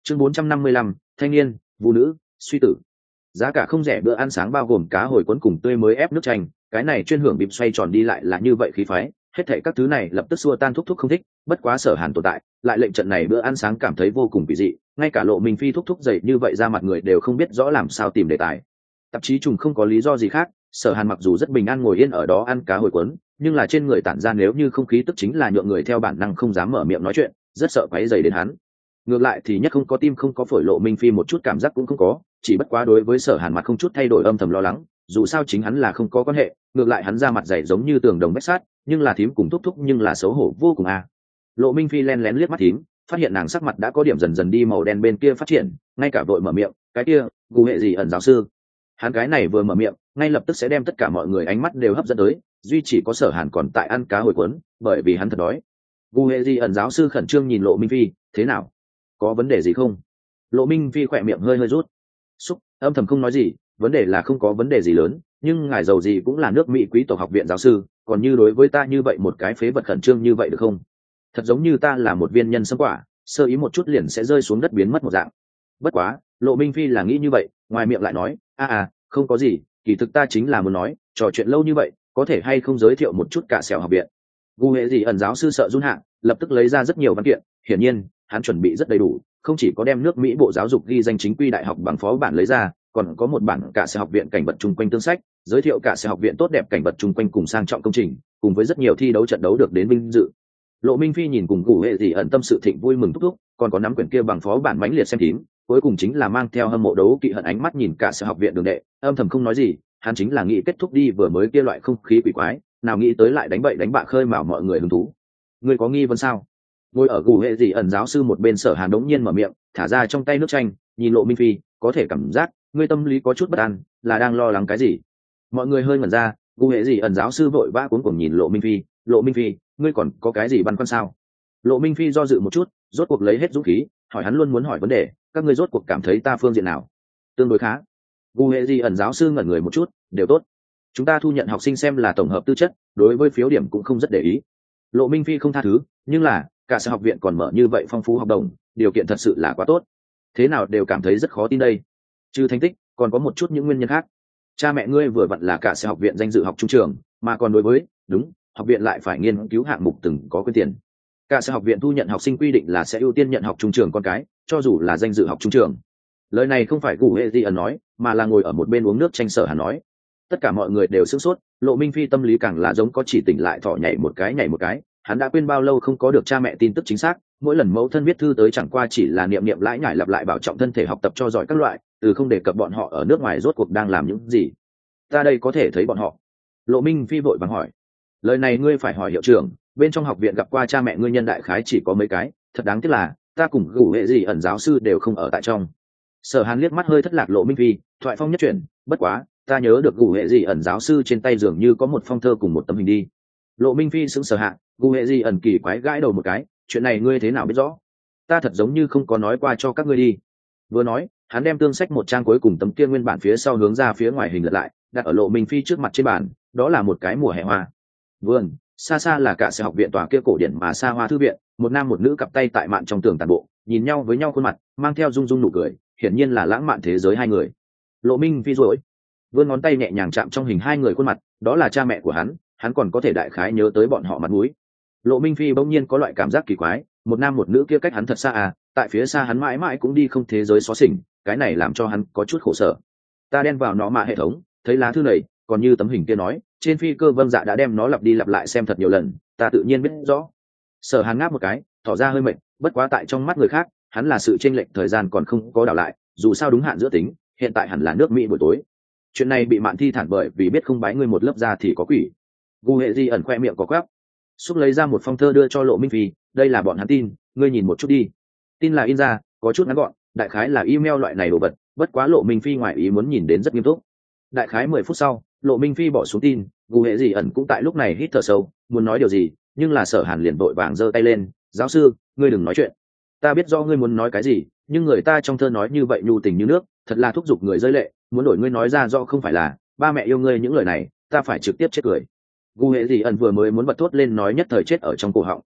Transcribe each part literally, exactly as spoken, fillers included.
chương bốn trăm năm mươi lăm, thanh niên vũ nữ suy tử. Giá cả không rẻ, bữa ăn sáng bao gồm cá hồi cuốn cùng tươi mới ép nước chanh, cái này chuyên hưởng bịp xoay tròn đi lại là như vậy khí phái, hết thảy các thứ này lập tức xua tan thúc thúc không thích. Bất quá Sở Hàn tồn tại lại lệnh trận này bữa ăn sáng cảm thấy vô cùng kỳ dị, ngay cả Lộ Minh Phi thúc thúc dậy như vậy ra mặt người đều không biết rõ làm sao tìm đề tài. Tạp chí trùng không có lý do gì khác, Sở Hàn mặc dù rất bình an ngồi yên ở đó ăn cá hồi cuốn, nhưng là trên người tản ra nếu như không khí tức chính là nhượng người theo bản năng không dám mở miệng nói chuyện, rất sợ quấy rầy đến hắn. Ngược lại thì nhất không có tim không có phổi Lộ Minh Phi một chút cảm giác cũng không có, chỉ bất quá đối với Sở Hàn mặt không chút thay đổi âm thầm lo lắng, dù sao chính hắn là không có quan hệ, ngược lại hắn ra mặt dày giống như tường đồng vách sắt, nhưng là thím cùng thúc thúc nhưng là xấu hổ vô cùng à. Lộ Minh Phi len lén liếc mắt thím, phát hiện nàng sắc mặt đã có điểm dần dần đi màu đen bên kia phát triển, ngay cả vội mở miệng, cái kia gu hệ gì ẩn giáo sư. Hắn cái này vừa mở miệng ngay lập tức sẽ đem tất cả mọi người ánh mắt đều hấp dẫn tới, duy chỉ có Sở Hàn còn tại ăn cá hồi cuốn, bởi vì hắn thật đói. Gu hệ gì ẩn giáo sư khẩn trương nhìn Lộ Minh Phi, thế nào, có vấn đề gì không? Lộ Minh Phi khỏe miệng hơi hơi rút xúc, âm thầm không nói gì, vấn đề là không có vấn đề gì lớn, nhưng ngài giàu gì cũng là nước Mỹ quý tộc học viện giáo sư, còn như đối với ta như vậy một cái phế vật khẩn trương như vậy được không? Thật giống như ta là một viên nhân sâm quả, sơ ý một chút liền sẽ rơi xuống đất biến mất một dạng. Bất quá Lộ Minh Phi là nghĩ như vậy, ngoài miệng lại nói a à không có gì, kỳ thực ta chính là muốn nói trò chuyện lâu như vậy có thể hay không giới thiệu một chút cả sẹo học viện. Gu hệ gì ẩn giáo sư sợ run hạ, lập tức lấy ra rất nhiều văn kiện, hiển nhiên hắn chuẩn bị rất đầy đủ, không chỉ có đem nước Mỹ bộ giáo dục ghi danh chính quy đại học bằng phó bản lấy ra, còn có một bản cả sẽ học viện cảnh vật chung quanh tương sách, giới thiệu cả sẽ học viện tốt đẹp cảnh vật chung quanh cùng sang trọng công trình, cùng với rất nhiều thi đấu trận đấu được đến vinh dự. Lộ Minh Phi nhìn cùng Gu hệ gì ẩn tâm sự thịnh vui mừng thúc thúc, còn có nắm quyển kia bằng phó bản mãnh liệt xem thím, cuối cùng chính là mang theo hâm mộ đấu kỵ hận ánh mắt nhìn cả sẽ học viện đường đệ, âm thầm không nói gì, hắn chính là nghĩ kết thúc đi vừa mới kia loại không khí quỷ quái, nào nghĩ tới lại đánh bậy đánh bạ khơi mào mọi người hứng thú. Ngươi có nghi vấn sao? Ngồi ở Gu hệ gì ẩn giáo sư một bên Sở Hàn đống nhiên mở miệng, thả ra trong tay nước chanh, nhìn Lộ Minh Phi, có thể cảm giác ngươi tâm lý có chút bất an, là đang lo lắng cái gì? Mọi người hơi ngẩn ra, Gu hệ gì ẩn giáo sư vội vã cuống cuồng nhìn Lộ Minh Phi, Lộ Minh Phi, ngươi còn có cái gì băn khoăn sao? Lộ Minh Phi do dự một chút, rốt cuộc lấy hết dũng khí, hỏi hắn luôn muốn hỏi vấn đề, các ngươi rốt cuộc cảm thấy ta phương diện nào? Tương đối khá. Gu hệ gì ẩn giáo sư ngẩn người một chút, đều tốt. Chúng ta thu nhận học sinh xem là tổng hợp tư chất, đối với phiếu điểm cũng không rất để ý. Lộ Minh Phi không tha thứ, nhưng là cả sở học viện còn mở như vậy phong phú học đồng, điều kiện thật sự là quá tốt, thế nào đều cảm thấy rất khó tin đây. Trừ thành tích còn có một chút những nguyên nhân khác. Cha mẹ ngươi vừa vặn là cả sở học viện danh dự học trung trường, mà còn đối với đúng học viện lại phải nghiên cứu hạng mục từng có quyên tiền. Cả sở học viện thu nhận học sinh quy định là sẽ ưu tiên nhận học trung trường con cái, cho dù là danh dự học trung trường. Lời này không phải Gu hệ gì ẩn nói, mà là ngồi ở một bên uống nước chanh Sở Hàn nói. Tất cả mọi người đều sửng sốt, Lộ Minh Phi tâm lý càng là giống có chỉ tỉnh lại thỏ nhảy một cái nhảy một cái, hắn đã quên bao lâu không có được cha mẹ tin tức chính xác, mỗi lần mẫu thân viết thư tới chẳng qua chỉ là niệm niệm lãi nhải lặp lại bảo trọng thân thể học tập cho giỏi các loại, từ không đề cập bọn họ ở nước ngoài rốt cuộc đang làm những gì. Ta đây có thể thấy bọn họ. Lộ Minh Phi vội vàng hỏi. Lời này ngươi phải hỏi hiệu trưởng, bên trong học viện gặp qua cha mẹ ngươi nhân đại khái chỉ có mấy cái, thật đáng tiếc là ta cùng Gu hệ gì ẩn giáo sư đều không ở tại trong. Sở Hàn liếc mắt hơi thất lạc Lộ Minh Phi, thoại phong nhất chuyển, bất quá ta nhớ được Gu hệ gì ẩn giáo sư trên tay dường như có một phong thơ cùng một tấm hình đi. Lộ Minh Phi sững sờ hạ, Gu hệ gì ẩn kỳ quái gãi đầu một cái, chuyện này ngươi thế nào biết rõ? Ta thật giống như không có nói qua cho các ngươi đi. Vừa nói, hắn đem tương sách một trang cuối cùng tấm kia nguyên bản phía sau hướng ra phía ngoài hình lật lại, đặt ở Lộ Minh Phi trước mặt trên bàn, đó là một cái mùa hè hoa. Vườn, xa xa là cả sở học viện tòa kia cổ điển mà xa hoa thư viện, một nam một nữ cặp tay tại mạn trong tường tàn bộ, nhìn nhau với nhau khuôn mặt, mang theo rung rung nụ cười, hiển nhiên là lãng mạn thế giới hai người. Lộ Minh Phi rối, vươn ngón tay nhẹ nhàng chạm trong hình hai người khuôn mặt, đó là cha mẹ của hắn, hắn còn có thể đại khái nhớ tới bọn họ mặt mũi. Lộ Minh Phi bỗng nhiên có loại cảm giác kỳ quái, một nam một nữ kia cách hắn thật xa à, tại phía xa hắn mãi mãi cũng đi không thế giới xó xỉnh, cái này làm cho hắn có chút khổ sở. Ta đen vào nó mà hệ thống, thấy lá thư này, còn như tấm hình kia nói, trên phi cơ Vâng Dạ đã đem nó lặp đi lặp lại xem thật nhiều lần, ta tự nhiên biết rõ. Sở Hàn ngáp một cái, tỏ ra hơi mệt, bất quá tại trong mắt người khác, hắn là sự chênh lệch thời gian còn không có đảo lại, dù sao đúng hạn giữa tính, hiện tại hẳn là nước Mỹ buổi tối. Chuyện này bị Mạn Thi thản bởi vì biết không bái ngươi một lớp ra thì có quỷ. Gu hệ di ẩn khoe miệng có quắp, xúc lấy ra một phong thơ đưa cho Lộ Minh Phi, đây là bọn hắn tin, ngươi nhìn một chút đi. Tin là in ra, có chút ngắn gọn, đại khái là email loại này đồ vật, bất quá Lộ Minh Phi ngoài ý muốn nhìn đến rất nghiêm túc. Đại khái mười phút sau, Lộ Minh Phi bỏ xuống tin, Gu hệ di ẩn cũng tại lúc này hít thở sâu, muốn nói điều gì, nhưng là Sở Hàn liền vội vàng giơ tay lên, giáo sư, ngươi đừng nói chuyện. Ta biết do ngươi muốn nói cái gì, nhưng người ta trong thơ nói như vậy nhu tình như nước, thật là thúc giục người rơi lệ, muốn đổi ngươi nói ra do không phải là ba mẹ yêu ngươi những lời này, ta phải trực tiếp chết cười. Gu hệ gì ẩn vừa mới muốn bật thốt lên nói nhất thời chết ở trong cổ họng,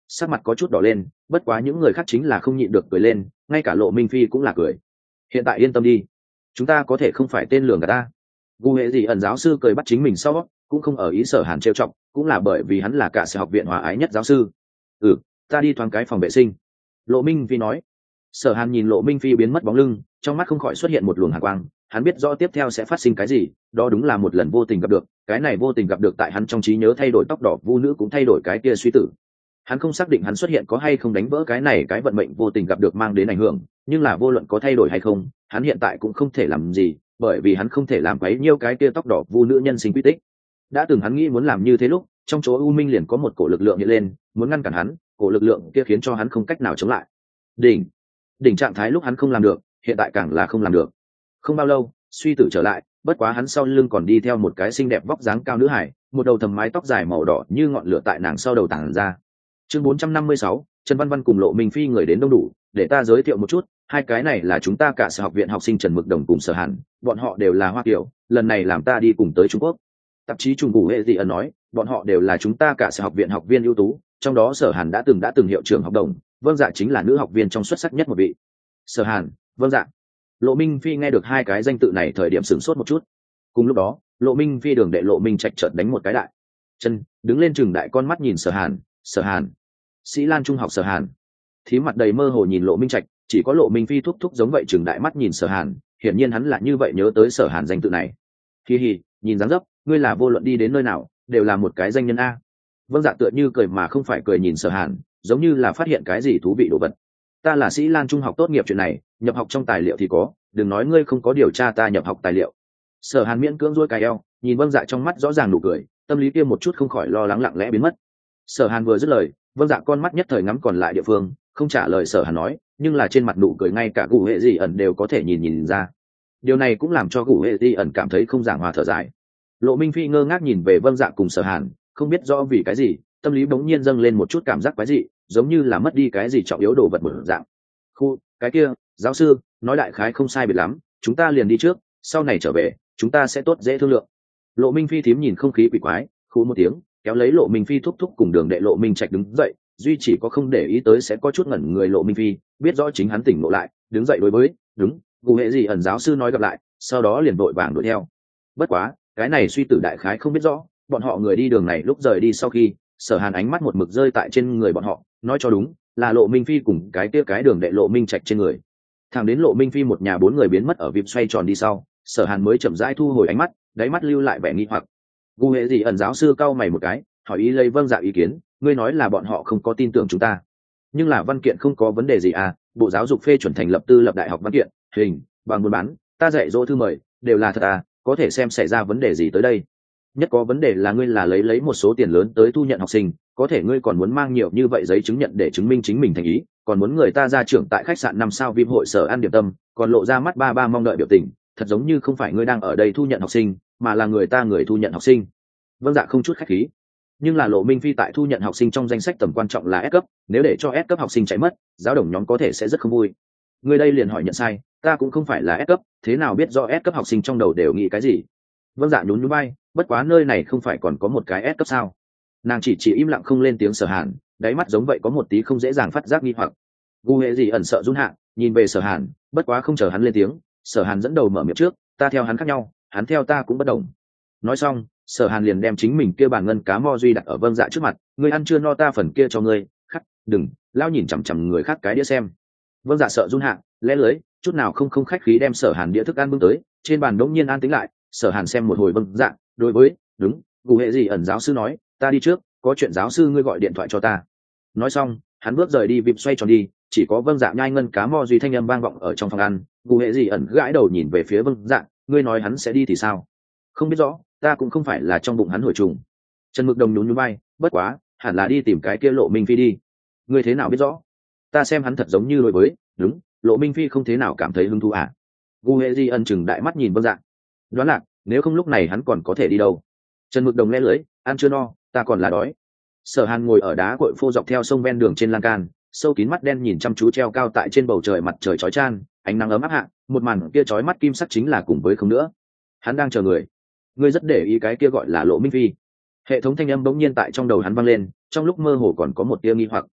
sắc mặt có chút đỏ lên, bất quá những người khác chính là không nhịn được cười lên, ngay cả Lộ Minh Phi cũng là cười. Hiện tại yên tâm đi, chúng ta có thể không phải tên lường cả ta. Gu hệ gì ẩn giáo sư cười bắt chính mình sau, cũng không ở ý Sở Hàn trêu chọc, cũng là bởi vì hắn là cả sở học viện hòa ái nhất giáo sư. Ừ, ta đi thoáng cái phòng vệ sinh. Lộ Minh Phi nói. Sở Hàn nhìn Lộ Minh Phi biến mất bóng lưng, trong mắt không khỏi xuất hiện một luồng hàn quang. Hắn biết rõ tiếp theo sẽ phát sinh cái gì, đó đúng là một lần vô tình gặp được, cái này vô tình gặp được tại hắn trong trí nhớ thay đổi tóc đỏ vu nữ cũng thay đổi cái kia suy tử. Hắn không xác định hắn xuất hiện có hay không đánh vỡ cái này cái vận mệnh vô tình gặp được mang đến ảnh hưởng, nhưng là vô luận có thay đổi hay không, hắn hiện tại cũng không thể làm gì, bởi vì hắn không thể làm quấy nhiêu cái kia tóc đỏ vu nữ nhân sinh quy tích. Đã từng hắn nghĩ muốn làm như thế lúc, trong chỗ U Minh liền có một cổ lực lượng hiện lên, muốn ngăn cản hắn, cổ lực lượng kia khiến cho hắn không cách nào chống lại. Đỉnh, đỉnh trạng thái lúc hắn không làm được, hiện tại càng là không làm được. Không bao lâu, suy tử trở lại, bất quá hắn sau lưng còn đi theo một cái xinh đẹp vóc dáng cao nữ hải, một đầu thầm mái tóc dài màu đỏ như ngọn lửa tại nàng sau đầu tản ra. Chương bốn trăm năm mươi sáu, Trần Văn Văn cùng Lộ Minh Phi người đến đông đủ, để ta giới thiệu một chút, hai cái này là chúng ta cả sở học viện học sinh Trần Mực Đồng cùng Sở Hàn, bọn họ đều là Hoa Kiều, lần này làm ta đi cùng tới Trung Quốc. Tạp chí Trung Củ Hệ Dị ẩn nói, bọn họ đều là chúng ta cả sở học viện học viên ưu tú, trong đó Sở Hàn đã từng đã từng hiệu trưởng học đồng, vâng dạ chính là nữ học viên trong xuất sắc nhất một vị. Sở Hàn, vâng dạ. Lộ Minh Phi nghe được hai cái danh tự này thời điểm sửng sốt một chút. Cùng lúc đó, Lộ Minh Phi đường đệ Lộ Minh Trạch chợt đánh một cái đại chân, đứng lên chừng đại con mắt nhìn Sở Hàn, Sở Hàn, Sĩ Lan Trung học Sở Hàn. Thí mặt đầy mơ hồ nhìn Lộ Minh Trạch, chỉ có Lộ Minh Phi thúc thúc giống vậy chừng đại mắt nhìn Sở Hàn, hiển nhiên hắn là như vậy nhớ tới Sở Hàn danh tự này. Hi hi, nhìn dáng dấp, ngươi là vô luận đi đến nơi nào, đều là một cái danh nhân a. Vâng dạ tựa như cười mà không phải cười nhìn Sở Hàn, giống như là phát hiện cái gì thú vị đồ vật. Ta là Sĩ Lan Trung học tốt nghiệp chuyện này, nhập học trong tài liệu thì có, đừng nói ngươi không có điều tra ta nhập học tài liệu. Sở Hàn miễn cưỡng duỗi cái eo, nhìn Vâng Dạ trong mắt rõ ràng nụ cười, tâm lý kia một chút không khỏi lo lắng lặng lẽ biến mất. Sở Hàn vừa dứt lời, Vâng Dạ con mắt nhất thời ngắm còn lại địa phương, không trả lời Sở Hàn nói, nhưng là trên mặt nụ cười ngay cả Gù Hệ Dị ẩn đều có thể nhìn nhìn ra. Điều này cũng làm cho Gù Hệ Dị ẩn cảm thấy không giảng hòa thở dài. Lộ Minh Phi ngơ ngác nhìn về Vâng Dạ cùng Sở Hàn, không biết rõ vì cái gì, tâm lý bỗng nhiên dâng lên một chút cảm giác quái dị, giống như là mất đi cái gì trọng yếu đồ vật một dạng. Khu, cái kia, giáo sư, nói đại khái không sai biệt lắm, chúng ta liền đi trước, sau này trở về, chúng ta sẽ tốt dễ thương lượng. Lộ Minh Phi thím nhìn không khí quỷ quái, khu một tiếng, kéo lấy Lộ Minh Phi thúc thúc cùng đường đệ Lộ Minh Trạch đứng dậy, duy chỉ có không để ý tới sẽ có chút ngẩn người Lộ Minh Phi, biết rõ chính hắn tỉnh ngộ lại, đứng dậy đối với, đúng, Gù Hệ Dị ẩn giáo sư nói gặp lại, sau đó liền vội vàng đuổi theo. Bất quá, cái này suy tử đại khái không biết rõ, bọn họ người đi đường này lúc rời đi sau khi, Sở Hàn ánh mắt một mực rơi tại trên người bọn họ, nói cho đúng, là Lộ Minh Phi cùng cái kia cái đường đệ Lộ Minh Trạch trên người. Thẳng đến Lộ Minh Phi một nhà bốn người biến mất ở vịp xoay tròn đi sau, Sở Hàn mới chậm rãi thu hồi ánh mắt, đáy mắt lưu lại vẻ nghi hoặc. Gù Hệ Dị ẩn giáo sư cau mày một cái, hỏi ý lấy vâng dạ ý kiến, ngươi nói là bọn họ không có tin tưởng chúng ta, nhưng là văn kiện không có vấn đề gì à? Bộ giáo dục phê chuẩn thành lập tư lập đại học văn kiện, hình, bằng buôn bán, ta dạy dỗ thư mời, đều là thật à? Có thể xem xảy ra vấn đề gì tới đây? Nhất có vấn đề là ngươi là lấy lấy một số tiền lớn tới thu nhận học sinh, có thể ngươi còn muốn mang nhiều như vậy giấy chứng nhận để chứng minh chính mình thành ý, còn muốn người ta ra trưởng tại khách sạn năm sao vip hội sở ăn điểm tâm, còn lộ ra mắt ba ba mong đợi biểu tình, thật giống như không phải ngươi đang ở đây thu nhận học sinh, mà là người ta người thu nhận học sinh. Vâng dạ không chút khách khí, nhưng là Lộ Minh Phi tại thu nhận học sinh trong danh sách tầm quan trọng là S cấp, nếu để cho S cấp học sinh chạy mất, giáo đồng nhóm có thể sẽ rất không vui. Ngươi đây liền hỏi nhận sai, ta cũng không phải là S cấp, thế nào biết rõ S cấp học sinh trong đầu đều nghĩ cái gì? Vâng dạ nhún nhún vai, bất quá nơi này không phải còn có một cái S cấp sao? Nàng chỉ chỉ im lặng không lên tiếng. Sở Hàn, đáy mắt giống vậy có một tí không dễ dàng phát giác nghi hoặc. Gu Hệ Dị ẩn sợ run hạ, nhìn về Sở Hàn, bất quá không chờ hắn lên tiếng, Sở Hàn dẫn đầu mở miệng trước, ta theo hắn khác nhau, hắn theo ta cũng bất đồng. Nói xong, Sở Hàn liền đem chính mình kia bàn ngân cá mo duy đặt ở Vâng Dạ trước mặt, ngươi ăn chưa no ta phần kia cho ngươi, khắc, đừng, lao nhìn chằm chằm người khác cái đĩa xem. Vâng Dạ sợ run hạ, lẽ lưới, chút nào không không khách khí đem Sở Hàn đĩa thức ăn bưng tới, trên bàn đống nhiên an tĩnh lại. Sở Hàn xem một hồi Vâng Dạ, đối với, đúng, Gù Hệ Dị ẩn giáo sư nói, ta đi trước, có chuyện giáo sư ngươi gọi điện thoại cho ta. Nói xong, hắn bước rời đi vịp xoay tròn đi, chỉ có Vâng Dạ nhai ngân cá mo duy thanh âm vang vọng ở trong phòng ăn. Gù Hệ Dị ẩn gãi đầu nhìn về phía Vâng Dạ, ngươi nói hắn sẽ đi thì sao? Không biết rõ, ta cũng không phải là trong bụng hắn hồi trùng. Trần Mực Đồng nhún nhún vai, bất quá, hẳn là đi tìm cái kia Lộ Minh Phi đi. Ngươi thế nào biết rõ? Ta xem hắn thật giống như đối với, đúng, Lộ Minh Phi không thế nào cảm thấy hứng thú à? Gu Hệ Di ân chừng đại mắt nhìn Vâng Dạ, đoán lạc, nếu không lúc này hắn còn có thể đi đâu? Trần Mực Đồng lẽ lưỡi, ăn chưa no, ta còn là đói. Sở Hàn ngồi ở đá cội phô dọc theo sông ven đường trên lan can, sâu kín mắt đen nhìn chăm chú treo cao tại trên bầu trời mặt trời chói chang, ánh nắng ấm áp hạ, một màn kia chói mắt kim sắc chính là cùng với không nữa. Hắn đang chờ người. Ngươi rất để ý cái kia gọi là Lộ Minh Phi. Hệ thống thanh âm bỗng nhiên tại trong đầu hắn vang lên, trong lúc mơ hồ còn có một tia nghi hoặc.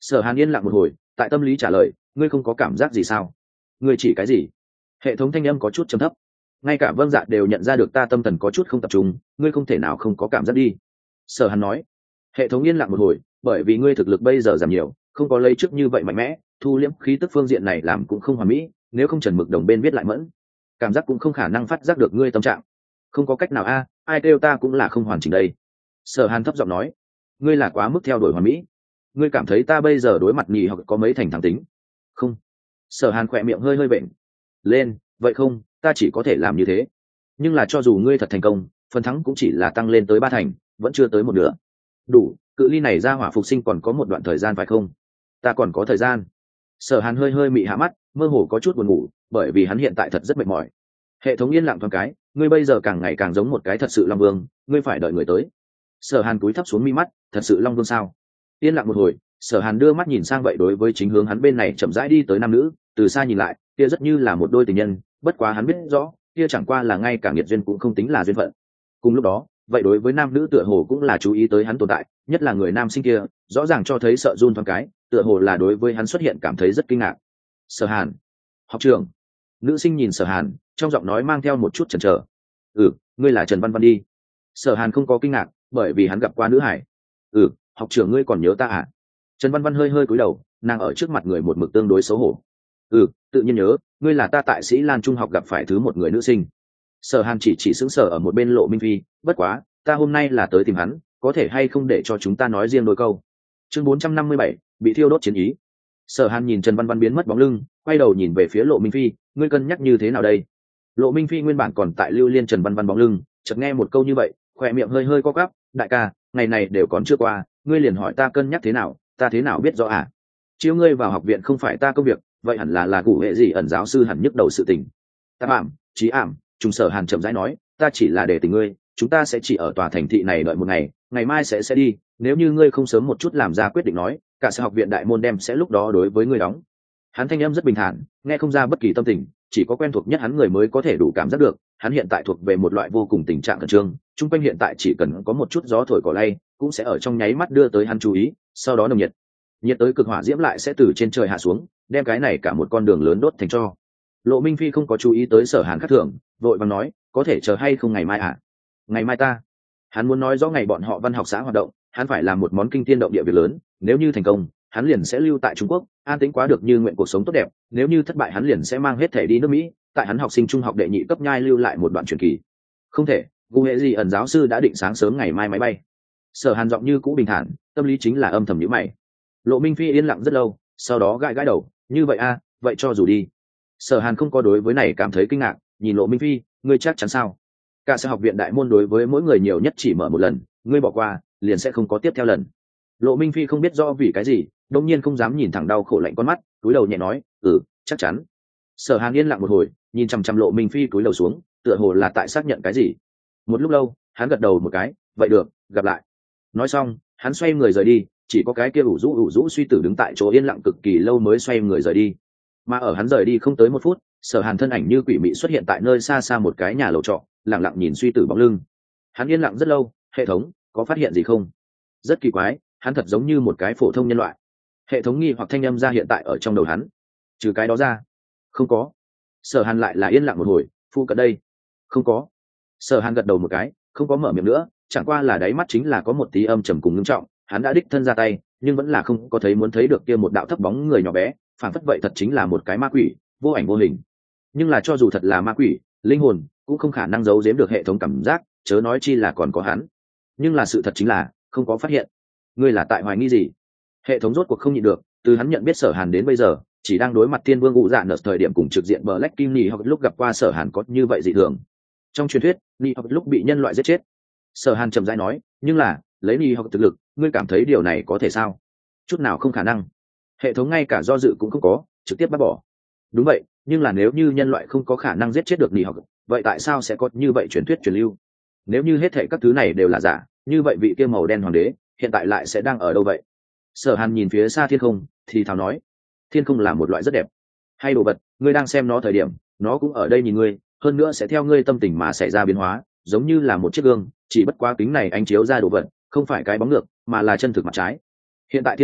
Sở Hàn yên lặng một hồi, tại tâm lý trả lời, ngươi không có cảm giác gì sao? Ngươi chỉ cái gì? Hệ thống thanh âm có chút trầm thấp. Ngay cả Vâng Dạ đều nhận ra được ta tâm thần có chút không tập trung, ngươi không thể nào không có cảm giác đi. Sở Hàn nói. Hệ thống yên lặng một hồi, bởi vì ngươi thực lực bây giờ giảm nhiều, không có lấy trước như vậy mạnh mẽ, thu liễm khí tức phương diện này làm cũng không hoàn mỹ, nếu không Trần Mực Đồng bên biết lại mẫn, cảm giác cũng không khả năng phát giác được ngươi tâm trạng. Không có cách nào a, ai kêu ta cũng là không hoàn chỉnh đây. Sở Hàn thấp giọng nói, ngươi là quá mức theo đuổi hoàn mỹ. Ngươi cảm thấy ta bây giờ đối mặt nhì hoặc có mấy thành thẳng tính? Không. Sở Hàn khỏe miệng hơi hơi bệnh lên, vậy không, ta chỉ có thể làm như thế. Nhưng là cho dù ngươi thật thành công, phần thắng cũng chỉ là tăng lên tới ba thành, vẫn chưa tới một nửa. Đủ, cự ly này ra hỏa phục sinh còn có một đoạn thời gian phải không? Ta còn có thời gian. Sở Hàn hơi hơi mị hạ mắt, mơ hồ có chút buồn ngủ, bởi vì hắn hiện tại thật rất mệt mỏi. Hệ thống yên lặng thoáng cái, ngươi bây giờ càng ngày càng giống một cái thật sự long vương, ngươi phải đợi người tới. Sở Hàn cúi thấp xuống mi mắt, thật sự long vương sao? Yên lặng một hồi, Sở Hàn đưa mắt nhìn sang vậy đối với chính hướng hắn bên này chậm rãi đi tới nam nữ, từ xa nhìn lại, kia rất như là một đôi tình nhân, bất quá hắn biết rõ, kia chẳng qua là ngay cả nghiệt duyên cũng không tính là duyên phận. Cùng lúc đó, vậy đối với nam nữ tựa hồ cũng là chú ý tới hắn tồn tại, nhất là người nam sinh kia, rõ ràng cho thấy sợ run thoáng cái, tựa hồ là đối với hắn xuất hiện cảm thấy rất kinh ngạc. Sở Hàn, học trường. Nữ sinh nhìn Sở Hàn, trong giọng nói mang theo một chút chần chờ. Ừ, ngươi là Trần Văn Văn đi. Sở Hàn không có kinh ngạc, bởi vì hắn gặp qua nữ hải. Ừ, học trưởng ngươi còn nhớ ta à? Trần Văn Văn hơi hơi cúi đầu, nàng ở trước mặt người một mực tương đối xấu hổ. Ừ, tự nhiên nhớ, ngươi là ta tại Sĩ Lan Trung học gặp phải thứ một người nữ sinh. Sở Hàn chỉ chỉ sững sờ ở một bên Lộ Minh Phi, bất quá, ta hôm nay là tới tìm hắn, có thể hay không để cho chúng ta nói riêng đôi câu. Chương bốn trăm năm mươi bảy, bị thiêu đốt chiến ý. Sở Hàn nhìn Trần Văn Văn biến mất bóng lưng, quay đầu nhìn về phía Lộ Minh Phi, ngươi cân nhắc như thế nào đây? Lộ Minh Phi nguyên bản còn tại lưu liên Trần Văn Văn bóng lưng, chợt nghe một câu như vậy, khỏe miệng hơi hơi co quắp, đại ca, ngày này đều còn chưa qua, ngươi liền hỏi ta cân nhắc thế nào, ta thế nào biết rõ à? Chiêu ngươi vào học viện không phải ta công việc, vậy hẳn là là cụ hệ gì ẩn giáo sư hẳn nhức đầu sự tình. Ta ảm, trí ảm, trùng Sở Hàn chậm rãi nói, ta chỉ là để tình ngươi, chúng ta sẽ chỉ ở tòa thành thị này đợi một ngày, ngày mai sẽ sẽ đi, nếu như ngươi không sớm một chút làm ra quyết định nói, cả sở học viện đại môn đem sẽ lúc đó đối với ngươi đóng. Hắn thanh âm rất bình thản, nghe không ra bất kỳ tâm tình, chỉ có quen thuộc nhất hắn người mới có thể đủ cảm giác được, hắn hiện tại thuộc về một loại vô cùng tình trạng khẩn trương, chung quanh hiện tại chỉ cần có một chút gió thổi cỏ lay, cũng sẽ ở trong nháy mắt đưa tới hắn chú ý, sau đó nồng nhiệt, nhiệt tới cực hỏa diễm lại sẽ từ trên trời hạ xuống, đem cái này cả một con đường lớn đốt thành tro. Lộ Minh Phi không có chú ý tới Sở Hàn khác thường, vội vàng nói, có thể chờ hay không ngày mai à? Ngày mai ta. Hắn muốn nói rõ ngày bọn họ văn học xã hoạt động, hắn phải làm một món kinh thiên động địa việc lớn, nếu như thành công, hắn liền sẽ lưu tại Trung Quốc, an tĩnh quá được như nguyện cuộc sống tốt đẹp, nếu như thất bại hắn liền sẽ mang hết thể đi nước Mỹ, tại hắn học sinh trung học đệ nhị cấp nhai lưu lại một đoạn truyền kỳ. Không thể, Gu hệ gì ẩn giáo sư đã định sáng sớm ngày mai máy bay. Sở Hàn giọng như cũ bình thản, tâm lý chính là âm thầm nhíu mày. Lộ Minh Phi yên lặng rất lâu, sau đó gãi gãi đầu, như vậy a, à, vậy cho dù đi. Sở Hàn không có đối với này cảm thấy kinh ngạc, nhìn Lộ Minh Phi, ngươi chắc chắn sao? Cả sở học viện đại môn đối với mỗi người nhiều nhất chỉ mở một lần, ngươi bỏ qua, liền sẽ không có tiếp theo lần. Lộ Minh Phi không biết rõ vì cái gì, đột nhiên không dám nhìn thẳng đau khổ lạnh con mắt, cúi đầu nhẹ nói, "Ừ, chắc chắn." Sở Hàn yên lặng một hồi, nhìn chằm chằm Lộ Minh Phi cúi đầu xuống, tựa hồ là tại xác nhận cái gì. Một lúc lâu, hắn gật đầu một cái, "Vậy được, gặp lại." Nói xong, hắn xoay người rời đi, chỉ có cái kia ủ rũ ủ rũ suy tử đứng tại chỗ yên lặng cực kỳ lâu mới xoay người rời đi. Mà ở hắn rời đi không tới một phút, Sở Hàn thân ảnh như quỷ mị xuất hiện tại nơi xa xa một cái nhà lầu trọ, lặng lặng nhìn suy tử bóng lưng. Hắn yên lặng rất lâu, "Hệ thống, có phát hiện gì không?" Rất kỳ quái, hắn thật giống như một cái phổ thông nhân loại. Hệ thống nghi hoặc thanh âm ra hiện tại ở trong đầu hắn. Trừ cái đó ra, không có. Sở Hàn lại là yên lặng một hồi, "Phu cận đây." Không có. Sở Hàn gật đầu một cái, không có mở miệng nữa, chẳng qua là đáy mắt chính là có một tí âm trầm cùng ngưng trọng, hắn đã đích thân ra tay, nhưng vẫn là không có thấy muốn thấy được kia một đạo thấp bóng người nhỏ bé, phản phất vậy thật chính là một cái ma quỷ, vô ảnh vô hình. Nhưng là cho dù thật là ma quỷ, linh hồn cũng không khả năng giấu giếm được hệ thống cảm giác, chớ nói chi là còn có hắn. Nhưng là sự thật chính là không có phát hiện. Ngươi là tại hoài nghi gì? Hệ thống rốt cuộc không nhịn được, từ hắn nhận biết Sở Hàn đến bây giờ, chỉ đang đối mặt Tiên Vương Ngụ Dạ nợ thời điểm cùng trực diện Black Kim Nhi hoặc lúc gặp qua Sở Hàn có như vậy dị thường. Trong truyền thuyết, Nhi hoặc lúc bị nhân loại giết chết. Sở Hàn trầm rãi nói, nhưng là, lấy Nhi hoặc thực lực, ngươi cảm thấy điều này có thể sao? Chút nào không khả năng. Hệ thống ngay cả do dự cũng không có, trực tiếp bác bỏ. Đúng vậy, nhưng là nếu như nhân loại không có khả năng giết chết được Nhi hoặc, vậy tại sao sẽ có như vậy truyền thuyết truyền lưu? Nếu như hết thảy các thứ này đều là giả, như vậy vị kia màu đen hoàng đế hiện tại lại sẽ đang ở đâu vậy? Sở Hàn nhìn phía xa thiên không, thì thào nói, thiên không là một loại rất đẹp, hay đồ vật, ngươi đang xem nó thời điểm, nó cũng ở đây nhìn ngươi, hơn nữa sẽ theo ngươi tâm tình mà xảy ra biến hóa, giống như là một chiếc gương, chỉ bất quá kính này ánh chiếu ra đồ vật, không phải cái bóng ngược, mà là chân thực mặt trái. Hiện tại thiên không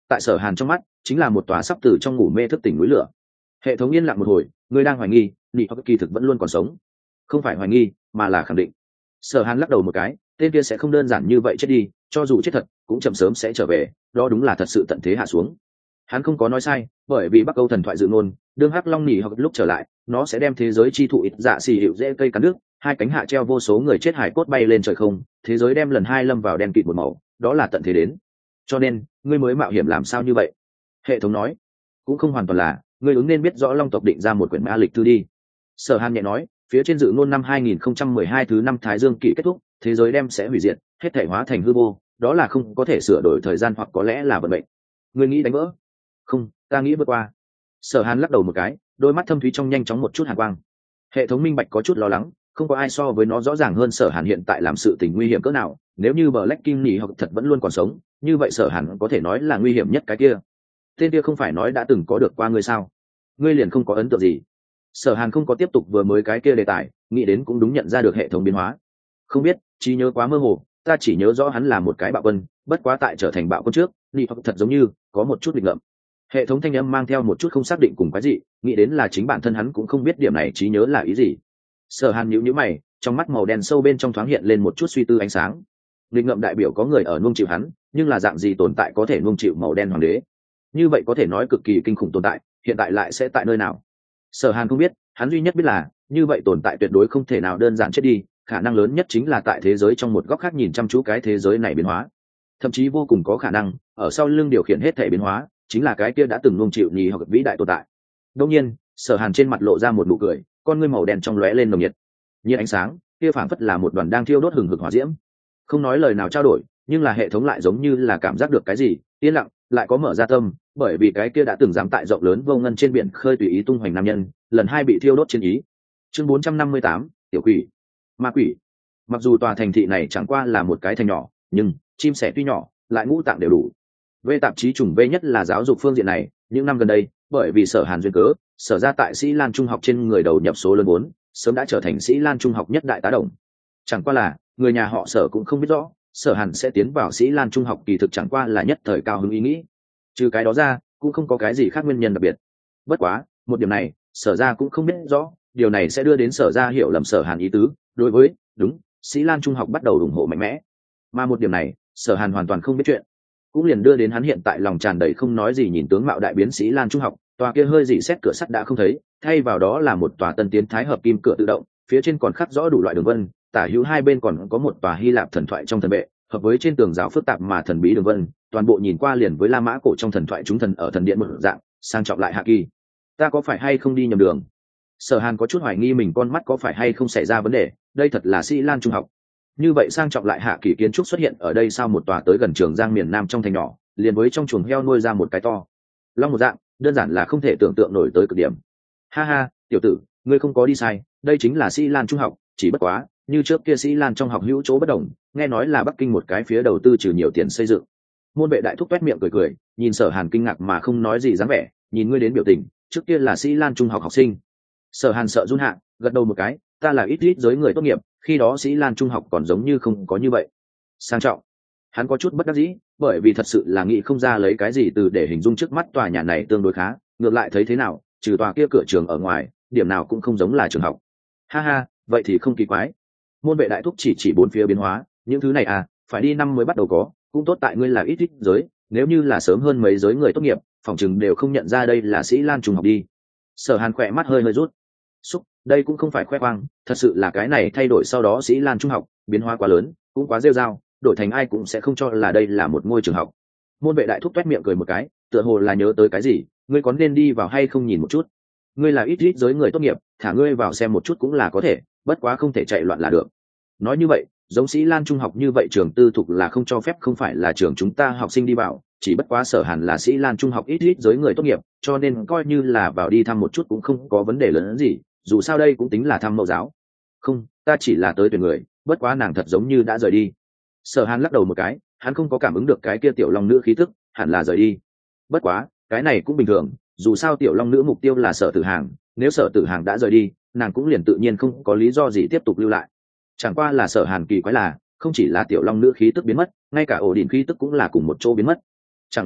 tại Sở Hàn trong mắt chính là một tòa sắp từ trong ngủ mê thức tỉnh núi lửa. Hệ thống yên lặng một hồi, ngươi đang hoài nghi nị hoặc kỳ thực vẫn luôn còn sống? Không phải hoài nghi mà là khẳng định. Sở Hàn lắc đầu một cái, tên kia sẽ không đơn giản như vậy chết đi, cho dù chết thật cũng chậm sớm sẽ trở về, đó đúng là thật sự tận thế hạ xuống. Hắn không có nói sai, bởi vì Bắc Âu thần thoại dự ngôn, đương hắc long nỉ hoặc lúc trở lại, nó sẽ đem thế giới chi thụ ít dạ xì hiệu dễ cây cắn nước, hai cánh hạ treo vô số người chết hải cốt bay lên trời không, thế giới đem lần hai lâm vào đen kịt một màu, đó là tận thế đến. Cho nên ngươi mới mạo hiểm làm sao như vậy? Hệ thống nói. Cũng không hoàn toàn là, ngươi ứng nên biết rõ long tộc định ra một quyển mã lịch thư đi. Sở Hàn nhẹ nói, phía trên dự ngôn năm hai nghìn không trăm mười hai thứ năm thái dương kỷ kết thúc, thế giới đem sẽ hủy diệt, hết thể hóa thành hư vô, đó là không có thể sửa đổi thời gian hoặc có lẽ là vận mệnh. Ngươi nghĩ đánh vỡ? Không, ta nghĩ vượt qua. Sở Hàn lắc đầu một cái, đôi mắt thâm thúy trong nhanh chóng một chút hàn quang. Hệ thống minh bạch có chút lo lắng, không có ai so với nó rõ ràng hơn Sở Hàn hiện tại làm sự tình nguy hiểm cỡ nào. Nếu như Black Kim Nỉ hoặc thật vẫn luôn còn sống, như vậy Sở Hàn có thể nói là nguy hiểm nhất cái kia. Tên kia không phải nói đã từng có được qua ngươi sao? Ngươi liền không có ấn tượng gì? Sở Hàn không có tiếp tục vừa mới cái kia đề tài, nghĩ đến cũng đúng nhận ra được hệ thống biến hóa. Không biết, trí nhớ quá mơ hồ, ta chỉ nhớ rõ hắn là một cái bạo quân, bất quá tại trở thành bạo quân trước, Nỉ hoặc thật giống như có một chút lịch ngợm. Hệ thống thanh âm mang theo một chút không xác định cùng cái gì, nghĩ đến là chính bản thân hắn cũng không biết điểm này trí nhớ là ý gì. Sở Hàn nhíu nhíu mày, trong mắt màu đen sâu bên trong thoáng hiện lên một chút suy tư ánh sáng. Lịch ngậm đại biểu có người ở nuông chịu hắn, nhưng là dạng gì tồn tại có thể nuông chịu màu đen hoàng đế? Như vậy có thể nói cực kỳ kinh khủng tồn tại, hiện tại lại sẽ tại nơi nào? Sở Hàn không biết, hắn duy nhất biết là như vậy tồn tại tuyệt đối không thể nào đơn giản chết đi, khả năng lớn nhất chính là tại thế giới trong một góc khác nhìn chăm chú cái thế giới này biến hóa, thậm chí vô cùng có khả năng ở sau lưng điều khiển hết thể biến hóa chính là cái kia đã từng nuông chịu nhì hoặc vĩ đại tồn tại. Đông nhiên, Sở Hàn trên mặt lộ ra một nụ cười, con ngươi màu đen trong lóe lên nồng nhiệt, như ánh sáng, kia phảng phất là một đoàn đang thiêu đốt hừng hực hỏa diễm. Không nói lời nào trao đổi, nhưng là hệ thống lại giống như là cảm giác được cái gì, yên lặng, lại có mở ra tâm, bởi vì cái kia đã từng dám tại rộng lớn vô ngân trên biển khơi tùy ý tung hoành nam nhân, lần hai bị thiêu đốt trên ý. Chương bốn trăm năm mươi tám, tiểu quỷ, ma quỷ. Mặc dù tòa thành thị này chẳng qua là một cái thành nhỏ, nhưng chim sẻ tuy nhỏ, lại ngũ tạng đều đủ. Về tạp chí trùng V nhất là giáo dục phương diện này, những năm gần đây, bởi vì Sở Hàn duyên cớ, Sở ra tại Sĩ Lan Trung học trên người đầu nhập số lớn vốn, sớm đã trở thành Sĩ Lan Trung học nhất đại tá đồng. Chẳng qua là, người nhà họ Sở cũng không biết rõ, Sở Hàn sẽ tiến vào Sĩ Lan Trung học kỳ thực chẳng qua là nhất thời cao hứng ý nghĩ. Trừ cái đó ra, cũng không có cái gì khác nguyên nhân đặc biệt. Bất quá, một điểm này, Sở ra cũng không biết rõ, điều này sẽ đưa đến Sở ra hiểu lầm Sở Hàn ý tứ, đối với, đúng, Sĩ Lan Trung học bắt đầu ủng hộ mạnh mẽ. Mà một điểm này, Sở Hàn hoàn toàn không biết chuyện, cũng liền đưa đến hắn hiện tại lòng tràn đầy không nói gì nhìn tướng mạo đại biến Sĩ Lan Trung học, tòa kia hơi dị xét cửa sắt đã không thấy, thay vào đó là một tòa tân tiến thái hợp kim cửa tự động, phía trên còn khắc rõ đủ loại đường vân, tả hữu hai bên còn có một tòa Hy Lạp thần thoại trong thần bệ, hợp với trên tường rào phức tạp mà thần bí đường vân, toàn bộ nhìn qua liền với La Mã cổ trong thần thoại chúng thần ở thần điện một dạng, sang trọng lại hạ kỳ. Ta có phải hay không đi nhầm đường? Sở Hàn có chút hoài nghi mình con mắt có phải hay không xảy ra vấn đề, đây thật là Sĩ Lan Trung học. Như vậy sang trọng lại hạ kỳ kiến trúc xuất hiện ở đây sao? Một tòa tới gần Trường Giang miền Nam trong thành nhỏ, liền với trong chuồng heo nuôi ra một cái to long một dạng, đơn giản là không thể tưởng tượng nổi tới cực điểm. Ha ha, tiểu tử, ngươi không có đi sai, đây chính là Sĩ Lan Trung học, chỉ bất quá, như trước kia Sĩ Lan trong học hữu chỗ bất đồng, nghe nói là Bắc Kinh một cái phía đầu tư trừ nhiều tiền xây dựng. Môn vệ đại thúc toét miệng cười cười, nhìn Sở Hàn kinh ngạc mà không nói gì dáng vẻ, nhìn ngươi đến biểu tình, trước kia là Sĩ Lan Trung học học sinh. Sở Hàn sợ run hạ, gật đầu một cái, ta là ít ít giới người tốt nghiệp, khi đó Sĩ Lan Trung học còn giống như không có như vậy sang trọng. Hắn có chút bất đắc dĩ, bởi vì thật sự là nghĩ không ra lấy cái gì từ để hình dung trước mắt tòa nhà này tương đối khá, ngược lại thấy thế nào, trừ tòa kia cửa trường ở ngoài, điểm nào cũng không giống là trường học. Ha ha, vậy thì không kỳ quái. Môn vệ đại thúc chỉ chỉ bốn phía biến hóa, những thứ này à, phải đi năm mới bắt đầu có, cũng tốt tại ngươi là ít ít giới, nếu như là sớm hơn mấy giới người tốt nghiệp, phòng chừng đều không nhận ra đây là Sĩ Lan Trung học đi. Sở Hàn khỏe mắt hơi hơi rút. Xúc, đây cũng không phải khoe khoang, thật sự là cái này thay đổi sau đó Sĩ Lan Trung học, biến hóa quá lớn, cũng quá rêu rao, đổi thành ai cũng sẽ không cho là đây là một ngôi trường học. Môn vệ đại thúc toét miệng cười một cái, tựa hồ là nhớ tới cái gì, ngươi có nên đi vào hay không nhìn một chút? Ngươi là ít ít giới người tốt nghiệp, thả ngươi vào xem một chút cũng là có thể, bất quá không thể chạy loạn là được. Nói như vậy, giống Sĩ Lan Trung học như vậy trường tư thục là không cho phép, không phải là trường chúng ta học sinh đi vào, chỉ bất quá Sở Hàn là Sĩ Lan Trung học ít ít giới người tốt nghiệp, cho nên coi như là vào đi thăm một chút cũng không có vấn đề lớn hơn gì, dù sao đây cũng tính là thăm mẫu giáo. Không, ta chỉ là tới tuyển người, bất quá nàng thật giống như đã rời đi. Sở Hàn lắc đầu một cái, hắn không có cảm ứng được cái kia tiểu long nữ khí tức, hẳn là rời đi. Bất quá, cái này cũng bình thường, dù sao tiểu long nữ mục tiêu là Sở Tử Hàng, nếu Sở Tử Hàng đã rời đi, nàng cũng liền tự nhiên không có lý do gì tiếp tục lưu lại. Chẳng qua là Sở Hàn kỳ quái là, không chỉ là tiểu long nữ khí tức biến mất, ngay cả ổ đỉnh khí tức cũng là cùng một chỗ biến mất. Chẳng lẽ,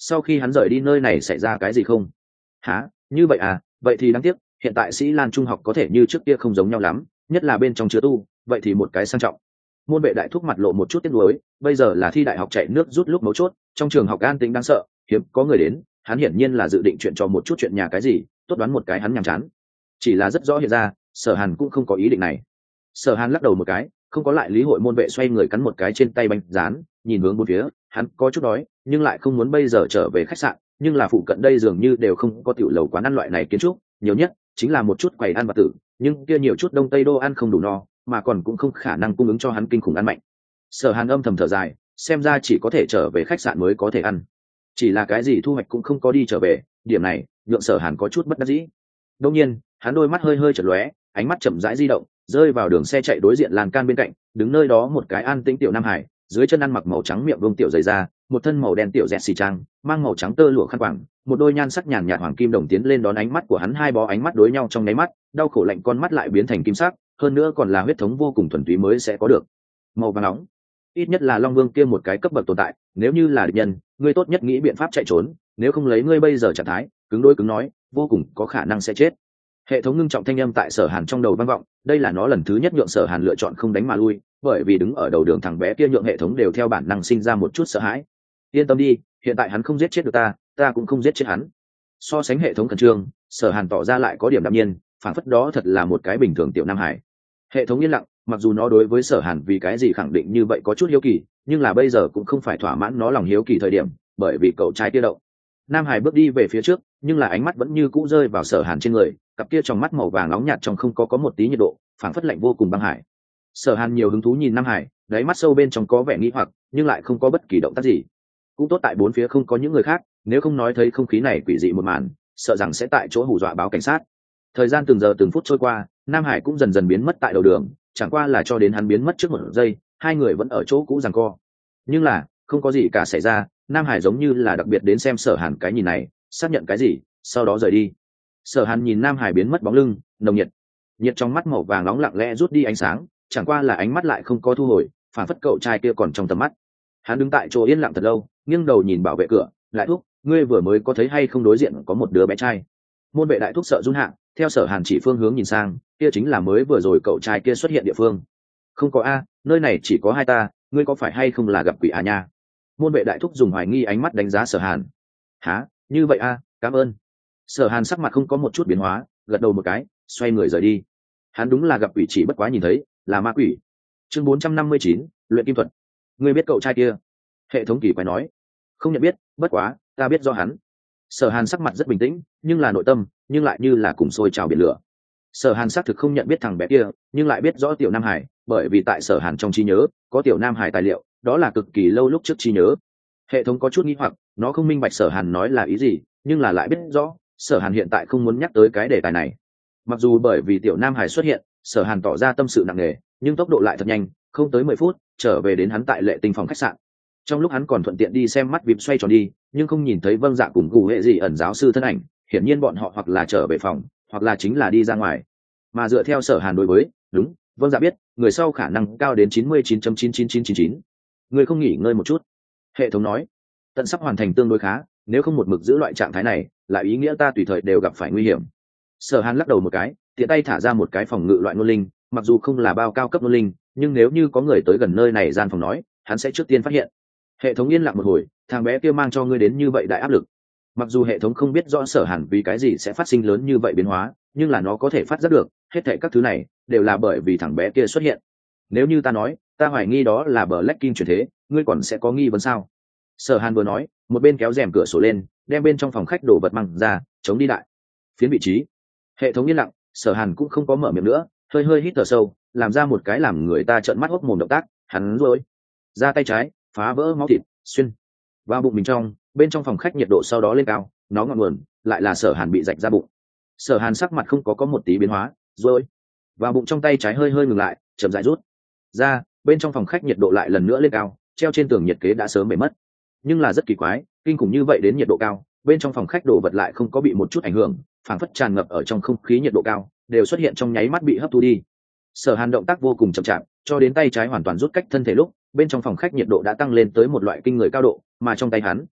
sau khi hắn rời đi nơi này xảy ra cái gì không? Hả? Như vậy à? Vậy thì đáng tiếc, hiện tại Sĩ Lan trung học có thể như trước kia không giống nhau lắm, nhất là bên trong chứa tu, vậy thì một cái sang trọng. Môn vệ đại thúc mặt lộ một chút tiếc nuối, bây giờ là thi đại học chạy nước rút lúc mấu chốt, trong trường học an tĩnh đáng sợ, hiếm có người đến, hắn hiển nhiên là dự định chuyện cho một chút chuyện nhà cái gì, tốt đoán một cái hắn nhàm chán. Chỉ là rất rõ hiện ra, Sở Hàn cũng không có ý định này. Sở Hàn lắc đầu một cái, không có lại lý hội môn vệ xoay người cắn một cái trên tay bánh rán, nhìn hướng bốn phía, hắn có chút đói, nhưng lại không muốn bây giờ trở về khách sạn, nhưng là phụ cận đây dường như đều không có tiểu lầu quán ăn loại này kiến trúc, nhiều nhất chính là một chút quầy ăn vặt tử, nhưng kia nhiều chút đông tây đô ăn không đủ no, mà còn cũng không khả năng cung ứng cho hắn kinh khủng ăn mạnh. Sở Hàn âm thầm thở dài, xem ra chỉ có thể trở về khách sạn mới có thể ăn. Chỉ là cái gì thu hoạch cũng không có đi trở về, điểm này nhượng Sở Hàn có chút bất đắc dĩ. Đương nhiên, hắn đôi mắt hơi hơi chợt lóe, ánh mắt chậm rãi di động, rơi vào đường xe chạy đối diện lan can bên cạnh, đứng nơi đó một cái an tĩnh tiểu nam hải, dưới chân ăn mặc màu trắng miệng vương tiểu dày da, một thân màu đen tiểu dẹt xì trang, mang màu trắng tơ lụa khăn quàng, một đôi nhan sắc nhàn nhạt hoàng kim đồng tiến lên đón ánh mắt của hắn, hai bó ánh mắt đối nhau trong nháy mắt, đau khổ lạnh con mắt lại biến thành kim sắc, hơn nữa còn là huyết thống vô cùng thuần túy mới sẽ có được. Màu vàng nóng, ít nhất là Long Vương kia một cái cấp bậc tồn tại, nếu như là địch nhân, ngươi tốt nhất nghĩ biện pháp chạy trốn, nếu không lấy ngươi bây giờ trạng thái, cứng đôi cứng nói, vô cùng có khả năng sẽ chết. Hệ thống ngưng trọng thanh âm tại Sở Hàn trong đầu vang vọng, đây là nó lần thứ nhất nhượng Sở Hàn lựa chọn không đánh mà lui, bởi vì đứng ở đầu đường thằng bé kia nhượng hệ thống đều theo bản năng sinh ra một chút sợ hãi. Yên tâm đi, hiện tại hắn không giết chết được ta, ta cũng không giết chết hắn. So sánh hệ thống khẩn trương, Sở Hàn tỏ ra lại có điểm đạm nhiên, phản phất đó thật là một cái bình thường tiểu nam hải. Hệ thống yên lặng, mặc dù nó đối với Sở Hàn vì cái gì khẳng định như vậy có chút hiếu kỳ, nhưng là bây giờ cũng không phải thỏa mãn nó lòng hiếu kỳ thời điểm, bởi vì cậu trai kia đậu. Nam hải bước đi về phía trước, nhưng là ánh mắt vẫn như cũ rơi vào Sở Hàn trên người, cặp kia trong mắt màu vàng nóng nhạt trong không có có một tí nhiệt độ, phảng phất lạnh vô cùng băng hải. Sở Hàn nhiều hứng thú nhìn Nam Hải, đáy mắt sâu bên trong có vẻ nghi hoặc, nhưng lại không có bất kỳ động tác gì. Cũng tốt tại bốn phía không có những người khác, nếu không nói thấy không khí này quỷ dị một màn, sợ rằng sẽ tại chỗ hù dọa báo cảnh sát. Thời gian từng giờ từng phút trôi qua, Nam Hải cũng dần dần biến mất tại đầu đường, chẳng qua là cho đến hắn biến mất trước một giây, hai người vẫn ở chỗ cũ giằng co. Nhưng là, không có gì cả xảy ra, Nam Hải giống như là đặc biệt đến xem Sở Hàn cái nhìn này, xác nhận cái gì, sau đó rời đi. Sở Hàn nhìn Nam Hải biến mất bóng lưng, nồng nhiệt, nhiệt trong mắt màu vàng nóng lặng lẽ rút đi ánh sáng, chẳng qua là ánh mắt lại không có thu hồi, phản phất cậu trai kia còn trong tầm mắt. Hắn đứng tại chỗ yên lặng thật lâu, nghiêng đầu nhìn bảo vệ cửa, lại thúc, ngươi vừa mới có thấy hay không đối diện có một đứa bé trai? Môn vệ đại thúc sợ run hạ, theo Sở Hàn chỉ phương hướng nhìn sang, kia chính là mới vừa rồi cậu trai kia xuất hiện địa phương. Không có a, nơi này chỉ có hai ta, ngươi có phải hay không là gặp quỷ à nha? Môn vệ đại thúc dùng hoài nghi ánh mắt đánh giá Sở Hàn. Hả, như vậy a, cảm ơn. Sở Hàn sắc mặt không có một chút biến hóa, gật đầu một cái, xoay người rời đi. Hắn đúng là gặp quỷ, chỉ bất quá nhìn thấy là ma quỷ. Chương bốn trăm năm mươi chín, luyện kim thuật. Ngươi biết cậu trai kia? Hệ thống kỳ quái nói. Không nhận biết, bất quá ta biết do hắn. Sở Hàn sắc mặt rất bình tĩnh, nhưng là nội tâm nhưng lại như là cùng sôi trào biển lửa. Sở Hàn xác thực không nhận biết thằng bé kia, nhưng lại biết rõ tiểu Nam Hải, bởi vì tại Sở Hàn trong trí nhớ có tiểu Nam Hải tài liệu, đó là cực kỳ lâu lúc trước trí nhớ. Hệ thống có chút nghi hoặc, nó không minh bạch Sở Hàn nói là ý gì, nhưng là lại biết rõ Sở Hàn hiện tại không muốn nhắc tới cái đề tài này. Mặc dù bởi vì tiểu Nam Hải xuất hiện, Sở Hàn tỏ ra tâm sự nặng nề, nhưng tốc độ lại thật nhanh, không tới mười phút trở về đến hắn tại Lệ Tinh phòng khách sạn. Trong lúc hắn còn thuận tiện đi xem mắt vịp xoay tròn đi, nhưng không nhìn thấy Vâng Dạ cùng Gù Hệ gì ẩn giáo sư thân ảnh, hiển nhiên bọn họ hoặc là trở về phòng, hoặc là chính là đi ra ngoài. Mà dựa theo Sở Hàn đối với, đúng, Vâng Dạ biết, người sau khả năng cao đến chín mươi chín phẩy chín chín chín chín chín. Người không nghỉ ngơi một chút. Hệ thống nói, tận sắp hoàn thành tương đối khá, nếu không một mực giữ loại trạng thái này, lại ý nghĩa ta tùy thời đều gặp phải nguy hiểm. Sở Hàn lắc đầu một cái, tiện tay thả ra một cái phòng ngự loại ngôn linh, mặc dù không là bao cao cấp ngôn linh, nhưng nếu như có người tới gần nơi này gian phòng nói, hắn sẽ trước tiên phát hiện. Hệ thống yên lặng một hồi, thằng bé kia mang cho ngươi đến như vậy đại áp lực. Mặc dù hệ thống không biết rõ Sở Hàn vì cái gì sẽ phát sinh lớn như vậy biến hóa, nhưng là nó có thể phát giác được, hết thảy các thứ này đều là bởi vì thằng bé kia xuất hiện. Nếu như ta nói, ta hoài nghi đó là Black King chuyển thế, ngươi còn sẽ có nghi vấn sao? Sở Hàn vừa nói, một bên kéo rèm cửa sổ lên, đem bên trong phòng khách đổ vật mang ra, chống đi đại. Phiến vị trí. Hệ thống yên lặng, Sở Hàn cũng không có mở miệng nữa, hơi hơi hít thở sâu, làm ra một cái làm người ta trợn mắt hốc mồm động tác, hắn rồi ra tay trái, phá vỡ máu thịt, xuyên vào bụng mình trong, bên trong phòng khách nhiệt độ sau đó lên cao, nó ngọn nguồn lại là Sở Hàn bị rạch ra bụng. Sở Hàn sắc mặt không có có một tí biến hóa, rồi vào bụng trong tay trái hơi hơi ngừng lại, chậm rãi rút ra, bên trong phòng khách nhiệt độ lại lần nữa lên cao, treo trên tường nhiệt kế đã sớm bể mất. Nhưng là rất kỳ quái, kinh khủng như vậy đến nhiệt độ cao, bên trong phòng khách đồ vật lại không có bị một chút ảnh hưởng, phảng phất tràn ngập ở trong không khí nhiệt độ cao, đều xuất hiện trong nháy mắt bị hấp thu đi. Sở Hàn động tác vô cùng chậm chạp, cho đến tay trái hoàn toàn rút cách thân thể lúc, bên trong phòng khách nhiệt độ đã tăng lên tới một loại kinh người cao độ, mà trong tay hắn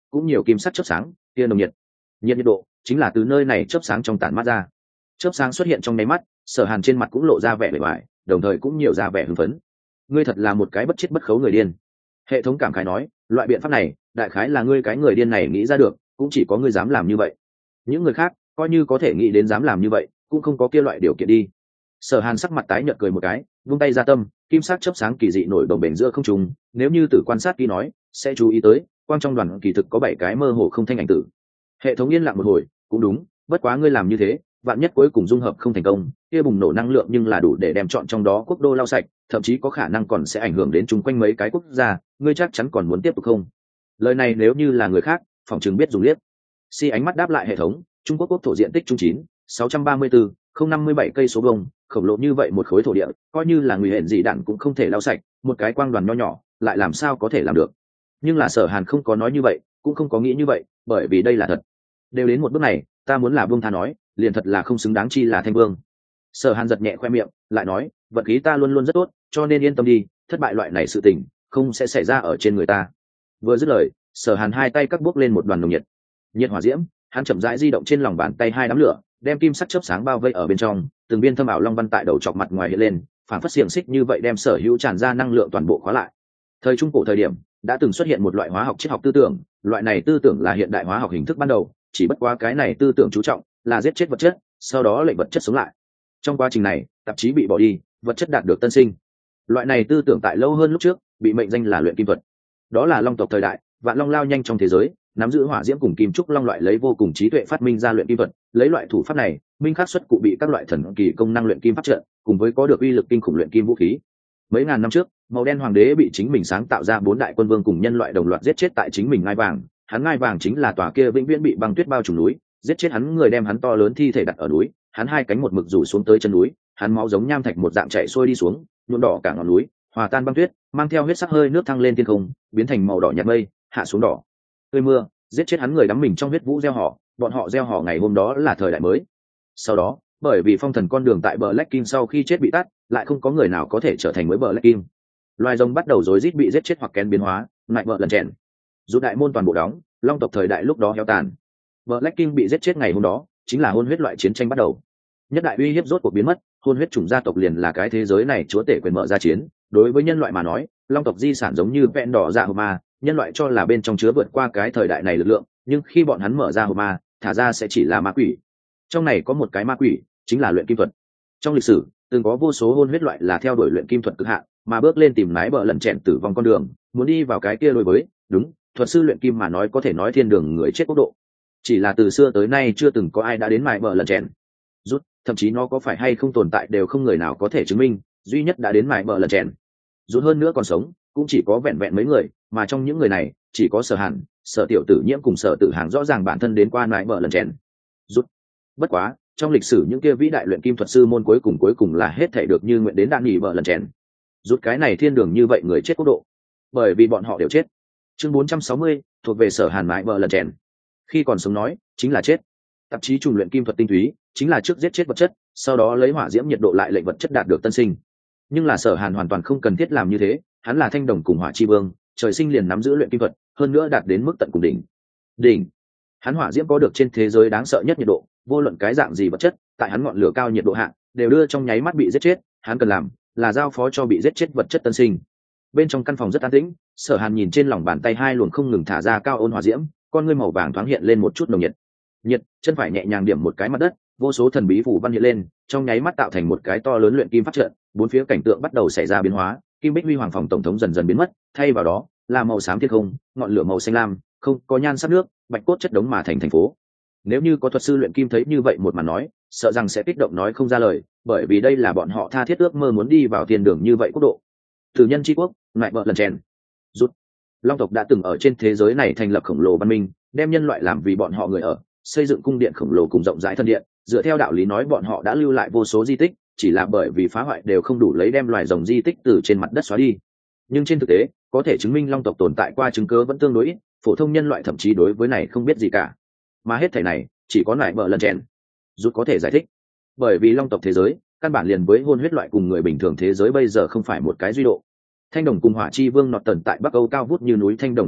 cũng nhiều kim sắc chớp sáng kia nồng nhiệt nhiệt nhiệt độ chính là từ nơi này chớp sáng trong tản mát ra. Chớp sáng xuất hiện trong nháy mắt, Sở Hàn trên mặt cũng lộ ra vẻ bề ngoài, đồng thời cũng nhiều ra vẻ hưng phấn. Ngươi thật là một cái bất chết bất khấu người điên. Hệ thống cảm khái nói, loại biện pháp này đại khái là ngươi cái người điên này nghĩ ra được, cũng chỉ có ngươi dám làm như vậy. Những người khác coi như có thể nghĩ đến dám làm như vậy, cũng không có kia loại điều kiện đi. Sở Hàn sắc mặt tái nhợt cười một cái, vung tay ra tâm, kim sắc chớp sáng kỳ dị nổi đồng bền giữa không trung, nếu như tử quan sát kỹ nói, sẽ chú ý tới, quang trong đoàn kỳ thực có bảy cái mơ hồ không thanh ảnh tử. Hệ thống yên lặng một hồi, cũng đúng, bất quá ngươi làm như thế, vạn nhất cuối cùng dung hợp không thành công, kia bùng nổ năng lượng nhưng là đủ để đem chọn trong đó quốc đô lau sạch, thậm chí có khả năng còn sẽ ảnh hưởng đến chung quanh mấy cái quốc gia, ngươi chắc chắn còn muốn tiếp tục không? Lời này nếu như là người khác, phỏng chừng biết dùng liếc. Si ánh mắt đáp lại hệ thống, Trung Quốc quốc thổ diện tích trung chín, sáu trăm ba mươi tư, không năm mươi bảy cây số vuông, khổng lồ như vậy một khối thổ địa, coi như là người hẹn gì đạn cũng không thể lau sạch, một cái quang đoàn nho nhỏ, lại làm sao có thể làm được? Nhưng là Sở Hàn không có nói như vậy, cũng không có nghĩ như vậy, bởi vì đây là thật. Đều đến một bước này, ta muốn là Vương Tha nói, liền thật là không xứng đáng chi là Thanh Vương. Sở Hàn giật nhẹ khoe miệng, lại nói, vận khí ta luôn luôn rất tốt, cho nên yên tâm đi, thất bại loại này sự tình, không sẽ xảy ra ở trên người ta. Vừa dứt lời, Sở Hàn hai tay cắt bốc lên một đoàn nồng nhiệt, nhiệt hỏa diễm, hắn chậm rãi di động trên lòng bàn tay hai đám lửa, đem kim sắc chớp sáng bao vây ở bên trong, từng biên thâm ảo long văn tại đầu chọc mặt ngoài hiện lên, phản phất xiềng xích như vậy đem sở hữu tràn ra năng lượng toàn bộ khóa lại. Thời trung cổ thời điểm, đã từng xuất hiện một loại hóa học triết học tư tưởng, loại này tư tưởng là hiện đại hóa học hình thức ban đầu, chỉ bất quá cái này tư tưởng chú trọng là giết chết vật chất, sau đó lệnh vật chất sống lại. Trong quá trình này, tạp chí bị bỏ đi, vật chất đạt được tân sinh. Loại này tư tưởng tại lâu hơn lúc trước, bị mệnh danh là luyện kim thuật. Đó là long tộc thời đại, vạn long lao nhanh trong thế giới, nắm giữ hỏa diễm cùng kim trúc long loại lấy vô cùng trí tuệ phát minh ra luyện kim thuật, lấy loại thủ pháp này, minh khắc xuất cụ bị các loại thần kỳ công năng luyện kim pháp trận, cùng với có được uy lực kinh khủng luyện kim vũ khí. Mấy ngàn năm trước, màu đen hoàng đế bị chính mình sáng tạo ra bốn đại quân vương cùng nhân loại đồng loạt giết chết tại chính mình ngai vàng, hắn ngai vàng chính là tòa kia vĩnh viễn bị băng tuyết bao trùm núi, giết chết hắn người đem hắn to lớn thi thể đặt ở núi, hắn hai cánh một mực rủ xuống tới chân núi, hắn máu giống nham thạch một dạng chảy xuôi đi xuống, nhuộm đỏ cả ngọn núi, hòa tan băng tuyết, mang theo huyết sắc hơi nước thăng lên thiên không, biến thành màu đỏ nhạt mây, hạ xuống đỏ tươi mưa, giết chết hắn người đắm mình trong huyết vũ gieo họ, bọn họ gieo họ ngày hôm đó là thời đại mới. Sau đó, bởi vì phong thần con đường tại bờ Black Kim sau khi chết bị tắt, lại không có người nào có thể trở thành mới bờ Black Kim. Loài rồng bắt đầu rối rít bị giết chết hoặc kén biến hóa, lại vợ lần chèn. Dù đại môn toàn bộ đóng, long tộc thời đại lúc đó héo tàn. Bờ Black Kim bị giết chết ngày hôm đó, chính là hôn huyết loại chiến tranh bắt đầu. Nhất đại uy hiếp rốt cuộc biến mất, hôn huyết chủng gia tộc liền là cái thế giới này chúa tể quyền mở ra chiến. Đối với nhân loại mà nói, long tộc di sản giống như vẹn đỏ dạ hộp ma, nhân loại cho là bên trong chứa vượt qua cái thời đại này lực lượng, nhưng khi bọn hắn mở ra hộp ma, thả ra sẽ chỉ là ma quỷ. Trong này có một cái ma quỷ, chính là luyện kim thuật. Trong lịch sử, từng có vô số hôn huyết loại là theo đuổi luyện kim thuật cực hạn, mà bước lên tìm lái bờ lần chèn tử vong con đường, muốn đi vào cái kia đối với, đúng, thuật sư luyện kim mà nói có thể nói thiên đường người chết quốc độ. Chỉ là từ xưa tới nay chưa từng có ai đã đến mài bờ lần chèn. Rút, thậm chí nó có phải hay không tồn tại đều không người nào có thể chứng minh, duy nhất đã đến mài bờ lần chèn. Rút hơn nữa còn sống, cũng chỉ có vẹn vẹn mấy người, mà trong những người này, chỉ có Sở Hàn, Sở Tiểu Tử Nhiễm cùng Sở Tử Hàng rõ ràng bản thân đến qua mài bờ lần chèn. Rút. Bất quá, trong lịch sử những kia vĩ đại luyện kim thuật sư môn cuối cùng cuối cùng là hết thảy được như nguyện đến đạn nghỉ bờ lần chèn. Rút cái này thiên đường như vậy người chết quốc độ, bởi vì bọn họ đều chết. Chương bốn trăm sáu mươi, thuộc về Sở Hàn mãi bờ lần chèn. Khi còn sống nói, chính là chết. Tạp chí trùng luyện kim thuật tinh túy, chính là trước giết chết vật chất, sau đó lấy hỏa diễm nhiệt độ lại lệnh vật chất đạt được tân sinh. Nhưng là Sở Hàn hoàn toàn không cần thiết làm như thế, hắn là thanh đồng cùng hỏa chi vương, trời sinh liền nắm giữ luyện kim thuật, hơn nữa đạt đến mức tận cùng đỉnh. Đỉnh. Hắn hỏa diễm có được trên thế giới đáng sợ nhất nhiệt độ, vô luận cái dạng gì vật chất, tại hắn ngọn lửa cao nhiệt độ hạ, đều đưa trong nháy mắt bị giết chết, hắn cần làm là giao phó cho bị giết chết vật chất tân sinh. Bên trong căn phòng rất an tĩnh, Sở Hàn nhìn trên lòng bàn tay hai luồng không ngừng thả ra cao ôn hỏa diễm, con ngươi màu vàng thoáng hiện lên một chút nồng nhiệt. Nhiệt, chân phải nhẹ nhàng điểm một cái mặt đất, vô số thần bí phù văn hiện lên, trong nháy mắt tạo thành một cái to lớn luyện kim pháp trận, bốn phía cảnh tượng bắt đầu xảy ra biến hóa, kim bích huy hoàng phòng tổng thống dần dần biến mất, thay vào đó là màu xám thiên không, ngọn lửa màu xanh lam, không có nhan sắc nước, bạch cốt chất đống mà thành thành phố. Nếu như có thuật sư luyện kim thấy như vậy một màn nói, sợ rằng sẽ kích động nói không ra lời, bởi vì đây là bọn họ tha thiết ước mơ muốn đi vào thiên đường như vậy quốc độ. Tử nhân tri quốc, lại bợ lần chèn. Rút. Long tộc đã từng ở trên thế giới này thành lập khổng lồ văn minh, đem nhân loại làm vì bọn họ người ở, xây dựng cung điện khổng lồ cùng rộng rãi thân điện, dựa theo đạo lý nói bọn họ đã lưu lại vô số di tích, chỉ là bởi vì phá hoại đều không đủ lấy đem loài rồng di tích từ trên mặt đất xóa đi. Nhưng trên thực tế, có thể chứng minh long tộc tồn tại qua chứng cứ vẫn tương đối ít, phổ thông nhân loại thậm chí đối với này không biết gì cả. Mà hết thảy này, chỉ có lại bợ lần chèn rút có thể giải thích. Bởi vì long tộc thế giới, căn bản liền với hôn huyết loại cùng người bình thường thế giới bây giờ không phải một cái duy độ. Thanh đồng cùng hỏa chi vương nọt tần tại Bắc Âu cao vút như núi thanh đồng cung điện,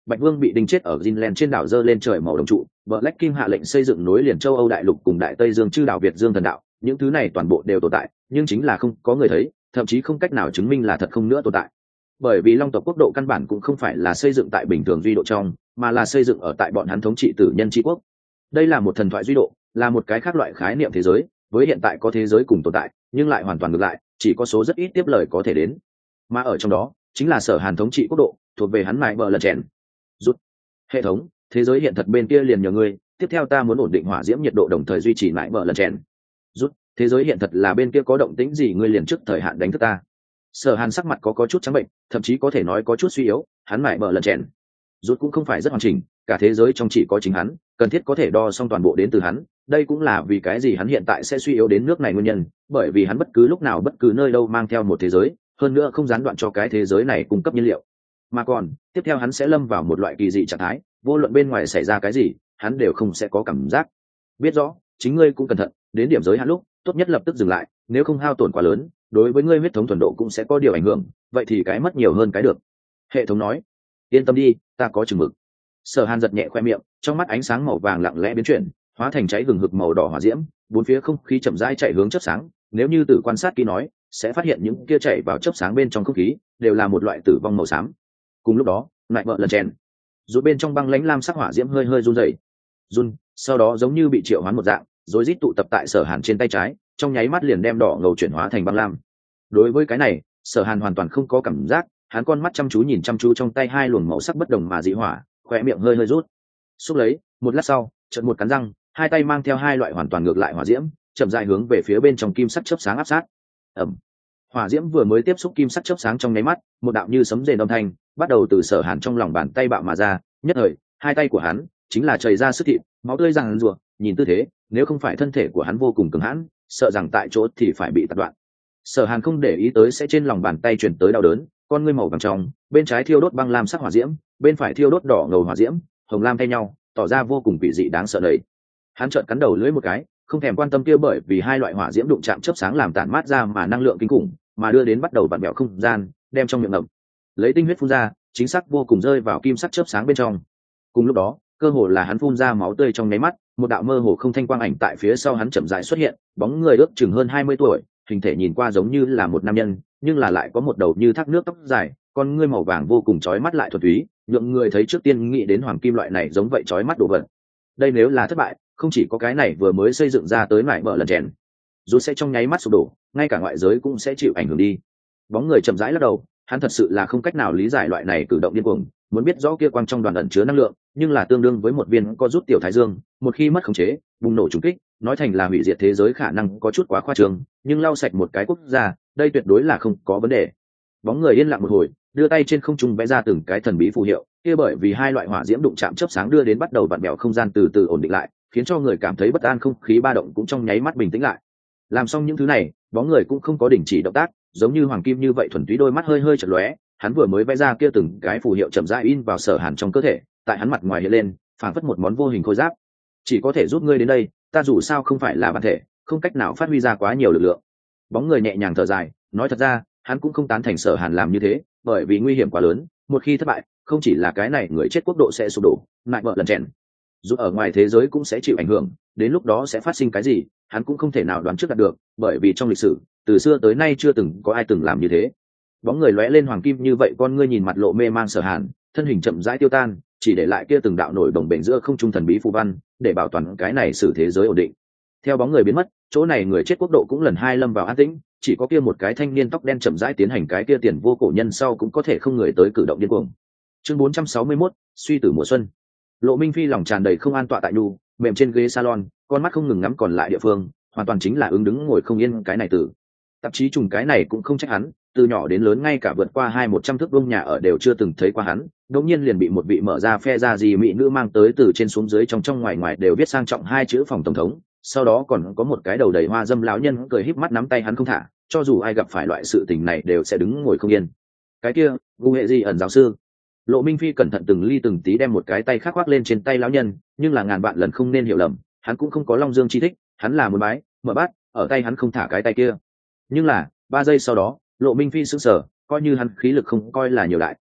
Bạch Vương bị đinh chết ở Greenland trên đảo dơ lên trời màu đồng trụ, Black King hạ lệnh xây dựng nối liền châu Âu đại lục cùng Đại Tây Dương chư đảo Việt Dương thần đạo, những thứ này toàn bộ đều tồn tại, nhưng chính là không có người thấy, thậm chí không cách nào chứng minh là thật không nữa tồn tại. Bởi vì Long tộc quốc độ căn bản cũng không phải là xây dựng tại bình thường duy độ trong, mà là xây dựng ở tại bọn hắn thống trị tử nhân tri quốc. Đây là một thần thoại duy độ, là một cái khác loại khái niệm thế giới, với hiện tại có thế giới cùng tồn tại, nhưng lại hoàn toàn ngược lại, chỉ có số rất ít tiếp lời có thể đến. Mà ở trong đó, chính là Sở Hàn thống trị quốc độ, thuộc về hắn mại bờ lần chèn. Rút. Hệ thống, thế giới hiện thật bên kia liền nhờ ngươi, tiếp theo ta muốn ổn định hỏa diễm nhiệt độ đồng thời duy trì mại bờ lần chèn. Rút. Thế giới hiện thật là bên kia có động tĩnh gì ngươi liền trước thời hạn đánh thức ta. Sở Hàn sắc mặt có có chút trắng bệnh, thậm chí có thể nói có chút suy yếu, hắn mại bờ lần chèn. Rút cũng không phải rất hoàn chỉnh, cả thế giới trong chỉ có chính hắn, cần thiết có thể đo xong toàn bộ đến từ hắn, đây cũng là vì cái gì hắn hiện tại sẽ suy yếu đến nước này nguyên nhân, bởi vì hắn bất cứ lúc nào bất cứ nơi đâu mang theo một thế giới, hơn nữa không gián đoạn cho cái thế giới này cung cấp nhiên liệu. Mà còn, tiếp theo hắn sẽ lâm vào một loại kỳ dị trạng thái, vô luận bên ngoài xảy ra cái gì, hắn đều không sẽ có cảm giác. Biết rõ, chính ngươi cũng cẩn thận, đến điểm giới hạn lúc, tốt nhất lập tức dừng lại, nếu không hao tổn quá lớn, đối với ngươi huyết thống thuần độ cũng sẽ có điều ảnh hưởng, vậy thì cái mất nhiều hơn cái được. Hệ thống nói, yên tâm đi, ta có chừng mực. Sở Hàn giật nhẹ khoe miệng, trong mắt ánh sáng màu vàng lặng lẽ biến chuyển, hóa thành cháy hừng hực màu đỏ hỏa diễm, bốn phía không khí chậm rãi chạy hướng chớp sáng, nếu như từ quan sát kỹ nói, sẽ phát hiện những kia chạy vào chớp sáng bên trong không khí đều là một loại tử vong màu xám. Cùng lúc đó, lại vợ lần chèn, rồi bên trong băng lãnh lam sắc hỏa diễm hơi hơi run rẩy. Run, sau đó giống như bị triệu hoán một dạng, rồi rít tụ tập tại Sở Hàn trên tay trái, trong nháy mắt liền đem đỏ ngầu chuyển hóa thành băng lam. Đối với cái này, Sở Hàn hoàn toàn không có cảm giác, hắn con mắt chăm chú nhìn chăm chú trong tay hai luồng màu sắc bất đồng mà dị hỏa, khóe miệng hơi hơi rút. Xúc lấy, một lát sau, chợt một cắn răng, hai tay mang theo hai loại hoàn toàn ngược lại hỏa diễm, chậm rãi hướng về phía bên trong kim sắc chớp sáng áp sát. Ầm. Hỏa diễm vừa mới tiếp xúc kim sắc chớp sáng trong nháy mắt, một đạo như sấm rền âm thanh bắt đầu từ Sở Hàn trong lòng bàn tay bạo mà ra, nhất thời, hai tay của hắn chính là chảy ra sức thịt, máu tươi ràng rùa, nhìn tư thế, nếu không phải thân thể của hắn vô cùng cứng hãn, sợ rằng tại chỗ thì phải bị tạt đoạn. Sở Hàn không để ý tới sẽ trên lòng bàn tay truyền tới đau đớn, con ngươi màu vàng trong, bên trái thiêu đốt băng lam sắc hỏa diễm, bên phải thiêu đốt đỏ ngầu hỏa diễm, hồng lam thay nhau, tỏ ra vô cùng quỷ dị đáng sợ đấy. Hắn trợn cắn đầu lưỡi một cái, không thèm quan tâm kia bởi vì hai loại hỏa diễm đụng chạm chớp sáng làm tản mát ra mà năng lượng kinh khủng, mà đưa đến bắt đầu vặn vẹo không gian, đem trong miệng ngậm, lấy tinh huyết phun ra, chính xác vô cùng rơi vào kim sắc chớp sáng bên trong. Cùng lúc đó, cơ hồ là hắn phun ra máu tươi trong nháy mắt, một đạo mơ hồ không thanh quang ảnh tại phía sau hắn chậm rãi xuất hiện, bóng người ước chừng hơn hai mươi tuổi, hình thể nhìn qua giống như là một nam nhân, nhưng là lại có một đầu như thác nước tóc dài, con ngươi màu vàng vô cùng chói mắt lại thuần túy, nhượng người thấy trước tiên nghĩ đến hoàng kim loại này giống vậy chói mắt đồ vật. Đây nếu là thất bại, không chỉ có cái này vừa mới xây dựng ra tới nải bờ lần chèn, dù sẽ trong nháy mắt sụp đổ, ngay cả ngoại giới cũng sẽ chịu ảnh hưởng đi. Bóng người chậm rãi lắc đầu, hắn thật sự là không cách nào lý giải loại này cử động điên cuồng, muốn biết rõ kia quang trong đoàn ẩn chứa năng lượng, nhưng là tương đương với một viên có rút tiểu thái dương, một khi mất khống chế, bùng nổ trùng kích, nói thành là hủy diệt thế giới khả năng có chút quá khoa trương, nhưng lau sạch một cái quốc gia, đây tuyệt đối là không có vấn đề. Bóng người yên lặng một hồi, đưa tay trên không trung vẽ ra từng cái thần bí phù hiệu, kia bởi vì hai loại hỏa diễm đụng chạm chớp sáng đưa đến bắt đầu vặn bèo không gian từ từ ổn định lại, khiến cho người cảm thấy bất an, không khí ba động cũng trong nháy mắt bình tĩnh lại. Làm xong những thứ này, bóng người cũng không có đình chỉ động tác, giống như hoàng kim như vậy thuần túy, đôi mắt hơi hơi chợt lóe, hắn vừa mới vẽ ra kia từng cái phù hiệu chậm rãi in vào Sở Hàn trong cơ thể, tại hắn mặt ngoài hiện lên, phảng phất một món vô hình khôi giáp. Chỉ có thể giúp ngươi đến đây, ta dù sao không phải là bản thể, không cách nào phát huy ra quá nhiều lực lượng. Bóng người nhẹ nhàng thở dài, nói thật ra, hắn cũng không tán thành Sở Hàn làm như thế, bởi vì nguy hiểm quá lớn, một khi thất bại, không chỉ là cái này người chết quốc độ sẽ sụp đổ, lại vợ lần chèn, dù ở ngoài thế giới cũng sẽ chịu ảnh hưởng, đến lúc đó sẽ phát sinh cái gì, hắn cũng không thể nào đoán trước đạt được, bởi vì trong lịch sử, từ xưa tới nay chưa từng có ai từng làm như thế. Bóng người lóe lên hoàng kim như vậy, con ngươi nhìn mặt lộ mê mang Sở Hàn, thân hình chậm rãi tiêu tan, chỉ để lại kia từng đạo nổi đồng bền giữa không trung thần bí phù văn, để bảo toàn cái này sử thế giới ổn định. Theo bóng người biến mất, chỗ này người chết quốc độ cũng lần hai lâm vào an tĩnh, chỉ có kia một cái thanh niên tóc đen chậm rãi tiến hành cái kia tiền vô cổ nhân sau cũng có thể không người tới cử động điên cuồng. Chương bốn trăm sáu mươi mốt, suy tử mùa xuân. Lộ Minh Phi lòng tràn đầy không an tọa tại nhu, mềm trên ghế salon, con mắt không ngừng ngắm còn lại địa phương, hoàn toàn chính là ứng đứng ngồi không yên cái này tử. Tạp chí trùng cái này cũng không trách hắn, từ nhỏ đến lớn ngay cả vượt qua hai một trăm thước vuông nhà ở đều chưa từng thấy qua hắn, đột nhiên liền bị một vị mở ra phe ra gì mỹ nữ mang tới, từ trên xuống dưới trong trong ngoài ngoài đều viết sang trọng hai chữ phòng tổng thống, sau đó còn có một cái đầu đầy hoa dâm lão nhân cười híp mắt nắm tay hắn không thả, cho dù ai gặp phải loại sự tình này đều sẽ đứng ngồi không yên. Cái kia, gu hệ gì ẩn giáo sư. Lộ Minh Phi cẩn thận từng ly từng tí đem một cái tay khác khoác lên trên tay lão nhân, nhưng là ngàn vạn lần không nên hiểu lầm, hắn cũng không có Long Dương chi thích, hắn là muốn bái, mở bát, ở tay hắn không thả cái tay kia. Nhưng là, ba giây sau đó, Lộ Minh Phi sững sờ, coi như hắn khí lực không coi là nhiều đại,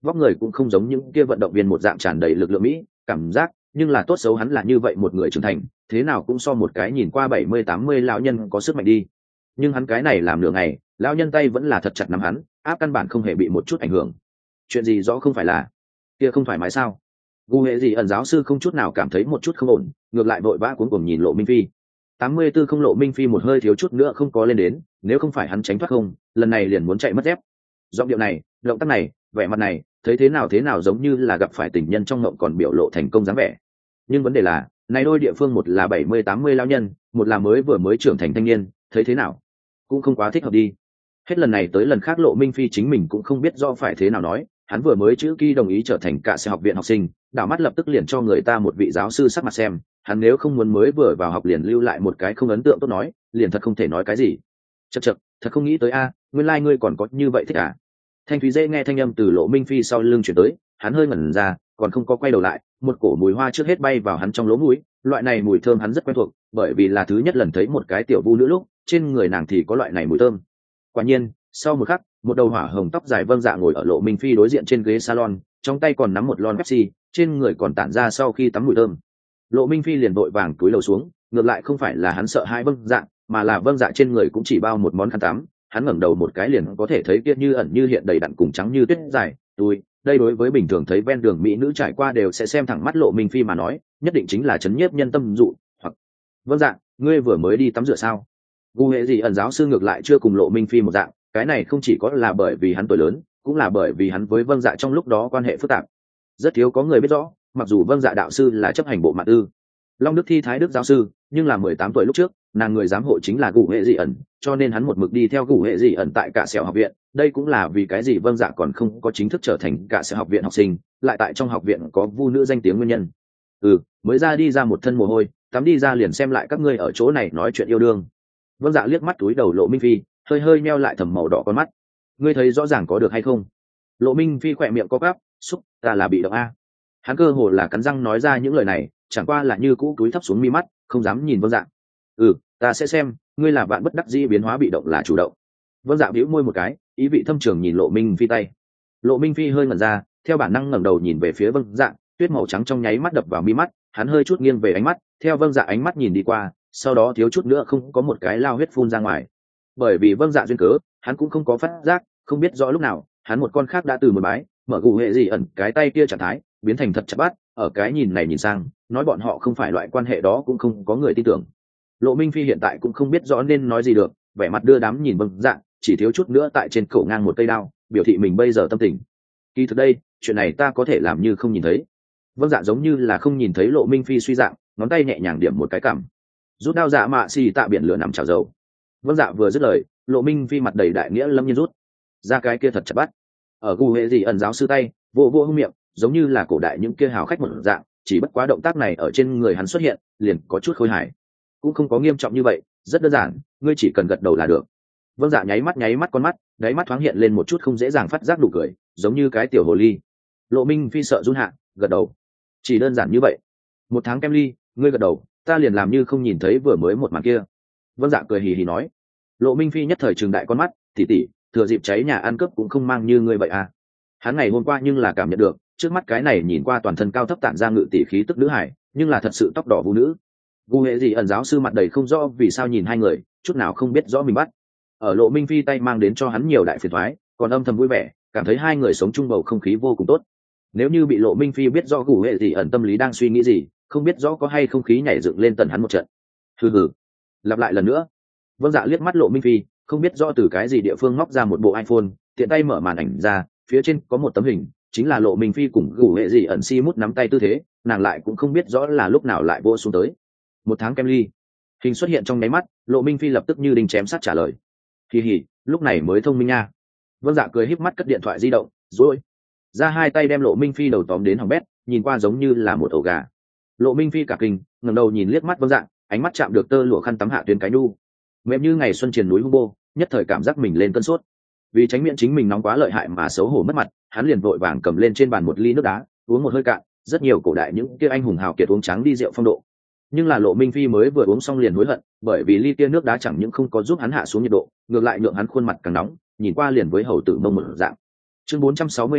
vóc người cũng không giống những kia vận động viên một dạng tràn đầy lực lượng mỹ cảm giác, nhưng là tốt xấu hắn là như vậy một người trưởng thành, thế nào cũng so một cái nhìn qua bảy mươi tám mươi lão nhân có sức mạnh đi. Nhưng hắn cái này làm nửa ngày, lão nhân tay vẫn là thật chặt nắm hắn, áp căn bản không hề bị một chút ảnh hưởng. Chuyện gì rõ không phải là kia không thoải mái sao? Gu hệ gì ẩn giáo sư không chút nào cảm thấy một chút không ổn, ngược lại vội vã cuống cuồng nhìn Lộ Minh Phi. tám mươi tư không Lộ Minh Phi một hơi thiếu chút nữa không có lên đến, nếu không phải hắn tránh thoát không, lần này liền muốn chạy mất dép. Giọng điệu này, động tác này, vẻ mặt này, thấy thế nào thế nào giống như là gặp phải tình nhân trong mộng còn biểu lộ thành công dáng vẻ. Nhưng vấn đề là, này đôi địa phương một là bảy mươi tám mươi lão nhân, một là mới vừa mới trưởng thành thanh niên, thấy thế nào cũng không quá thích hợp đi. Hết lần này tới lần khác Lộ Minh Phi chính mình cũng không biết do phải thế nào nói, hắn vừa mới chữ ký đồng ý trở thành cả sẽ học viện học sinh, đảo mắt lập tức liền cho người ta một vị giáo sư sắc mặt xem, hắn nếu không muốn mới vừa vào học liền lưu lại một cái không ấn tượng tốt nói, liền thật không thể nói cái gì. Chậc chậc, thật không nghĩ tới a, nguyên lai like ngươi còn có như vậy thích à? Thanh Thúy dễ nghe thanh âm từ Lộ Minh Phi sau lưng chuyển tới, hắn hơi ngẩn ra, còn không có quay đầu lại, một cổ mùi hoa trước hết bay vào hắn trong lỗ mũi, loại này mùi thơm hắn rất quen thuộc, bởi vì là thứ nhất lần thấy một cái tiểu vu nữ lúc, trên người nàng thì có loại này mùi thơm. Quả nhiên, sau một khắc, một đầu hỏa hồng tóc dài vâng dạ ngồi ở Lộ Minh Phi đối diện trên ghế salon, trong tay còn nắm một lon Pepsi, trên người còn tản ra sau khi tắm mùi thơm. Lộ Minh Phi liền vội vàng cúi đầu xuống, ngược lại không phải là hắn sợ hai vâng dạ, mà là vâng dạ trên người cũng chỉ bao một món khăn tắm, hắn ngẩng đầu một cái liền có thể thấy kia như ẩn như hiện đầy đặn cùng trắng như tuyết dài, tôi, đây đối với bình thường thấy ven đường mỹ nữ trải qua đều sẽ xem thẳng mắt Lộ Minh Phi mà nói, nhất định chính là chấn nhiếp nhân tâm dụ, hoặc vâng dạ, ngươi vừa mới đi tắm rửa sao? Gu hệ gì ẩn giáo sư ngược lại chưa cùng Lộ Minh Phi một dạng, cái này không chỉ có là bởi vì hắn tuổi lớn, cũng là bởi vì hắn với vâng dạ trong lúc đó quan hệ phức tạp. Rất thiếu có người biết rõ, mặc dù vâng dạ đạo sư là chấp hành bộ mạn ư Long Đức Thi Thái Đức giáo sư, nhưng là mười tám tuổi lúc trước, nàng người giám hộ chính là Gu hệ dị ẩn, cho nên hắn một mực đi theo Gu hệ dị ẩn tại cả sẹo học viện, đây cũng là vì cái gì vâng dạ còn không có chính thức trở thành cả sẹo học viện học sinh, lại tại trong học viện có vu nữ danh tiếng nguyên nhân. Ừ, mới ra đi ra một thân mồ hôi, tắm đi ra liền xem lại các ngươi ở chỗ này nói chuyện yêu đương. Vâng dạ liếc mắt túi đầu Lộ Minh Phi, hơi hơi meo lại thầm màu đỏ con mắt. Ngươi thấy rõ ràng có được hay không? Lộ Minh Phi khỏe miệng co quắp, xúc, ta là bị động a. Hắn cơ hồ là cắn răng nói ra những lời này, chẳng qua là như cũ túi thấp xuống mi mắt, không dám nhìn Vâng Dạ. Ừ, ta sẽ xem, ngươi là bạn bất đắc dĩ biến hóa bị động là chủ động. Vâng Dạ bĩu môi một cái, ý vị thâm trường nhìn Lộ Minh Phi tay. Lộ Minh Phi hơi ngẩn ra, theo bản năng ngẩng đầu nhìn về phía Vâng Dạ, tuyết màu trắng trong nháy mắt đập vào mi mắt, hắn hơi chút nghiêng về ánh mắt, theo Vâng Dạ ánh mắt nhìn đi qua, sau đó thiếu chút nữa không có một cái lao huyết phun ra ngoài. Bởi vì Vâng Dạ duyên cớ, hắn cũng không có phát giác, không biết rõ lúc nào, hắn một con khác đã từ một bái, mở Gu hệ gì ẩn cái tay kia trạng thái, biến thành thật chặt bát, ở cái nhìn này nhìn sang, nói bọn họ không phải loại quan hệ đó cũng không có người tin tưởng. Lộ Minh Phi hiện tại cũng không biết rõ nên nói gì được, vẻ mặt đưa đám nhìn Vâng Dạ, chỉ thiếu chút nữa tại trên cổ ngang một cây đao, biểu thị mình bây giờ tâm tình. Kỳ thực đây, chuyện này ta có thể làm như không nhìn thấy. Vâng Dạ giống như là không nhìn thấy Lộ Minh Phi suy dạng, ngón tay nhẹ nhàng điểm một cái cằm. Rút đao dạ mạ xì tạ biển lửa nằm chảo dầu. Vâng Dạ vừa dứt lời, Lộ Minh Phi mặt đầy đại nghĩa lâm nhiên rút ra cái kia thật chặt bắt. Ở Gu hệ gì ẩn giáo sư tay, vô vô hung miệng, giống như là cổ đại những kia hào khách một dạng, chỉ bất quá động tác này ở trên người hắn xuất hiện, liền có chút khôi hài. Cũng không có nghiêm trọng như vậy, rất đơn giản, ngươi chỉ cần gật đầu là được. Vâng Dạ nháy mắt nháy mắt con mắt, đáy mắt thoáng hiện lên một chút không dễ dàng phát giác đủ cười, giống như cái tiểu hồ ly. Lộ Minh Phi sợ run hạ, gật đầu. Chỉ đơn giản như vậy. Một tháng kem ly, ngươi gật đầu, ta liền làm như không nhìn thấy vừa mới một màn kia. Vâng Dạ cười hì hì nói. Lộ Minh Phi nhất thời trừng đại con mắt, tỉ tỉ, thừa dịp cháy nhà ăn cướp cũng không mang như ngươi vậy à. Hắn ngày hôm qua nhưng là cảm nhận được, trước mắt cái này nhìn qua toàn thân cao thấp tản ra ngự tỷ khí tức nữ hải, nhưng là thật sự tóc đỏ vũ nữ. Gu hệ gì ẩn giáo sư mặt đầy không rõ vì sao nhìn hai người, chút nào không biết rõ mình bắt. Ở Lộ Minh Phi tay mang đến cho hắn nhiều đại phiền toái, còn âm thầm vui vẻ, cảm thấy hai người sống chung bầu không khí vô cùng tốt. Nếu như bị Lộ Minh Phi biết rõ Gu hệ gì ẩn tâm lý đang suy nghĩ gì, không biết rõ có hay không khí nhảy dựng lên tận hắn một trận. Hừ hừ. Lặp lại lần nữa. Vâng Dạ liếc mắt Lộ Minh Phi, không biết rõ từ cái gì địa phương móc ra một bộ iPhone, tiện tay mở màn ảnh ra, phía trên có một tấm hình, chính là Lộ Minh Phi cùng Gu hệ gì ẩn si mút nắm tay tư thế, nàng lại cũng không biết rõ là lúc nào lại vô xuống tới. Một tháng kem ly. Hình xuất hiện trong nháy mắt, Lộ Minh Phi lập tức như đinh chém sắt trả lời. Kỳ hỉ, lúc này mới thông minh nha. Vâng Dạ cười híp mắt cất điện thoại di động, rồi ra hai tay đem Lộ Minh Phi đầu tóm đến hỏng bét, nhìn qua giống như là một ổ gà. Lộ Minh Phi cả kinh, ngẩng đầu nhìn liếc mắt Vâng Dạ, ánh mắt chạm được tơ lụa khăn tắm hạ tuyến cái nu, mềm như ngày xuân triền núi hung bô, nhất thời cảm giác mình lên cơn sốt. Vì tránh miệng chính mình nóng quá lợi hại mà xấu hổ mất mặt, hắn liền vội vàng cầm lên trên bàn một ly nước đá, uống một hơi cạn. Rất nhiều cổ đại những kia anh hùng hào kiệt uống trắng đi rượu phong độ, nhưng là Lộ Minh Phi mới vừa uống xong liền hối hận, bởi vì ly kia nước đá chẳng những không có giúp hắn hạ xuống nhiệt độ, ngược lại nhượng hắn khuôn mặt càng nóng, nhìn qua liền với hầu tử mông một dạng. Chương bốn trăm sáu mươi hai,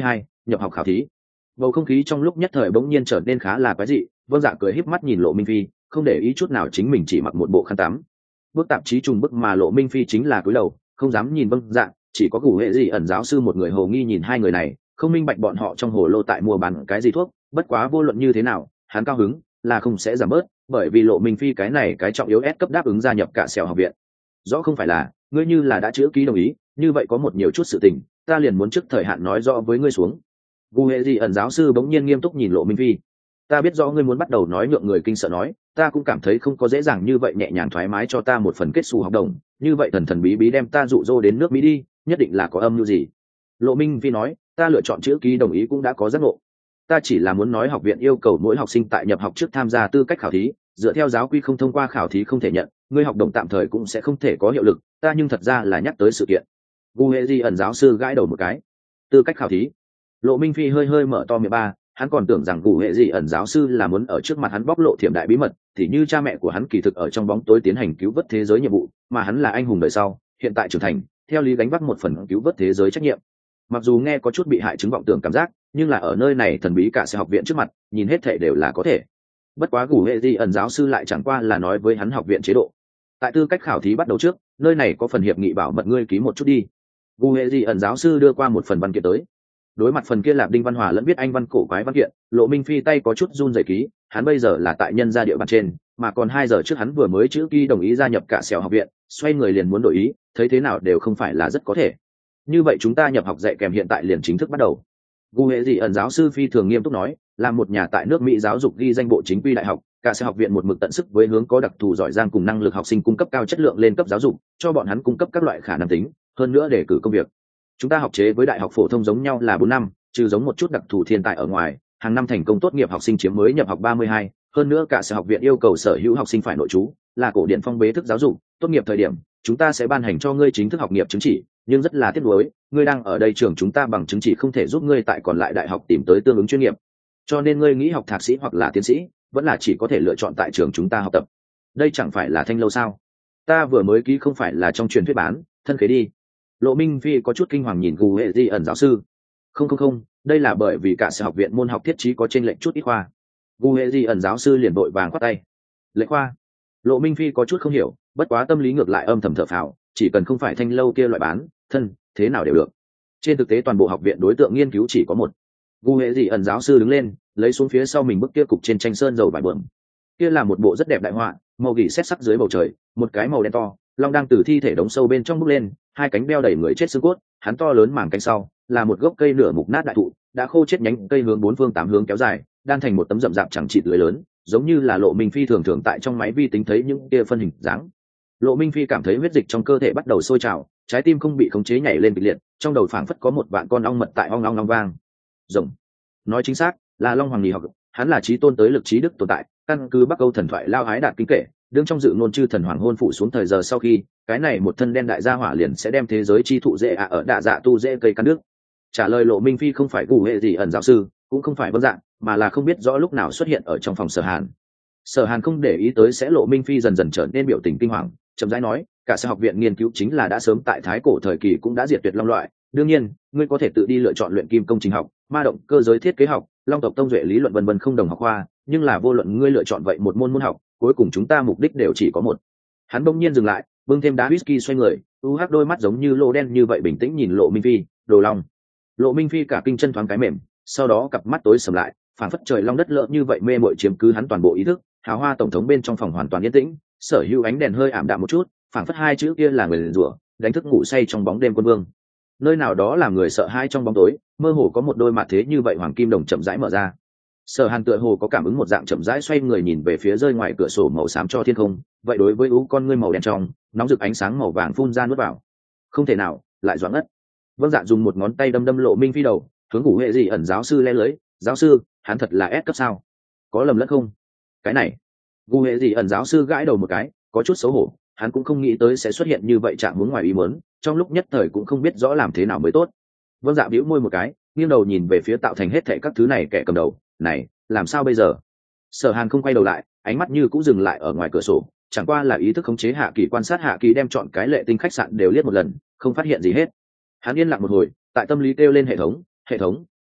nhập học khảo thí. Bầu không khí trong lúc nhất thời bỗng nhiên trở nên khá là quái dị. Vâng Dạ cười híp mắt nhìn Lộ Minh Phi, không để ý chút nào chính mình chỉ mặc một bộ khăn tắm. Bước tạp chí trùng bức mà Lộ Minh Phi chính là cúi đầu, không dám nhìn Vâng Dạ, chỉ có Gù Hệ Dị ẩn giáo sư một người hồ nghi nhìn hai người này, không minh bạch bọn họ trong hồ lô tại mua bán cái gì thuốc. Bất quá vô luận như thế nào, hắn cao hứng là không sẽ giảm bớt, bởi vì Lộ Minh Phi cái này cái trọng yếu S cấp đáp ứng gia nhập cả sẹo học viện. Rõ không phải là ngươi như là đã chữ ký đồng ý, như vậy có một nhiều chút sự tình, ta liền muốn trước thời hạn nói rõ với ngươi xuống. Gù Hệ Dị ẩn giáo sư bỗng nhiên nghiêm túc nhìn Lộ Minh Phi. Ta biết rõ ngươi muốn bắt đầu nói nhượng người kinh sợ nói, ta cũng cảm thấy không có dễ dàng như vậy nhẹ nhàng thoải mái cho ta một phần kết xù học đồng, như vậy thần thần bí bí đem ta dụ dỗ đến nước Mỹ đi, nhất định là có âm mưu gì. Lộ Minh Phi nói, ta lựa chọn chữ ký đồng ý cũng đã có giác ngộ. Ta chỉ là muốn nói học viện yêu cầu mỗi học sinh tại nhập học trước tham gia tư cách khảo thí, dựa theo giáo quy không thông qua khảo thí không thể nhận, ngươi học đồng tạm thời cũng sẽ không thể có hiệu lực, ta nhưng thật ra là nhắc tới sự kiện. Gu Hệ Di ẩn giáo sư gãi đầu một cái. Tư cách khảo thí. Lộ Minh Phi hơi hơi mở to miệng ba, hắn còn tưởng rằng Gu Hệ Di ẩn giáo sư là muốn ở trước mặt hắn bóc lộ thiểm đại bí mật, thì như cha mẹ của hắn kỳ thực ở trong bóng tối tiến hành cứu vớt thế giới nhiệm vụ, mà hắn là anh hùng đời sau, hiện tại trưởng thành, theo lý gánh vác một phần cứu vớt thế giới trách nhiệm. Mặc dù nghe có chút bị hại chứng vọng tưởng cảm giác, nhưng là ở nơi này thần bí cả sẽ học viện trước mặt, nhìn hết thể đều là có thể. Bất quá Gu Hệ Di ẩn giáo sư lại chẳng qua là nói với hắn học viện chế độ. Tại tư cách khảo thí bắt đầu trước, nơi này có phần hiệp nghị bảo mật ngươi ký một chút đi. Gu Hệ Di ẩn giáo sư đưa qua một phần văn kiện tới. Đối mặt phần kia Lạp Đinh Văn Hòa lẫn viết anh văn cổ quái văn kiện, Lộ Minh Phi tay có chút run rẩy ký, hắn bây giờ là tại nhân gia địa bàn trên, mà còn hai giờ trước hắn vừa mới chữ ký đồng ý gia nhập cả sẹo học viện, xoay người liền muốn đổi ý, thấy thế nào đều không phải là rất có thể. Như vậy chúng ta nhập học dạy kèm hiện tại liền chính thức bắt đầu. Gu Hệ Dị ẩn giáo sư phi thường nghiêm túc nói, là một nhà tại nước Mỹ giáo dục ghi danh bộ chính quy đại học, cả sẹo học viện một mực tận sức với hướng có đặc thù giỏi giang cùng năng lực học sinh cung cấp cao chất lượng lên cấp giáo dục, cho bọn hắn cung cấp các loại khả năng tính, hơn nữa để cử công việc. Chúng ta học chế với đại học phổ thông giống nhau là bốn năm, trừ giống một chút đặc thù thiên tài ở ngoài, hàng năm thành công tốt nghiệp học sinh chiếm mới nhập học ba mươi hai, hơn nữa cả sở học viện yêu cầu sở hữu học sinh phải nội trú, là cổ điển phong bế thức giáo dục, tốt nghiệp thời điểm, chúng ta sẽ ban hành cho ngươi chính thức học nghiệp chứng chỉ, nhưng rất là tiếc nuối, ngươi đang ở đây trường chúng ta bằng chứng chỉ không thể giúp ngươi tại còn lại đại học tìm tới tương ứng chuyên nghiệp. Cho nên ngươi nghĩ học thạc sĩ hoặc là tiến sĩ, vẫn là chỉ có thể lựa chọn tại trường chúng ta học tập. Đây chẳng phải là thanh lâu sao? Ta vừa mới ký không phải là trong truyền thuyết bán, thân khế đi. Lộ Minh Phi có chút kinh hoàng nhìn Gu Hệ Di ẩn giáo sư. Không không không, đây là bởi vì cả sở học viện môn học thiết trí có trên lệnh chút ít khoa. Gu Hệ Di ẩn giáo sư liền vội vàng khoát tay. Lệnh khoa? Lộ Minh Phi có chút không hiểu, bất quá tâm lý ngược lại âm thầm thở phào, chỉ cần không phải thanh lâu kia loại bán, thân, thế nào đều được. Trên thực tế toàn bộ học viện đối tượng nghiên cứu chỉ có một. Gu Hệ Di ẩn giáo sư đứng lên, lấy xuống phía sau mình bức kia cục trên tranh sơn dầu vải bờm. Kia là một bộ rất đẹp đại họa, màu gỉ xét sắc dưới bầu trời, một cái màu đen to, long đang từ thi thể đống sâu bên trong bước lên, hai cánh beo đẩy người chết xương cốt, hắn to lớn mảng cánh sau là một gốc cây nửa mục nát đại thụ, đã khô chết nhánh cây hướng bốn phương tám hướng kéo dài, đan thành một tấm rậm rạp chẳng chịt lưới lớn, giống như là Lộ Minh Phi thường thường tại trong máy vi tính thấy những kia phân hình dáng. Lộ Minh Phi cảm thấy huyết dịch trong cơ thể bắt đầu sôi trào, trái tim không bị khống chế nhảy lên kịch liệt, trong đầu phảng phất có một vạn con ong mật tại ong ong ong vang. Rồng, nói chính xác là Long Hoàng Nhị học, hắn là chí tôn tới lực trí đức tồn tại, căn cứ Bắc Âu thần thoại lao hái đạt kinh kể, đương trong dự ngôn chư thần hoàng hôn phụ xuống thời giờ sau khi, cái này một thân đen đại gia hỏa liền sẽ đem thế giới chi thụ dễ ạ ở đạ dạ tu dễ cây căn nước. Trả lời Lộ Minh Phi không phải Gu Hệ Dị ẩn giáo sư, cũng không phải Vân Dạng, mà là không biết rõ lúc nào xuất hiện ở trong phòng Sở Hàn. Sở Hàn không để ý tới sẽ Lộ Minh Phi dần dần trở nên biểu tình kinh hoàng, chậm rãi nói, cả sở học viện nghiên cứu chính là đã sớm tại thái cổ thời kỳ cũng đã diệt tuyệt long loại, đương nhiên, ngươi có thể tự đi lựa chọn luyện kim công trình học, ma động cơ giới thiết kế học, long tộc tông duệ lý luận vân vân không đồng học khoa, nhưng là vô luận ngươi lựa chọn vậy một môn môn học, cuối cùng chúng ta mục đích đều chỉ có một. Hắn bỗng nhiên dừng lại, bưng thêm đá whisky xoay người, u hắc đôi mắt giống như lô đen như vậy bình tĩnh nhìn Lộ Minh Phi, đồ long. Lộ Minh Phi cả kinh chân thoáng cái mềm, sau đó cặp mắt tối sầm lại, phảng phất trời long đất lỡ như vậy mê mội chiếm cứ hắn toàn bộ ý thức. Hào hoa tổng thống bên trong phòng hoàn toàn yên tĩnh, sở hữu ánh đèn hơi ảm đạm một chút, phảng phất hai chữ kia là người rủa, đánh thức ngủ say trong bóng đêm quân vương. Nơi nào đó làm người sợ hãi trong bóng tối, mơ hồ có một đôi mặt thế như vậy hoàng kim đồng chậm rãi mở ra. Sở Hàn tựa hồ có cảm ứng một dạng chậm rãi xoay người nhìn về phía rơi ngoài cửa sổ màu xám cho thiên không, vậy đối với ú con ngươi màu đen trong, nóng rực ánh sáng màu vàng phun ra nuốt vào. Không thể nào, lại doãn ngất. Vâng Dạ dùng một ngón tay đâm đâm Lộ Minh Phi đầu, hướng Gu Hệ Dị ẩn giáo sư le lưới, giáo sư, hắn thật là S cấp sao? Có lầm lẫn không? Cái này, Gu Hệ Dị ẩn giáo sư gãi đầu một cái, có chút xấu hổ, hắn cũng không nghĩ tới sẽ xuất hiện như vậy trạng huống ngoài ý muốn, trong lúc nhất thời cũng không biết rõ làm thế nào mới tốt. Vâng Dạ bĩu môi một cái, nghiêng đầu nhìn về phía tạo thành hết thảy các thứ này kẻ cầm đầu, này, làm sao bây giờ? Sở Hàn không quay đầu lại, ánh mắt như cũng dừng lại ở ngoài cửa sổ, chẳng qua là ý thức khống chế Hạ Kỳ quan sát Hạ Kỳ đem chọn cái lệ tinh khách sạn đều liếc một lần, không phát hiện gì hết. Hắn yên lặng một hồi, tại tâm lý kêu lên hệ thống, hệ thống,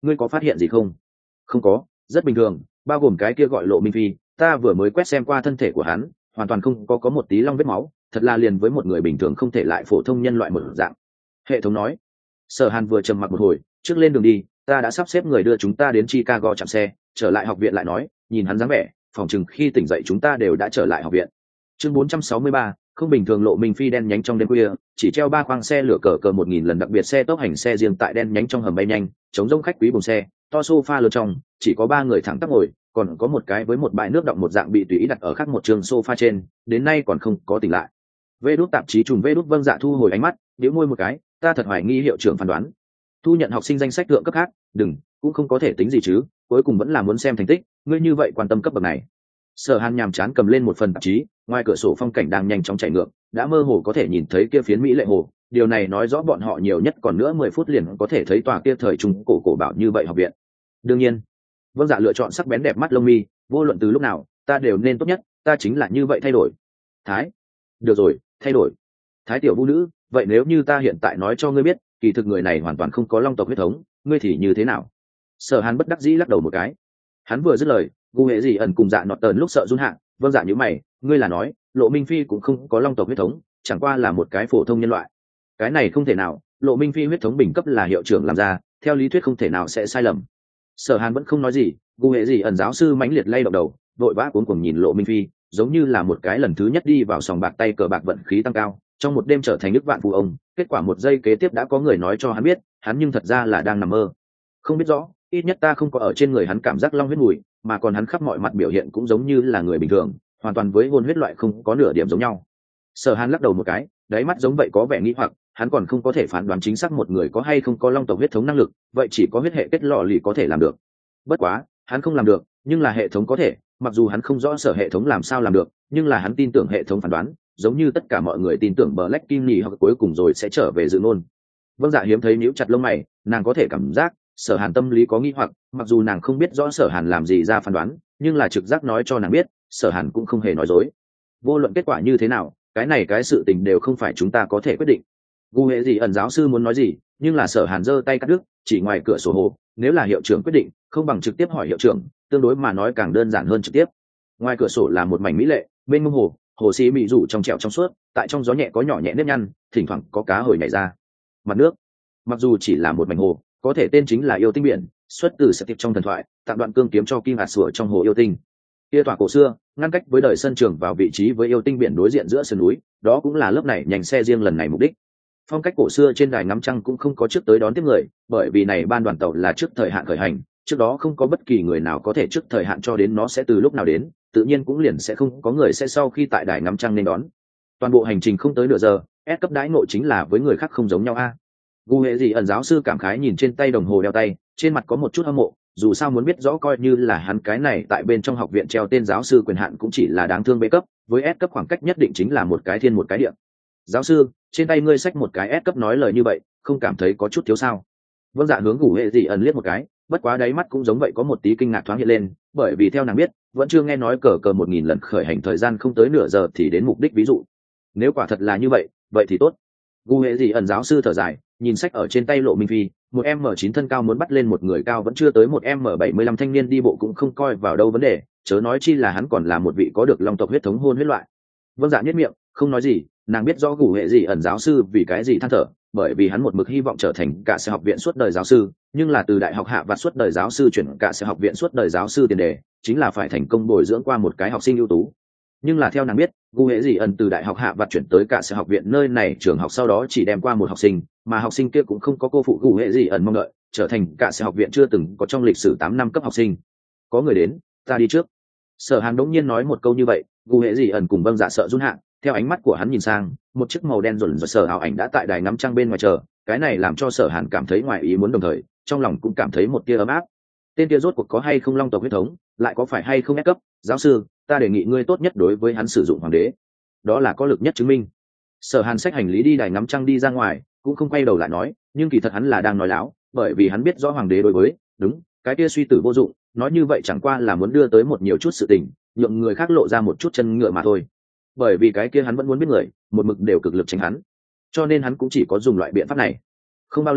ngươi có phát hiện gì không? Không có, rất bình thường, bao gồm cái kia gọi Lộ Minh Phi, ta vừa mới quét xem qua thân thể của hắn, hoàn toàn không có có một tí long vết máu, thật là liền với một người bình thường không thể lại phổ thông nhân loại một dạng. Hệ thống nói. Sở Hàn vừa trầm mặc một hồi, trước lên đường đi, ta đã sắp xếp người đưa chúng ta đến Chicago chạm xe, trở lại học viện lại nói, nhìn hắn dáng vẻ, phòng chừng khi tỉnh dậy chúng ta đều đã trở lại học viện. Chương bốn trăm sáu mươi ba, không bình thường. Lộ Minh Phi đen nhánh trong đêm khuya, chỉ treo ba khoang xe lửa cờ cờ một nghìn lần đặc biệt xe tốc hành xe riêng tại đen nhánh trong hầm bay nhanh, chống rông khách quý buồng xe, to sofa lớn trong, chỉ có ba người thẳng tắp ngồi, còn có một cái với một bãi nước động một dạng bị tùy ý đặt ở khác một trường sofa trên, đến nay còn không có tỉnh lại. Vê đút tạp chí trùng vê đút Vâng Dạ thu hồi ánh mắt, nhíu môi một cái, ta thật hoài nghi hiệu trưởng phán đoán. Thu nhận học sinh danh sách thượng cấp khác, đừng, cũng không có thể tính gì chứ, cuối cùng vẫn là muốn xem thành tích, ngươi như vậy quan tâm cấp bậc này. Sở Hàn nhàm chán cầm lên một phần tạp chí, ngoài cửa sổ phong cảnh đang nhanh chóng chạy ngược, đã mơ hồ có thể nhìn thấy kia phiến mỹ lệ hồ, điều này nói rõ bọn họ nhiều nhất còn nữa mười phút liền có thể thấy tòa kia thời trung cổ cổ bảo như vậy học viện. Đương nhiên, Vâng Dạ lựa chọn sắc bén đẹp mắt lông mi, vô luận từ lúc nào, ta đều nên tốt nhất, ta chính là như vậy thay đổi. Thái, được rồi, thay đổi. Thái tiểu vũ nữ, vậy nếu như ta hiện tại nói cho ngươi biết, kỳ thực người này hoàn toàn không có long tộc huyết thống, ngươi thì như thế nào? Sở Hàn bất đắc dĩ lắc đầu một cái. Hắn vừa dứt lời, Gu Hệ Dị ẩn cùng Dạ Nọt Tờn lúc sợ run hạ, Vâng Dạ nhíu mày, ngươi là nói, Lộ Minh Phi cũng không có long tộc huyết thống, chẳng qua là một cái phổ thông nhân loại. Cái này không thể nào, Lộ Minh Phi huyết thống bình cấp là hiệu trưởng làm ra, theo lý thuyết không thể nào sẽ sai lầm. Sở Hàn vẫn không nói gì, Gu Hệ Dị ẩn giáo sư mãnh liệt lay động đầu, vội vã cuống cuồng nhìn Lộ Minh Phi, giống như là một cái lần thứ nhất đi vào sòng bạc tay cờ bạc vận khí tăng cao, trong một đêm trở thành nước vạn phú ông, kết quả một giây kế tiếp đã có người nói cho hắn biết, hắn nhưng thật ra là đang nằm mơ. Không biết rõ, ít nhất ta không có ở trên người hắn cảm giác long huyết mùi, mà còn hắn khắp mọi mặt biểu hiện cũng giống như là người bình thường, hoàn toàn với hôn huyết loại không có nửa điểm giống nhau. Sở Hàn lắc đầu một cái, đáy mắt giống vậy có vẻ nghi hoặc, hắn còn không có thể phán đoán chính xác một người có hay không có long tộc huyết thống năng lực, vậy chỉ có huyết hệ kết lọ lì có thể làm được. Bất quá, hắn không làm được, nhưng là hệ thống có thể, mặc dù hắn không rõ sở hệ thống làm sao làm được, nhưng là hắn tin tưởng hệ thống phán đoán, giống như tất cả mọi người tin tưởng Black Kim nhì hoặc cuối cùng rồi sẽ trở về dự ngôn. Vâng Dạ hiếm thấy níu chặt lông mày, nàng có thể cảm giác Sở Hàn tâm lý có nghi hoặc, mặc dù nàng không biết rõ Sở Hàn làm gì ra phán đoán, nhưng là trực giác nói cho nàng biết, Sở Hàn cũng không hề nói dối. Vô luận kết quả như thế nào, cái này cái sự tình đều không phải chúng ta có thể quyết định. Gu Hệ Dị ẩn giáo sư muốn nói gì, nhưng là Sở Hàn giơ tay cắt đứt, chỉ ngoài cửa sổ hồ, nếu là hiệu trưởng quyết định, không bằng trực tiếp hỏi hiệu trưởng, tương đối mà nói càng đơn giản hơn trực tiếp. Ngoài cửa sổ là một mảnh mỹ lệ, bên mông hồ, hồ xí mị rủ trong trẻo trong suốt, tại trong gió nhẹ có nhỏ nhẹ nếp nhăn, thỉnh thoảng có cá hồi nhảy ra. Mặt nước, mặc dù chỉ là một mảnh hồ, có thể tên chính là yêu tinh biển, xuất từ sẽ tiệp trong thần thoại, tặng đoạn cương kiếm cho kim hạt sủa trong hồ yêu tinh. Kia tòa cổ xưa, ngăn cách với đời sân trường vào vị trí với yêu tinh biển đối diện giữa sườn núi, đó cũng là lớp này nhành xe riêng lần này mục đích. Phong cách cổ xưa trên đài ngắm trăng cũng không có trước tới đón tiếp người, bởi vì này ban đoàn tàu là trước thời hạn khởi hành, trước đó không có bất kỳ người nào có thể trước thời hạn cho đến nó sẽ từ lúc nào đến, tự nhiên cũng liền sẽ không có người sẽ sau khi tại đài ngắm trăng nên đón. Toàn bộ hành trình không tới nửa giờ, S cấp đãi ngộ chính là với người khác không giống nhau a. Gu Hệ Dị ẩn giáo sư cảm khái nhìn trên tay đồng hồ đeo tay, trên mặt có một chút hâm mộ, dù sao muốn biết rõ coi như là hắn cái này tại bên trong học viện treo tên giáo sư quyền hạn cũng chỉ là đáng thương B cấp, với S cấp khoảng cách nhất định chính là một cái thiên một cái địa. Giáo sư, trên tay ngươi xách một cái S cấp nói lời như vậy, không cảm thấy có chút thiếu sao? Vâng Dạ hướng Gu Hệ Dị ẩn liếc một cái, bất quá đáy mắt cũng giống vậy có một tí kinh ngạc thoáng hiện lên, bởi vì theo nàng biết, vẫn chưa nghe nói cờ cờ một nghìn lần khởi hành thời gian không tới nửa giờ thì đến mục đích ví dụ. Nếu quả thật là như vậy, vậy thì tốt. Gu Hệ Dị ẩn giáo sư thở dài, nhìn sách ở trên tay Lộ Minh Phi, một em em chín thân cao muốn bắt lên một người cao vẫn chưa tới một em em bảy mươi lăm thanh niên đi bộ cũng không coi vào đâu vấn đề, chớ nói chi là hắn còn là một vị có được long tộc huyết thống hôn huyết loại. Vâng Dạ nhất miệng, không nói gì, nàng biết rõ Gu Hệ Dị ẩn giáo sư vì cái gì than thở, bởi vì hắn một mực hy vọng trở thành cả sẽ học viện suốt đời giáo sư, nhưng là từ đại học hạ và suốt đời giáo sư chuyển cả sẽ học viện suốt đời giáo sư tiền đề, chính là phải thành công bồi dưỡng qua một cái học sinh ưu tú. Nhưng là theo nàng biết, Gu Hệ Dị ẩn từ đại học hạ và chuyển tới cả sẽ học viện nơi này trường học sau đó chỉ đem qua một học sinh, mà học sinh kia cũng không có cô phụ Gu Hệ Dị ẩn mong đợi, trở thành cả sẽ học viện chưa từng có trong lịch sử tám năm cấp học sinh. Có người đến, ta đi trước. Sở Hàn đống nhiên nói một câu như vậy, Gu Hệ Dị ẩn cùng Vâng Dạ sợ run hạ, theo ánh mắt của hắn nhìn sang, một chiếc màu đen rồn rợn sở ảo ảnh đã tại đài ngắm trăng bên ngoài chờ, cái này làm cho Sở Hàn cảm thấy ngoài ý muốn đồng thời, trong lòng cũng cảm thấy một tia ấm áp. Tên kia rốt cuộc có hay không long tộc huyết thống, lại có phải hay không ép cấp, giáo sư, ta đề nghị ngươi tốt nhất đối với hắn sử dụng hoàng đế, đó là có lực nhất chứng minh. Sở Hàn xách hành lý đi đài ngắm trăng đi ra ngoài, cũng không quay đầu lại nói, nhưng kỳ thật hắn là đang nói láo, bởi vì hắn biết rõ hoàng đế đối với, đúng, cái kia suy tử vô dụng, nói như vậy chẳng qua là muốn đưa tới một nhiều chút sự tình, nhượng người khác lộ ra một chút chân ngựa mà thôi. Bởi vì cái kia hắn vẫn muốn biết người, một mực đều cực lực tránh hắn, cho nên hắn cũng chỉ có dùng loại biện pháp này. Không bao lâu,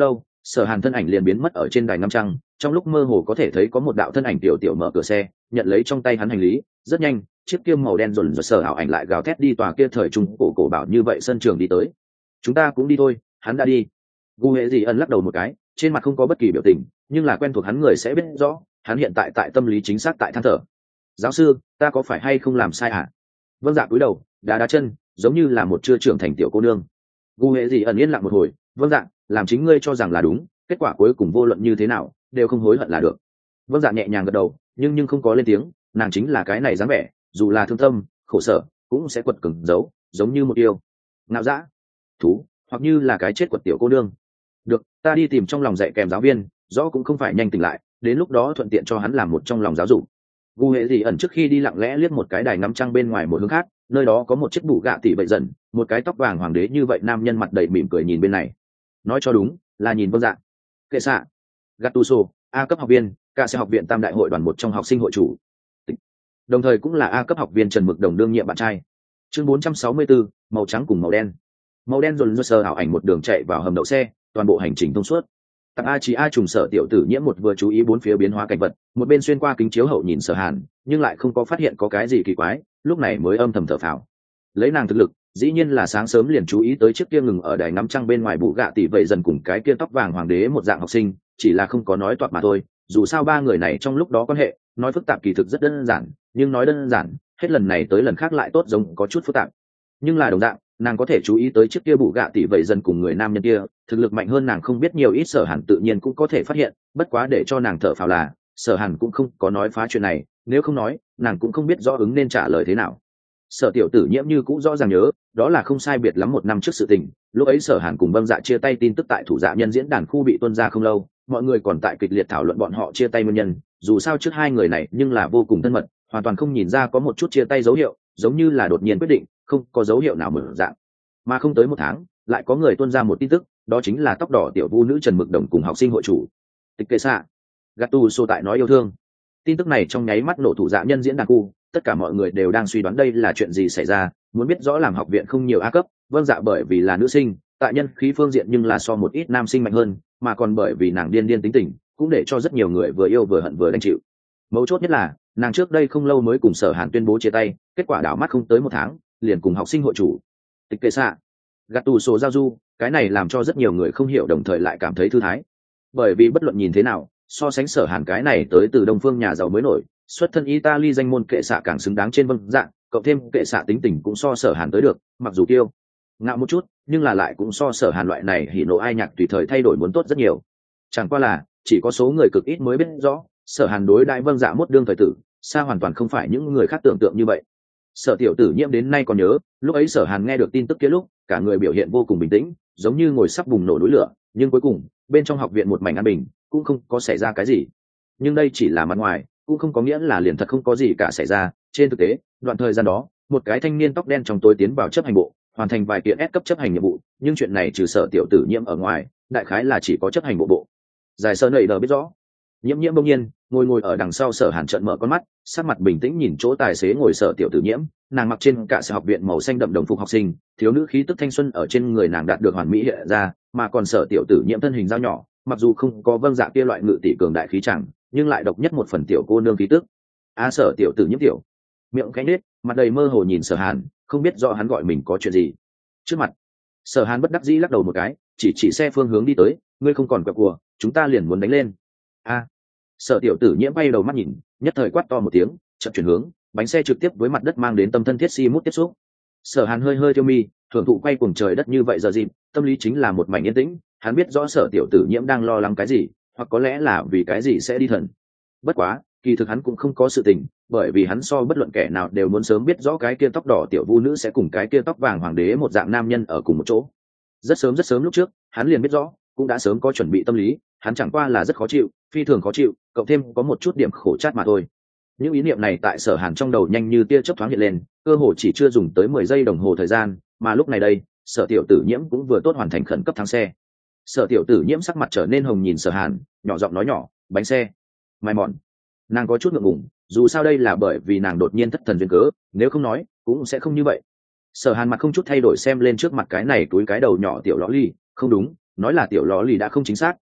Sở Hàn thân ảnh liền biến mất ở trên đài ngắm trăng, trong lúc mơ hồ có thể thấy có một đạo thân ảnh tiểu tiểu mở cửa xe, nhận lấy trong tay hắn hành lý. Rất nhanh, chiếc kia màu đen rồn rợn Sở Hảo ảnh lại gào thét đi tòa kia thời trung cổ cổ bảo như vậy sân trường đi tới. Chúng ta cũng đi thôi, hắn đã đi. Gu Hệ Dị ẩn lắc đầu một cái, trên mặt không có bất kỳ biểu tình, nhưng là quen thuộc hắn người sẽ biết rõ, hắn hiện tại tại tâm lý chính xác tại than thở. Giáo sư, ta có phải hay không làm sai à? Vâng dạ cúi đầu, đá đá chân, giống như là một chưa trưởng thành tiểu cô nương. Gu Hệ Dị ẩn yên lặng một hồi, vâng dạ, làm chính ngươi cho rằng là đúng, kết quả cuối cùng vô luận như thế nào đều không hối hận là được. Vâng dạ nhẹ nhàng gật đầu, nhưng nhưng không có lên tiếng, nàng chính là cái này dáng vẻ, dù là thương tâm khổ sở cũng sẽ quật cứng giấu, giống như một yêu ngạo dã thú, hoặc như là cái chết quật tiểu cô nương. Được, ta đi tìm trong lòng dạy kèm giáo viên, rõ cũng không phải nhanh tỉnh lại, đến lúc đó thuận tiện cho hắn làm một trong lòng giáo dục. Gu Hệ Dị ẩn trước khi đi lặng lẽ liếc một cái đài ngắm trăng bên ngoài một hướng khác, nơi đó có một chiếc bù gạ tỷ bậy dần, một cái tóc vàng hoàng đế như vậy nam nhân mặt đầy mỉm cười nhìn bên này. Nói cho đúng là nhìn Vâng Dạ. Kệ xạ Gattuso, A cấp học viên, cả sẽ học viện Tam đại hội đoàn một trong học sinh hội chủ, đồng thời cũng là A cấp học viên Trần Mực Đồng đương nhiệm bạn trai. Chương bốn trăm sáu mươi tư, màu trắng cùng màu đen. Màu đen dồn sơ ảo ảnh một đường chạy vào hầm đậu xe, toàn bộ hành trình thông suốt. Tặng A Chí A trùng Sở Tiểu Tử Nhiễm một vừa chú ý bốn phía biến hóa cảnh vật, một bên xuyên qua kính chiếu hậu nhìn Sở Hàn, nhưng lại không có phát hiện có cái gì kỳ quái, lúc này mới âm thầm thở phào. Lấy nàng thực lực, dĩ nhiên là sáng sớm liền chú ý tới chiếc kia ngừng ở đài ngắm trăng bên ngoài bụ gạ tỷ vậy dần cùng cái kia tóc vàng hoàng đế một dạng học sinh, chỉ là không có nói toạc mà thôi. Dù sao ba người này trong lúc đó quan hệ, nói phức tạp kỳ thực rất đơn giản, nhưng nói đơn giản, hết lần này tới lần khác lại tốt giống có chút phức tạp. Nhưng là đồng dạng, nàng có thể chú ý tới chiếc kia bụ gạ tỷ vậy dần cùng người nam nhân kia, thực lực mạnh hơn nàng không biết nhiều ít. Sở Hàn tự nhiên cũng có thể phát hiện, bất quá để cho nàng thở phào là, Sở Hàn cũng không có nói phá chuyện này, nếu không nói, nàng cũng không biết rõ ứng nên trả lời thế nào. Sở Tiểu Tử Nhiễm như cũng rõ ràng nhớ, đó là không sai biệt lắm một năm trước sự tình, lúc ấy Sở Hàn cùng Vâng Dạ chia tay tin tức tại thủ dạ nhân diễn đàn khu bị tuôn ra không lâu, mọi người còn tại kịch liệt thảo luận bọn họ chia tay nguyên nhân, dù sao trước hai người này nhưng là vô cùng thân mật, hoàn toàn không nhìn ra có một chút chia tay dấu hiệu, giống như là đột nhiên quyết định, không có dấu hiệu nào mở dạng. Mà không tới một tháng, lại có người tuôn ra một tin tức, đó chính là tóc đỏ tiểu vu nữ Trần Mực Đồng cùng học sinh hội chủ tịch kệ xạ Gattuso tại nói yêu thương. Tin tức này trong nháy mắt nổ thủ dạ nhân diễn đàn khu, tất cả mọi người đều đang suy đoán đây là chuyện gì xảy ra, muốn biết rõ làm học viện không nhiều A cấp, vâng dạ bởi vì là nữ sinh, tại nhân khí phương diện nhưng là so một ít nam sinh mạnh hơn, mà còn bởi vì nàng điên điên tính tình, cũng để cho rất nhiều người vừa yêu vừa hận vừa đành chịu. Mấu chốt nhất là, nàng trước đây không lâu mới cùng Sở Hàn tuyên bố chia tay, kết quả đảo mắt không tới một tháng, liền cùng học sinh hội chủ tịch kệ xạ Gattuso giao du, cái này làm cho rất nhiều người không hiểu đồng thời lại cảm thấy thư thái. Bởi vì bất luận nhìn thế nào, so sánh Sở Hàn cái này tới từ Đông phương nhà giàu mới nổi, xuất thân Italy danh môn kệ xạ càng xứng đáng trên vâng dạng, cộng thêm kệ xạ tính tình cũng so Sở Hàn tới được, mặc dù kiêu ngạo một chút, nhưng là lại cũng so Sở Hàn loại này hỉ nộ ai nhạc tùy thời thay đổi muốn tốt rất nhiều. Chẳng qua là, chỉ có số người cực ít mới biết rõ, Sở Hàn đối đại vâng dạ mốt đương thời tử, xa hoàn toàn không phải những người khác tưởng tượng như vậy. Sở Tiểu Tử Nhiễm đến nay còn nhớ, lúc ấy Sở Hàn nghe được tin tức kia lúc, cả người biểu hiện vô cùng bình tĩnh, giống như ngồi sắp bùng nổ núi lửa, nhưng cuối cùng, bên trong học viện một mảnh an bình, cũng không có xảy ra cái gì. Nhưng đây chỉ là mặt ngoài, cũng không có nghĩa là liền thật không có gì cả xảy ra. Trên thực tế, đoạn thời gian đó, một cái thanh niên tóc đen trong tối tiến vào chấp hành bộ, hoàn thành vài kiện S cấp chấp hành nhiệm vụ, nhưng chuyện này trừ Sở Tiểu Tử Nhiễm ở ngoài, đại khái là chỉ có chấp hành bộ bộ. Giải Sơn nảy đờ biết rõ. Nhiễm Nhiễm bỗng nhiên ngồi ngồi ở đằng sau Sở Hàn trợn mở con mắt, sắc mặt bình tĩnh nhìn chỗ tài xế ngồi Sở Tiểu Tử Nhiễm, nàng mặc trên cả sở học viện màu xanh đậm đồng phục học sinh, thiếu nữ khí tức thanh xuân ở trên người nàng đạt được hoàn mỹ hiện ra, mà còn Sở Tiểu Tử Nhiễm thân hình dao nhỏ, mặc dù không có vâng dạ kia loại ngự tỷ cường đại khí chẳng, nhưng lại độc nhất một phần tiểu cô nương khí tức. A Sở Tiểu Tử Nhiễm tiểu miệng khẽ nết, mặt đầy mơ hồ nhìn Sở Hàn, không biết rõ hắn gọi mình có chuyện gì. Trước mặt, Sở Hàn bất đắc dĩ lắc đầu một cái, chỉ chỉ xe phương hướng đi tới, ngươi không còn quẹo cùa, chúng ta liền muốn đánh lên. A. Sở Tiểu Tử Nhiễm bay đầu mắt nhìn, nhất thời quát to một tiếng, chợt chuyển hướng, bánh xe trực tiếp với mặt đất mang đến tâm thân thiết si mút tiếp xúc. Sở Hàn hơi hơi thiêu mi, thưởng thụ quay cuồng trời đất như vậy giờ dịp, tâm lý chính là một mảnh yên tĩnh. Hắn biết rõ Sở Tiểu Tử Nhiễm đang lo lắng cái gì, hoặc có lẽ là vì cái gì sẽ đi thần. Bất quá, kỳ thực hắn cũng không có sự tình, bởi vì hắn so bất luận kẻ nào đều muốn sớm biết rõ cái kia tóc đỏ tiểu vu nữ sẽ cùng cái kia tóc vàng hoàng đế một dạng nam nhân ở cùng một chỗ. Rất sớm rất sớm lúc trước, hắn liền biết rõ, cũng đã sớm có chuẩn bị tâm lý, hắn chẳng qua là rất khó chịu, phi thường khó chịu, cộng thêm có một chút điểm khổ chát mà thôi. Những ý niệm này tại Sở Hàn trong đầu nhanh như tia chớp thoáng hiện lên, cơ hồ chỉ chưa dùng tới mười giây đồng hồ thời gian, mà lúc này đây, Sở Tiểu Tử Nhiễm cũng vừa tốt hoàn thành khẩn cấp thắng xe. Sở Tiểu Tử Nhiễm sắc mặt trở nên hồng nhìn Sở Hàn, nhỏ giọng nói nhỏ, bánh xe mai mòn. Nàng có chút ngượng ngùng, dù sao đây là bởi vì nàng đột nhiên thất thần duyên cớ, nếu không nói cũng sẽ không như vậy. Sở Hàn mặt không chút thay đổi xem lên trước mặt cái này túi cái đầu nhỏ tiểu ló ly, không đúng, nói là tiểu ló ly đã không chính xác,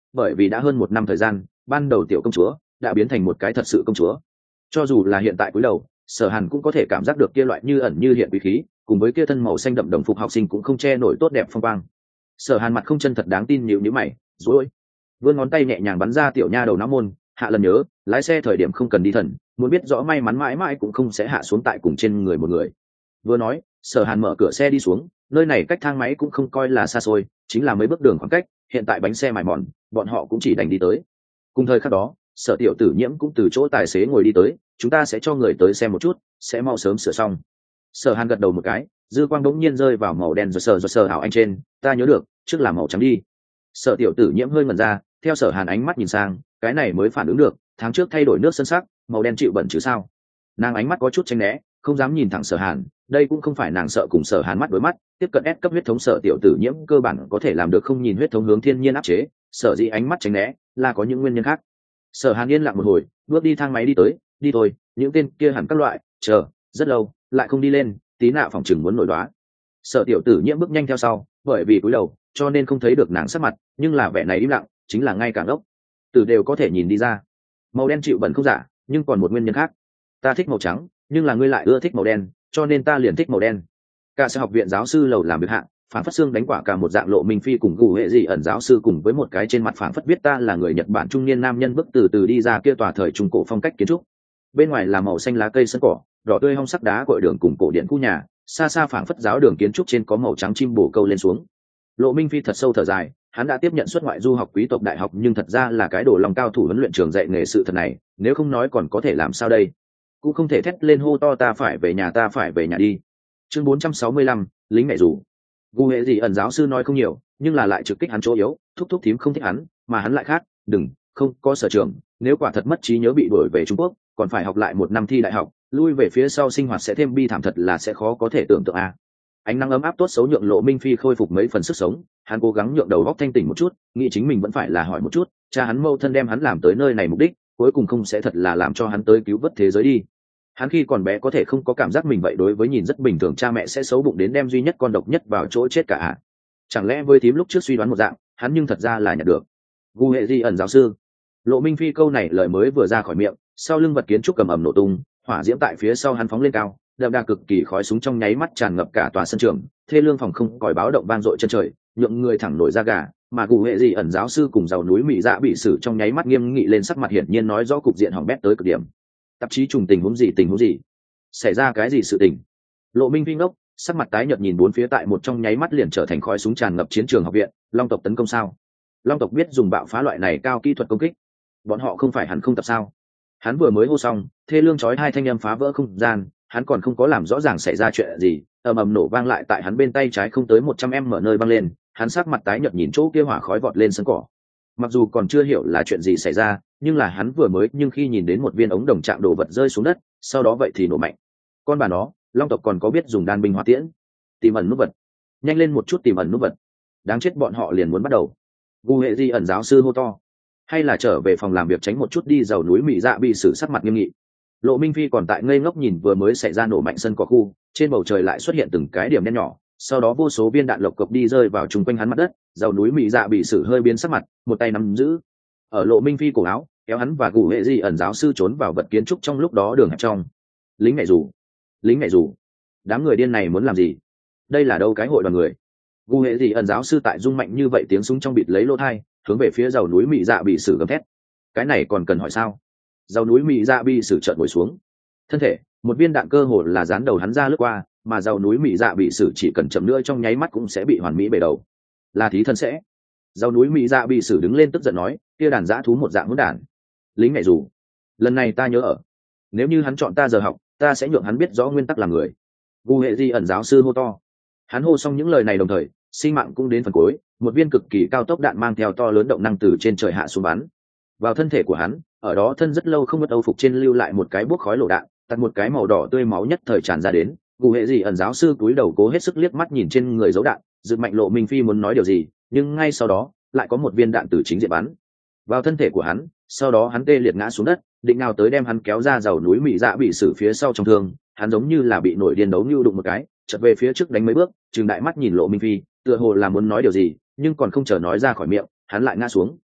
bởi vì đã hơn một năm thời gian, ban đầu tiểu công chúa đã biến thành một cái thật sự công chúa. Cho dù là hiện tại cúi đầu, Sở Hàn cũng có thể cảm giác được kia loại như ẩn như hiện quý khí, cùng với kia thân màu xanh đậm đồng phục học sinh cũng không che nổi tốt đẹp phong quang. Sở Hàn mặt không chân thật đáng tin nhíu nhíu mày, rối, vươn ngón tay nhẹ nhàng bắn ra tiểu nha đầu não môn, hạ lần nhớ, lái xe thời điểm không cần đi thần, muốn biết rõ may mắn mãi mãi cũng không sẽ hạ xuống tại cùng trên người một người. Vừa nói, Sở Hàn mở cửa xe đi xuống, nơi này cách thang máy cũng không coi là xa xôi, chính là mấy bước đường khoảng cách, hiện tại bánh xe mài mòn, bọn họ cũng chỉ đành đi tới. Cùng thời khắc đó, Sở Tiểu Tử Nhiễm cũng từ chỗ tài xế ngồi đi tới, chúng ta sẽ cho người tới xem một chút, sẽ mau sớm sửa xong. Sở Hàn gật đầu một cái, dư quang đống nhiên rơi vào màu đen rồi sờ rồi sờ hảo anh trên, ta nhớ được, trước là màu trắng đi. Sở Tiểu Tử Nhiễm hơi ngẩn ra, theo Sở Hàn ánh mắt nhìn sang, cái này mới phản ứng được, tháng trước thay đổi nước sơn sắc, màu đen chịu bẩn chứ sao? Nàng ánh mắt có chút tránh né, không dám nhìn thẳng Sở Hàn, đây cũng không phải nàng sợ cùng Sở Hàn mắt đối mắt, tiếp cận S cấp huyết thống Sở Tiểu Tử Nhiễm cơ bản có thể làm được không nhìn huyết thống hướng thiên nhiên áp chế, sở dĩ ánh mắt tránh né là có những nguyên nhân khác. Sở Hàn yên lặng một hồi, bước đi thang máy đi tới, đi thôi, những tên kia hẳn các loại, chờ rất lâu lại không đi lên, tí nạ phòng chừng muốn nổi đoá. Sở Tiểu Tử Nhiễm bước nhanh theo sau, bởi vì cúi đầu cho nên không thấy được nàng sắc mặt, nhưng là vẻ này im lặng chính là ngay cả ốc tử đều có thể nhìn đi ra. Màu đen chịu bẩn không giả, nhưng còn một nguyên nhân khác, ta thích màu trắng, nhưng là ngươi lại ưa thích màu đen, cho nên ta liền thích màu đen. Cả sẽ học viện giáo sư lầu làm việc hạng, phản phất xương đánh quả cả một dạng Lộ Minh Phi cùng gù hệ gì ẩn giáo sư cùng với một cái trên mặt phản phất viết ta là người Nhật Bản trung niên nam nhân bước từ từ đi ra kia tòa thời trung cổ phong cách kiến trúc. Bên ngoài là màu xanh lá cây sân cỏ, đỏ tươi hong sắc đá cội đường cùng cổ điện khu nhà, xa xa phản phất giáo đường kiến trúc trên có màu trắng chim bồ câu lên xuống. Lộ Minh Phi thật sâu thở dài, hắn đã tiếp nhận xuất ngoại du học quý tộc đại học nhưng thật ra là cái đồ lòng cao thủ huấn luyện trường dạy nghề sự thật này, nếu không nói còn có thể làm sao đây? Cũng không thể thét lên hô to ta phải về nhà ta phải về nhà đi. Chương bốn trăm sáu mươi lăm, lính mẹ rủ. Gu hệ gì ẩn giáo sư nói không nhiều, nhưng là lại trực kích hắn chỗ yếu, thúc thúc thím không thích hắn, mà hắn lại khác, đừng, không có sở trường, nếu quả thật mất trí nhớ bị đuổi về Trung Quốc, còn phải học lại một năm thi đại học, lui về phía sau sinh hoạt sẽ thêm bi thảm thật là sẽ khó có thể tưởng tượng a. Ánh nắng ấm áp tốt xấu nhượng Lộ Minh Phi khôi phục mấy phần sức sống, hắn cố gắng nhượng đầu óc thanh tỉnh một chút, nghĩ chính mình vẫn phải là hỏi một chút, cha hắn mâu thân đem hắn làm tới nơi này mục đích, cuối cùng không sẽ thật là làm cho hắn tới cứu vớt thế giới đi. Hắn khi còn bé có thể không có cảm giác mình vậy đối với nhìn rất bình thường cha mẹ sẽ xấu bụng đến đem duy nhất con độc nhất vào chỗ chết cả à. Chẳng lẽ với thím lúc trước suy đoán một dạng, hắn nhưng thật ra là nhận được. Gu hệ di ẩn giáo sư. Lộ Minh Phi câu này lời mới vừa ra khỏi miệng, sau lưng vật kiến trúc cầm ầm nổ tung, hỏa diễm tại phía sau hắn phóng lên cao, đậm đà cực kỳ khói súng trong nháy mắt tràn ngập cả tòa sân trường, thê lương phòng không còi báo động vang dội chân trời, nhượng người thẳng nổi da gà, mà Gu hệ di ẩn giáo sư cùng giàu núi mỹ dạ bị xử trong nháy mắt nghiêm nghị lên sắc mặt hiển nhiên nói rõ cục diện hỏng bét tới cực điểm. Tạp chí trùng tình huống gì tình huống gì? Xảy ra cái gì sự tình? Lộ Minh Phi ngốc, sắc mặt tái nhợt nhìn bốn phía tại một trong nháy mắt liền trở thành khói súng tràn ngập chiến trường học viện, Long tộc tấn công sao? Long tộc biết dùng bạo phá loại này cao kỹ thuật công kích, bọn họ không phải hẳn không tập sao? Hắn vừa mới hô xong, thê lương chói hai thanh âm phá vỡ không gian, hắn còn không có làm rõ ràng xảy ra chuyện gì, ầm ầm nổ vang lại tại hắn bên tay trái không tới một trăm em mở nơi vang lên, hắn sắc mặt tái nhợt nhìn chỗ kia hỏa khói vọt lên sân cỏ. Mặc dù còn chưa hiểu là chuyện gì xảy ra, nhưng là hắn vừa mới nhưng khi nhìn đến một viên ống đồng trạng đồ vật rơi xuống đất, sau đó vậy thì nổ mạnh. Con bà nó, Long tộc còn có biết dùng đan binh hỏa tiễn. Tìm ẩn nút vật, nhanh lên một chút tìm ẩn nút vật. Đáng chết, bọn họ liền muốn bắt đầu. Gu hệ di ẩn giáo sư hô to. Hay là trở về phòng làm việc tránh một chút đi, giàu núi mỹ dạ bị xử sắc mặt nghiêm nghị. Lộ Minh Phi còn tại ngây ngốc nhìn vừa mới xảy ra nổ mạnh sân cỏ khu, trên bầu trời lại xuất hiện từng cái điểm đen nhỏ, sau đó vô số viên đạn lộc cộc đi rơi vào chung quanh hắn mặt đất, giàu núi mỹ dạ bị xử hơi biến sắc mặt, một tay nắm giữ ở Lộ Minh Phi cổ áo, kéo hắn và Gu hệ di ẩn giáo sư trốn vào vật kiến trúc trong lúc đó đường hẹp trong. Lính mẹ rủ, lính mẹ rủ, đám người điên này muốn làm gì? Đây là đâu cái hội đoàn người? Gu hệ di ẩn giáo sư tại rung mạnh như vậy tiếng súng trong bịt lấy lỗ thai, hướng về phía giàu núi mỹ dạ bị xử gầm thét. Cái này còn cần hỏi sao? Giàu núi mỹ dạ bị xử trợn ngồi xuống, thân thể một viên đạn cơ hồ là dán đầu hắn ra lướt qua, mà giàu núi mỹ dạ bị xử chỉ cần chậm nữa trong nháy mắt cũng sẽ bị hoàn mỹ bể đầu. Là thí thân sẽ. Giàu núi mỹ dạ bị xử đứng lên tức giận nói, kia đàn dã thú một dạng hỗn đản. Lính mẹ rủ, lần này ta nhớ ở, nếu như hắn chọn ta giờ học, ta sẽ nhượng hắn biết rõ nguyên tắc làm người. Gu hệ di ẩn giáo sư hô to. Hắn hô xong những lời này đồng thời, sinh mạng cũng đến phần cuối, một viên cực kỳ cao tốc đạn mang theo to lớn động năng từ trên trời hạ xuống bắn vào thân thể của hắn, ở đó thân rất lâu không mất âu phục trên lưu lại một cái bốc khói lỗ đạn, tắt một cái màu đỏ tươi máu nhất thời tràn ra đến. Gu hệ gì ẩn giáo sư cúi đầu cố hết sức liếc mắt nhìn trên người dấu đạn, dự mạnh Lộ Minh Phi muốn nói điều gì, nhưng ngay sau đó lại có một viên đạn từ chính diện bắn vào thân thể của hắn, sau đó hắn tê liệt ngã xuống đất, định nào tới đem hắn kéo ra giàu núi mỹ dạ bị xử phía sau trong thương. Hắn giống như là bị nổi điên đấu như đụng một cái, chợt về phía trước đánh mấy bước, trừng đại mắt nhìn Lộ Minh Phi, tựa hồ là muốn nói điều gì, nhưng còn không chờ nói ra khỏi miệng, hắn lại ngã xuống.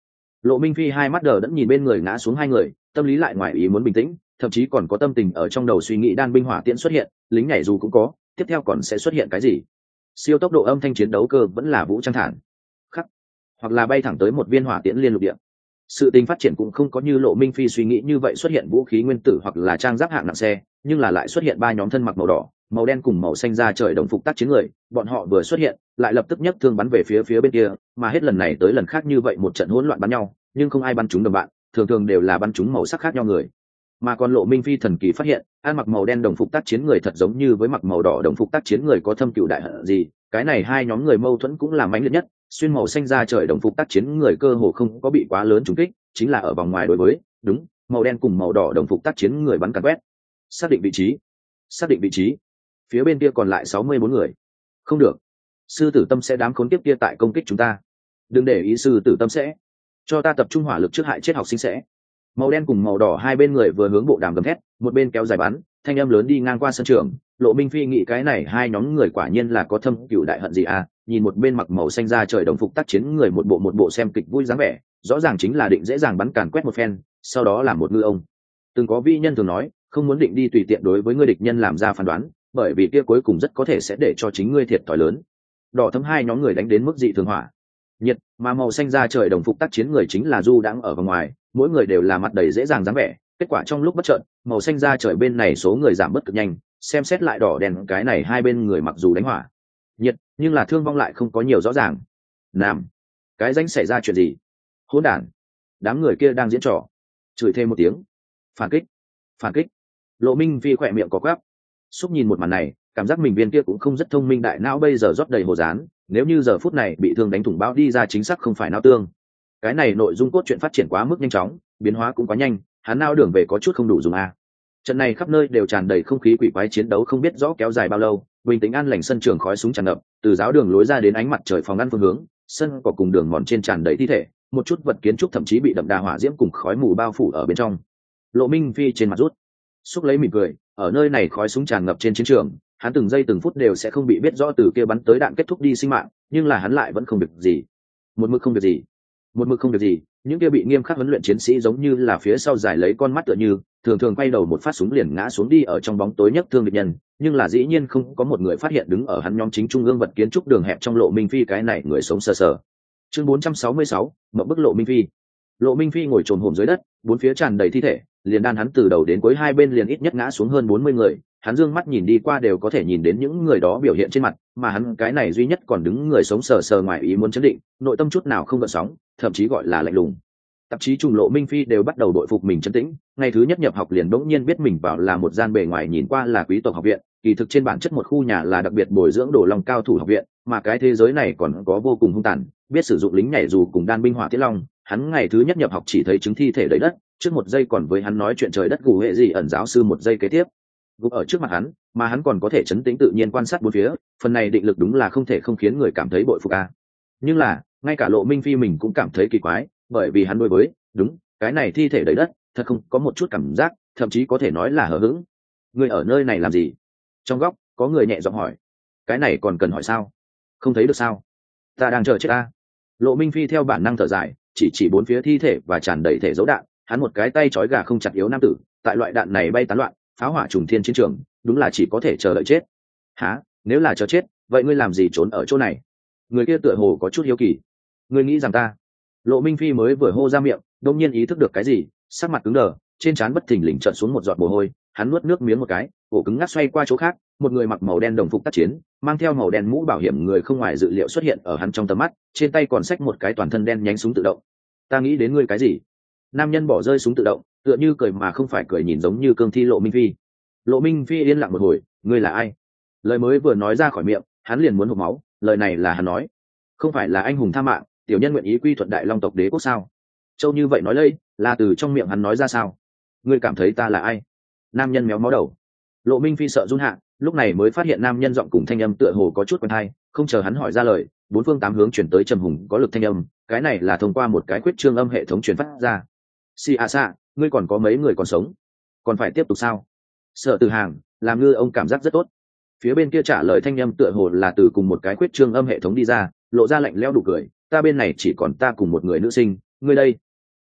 Lộ Minh Phi hai mắt đờ đẫn nhìn bên người ngã xuống hai người, tâm lý lại ngoài ý muốn bình tĩnh, thậm chí còn có tâm tình ở trong đầu suy nghĩ đan binh hỏa tiễn xuất hiện, lính nhảy dù cũng có, tiếp theo còn sẽ xuất hiện cái gì? Siêu tốc độ âm thanh chiến đấu cơ vẫn là vũ trang thản khắc, hoặc là bay thẳng tới một viên hỏa tiễn liên lục địa. Sự tình phát triển cũng không có như Lộ Minh Phi suy nghĩ như vậy xuất hiện vũ khí nguyên tử hoặc là trang giáp hạng nặng xe, nhưng là lại xuất hiện ba nhóm thân mặc màu đỏ, màu đen cùng màu xanh da trời đồng phục tác chiến người, bọn họ vừa xuất hiện, lại lập tức nhấc thương bắn về phía phía bên kia, mà hết lần này tới lần khác như vậy một trận hỗn loạn bắn nhau, nhưng không ai bắn trúng đồng bạn, thường thường đều là bắn trúng màu sắc khác nhau người. Mà còn Lộ Minh Phi thần kỳ phát hiện, ăn mặc màu đen đồng phục tác chiến người thật giống như với mặc màu đỏ đồng phục tác chiến người có thâm cựu đại hận gì, cái này hai nhóm người mâu thuẫn cũng là mãnh liệt nhất, xuyên màu xanh da trời đồng phục tác chiến người cơ hồ không có bị quá lớn trúng kích, chính là ở vòng ngoài đối với, đúng, màu đen cùng màu đỏ đồng phục tác chiến người bắn càn quét. Xác định vị trí, xác định vị trí. Phía bên kia còn lại sáu mươi bốn người. Không được, sư tử tâm sẽ đám khốn kiếp kia tại công kích chúng ta. Đừng để ý sư tử tâm sẽ, cho ta tập trung hỏa lực trước hại chết học sinh sẽ. Màu đen cùng màu đỏ hai bên người vừa hướng bộ đàm gầm thét, một bên kéo dài bắn, thanh âm lớn đi ngang qua sân trường. Lộ Minh Phi nghĩ cái này hai nhóm người quả nhiên là có thâm cửu đại hận gì à? Nhìn một bên mặc màu xanh da trời đồng phục tác chiến người một bộ một bộ xem kịch vui dáng vẻ, rõ ràng chính là định dễ dàng bắn càn quét một phen, sau đó làm một ngư ông. Từng có vi nhân thường nói, không muốn định đi tùy tiện đối với ngươi địch nhân làm ra phán đoán, bởi vì kia cuối cùng rất có thể sẽ để cho chính ngươi thiệt thòi lớn. Đỏ thấm hai nhóm người đánh đến mức dị thường hỏa nhiệt, mà màu xanh da trời đồng phục tác chiến người chính là du đãng ở vòng ngoài, mỗi người đều là mặt đầy dễ dàng dáng vẻ. Kết quả trong lúc bất chợt, màu xanh da trời bên này số người giảm bớt cực nhanh, xem xét lại đỏ đèn cái này hai bên người mặc dù đánh hỏa nhiệt, nhưng là thương vong lại không có nhiều rõ ràng. Nam, cái danh xảy ra chuyện gì? Hỗn đản, đám người kia đang diễn trò. Chửi thêm một tiếng. Phản kích, phản kích. Lộ Minh Phi khỏe miệng có quắp. Xúc nhìn một màn này, cảm giác mình viên kia cũng không rất thông minh đại não bây giờ rót đầy hồ dán, nếu như giờ phút này bị thương đánh thủng bao đi ra chính xác không phải não tương. Cái này nội dung cốt truyện phát triển quá mức nhanh chóng, biến hóa cũng quá nhanh, hắn não đường về có chút không đủ dùng a. Trận này khắp nơi đều tràn đầy không khí quỷ quái chiến đấu không biết rõ kéo dài bao lâu, bình tĩnh an lành sân trường khói súng tràn ngập, từ giáo đường lối ra đến ánh mặt trời phòng ngăn phương hướng, sân cỏ cùng đường mòn trên tràn đầy thi thể, một chút vật kiến trúc thậm chí bị đậm đà hỏa diễm cùng khói mù bao phủ ở bên trong. Lộ Minh Phi trên mặt rút, xúc lấy mỉm cười, ở nơi này khói súng tràn ngập trên chiến trường, hắn từng giây từng phút đều sẽ không bị biết rõ từ kia bắn tới đạn kết thúc đi sinh mạng, nhưng là hắn lại vẫn không việc gì, một mực không việc gì, một mực không việc gì. Những kia bị nghiêm khắc huấn luyện chiến sĩ giống như là phía sau giải lấy con mắt tựa như, thường thường quay đầu một phát súng liền ngã xuống đi ở trong bóng tối nhất thương địch nhân, nhưng là dĩ nhiên không có một người phát hiện đứng ở hắn nhóm chính trung ương vật kiến trúc đường hẹp trong Lộ Minh Phi cái này người sống sờ sờ. Chương bốn trăm sáu mươi sáu, mộng bức Lộ Minh Phi. Lộ Minh Phi ngồi trồn hổm dưới đất, bốn phía tràn đầy thi thể, liền đan hắn từ đầu đến cuối hai bên liền ít nhất ngã xuống hơn bốn mươi người, hắn dương mắt nhìn đi qua đều có thể nhìn đến những người đó biểu hiện trên mặt, mà hắn cái này duy nhất còn đứng người sống sờ sờ ngoài ý muốn chấn định, nội tâm chút nào không gợn sóng, thậm chí gọi là lạnh lùng. Tạp chí trùng Lộ Minh Phi đều bắt đầu đội phục mình trấn tĩnh, ngày thứ nhất nhập học liền bỗng nhiên biết mình vào là một gian bề ngoài nhìn qua là quý tộc học viện, kỳ thực trên bản chất một khu nhà là đặc biệt bồi dưỡng đồ long cao thủ học viện, mà cái thế giới này còn có vô cùng hung tàn, biết sử dụng lính nhảy dù cùng đan binh hỏa tiễn long. Hắn ngày thứ nhất nhập học chỉ thấy chứng thi thể đầy đất, trước một giây còn với hắn nói chuyện trời đất gù hệ gì ẩn giáo sư một giây kế tiếp gục ở trước mặt hắn, mà hắn còn có thể trấn tĩnh tự nhiên quan sát bốn phía, phần này định lực đúng là không thể không khiến người cảm thấy bội phục a. Nhưng là ngay cả Lộ Minh Phi mình cũng cảm thấy kỳ quái, bởi vì hắn đối với đúng cái này thi thể đầy đất thật không có một chút cảm giác, thậm chí có thể nói là hờ hững. Người ở nơi này làm gì? Trong góc có người nhẹ giọng hỏi. Cái này còn cần hỏi sao? Không thấy được sao? Ta đang chờ chết ta. Lộ Minh Phi theo bản năng thở dài, chỉ chỉ bốn phía thi thể và tràn đầy thể dấu đạn, hắn một cái tay trói gà không chặt yếu nam tử, tại loại đạn này bay tán loạn, pháo hỏa trùng thiên chiến trường, đúng là chỉ có thể chờ đợi chết. Hả? Nếu là chờ chết, vậy ngươi làm gì trốn ở chỗ này? Người kia tựa hồ có chút hiếu kỳ. Ngươi nghĩ rằng ta? Lộ Minh Phi mới vừa hô ra miệng, đột nhiên ý thức được cái gì, sắc mặt cứng đờ, trên trán bất thình lình trợn xuống một giọt mồ hôi, hắn nuốt nước miếng một cái, cổ cứng ngắc xoay qua chỗ khác, một người mặc màu đen đồng phục tác chiến, mang theo màu đen mũ bảo hiểm người không ngoài dự liệu xuất hiện ở hắn trong tầm mắt, trên tay còn xách một cái toàn thân đen nhánh súng tự động. Ta nghĩ đến ngươi cái gì? Nam nhân bỏ rơi súng tự động, tựa như cười mà không phải cười nhìn giống như cương thi Lộ Minh Phi. Lộ Minh Phi yên lặng một hồi, ngươi là ai? Lời mới vừa nói ra khỏi miệng, hắn liền muốn hộc máu, lời này là hắn nói, không phải là anh hùng tha mạng, tiểu nhân nguyện ý quy thuận Đại Long tộc đế quốc sao? Châu như vậy nói lây, là từ trong miệng hắn nói ra sao? Ngươi cảm thấy ta là ai? Nam nhân méo mó đầu. Lộ Minh Phi sợ run hạ, lúc này mới phát hiện nam nhân giọng cùng thanh âm tựa hồ có chút quen tai, không chờ hắn hỏi ra lời, bốn phương tám hướng chuyển tới trầm hùng có lực thanh âm, cái này là thông qua một cái khuyết trương âm hệ thống truyền phát ra. Si a sa, ngươi còn có mấy người còn sống, còn phải tiếp tục sao? Sợ Từ Hàng, làm ngư ông cảm giác rất tốt. Phía bên kia trả lời thanh âm tựa hồ là từ cùng một cái khuyết trương âm hệ thống đi ra, lộ ra lạnh lẽo đủ cười, ta bên này chỉ còn ta cùng một người nữ sinh, ngươi đây,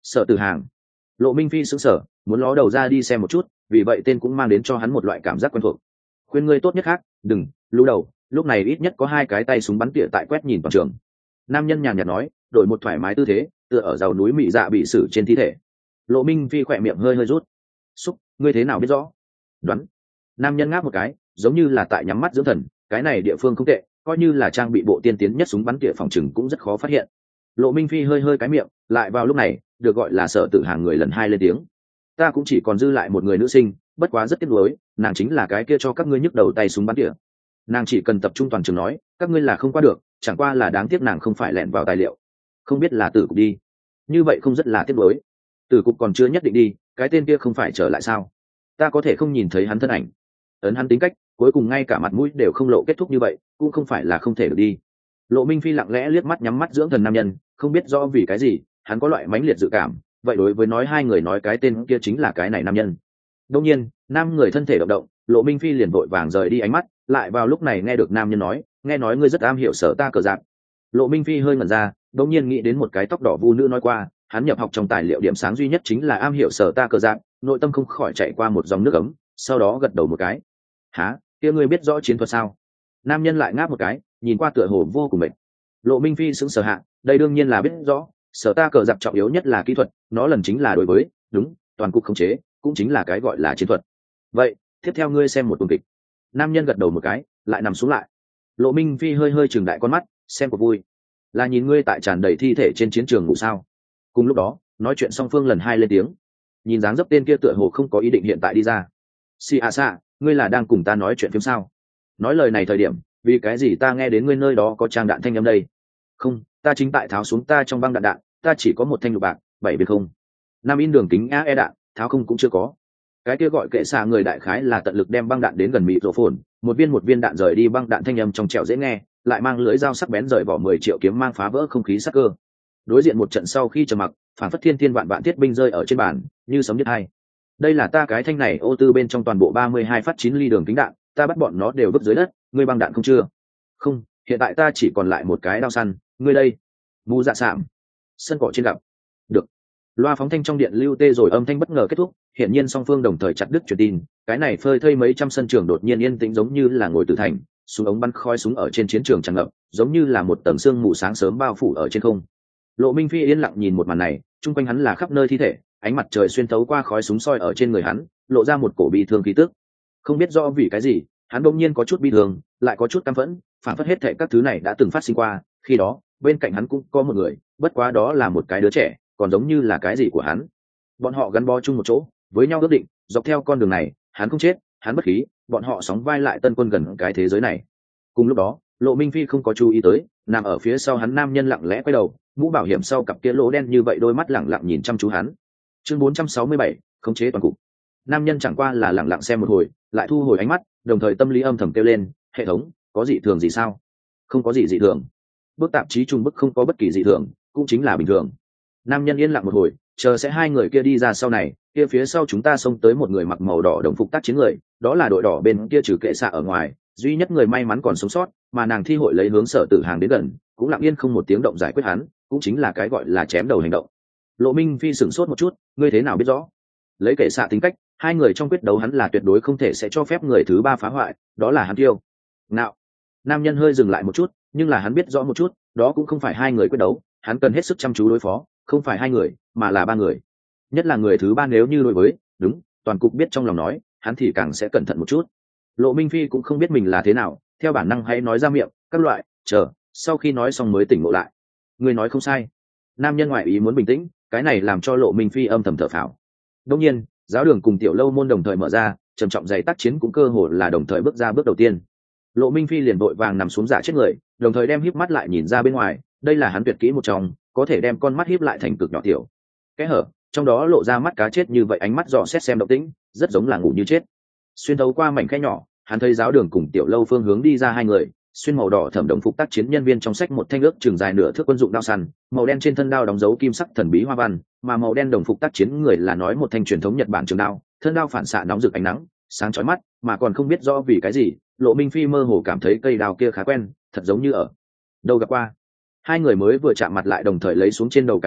Sở Tử Hàng. Lộ Minh Phi sững sờ, muốn ló đầu ra đi xem một chút, vì vậy tên cũng mang đến cho hắn một loại cảm giác quen thuộc. Khuyên ngươi tốt nhất khác, đừng lú đầu, lúc này ít nhất có hai cái tay súng bắn tỉa tại quét nhìn toàn trường. Nam nhân nhàn nhạt nói, đổi một thoải mái tư thế, tựa ở rào núi mị dạ bị xử trên thi thể. Lộ Minh Phi khỏe miệng hơi hơi rút. Xúc, ngươi thế nào biết rõ? Đoán. Nam nhân ngáp một cái, giống như là tại nhắm mắt dưỡng thần, cái này địa phương không tệ, coi như là trang bị bộ tiên tiến nhất súng bắn tỉa phòng trừng cũng rất khó phát hiện. Lộ Minh Phi hơi hơi cái miệng, lại vào lúc này, được gọi là Sở Tử Hàng người lần hai lên tiếng. Ta cũng chỉ còn dư lại một người nữ sinh, bất quá rất tiếc nuối, nàng chính là cái kia cho các ngươi nhức đầu tay súng bắn tỉa. Nàng chỉ cần tập trung toàn trường nói, các ngươi là không qua được, chẳng qua là đáng tiếc nàng không phải lẻn vào tài liệu. Không biết là Tử Cục đi. Như vậy không rất là tiếc nuối. Tử Cục còn chưa nhất định đi, cái tên kia không phải trở lại sao? Ta có thể không nhìn thấy hắn thân ảnh. Ấn hắn tính cách, cuối cùng ngay cả mặt mũi đều không lộ, kết thúc như vậy, cũng không phải là không thể được đi. Lộ Minh Phi lặng lẽ liếc mắt nhắm mắt dưỡng thần nam nhân, không biết rõ vì cái gì, hắn có loại mãnh liệt dự cảm, vậy đối với nói hai người nói cái tên kia chính là cái này nam nhân. Đương nhiên, nam người thân thể động động, Lộ Minh Phi liền vội vàng rời đi ánh mắt, lại vào lúc này nghe được nam nhân nói, nghe nói ngươi rất am hiểu Sở ta cờ giáp. Lộ Minh Phi hơi ngẩn ra, đột nhiên nghĩ đến một cái tóc đỏ vu nữ nói qua, hắn nhập học trong tài liệu điểm sáng duy nhất chính là am hiểu Sở ta cờ giáp, nội tâm không khỏi chạy qua một dòng nước ấm, sau đó gật đầu một cái. Hả, kia ngươi biết rõ chiến thuật sao? Nam nhân lại ngáp một cái, nhìn qua tựa hồ vô cùng mệt. Lộ Minh Phi sững sờ hạ, đây đương nhiên là biết rõ, Sở ta cờ giáp trọng yếu nhất là kỹ thuật, nó lần chính là đối với, đúng, toàn cục khống chế, cũng chính là cái gọi là chiến thuật. Vậy, tiếp theo ngươi xem một tuần kịch. Nam nhân gật đầu một cái, lại nằm xuống lại. Lộ Minh Phi hơi hơi trừng đại con mắt, xem cuộc vui. Là nhìn ngươi tại tràn đầy thi thể trên chiến trường ngủ sao? Cùng lúc đó, nói chuyện song phương lần hai lên tiếng. Nhìn dáng dấp tên kia tựa hồ không có ý định hiện tại đi ra. Si a sa, ngươi là đang cùng ta nói chuyện phim sao? Nói lời này thời điểm, vì cái gì ta nghe đến ngươi nơi đó có trang đạn thanh âm đây? Không, ta chính tại tháo xuống ta trong băng đạn đạn, ta chỉ có một thanh lục bạc, bảy viên không. Nam in đường kính a e đạn, tháo không cũng chưa có. Cái kia gọi kệ xạ người đại khái là tận lực đem băng đạn đến gần mịt rổ phồn, một viên một viên đạn rời đi băng đạn thanh âm trong trẻo dễ nghe, lại mang lưỡi dao sắc bén rời vỏ mười triệu kiếm mang phá vỡ không khí sắc cơ. Đối diện một trận sau khi trầm mặc, phản phất thiên thiên vạn vạn thiết binh rơi ở trên bàn, như sấm nhất hai. Đây là ta cái thanh này ô tư bên trong toàn bộ ba mươi hai phát chín ly đường kính đạn, ta bắt bọn nó đều vứt dưới đất, ngươi băng đạn không chưa? Không, hiện tại ta chỉ còn lại một cái đao săn, ngươi đây. Mù dạ sạm. Sân cỏ trên gặp. Được. Loa phóng thanh trong điện lưu tê rồi âm thanh bất ngờ kết thúc, hiện nhiên song phương đồng thời chặt đứt truyền tin, cái này phơi thây mấy trăm sân trường đột nhiên yên tĩnh giống như là ngồi tử thành, súng ống bắn khói súng ở trên chiến trường tràn ngập, giống như là một tầng sương mù sáng sớm bao phủ ở trên không. Lộ Minh Phi yên lặng nhìn một màn này, chung quanh hắn là khắp nơi thi thể, ánh mặt trời xuyên thấu qua khói súng soi ở trên người hắn, lộ ra một cổ bi thương khí tức. Không biết rõ vì cái gì, hắn bỗng nhiên có chút bi thương, lại có chút căm phẫn, phản phất hết thảy các thứ này đã từng phát sinh qua, khi đó, bên cạnh hắn cũng có một người, bất quá đó là một cái đứa trẻ, còn giống như là cái gì của hắn. Bọn họ gắn bó chung một chỗ, với nhau ước định, dọc theo con đường này, hắn không chết, hắn bất khí, bọn họ sóng vai lại tân quân gần cái thế giới này. Cùng lúc đó, Lộ Minh Phi không có chú ý tới, nằm ở phía sau hắn nam nhân lặng lẽ quay đầu, mũ bảo hiểm sau cặp kia lỗ đen như vậy đôi mắt lặng lặng nhìn chăm chú hắn. Chương bốn trăm sáu mươi bảy, khống chế toàn cục. Nam nhân chẳng qua là lặng lặng xem một hồi, lại thu hồi ánh mắt, đồng thời tâm lý âm thầm kêu lên, hệ thống, có dị thường gì sao? Không có gì dị thường. Bước tạp chí trung bức không có bất kỳ dị thường, cũng chính là bình thường. Nam nhân yên lặng một hồi, chờ sẽ hai người kia đi ra sau này, kia phía sau chúng ta xông tới một người mặc màu đỏ đồng phục tác chiến người, đó là đội đỏ bên kia trừ kệ xạ ở ngoài, duy nhất người may mắn còn sống sót, mà nàng thi hội lấy hướng Sở Tử Hàng đến gần, cũng lặng yên không một tiếng động giải quyết hắn, cũng chính là cái gọi là chém đầu hành động. Lộ Minh Phi sửng sốt một chút, ngươi thế nào biết rõ? Lấy kệ xạ tính cách, hai người trong quyết đấu hắn là tuyệt đối không thể sẽ cho phép người thứ ba phá hoại, đó là hắn tiêu. Nào, nam nhân hơi dừng lại một chút, nhưng là hắn biết rõ một chút, đó cũng không phải hai người quyết đấu, hắn cần hết sức chăm chú đối phó, không phải hai người, mà là ba người. Nhất là người thứ ba nếu như đối với, đúng, toàn cục biết trong lòng nói, hắn thì càng sẽ cẩn thận một chút. Lộ Minh Phi cũng không biết mình là thế nào, theo bản năng hãy nói ra miệng, các loại, chờ, sau khi nói xong mới tỉnh ngộ lại. Người nói không sai. Nam nhân ngoại ý muốn bình tĩnh, cái này làm cho Lộ Minh Phi âm thầm thở phào. Đương nhiên, giáo đường cùng tiểu lâu môn đồng thời mở ra, trầm trọng giày tác chiến cũng cơ hồ là đồng thời bước ra bước đầu tiên. Lộ Minh Phi liền vội vàng nằm xuống giả chết người, đồng thời đem híp mắt lại nhìn ra bên ngoài, đây là hắn tuyệt kỹ một trong, có thể đem con mắt híp lại thành cực nhỏ tiểu. Cái hở, trong đó lộ ra mắt cá chết như vậy, ánh mắt dò xét xem động tĩnh, rất giống là ngủ như chết. Xuyên thấu qua mảnh khe nhỏ, hắn thấy giáo đường cùng tiểu lâu phương hướng đi ra hai người, xuyên màu đỏ thẩm đồng phục tác chiến nhân viên trong sách một thanh ước chừng dài nửa thước quân dụng đao săn, màu đen trên thân đao đóng dấu kim sắc thần bí hoa văn, mà màu đen đồng phục tác chiến người là nói một thanh truyền thống Nhật Bản trường đao, thân đao phản xạ nóng rực ánh nắng, sáng chói mắt, mà còn không biết rõ vì cái gì, Lộ Minh Phi mơ hồ cảm thấy cây đao kia khá quen, thật giống như ở đâu gặp qua. Hai người mới vừa chạm mặt lại đồng thời lấy xuống trên đầu cái lồng,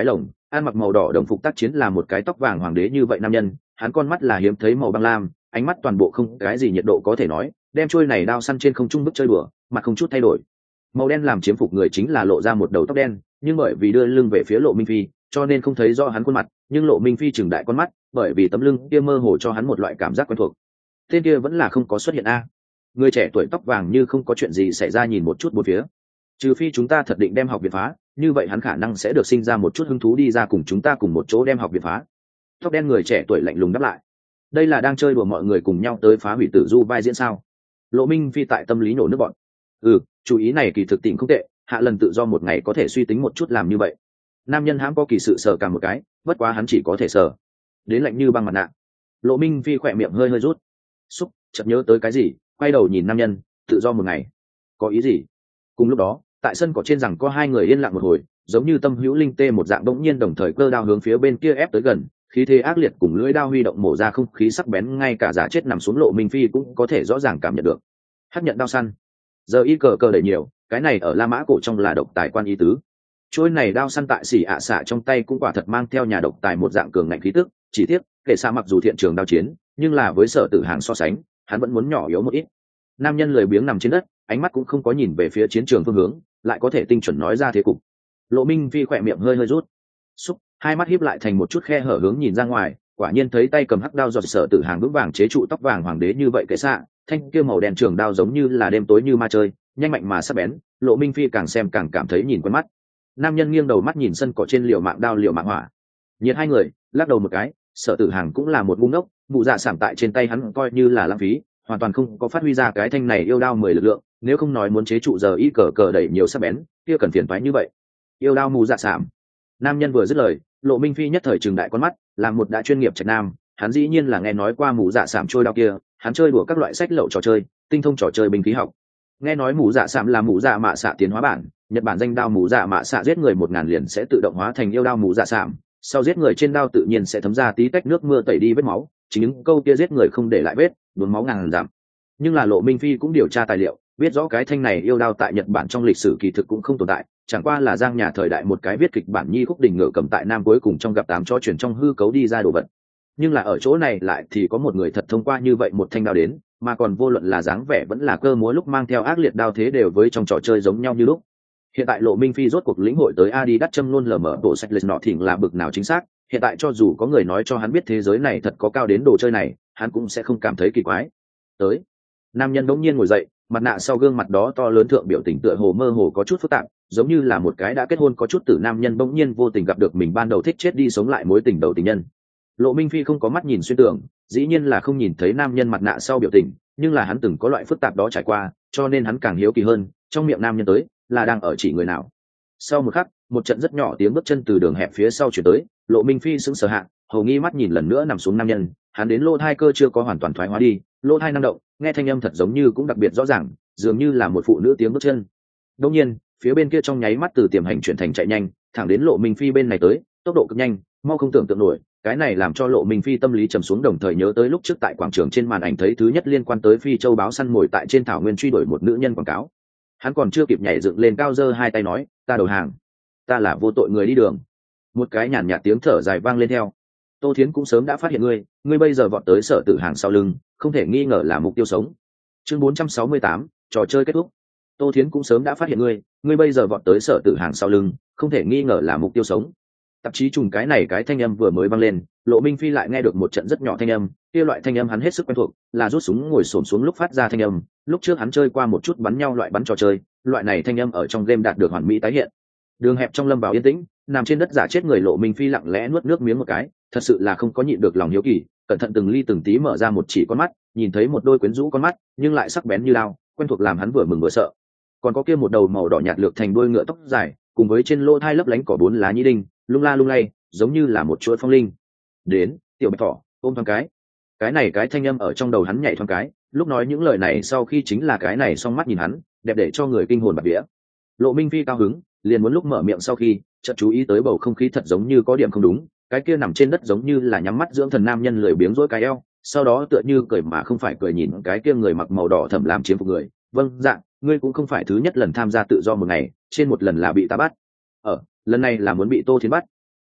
ăn mặc màu đỏ đồng phục tác chiến là một cái tóc vàng hoàng đế như vậy nam nhân, hắn con mắt là hiếm thấy màu băng lam, ánh mắt toàn bộ không cái gì nhiệt độ có thể nói, đem trôi này đao săn trên không trung bức chơi đùa, mặt không chút thay đổi. Màu đen làm chiếm phục người chính là lộ ra một đầu tóc đen, nhưng bởi vì đưa lưng về phía Lộ Minh Phi, cho nên không thấy rõ hắn khuôn mặt, nhưng Lộ Minh Phi trừng đại con mắt, bởi vì tấm lưng kia mơ hồ cho hắn một loại cảm giác quen thuộc. Tên kia vẫn là không có xuất hiện a. Người trẻ tuổi tóc vàng như không có chuyện gì xảy ra nhìn một chút bốn phía. Trừ phi chúng ta thật định đem học viện phá, như vậy hắn khả năng sẽ được sinh ra một chút hứng thú đi ra cùng chúng ta cùng một chỗ đem học viện phá. Tóc đen người trẻ tuổi lạnh lùng đáp lại. Đây là đang chơi đùa mọi người cùng nhau tới phá hủy Tử Du vai diễn sao? Lộ Minh Phi tại tâm lý nổ nước bọn. Ừ, chú ý này kỳ thực tình không tệ, hạ lần tự do một ngày có thể suy tính một chút làm như vậy. Nam nhân hãm có kỳ sự sờ cả một cái, bất quá hắn chỉ có thể sờ. Đến lạnh như băng mặt nạ. Lộ Minh Phi khỏe miệng hơi hơi rút. Xúc, chợt nhớ tới cái gì, quay đầu nhìn nam nhân, tự do một ngày. Có ý gì? Cùng lúc đó, tại sân cỏ trên rằng có hai người yên lặng một hồi, giống như tâm hữu linh tê một dạng bỗng nhiên đồng thời cơ đao hướng phía bên kia ép tới gần, khí thế ác liệt cùng lưỡi đao huy động mổ ra không khí sắc bén, ngay cả giả chết nằm xuống Lộ Minh Phi cũng có thể rõ ràng cảm nhận được. Hắc nhận đao săn. Giờ y cờ cờ đẩy nhiều, cái này ở La Mã cổ trong là độc tài quan ý tứ. Trôi này đao săn tại xỉ ạ xạ trong tay cũng quả thật mang theo nhà độc tài một dạng cường ngạnh khí tức, chỉ tiếc, kể xa mặc dù thiện trường đao chiến, nhưng là với Sở Tử Hàng so sánh, hắn vẫn muốn nhỏ yếu một ít. Nam nhân lười biếng nằm trên đất, ánh mắt cũng không có nhìn về phía chiến trường phương hướng, lại có thể tinh chuẩn nói ra thế cục. Lộ Minh Phi khỏe miệng hơi hơi rút, xúc, hai mắt híp lại thành một chút khe hở hướng nhìn ra ngoài, quả nhiên thấy tay cầm hắc đao giọt Sở Tử Hàng vững vàng chế trụ tóc vàng hoàng đế như vậy kệ xạ, thanh kia màu đen trường đao giống như là đêm tối như ma chơi, nhanh mạnh mà sắc bén. Lộ Minh Phi càng xem càng cảm thấy nhìn quen mắt. Nam nhân nghiêng đầu mắt nhìn sân cỏ trên liều mạng đao liều mạng hỏa, nhiệt hai người lắc đầu một cái. Sở Tử Hàng cũng là một ngu ngốc, vụ dạ sảm tại trên tay hắn coi như là lãng phí, hoàn toàn không có phát huy ra cái thanh này yêu đao mười lực lượng, nếu không nói muốn chế trụ giờ y cờ cờ đẩy nhiều sắc bén, kia cần phiền toái như vậy. Yêu đao mù dạ sảm. Nam nhân vừa dứt lời, Lộ Minh Phi nhất thời trừng đại con mắt, làm một đại chuyên nghiệp trạch nam, hắn dĩ nhiên là nghe nói qua mù dạ sảm trôi đao kia, hắn chơi đùa các loại sách lậu trò chơi, tinh thông trò chơi binh khí học. Nghe nói mù dạ sảm là mù dạ mạ xạ tiến hóa bản, Nhật Bản danh đao mù dạ mạ xạ giết người một ngàn liền sẽ tự động hóa thành yêu đao mù dạ sảm, sau giết người trên đao tự nhiên sẽ thấm ra tí tách nước mưa tẩy đi vết máu, chính những câu kia giết người không để lại vết, đốn máu ngàn giảm. Nhưng là Lộ Minh Phi cũng điều tra tài liệu, biết rõ cái thanh này yêu đao tại Nhật Bản trong lịch sử kỳ thực cũng không tồn tại, chẳng qua là Giang nhà thời đại một cái viết kịch bản nhi khúc đình ngựa cầm tại Nam cuối cùng trong gặp tám cho chuyển trong hư cấu đi ra đồ vật. Nhưng là ở chỗ này lại thì có một người thật thông qua như vậy một thanh đao đến, mà còn vô luận là dáng vẻ vẫn là cơ múa lúc mang theo ác liệt đao thế đều với trong trò chơi giống nhau như lúc. Hiện tại Lộ Minh Phi rốt cuộc lĩnh hội tới Adi đắt châm luôn lờ mở bộ sách lịch nọ thỉnh là bực nào chính xác, hiện tại cho dù có người nói cho hắn biết thế giới này thật có cao đến đồ chơi này, hắn cũng sẽ không cảm thấy kỳ quái. Tới, nam nhân đống nhiên ngồi dậy, mặt nạ sau gương mặt đó to lớn thượng biểu tình tựa hồ mơ hồ có chút phức tạp, giống như là một cái đã kết hôn có chút tử nam nhân bỗng nhiên vô tình gặp được mình ban đầu thích chết đi sống lại mối tình đầu tình nhân. Lộ Minh Phi không có mắt nhìn xuyên tường, dĩ nhiên là không nhìn thấy nam nhân mặt nạ sau biểu tình, nhưng là hắn từng có loại phức tạp đó trải qua, cho nên hắn càng hiếu kỳ hơn, trong miệng nam nhân tới là đang ở chỉ người nào. Sau một khắc, một trận rất nhỏ tiếng bước chân từ đường hẹp phía sau chuyển tới, Lộ Minh Phi sững sờ hạ, hầu nghi mắt nhìn lần nữa nằm xuống nam nhân, hắn đến lỗ thai cơ chưa có hoàn toàn thoái hóa đi, lỗ thai năng động, nghe thanh âm thật giống như cũng đặc biệt rõ ràng, dường như là một phụ nữ tiếng bước chân. Đương nhiên, phía bên kia trong nháy mắt từ tiềm hành chuyển thành chạy nhanh, thẳng đến Lộ Minh Phi bên này tới, tốc độ cực nhanh, mau không tưởng tượng nổi. Cái này làm cho Lộ Minh Phi tâm lý trầm xuống, đồng thời nhớ tới lúc trước tại quảng trường trên màn ảnh thấy thứ nhất liên quan tới Phi Châu báo săn ngồi tại trên thảo nguyên truy đuổi một nữ nhân quảng cáo. Hắn còn chưa kịp nhảy dựng lên cao giơ hai tay nói, ta đầu hàng, ta là vô tội người đi đường. Một cái nhàn nhạt tiếng thở dài vang lên theo. Tô Thiến cũng sớm đã phát hiện ngươi, ngươi bây giờ vọt tới Sở Tử Hàng sau lưng, không thể nghi ngờ là mục tiêu sống. Chương bốn trăm sáu mươi tám, trò chơi kết thúc. Tô Thiến cũng sớm đã phát hiện ngươi, ngươi bây giờ vọt tới Sở Tử Hàng sau lưng, không thể nghi ngờ là mục tiêu sống. Tạp chí trùng cái này cái thanh âm vừa mới vang lên, Lộ Minh Phi lại nghe được một trận rất nhỏ thanh âm, kia loại thanh âm hắn hết sức quen thuộc, là rút súng ngồi xổm xuống lúc phát ra thanh âm, lúc trước hắn chơi qua một chút bắn nhau loại bắn trò chơi, loại này thanh âm ở trong game đạt được hoàn mỹ tái hiện. Đường hẹp trong lâm vào yên tĩnh, nằm trên đất giả chết người Lộ Minh Phi lặng lẽ nuốt nước miếng một cái, thật sự là không có nhịn được lòng hiếu kỳ, cẩn thận từng ly từng tí mở ra một chỉ con mắt, nhìn thấy một đôi quyến rũ con mắt, nhưng lại sắc bén như lao, quen thuộc làm hắn vừa mừng vừa sợ. Còn có kia một đầu màu đỏ nhạt lược thành đuôi ngựa tóc dài, cùng với trên lỗ thai lấp lánh cỏ bốn lá nhĩ đinh, lung la lung lay, giống như là một chuỗi phong linh. Đến, tiểu bạch thỏ, ôm thoáng cái. Cái này cái thanh âm ở trong đầu hắn nhảy thoáng cái, lúc nói những lời này sau khi chính là cái này song mắt nhìn hắn, đẹp để cho người kinh hồn bạt vía. Lộ Minh Phi cao hứng, liền muốn lúc mở miệng sau khi, chợt chú ý tới bầu không khí thật giống như có điểm không đúng, cái kia nằm trên đất giống như là nhắm mắt dưỡng thần nam nhân lười biếng rỗi cái eo, sau đó tựa như cười mà không phải cười nhìn cái kia người mặc màu đỏ thẫm làm chiếm phục người. Vâng, dạ, ngươi cũng không phải thứ nhất lần tham gia tự do một ngày, trên một lần là bị ta bắt. Ở, lần này là muốn bị Tô Thiến bắt.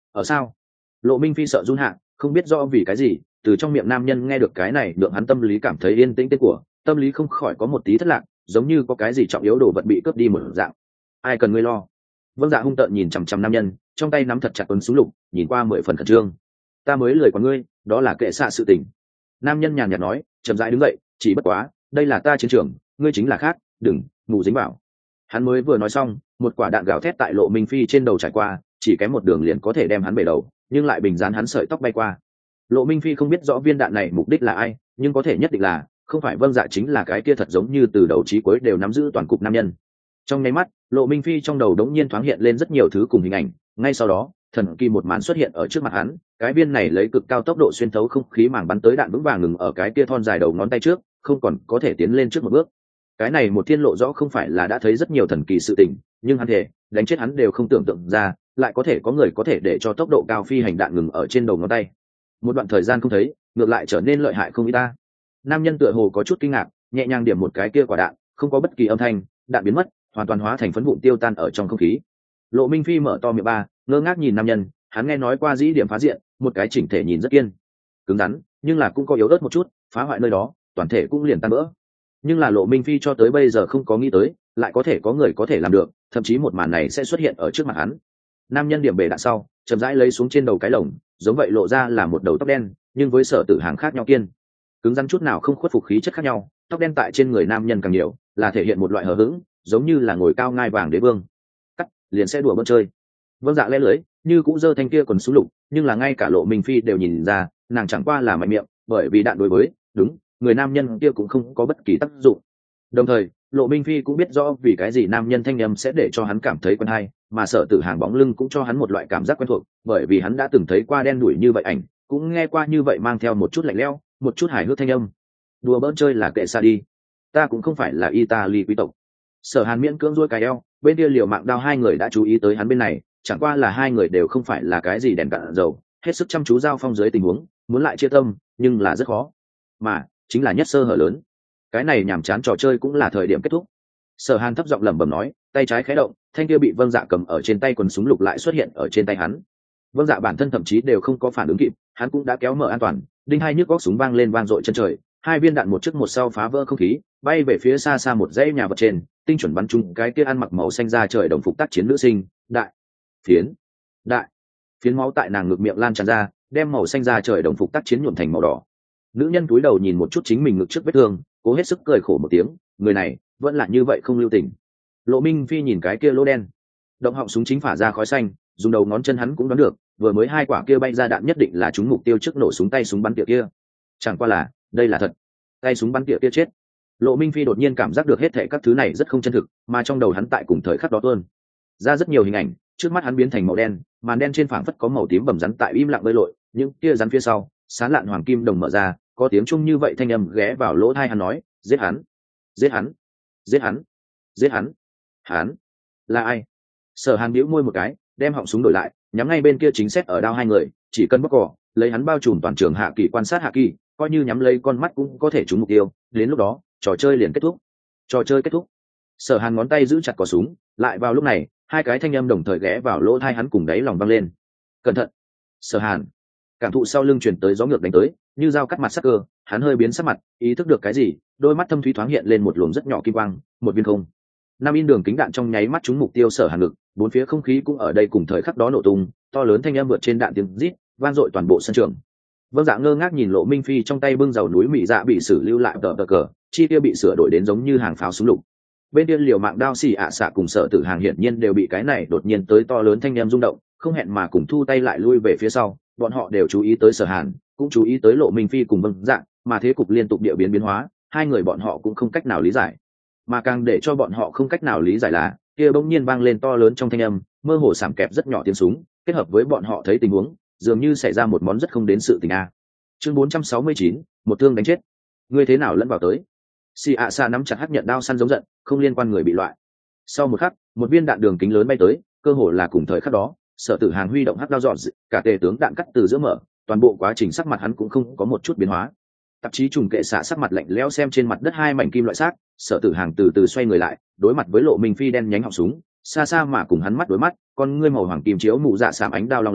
ở sao? Lộ Minh Phi sợ run hạ, không biết rõ vì cái gì, từ trong miệng nam nhân nghe được cái này lượng hắn tâm lý cảm thấy yên tĩnh tên của, tâm lý không khỏi có một tí thất lạc, giống như có cái gì trọng yếu đồ vật bị cướp đi một dạng. Ai cần ngươi lo? Vâng Dạ hung tợn nhìn chằm chằm nam nhân, trong tay nắm thật chặt tuấn súng lục, nhìn qua mười phần khẩn trương. Ta mới lời của ngươi, đó là kệ xạ sự tình. Nam nhân nhàn nhạt nói, chậm rãi đứng dậy, chỉ bất quá, đây là ta chiến trường, ngươi chính là khác, đừng mù dính vào. Hắn mới vừa nói xong, một quả đạn gào thét tại Lộ Minh Phi trên đầu trải qua, chỉ kém một đường liền có thể đem hắn bể đầu, nhưng lại bình dán hắn sợi tóc bay qua. Lộ Minh Phi không biết rõ viên đạn này mục đích là ai, nhưng có thể nhất định là không phải Vâng Dạ chính là cái kia thật giống như từ đầu chí cuối đều nắm giữ toàn cục nam nhân. Trong nháy mắt, Lộ Minh Phi trong đầu đống nhiên thoáng hiện lên rất nhiều thứ cùng hình ảnh, ngay sau đó, thần kỳ một màn xuất hiện ở trước mặt hắn, cái viên này lấy cực cao tốc độ xuyên thấu không khí màng bắn tới đạn vững vàng ngừng ở cái kia thon dài đầu ngón tay trước, không còn có thể tiến lên trước một bước. Cái này một thiên lộ rõ không phải là đã thấy rất nhiều thần kỳ sự tình, nhưng hắn thể đánh chết hắn đều không tưởng tượng ra, lại có thể có người có thể để cho tốc độ cao phi hành đạn ngừng ở trên đầu ngón tay. Một đoạn thời gian không thấy, ngược lại trở nên lợi hại không ít ta. Nam nhân tựa hồ có chút kinh ngạc, nhẹ nhàng điểm một cái kia quả đạn, không có bất kỳ âm thanh, đạn biến mất, hoàn toàn hóa thành phấn vụn tiêu tan ở trong không khí. Lộ Minh Phi mở to miệng ba, ngơ ngác nhìn nam nhân, hắn nghe nói qua dĩ điểm phá diện, một cái chỉnh thể nhìn rất kiên cứng rắn, nhưng là cũng có yếu ớt một chút, phá hoại nơi đó, toàn thể cũng liền tan vỡ. Nhưng là Lộ Minh Phi cho tới bây giờ không có nghĩ tới, lại có thể có người có thể làm được, thậm chí một màn này sẽ xuất hiện ở trước mặt hắn. Nam nhân điểm bể đạn sau, chậm rãi lấy xuống trên đầu cái lồng, giống vậy lộ ra là một đầu tóc đen, nhưng với Sở Tử Hàng khác nhau kiên cứng rắn chút nào không khuất phục khí chất khác nhau, tóc đen tại trên người nam nhân càng nhiều, là thể hiện một loại hờ hững, giống như là ngồi cao ngai vàng đế vương. Cắt, liền sẽ đùa bỡn chơi. Vâng Dạ lẽ lưới, như cũng giơ thanh kia quần súng lục, nhưng là ngay cả Lộ Minh Phi đều nhìn ra, nàng chẳng qua là mạnh miệng, bởi vì đạn đối với, đúng, người nam nhân kia cũng không có bất kỳ tác dụng. Đồng thời, Lộ Minh Phi cũng biết rõ vì cái gì nam nhân thanh âm sẽ để cho hắn cảm thấy quen hay, mà Sở Tử Hàng bóng lưng cũng cho hắn một loại cảm giác quen thuộc, bởi vì hắn đã từng thấy qua đen đuổi như vậy ảnh, cũng nghe qua như vậy mang theo một chút lạnh lẽo, một chút hài hước thanh âm. Đùa bỡn chơi là kệ xa đi, ta cũng không phải là Italy quý tộc. Sở Hàn miễn cưỡng duỗi cái eo, bên kia liều mạng đao hai người đã chú ý tới hắn bên này, chẳng qua là hai người đều không phải là cái gì đèn cạn dầu, hết sức chăm chú giao phong dưới tình huống, muốn lại chia tâm, nhưng là rất khó. Mà chính là nhất sơ hở lớn. Cái này nhàm chán trò chơi cũng là thời điểm kết thúc. Sở Hàn thấp giọng lẩm bẩm nói, tay trái khẽ động, thanh kia bị Vâng Dạ cầm ở trên tay quần súng lục lại xuất hiện ở trên tay hắn. Vâng Dạ bản thân thậm chí đều không có phản ứng kịp, hắn cũng đã kéo mở an toàn, đinh hai nhức góc súng vang lên vang dội chân trời, hai viên đạn một trước một sau phá vỡ không khí, bay về phía xa xa một dãy nhà vật trên, tinh chuẩn bắn trúng cái kia ăn mặc màu xanh da trời đồng phục tác chiến nữ sinh, đại phiến, đại phiến máu tại nàng ngực miệng lan tràn ra, đem màu xanh da trời đồng phục tác chiến nhuộm thành màu đỏ. Nữ nhân cúi đầu nhìn một chút chính mình ngực trước vết thương, cố hết sức cười khổ một tiếng, người này vẫn là như vậy không lưu tình. Lộ Minh Phi nhìn cái kia lỗ đen, động họng súng chính phả ra khói xanh, dùng đầu ngón chân hắn cũng đoán được, vừa mới hai quả kia bay ra đạn nhất định là trúng mục tiêu trước nổ súng tay súng bắn tỉa kia. Chẳng qua là, đây là thật, tay súng bắn tỉa kia chết. Lộ Minh Phi đột nhiên cảm giác được hết thảy các thứ này rất không chân thực, mà trong đầu hắn tại cùng thời khắc đó tuôn ra rất nhiều hình ảnh, trước mắt hắn biến thành màu đen, màn đen trên phảng phất có màu tím bầm rắn tại im lặng bơi lội, những kia rắn phía sau, sán lạn hoàng kim đồng mở ra, có tiếng chung như vậy thanh âm ghé vào lỗ tai hắn nói, giết hắn, giết hắn, giết hắn, giết hắn. Hắn là ai? Sở Hàn bĩu môi một cái, đem họng súng đổi lại, nhắm ngay bên kia chính xét ở đao hai người, chỉ cần bóc cỏ, lấy hắn bao trùm toàn trường hạ kỳ quan sát hạ kỳ, coi như nhắm lấy con mắt cũng có thể trúng mục tiêu, đến lúc đó, trò chơi liền kết thúc. Trò chơi kết thúc. Sở Hàn ngón tay giữ chặt cò súng, lại vào lúc này, hai cái thanh âm đồng thời ghé vào lỗ tai hắn cùng đáy lòng vang lên. Cẩn thận. Sở Hàn cảm thụ sau lưng truyền tới gió ngược đánh tới, như dao cắt mặt sắc cơ, hắn hơi biến sắc mặt, ý thức được cái gì, đôi mắt thâm thúy thoáng hiện lên một luồng rất nhỏ kim quang, một viên không. Năm in đường kính đạn trong nháy mắt trúng mục tiêu Sở Hàn ngực, bốn phía không khí cũng ở đây cùng thời khắc đó nổ tung, to lớn thanh âm vượt trên đạn tiếng rít, vang dội toàn bộ sân trường. Vâng Dạ ngơ ngác nhìn Lộ Minh Phi trong tay bưng dầu núi mị dạ bị xử lưu lại tờ tờ cờ, chi kia bị sửa đổi đến giống như hàng pháo súng lục. Bên kia liều mạng đao xì ạ xạ cùng Sở Tử Hàng hiển nhiên đều bị cái này đột nhiên tới to lớn thanh âm rung động, không hẹn mà cùng thu tay lại lui về phía sau, bọn họ đều chú ý tới Sở Hàn, cũng chú ý tới Lộ Minh Phi cùng Vâng Dạ, mà thế cục liên tục địa biến biến hóa, hai người bọn họ cũng không cách nào lý giải. Mà càng để cho bọn họ không cách nào lý giải là, kia bỗng nhiên vang lên to lớn trong thanh âm, mơ hồ sảm kẹp rất nhỏ tiếng súng, kết hợp với bọn họ thấy tình huống, dường như xảy ra một món rất không đến sự tình a. Chương bốn trăm sáu mươi chín, một thương đánh chết. Ngươi thế nào lẫn vào tới? Si ạ Sa nắm chặt hắc nhận đao săn giống giận, không liên quan người bị loại. Sau một khắc, một viên đạn đường kính lớn bay tới, cơ hồ là cùng thời khắc đó, Sở Tử Hàng huy động hắc đao dọn, cả tề tướng đạn cắt từ giữa mở, toàn bộ quá trình sắc mặt hắn cũng không có một chút biến hóa. Tạp chí trùng kệ xạ sắc mặt lạnh lẽo xem trên mặt đất hai mảnh kim loại xác, Sở Tử Hàng từ từ xoay người lại, đối mặt với Lộ Minh Phi đen nhánh họng súng, xa xa mà cùng hắn mắt đối mắt, con ngươi màu hoàng kim chiếu mù dạ xám ánh đao long lánh,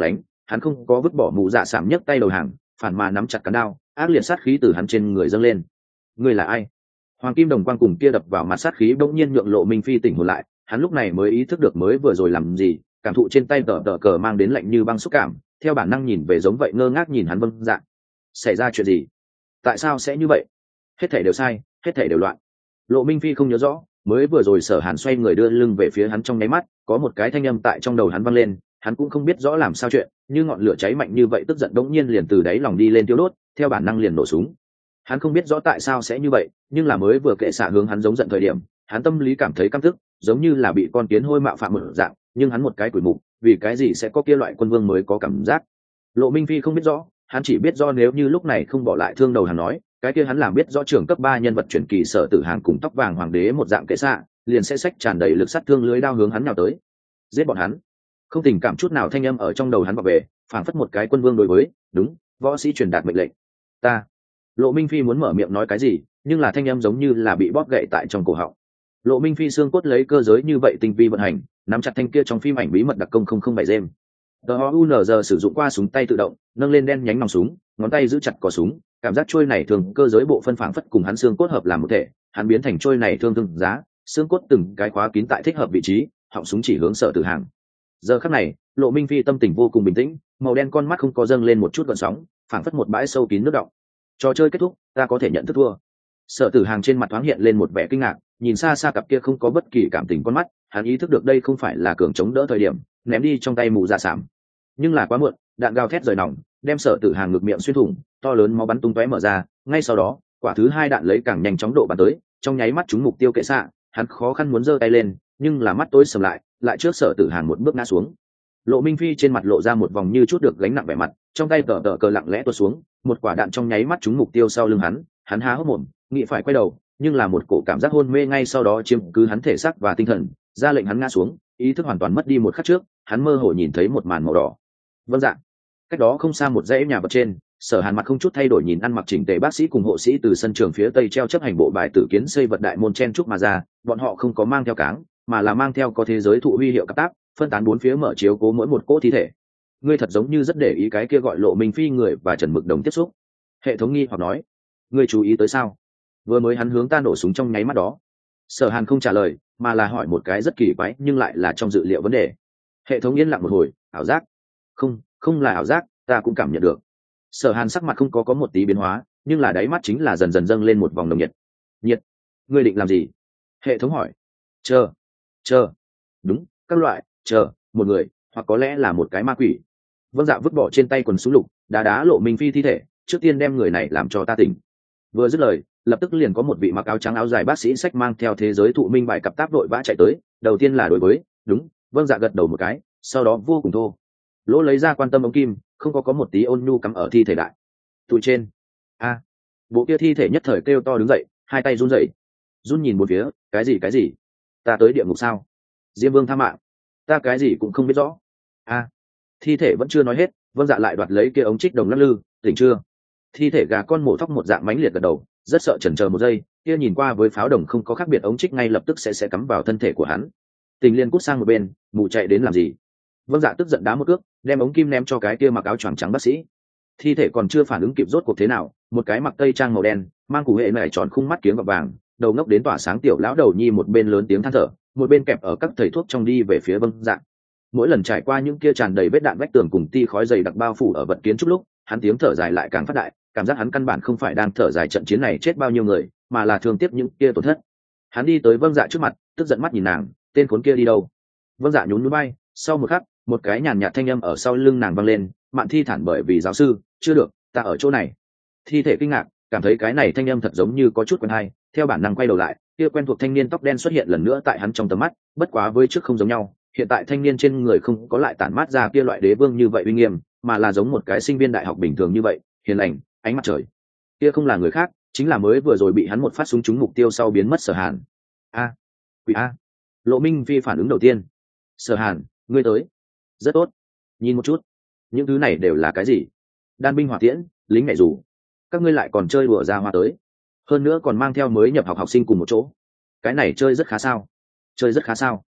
hắn không có vứt bỏ mụ dạ sảm nhấc tay đầu hàng, phản mà nắm chặt cán đao, ác liệt sát khí từ hắn trên người dâng lên. Ngươi là ai? Hoàng kim đồng quang cùng kia đập vào mặt sát khí bỗng nhiên nhượng Lộ Minh Phi tỉnh hồn lại, hắn lúc này mới ý thức được mới vừa rồi làm gì, cảm thụ trên tay tờ tờ cờ mang đến lạnh như băng xúc cảm, theo bản năng nhìn về giống vậy ngơ ngác nhìn hắn. Vâng dạ. Xảy ra chuyện gì? Tại sao sẽ như vậy? Hết thảy đều sai, hết thảy đều loạn. Lộ Minh Phi không nhớ rõ, mới vừa rồi Sở Hàn xoay người đưa lưng về phía hắn trong nháy mắt, có một cái thanh âm tại trong đầu hắn vang lên, hắn cũng không biết rõ làm sao chuyện, như ngọn lửa cháy mạnh như vậy tức giận đống nhiên liền từ đáy lòng đi lên tiêu đốt, theo bản năng liền nổ súng. Hắn không biết rõ tại sao sẽ như vậy, nhưng là mới vừa kệ xạ hướng hắn giống giận thời điểm, hắn tâm lý cảm thấy căm tức, giống như là bị con kiến hôi mạo phạm một dạng, nhưng hắn một cái quỷ mục, vì cái gì sẽ có kia loại quân vương mới có cảm giác. Lộ Minh Phi không biết rõ, hắn chỉ biết rõ nếu như lúc này không bỏ lại thương đầu hắn nói, cái kia hắn làm biết rõ trưởng cấp ba nhân vật truyền kỳ Sở Tử Hàng cùng tóc vàng hoàng đế một dạng kệ xạ, liền sẽ xách tràn đầy lực sát thương lưới đao hướng hắn nào tới. Giết bọn hắn. Không tình cảm chút nào thanh âm ở trong đầu hắn bảo vệ, phảng phất một cái quân vương đối với, đúng, võ sĩ truyền đạt mệnh lệnh. Ta. Lộ Minh Phi muốn mở miệng nói cái gì, nhưng là thanh âm giống như là bị bóp gãy tại trong cổ họng. Lộ Minh Phi xương cốt lấy cơ giới như vậy tinh vi vận hành, nắm chặt thanh kia trong phim ảnh bí mật đặc công không không bảy gem. tê o u en giê sử dụng qua súng tay tự động, nâng lên đen nhánh nòng súng, ngón tay giữ chặt cò súng, cảm giác trôi này thường cơ giới bộ phân phảng phất cùng hắn xương cốt hợp làm một thể, hắn biến thành trôi này thương thương giá, xương cốt từng cái khóa kín tại thích hợp vị trí, họng súng chỉ hướng Sở Tử Hàng. Giờ khắc này, Lộ Minh Phi tâm tình vô cùng bình tĩnh, màu đen con mắt không có dâng lên một chút gợn sóng, phảng phất một bãi sâu kín nước động. Trò chơi kết thúc, ta có thể nhận thức thua. Sở Tử Hàng trên mặt thoáng hiện lên một vẻ kinh ngạc, nhìn xa xa cặp kia không có bất kỳ cảm tình con mắt, hắn ý thức được đây không phải là cường chống đỡ thời điểm, ném đi trong tay mù dạ sảm. Nhưng là quá muộn, đạn gào thét rời nòng, đem Sở Tử Hàng ngực miệng xuyên thủng, to lớn máu bắn tung tóe mở ra, ngay sau đó, quả thứ hai đạn lấy càng nhanh chóng độ bắn tới, trong nháy mắt trúng mục tiêu kệ xạ, hắn khó khăn muốn giơ tay lên, nhưng là mắt tối sầm lại, lại trước Sở Tử Hàng một bước ngã xuống. Lộ Minh Phi trên mặt lộ ra một vòng như chút được gánh nặng vẻ mặt, trong tay tờ tờ cờ lặng lẽ tuột xuống, một quả đạn trong nháy mắt trúng mục tiêu sau lưng hắn, hắn há hốc mồm, nghĩ phải quay đầu, nhưng là một cổ cảm giác hôn mê ngay sau đó chiếm cứ hắn thể xác và tinh thần, ra lệnh hắn ngã xuống, ý thức hoàn toàn mất đi một khắc trước, hắn mơ hồ nhìn thấy một màn màu đỏ. Vâng dạ. Cách đó không xa một dãy nhà bậc trên, Sở Hàn mặt không chút thay đổi nhìn ăn mặc chỉnh tề bác sĩ cùng hộ sĩ từ sân trường phía tây treo chấp hành bộ bài tử kiến xây vật đại môn chen trúc mà ra, bọn họ không có mang theo cáng, mà là mang theo có thế giới thụ huy hiệu cấp tác, phân tán bốn phía mở chiếu cố mỗi một cỗ thi thể. Ngươi thật giống như rất để ý cái kia gọi Lộ Minh Phi người và Trần Mực Đồng tiếp xúc. Hệ thống nghi hoặc nói, ngươi chú ý tới sao? Vừa mới hắn hướng ta nổ súng trong nháy mắt đó. Sở Hàn không trả lời, mà là hỏi một cái rất kỳ quái nhưng lại là trong dự liệu vấn đề. Hệ thống yên lặng một hồi, ảo giác? Không, không là ảo giác, ta cũng cảm nhận được. Sở Hàn sắc mặt không có có một tí biến hóa, nhưng là đáy mắt chính là dần dần dâng lên một vòng nồng nhiệt. Nhiệt? Ngươi định làm gì? Hệ thống hỏi. Chờ, chờ. Đúng, các loại, chờ, một người, hoặc có lẽ là một cái ma quỷ. Vâng dạ vứt bỏ trên tay quần súng lục, đá đá Lộ Minh Phi thi thể, trước tiên đem người này làm cho ta tỉnh. Vừa dứt lời, lập tức liền có một vị mặc áo trắng áo dài bác sĩ sách mang theo thế giới thụ minh bài cặp táp đội vã chạy tới. Đầu tiên là đối với, đúng, vâng dạ gật đầu một cái, sau đó vô cùng thô lỗ lấy ra quan tâm ống kim, không có có một tí ôn nhu cắm ở thi thể đại tụi trên. A, bộ kia thi thể nhất thời kêu to đứng dậy, hai tay run rẩy, run nhìn một phía, cái gì cái gì, ta tới địa ngục sao? Diêm Vương tha mạng, ta cái gì cũng không biết rõ. A, thi thể vẫn chưa nói hết, vâng dạ lại đoạt lấy kia ống trích đồng lắc lư, tỉnh chưa? Thi thể gà con mổ thóc một dạng mãnh liệt gật đầu, rất sợ chần chờ một giây, kia nhìn qua với pháo đồng không có khác biệt ống trích ngay lập tức sẽ sẽ cắm vào thân thể của hắn. Tình liên cút sang một bên, mù chạy đến làm gì? Vâng dạ tức giận đá một cước, đem ống kim ném cho cái kia mặc áo choàng trắng bác sĩ. Thi thể còn chưa phản ứng kịp rốt cuộc thế nào, một cái mặc tây trang màu đen, mang củ hệ mẻ tròn khung mắt kiếng gọt vàng, đầu ngốc đến tỏa sáng tiểu lão đầu nhi một bên lớn tiếng than thở, một bên kẹp ở các thầy thuốc trong đi về phía Vâng dạ. Mỗi lần trải qua những kia tràn đầy vết đạn vách tường cùng ti khói dày đặc bao phủ ở vật kiến trúc lúc, hắn tiếng thở dài lại càng phát đại, cảm giác hắn căn bản không phải đang thở dài trận chiến này chết bao nhiêu người, mà là thương tiếc những kia tổn thất. Hắn đi tới Vâng dạ trước mặt, tức giận mắt nhìn nàng, tên khốn kia đi đâu? Vâng dạ nhún nhún bay, sau một khắc, một cái nhàn nhạt thanh âm ở sau lưng nàng vang lên, Mạn Thi thản bởi vì giáo sư, chưa được, ta ở chỗ này. Thi thể kinh ngạc, cảm thấy cái này thanh âm thật giống như có chút quen hay, theo bản năng quay đầu lại, kia quen thuộc thanh niên tóc đen xuất hiện lần nữa tại hắn trong tầm mắt, bất quá với trước không giống nhau, hiện tại thanh niên trên người không có lại tản mát ra kia loại đế vương như vậy uy nghiêm, mà là giống một cái sinh viên đại học bình thường như vậy, hiền lành, ánh mặt trời. Kia không là người khác, chính là mới vừa rồi bị hắn một phát súng trúng mục tiêu sau biến mất Sở Hàn. A, quỷ a. Lộ Minh Phi phản ứng đầu tiên. Sở Hàn, ngươi tới. Rất tốt. Nhìn một chút, những thứ này đều là cái gì? Đan binh hỏa tiễn, lính mẹ dù. Các ngươi lại còn chơi đùa ra hoa tới, hơn nữa còn mang theo mới nhập học học sinh cùng một chỗ. Cái này chơi rất khá sao? Chơi rất khá sao?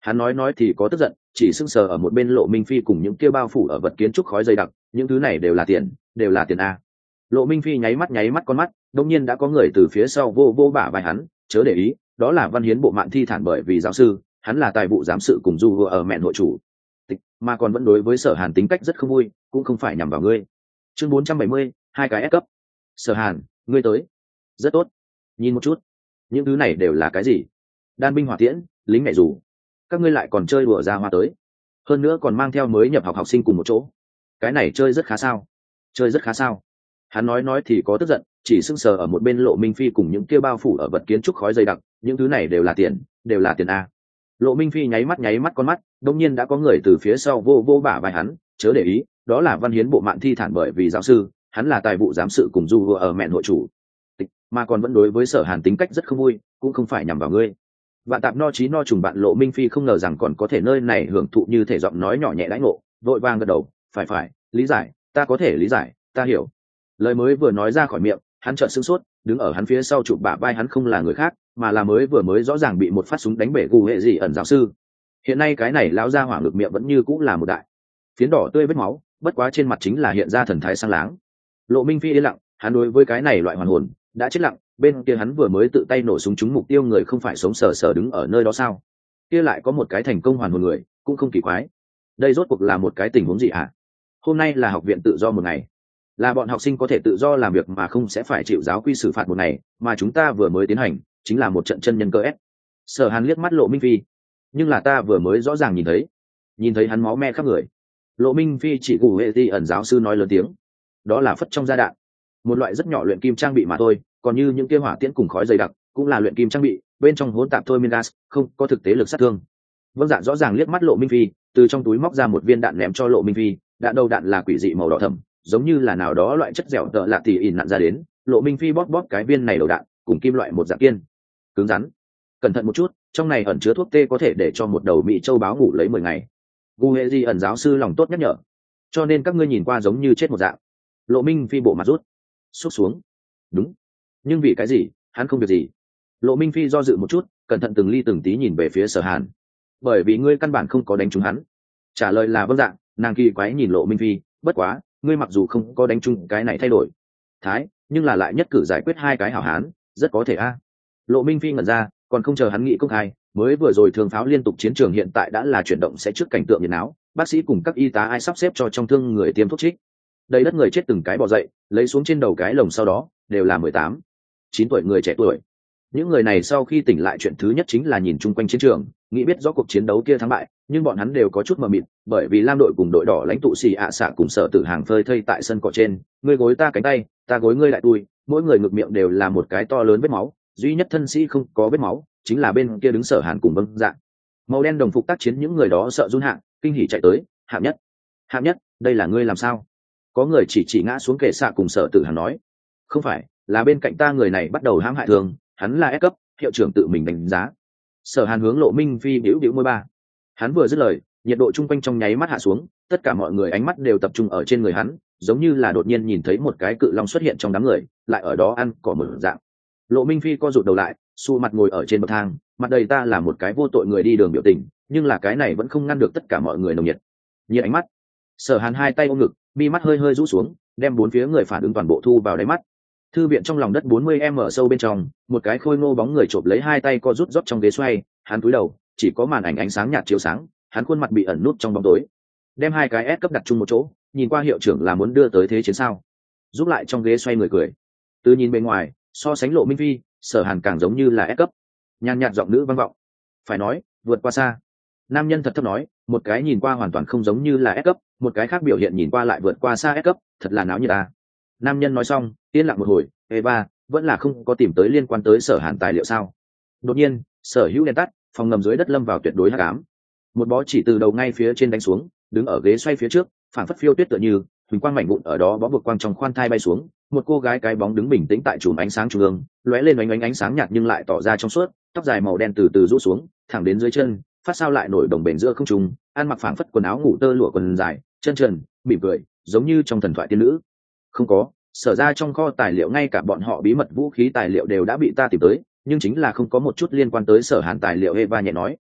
Hắn nói nói thì có tức giận, chỉ sưng sờ ở một bên Lộ Minh Phi cùng những kia bao phủ ở vật kiến trúc khói dày đặc, những thứ này đều là tiền, đều là tiền a. Lộ Minh Phi nháy mắt nháy mắt con mắt, đột nhiên đã có người từ phía sau vô vô bả vai hắn, chớ để ý, đó là Văn Hiến bộ mạng thi thản bởi vì giáo sư, hắn là tài vụ giám sự cùng du vừa ở mẹn hội chủ tịch, mà còn vẫn đối với Sở Hàn tính cách rất không vui, cũng không phải nhằm vào ngươi. Chương bốn trăm bảy mươi, hai cái S cấp. Sở Hàn, ngươi tới. Rất tốt. Nhìn một chút, những thứ này đều là cái gì? Đan binh hỏa tiễn, lính mẹ dù. Các ngươi lại còn chơi đùa ra hoa tới. Hơn nữa còn mang theo mới nhập học học sinh cùng một chỗ. Cái này chơi rất khá sao? Chơi rất khá sao? Hắn nói nói thì có tức giận, chỉ sưng sờ ở một bên Lộ Minh Phi cùng những kia bao phủ ở vật kiến trúc khói dày đặc, những thứ này đều là tiền, đều là tiền a. Lộ Minh Phi nháy mắt nháy mắt con mắt, đột nhiên đã có người từ phía sau vô vô bả vai hắn, chớ để ý, đó là Văn Hiến bộ mạng thi thản bởi vì giáo sư, hắn là tài vụ giám sự cùng du vừa ở mẹn hội chủ tịch, mà còn vẫn đối với Sở Hàn tính cách rất không vui, cũng không phải nhằm vào ngươi. Vạn tạp no trí no trùng bạn Lộ Minh Phi không ngờ rằng còn có thể nơi này hưởng thụ như thể giọng nói nhỏ nhẹ đãi ngộ, vội vàng gật đầu, phải phải, lý giải, ta có thể lý giải, ta hiểu. Lời mới vừa nói ra khỏi miệng, hắn chợt sửng sốt, đứng ở hắn phía sau chụp bả vai hắn không là người khác, mà là mới vừa mới rõ ràng bị một phát súng đánh bể gù hệ gì ẩn giáo sư. Hiện nay cái này lão ra hỏa ngực miệng vẫn như cũng là một đại phiến đỏ tươi vết máu, bất quá trên mặt chính là hiện ra thần thái sang láng. Lộ Minh Phi yên lặng, hắn đối với cái này loại hoàn hồn đã chết lặng, bên kia hắn vừa mới tự tay nổ súng trúng mục tiêu người không phải sống sờ sờ đứng ở nơi đó sao? Kia lại có một cái thành công hoàn hồn người, cũng không kỳ quái. Đây rốt cuộc là một cái tình huống gì hả? Hôm nay là học viện tự do một ngày, là bọn học sinh có thể tự do làm việc mà không sẽ phải chịu giáo quy xử phạt một ngày, mà chúng ta vừa mới tiến hành chính là một trận chân nhân cơ ép. Sở Hàn liếc mắt Lộ Minh Phi, nhưng là ta vừa mới rõ ràng nhìn thấy, nhìn thấy hắn máu me khắp người. Lộ Minh Phi chỉ gù hệ ti ẩn giáo sư nói lớn tiếng, đó là phất trong gia đạn, một loại rất nhỏ luyện kim trang bị mà thôi, còn như những kia hỏa tiễn cùng khói dày đặc cũng là luyện kim trang bị, bên trong hỗn tạp thôi min gas, không có thực tế lực sát thương. Vâng Dạ rõ ràng liếc mắt Lộ Minh Phi, từ trong túi móc ra một viên đạn ném cho Lộ Minh Phi, đạn đầu đạn là quỷ dị màu đỏ thẫm, giống như là nào đó loại chất dẻo tợ lạ tỉ ỉn nặn ra đến. Lộ Minh Phi bóp bóp cái viên này đầu đạn, cùng kim loại một dạng kiên, cứng rắn. Cẩn thận một chút, trong này ẩn chứa thuốc tê có thể để cho một đầu mỹ châu báo ngủ lấy mười ngày. Gu hệ di ẩn giáo sư lòng tốt nhắc nhở, cho nên các ngươi nhìn qua giống như chết một dạng. Lộ Minh Phi bộ mặt rút xúc xuống, đúng, nhưng vì cái gì hắn không việc gì? Lộ Minh Phi do dự một chút, cẩn thận từng ly từng tí nhìn về phía Sở Hàn. Bởi vì ngươi căn bản không có đánh trúng hắn. Trả lời là vâng dạng. Nàng kỳ quái nhìn Lộ Minh Phi, bất quá ngươi mặc dù không có đánh trúng cái này thay đổi thái, nhưng là lại nhất cử giải quyết hai cái hảo hán, rất có thể a. Lộ Minh Phi ngẩn ra, còn không chờ hắn nghĩ công khai, mới vừa rồi thường pháo liên tục chiến trường hiện tại đã là chuyển động sẽ trước cảnh tượng nhiệt náo, bác sĩ cùng các y tá ai sắp xếp cho trong thương người tiêm thuốc trích. Đầy đất người chết từng cái bò dậy, lấy xuống trên đầu cái lồng, sau đó đều là mười tám, chín tuổi người trẻ tuổi. Những người này sau khi tỉnh lại chuyện thứ nhất chính là nhìn chung quanh chiến trường, nghĩ biết rõ cuộc chiến đấu kia thắng bại, nhưng bọn hắn đều có chút mờ mịt, bởi vì Lam đội cùng đội đỏ lãnh tụ xì ạ xạ cùng Sở Tử Hàng phơi thây tại sân cỏ trên, ngươi gối ta cánh tay, ta gối ngươi lại đùi, mỗi người ngực miệng đều là một cái to lớn vết máu, duy nhất thân sĩ không có vết máu chính là bên kia đứng Sở Hàn cùng Vâng Dạ. Màu đen đồng phục tác chiến, những người đó sợ run hạng, kinh hỉ chạy tới, hạng nhất, hạng nhất, đây là ngươi làm sao? Có người chỉ chỉ ngã xuống kệ xạ cùng Sở Tử Hàng nói, không phải, là bên cạnh ta người này bắt đầu hãm hại thường, hắn là S cấp, hiệu trưởng tự mình đánh giá. Sở Hàn hướng Lộ Minh Phi bĩu bĩu môi ba. Hắn vừa dứt lời, nhiệt độ chung quanh trong nháy mắt hạ xuống, tất cả mọi người ánh mắt đều tập trung ở trên người hắn, giống như là đột nhiên nhìn thấy một cái cự long xuất hiện trong đám người, lại ở đó ăn cỏ mở dạng. Lộ Minh Phi co rụt đầu lại, xu mặt ngồi ở trên bậc thang, mặt đầy ta là một cái vô tội người đi đường biểu tình, nhưng là cái này vẫn không ngăn được tất cả mọi người nồng nhiệt. Nhiệt ánh mắt. Sở Hàn hai tay ôm ngực, mi mắt hơi hơi rũ xuống, đem bốn phía người phản ứng toàn bộ thu vào đáy mắt. Thư viện trong lòng đất bốn mươi m sâu bên trong, một cái khôi ngô bóng người chộp lấy hai tay co rút rót trong ghế xoay, hắn cúi đầu, chỉ có màn ảnh ánh sáng nhạt chiếu sáng, hắn khuôn mặt bị ẩn nút trong bóng tối. Đem hai cái S cấp đặt chung một chỗ, nhìn qua hiệu trưởng là muốn đưa tới thế chiến sao? Giúp lại trong ghế xoay người cười. Từ nhìn bên ngoài, so sánh Lộ Minh Phi, Sở Hàn càng giống như là S cấp. Nhàn nhạt giọng nữ vang vọng. Phải nói, vượt qua xa. Nam nhân thật thấp nói, một cái nhìn qua hoàn toàn không giống như là S cấp, một cái khác biểu hiện nhìn qua lại vượt qua xa S cấp, thật là náo nhiệt ta. Nam nhân nói xong, yên lặng một hồi, Eva vẫn là không có tìm tới liên quan tới Sở Hàn tài liệu sao? Đột nhiên, sở hữu đèn tắt, phòng ngầm dưới đất lâm vào tuyệt đối hắc ám. Một bó chỉ từ đầu ngay phía trên đánh xuống, đứng ở ghế xoay phía trước, phảng phất phiêu tuyết tựa như huỳnh quang mảnh vụn ở đó bó buộc quang trong khoan thai bay xuống. Một cô gái cái bóng đứng bình tĩnh tại chùm ánh sáng trung ương, lóe lên ánh ánh ánh sáng nhạt nhưng lại tỏ ra trong suốt, tóc dài màu đen từ từ rũ xuống, thẳng đến dưới chân, phát sao lại nổi đồng bền giữa không trung, ăn mặc phảng phất quần áo ngủ tơ lụa quần dài, chân trần, mỉm cười, giống như trong thần thoại tiên nữ. Không có, sở ra trong kho tài liệu ngay cả bọn họ bí mật vũ khí tài liệu đều đã bị ta tìm tới, nhưng chính là không có một chút liên quan tới Sở Hàn tài liệu. Eva nhẹ nói.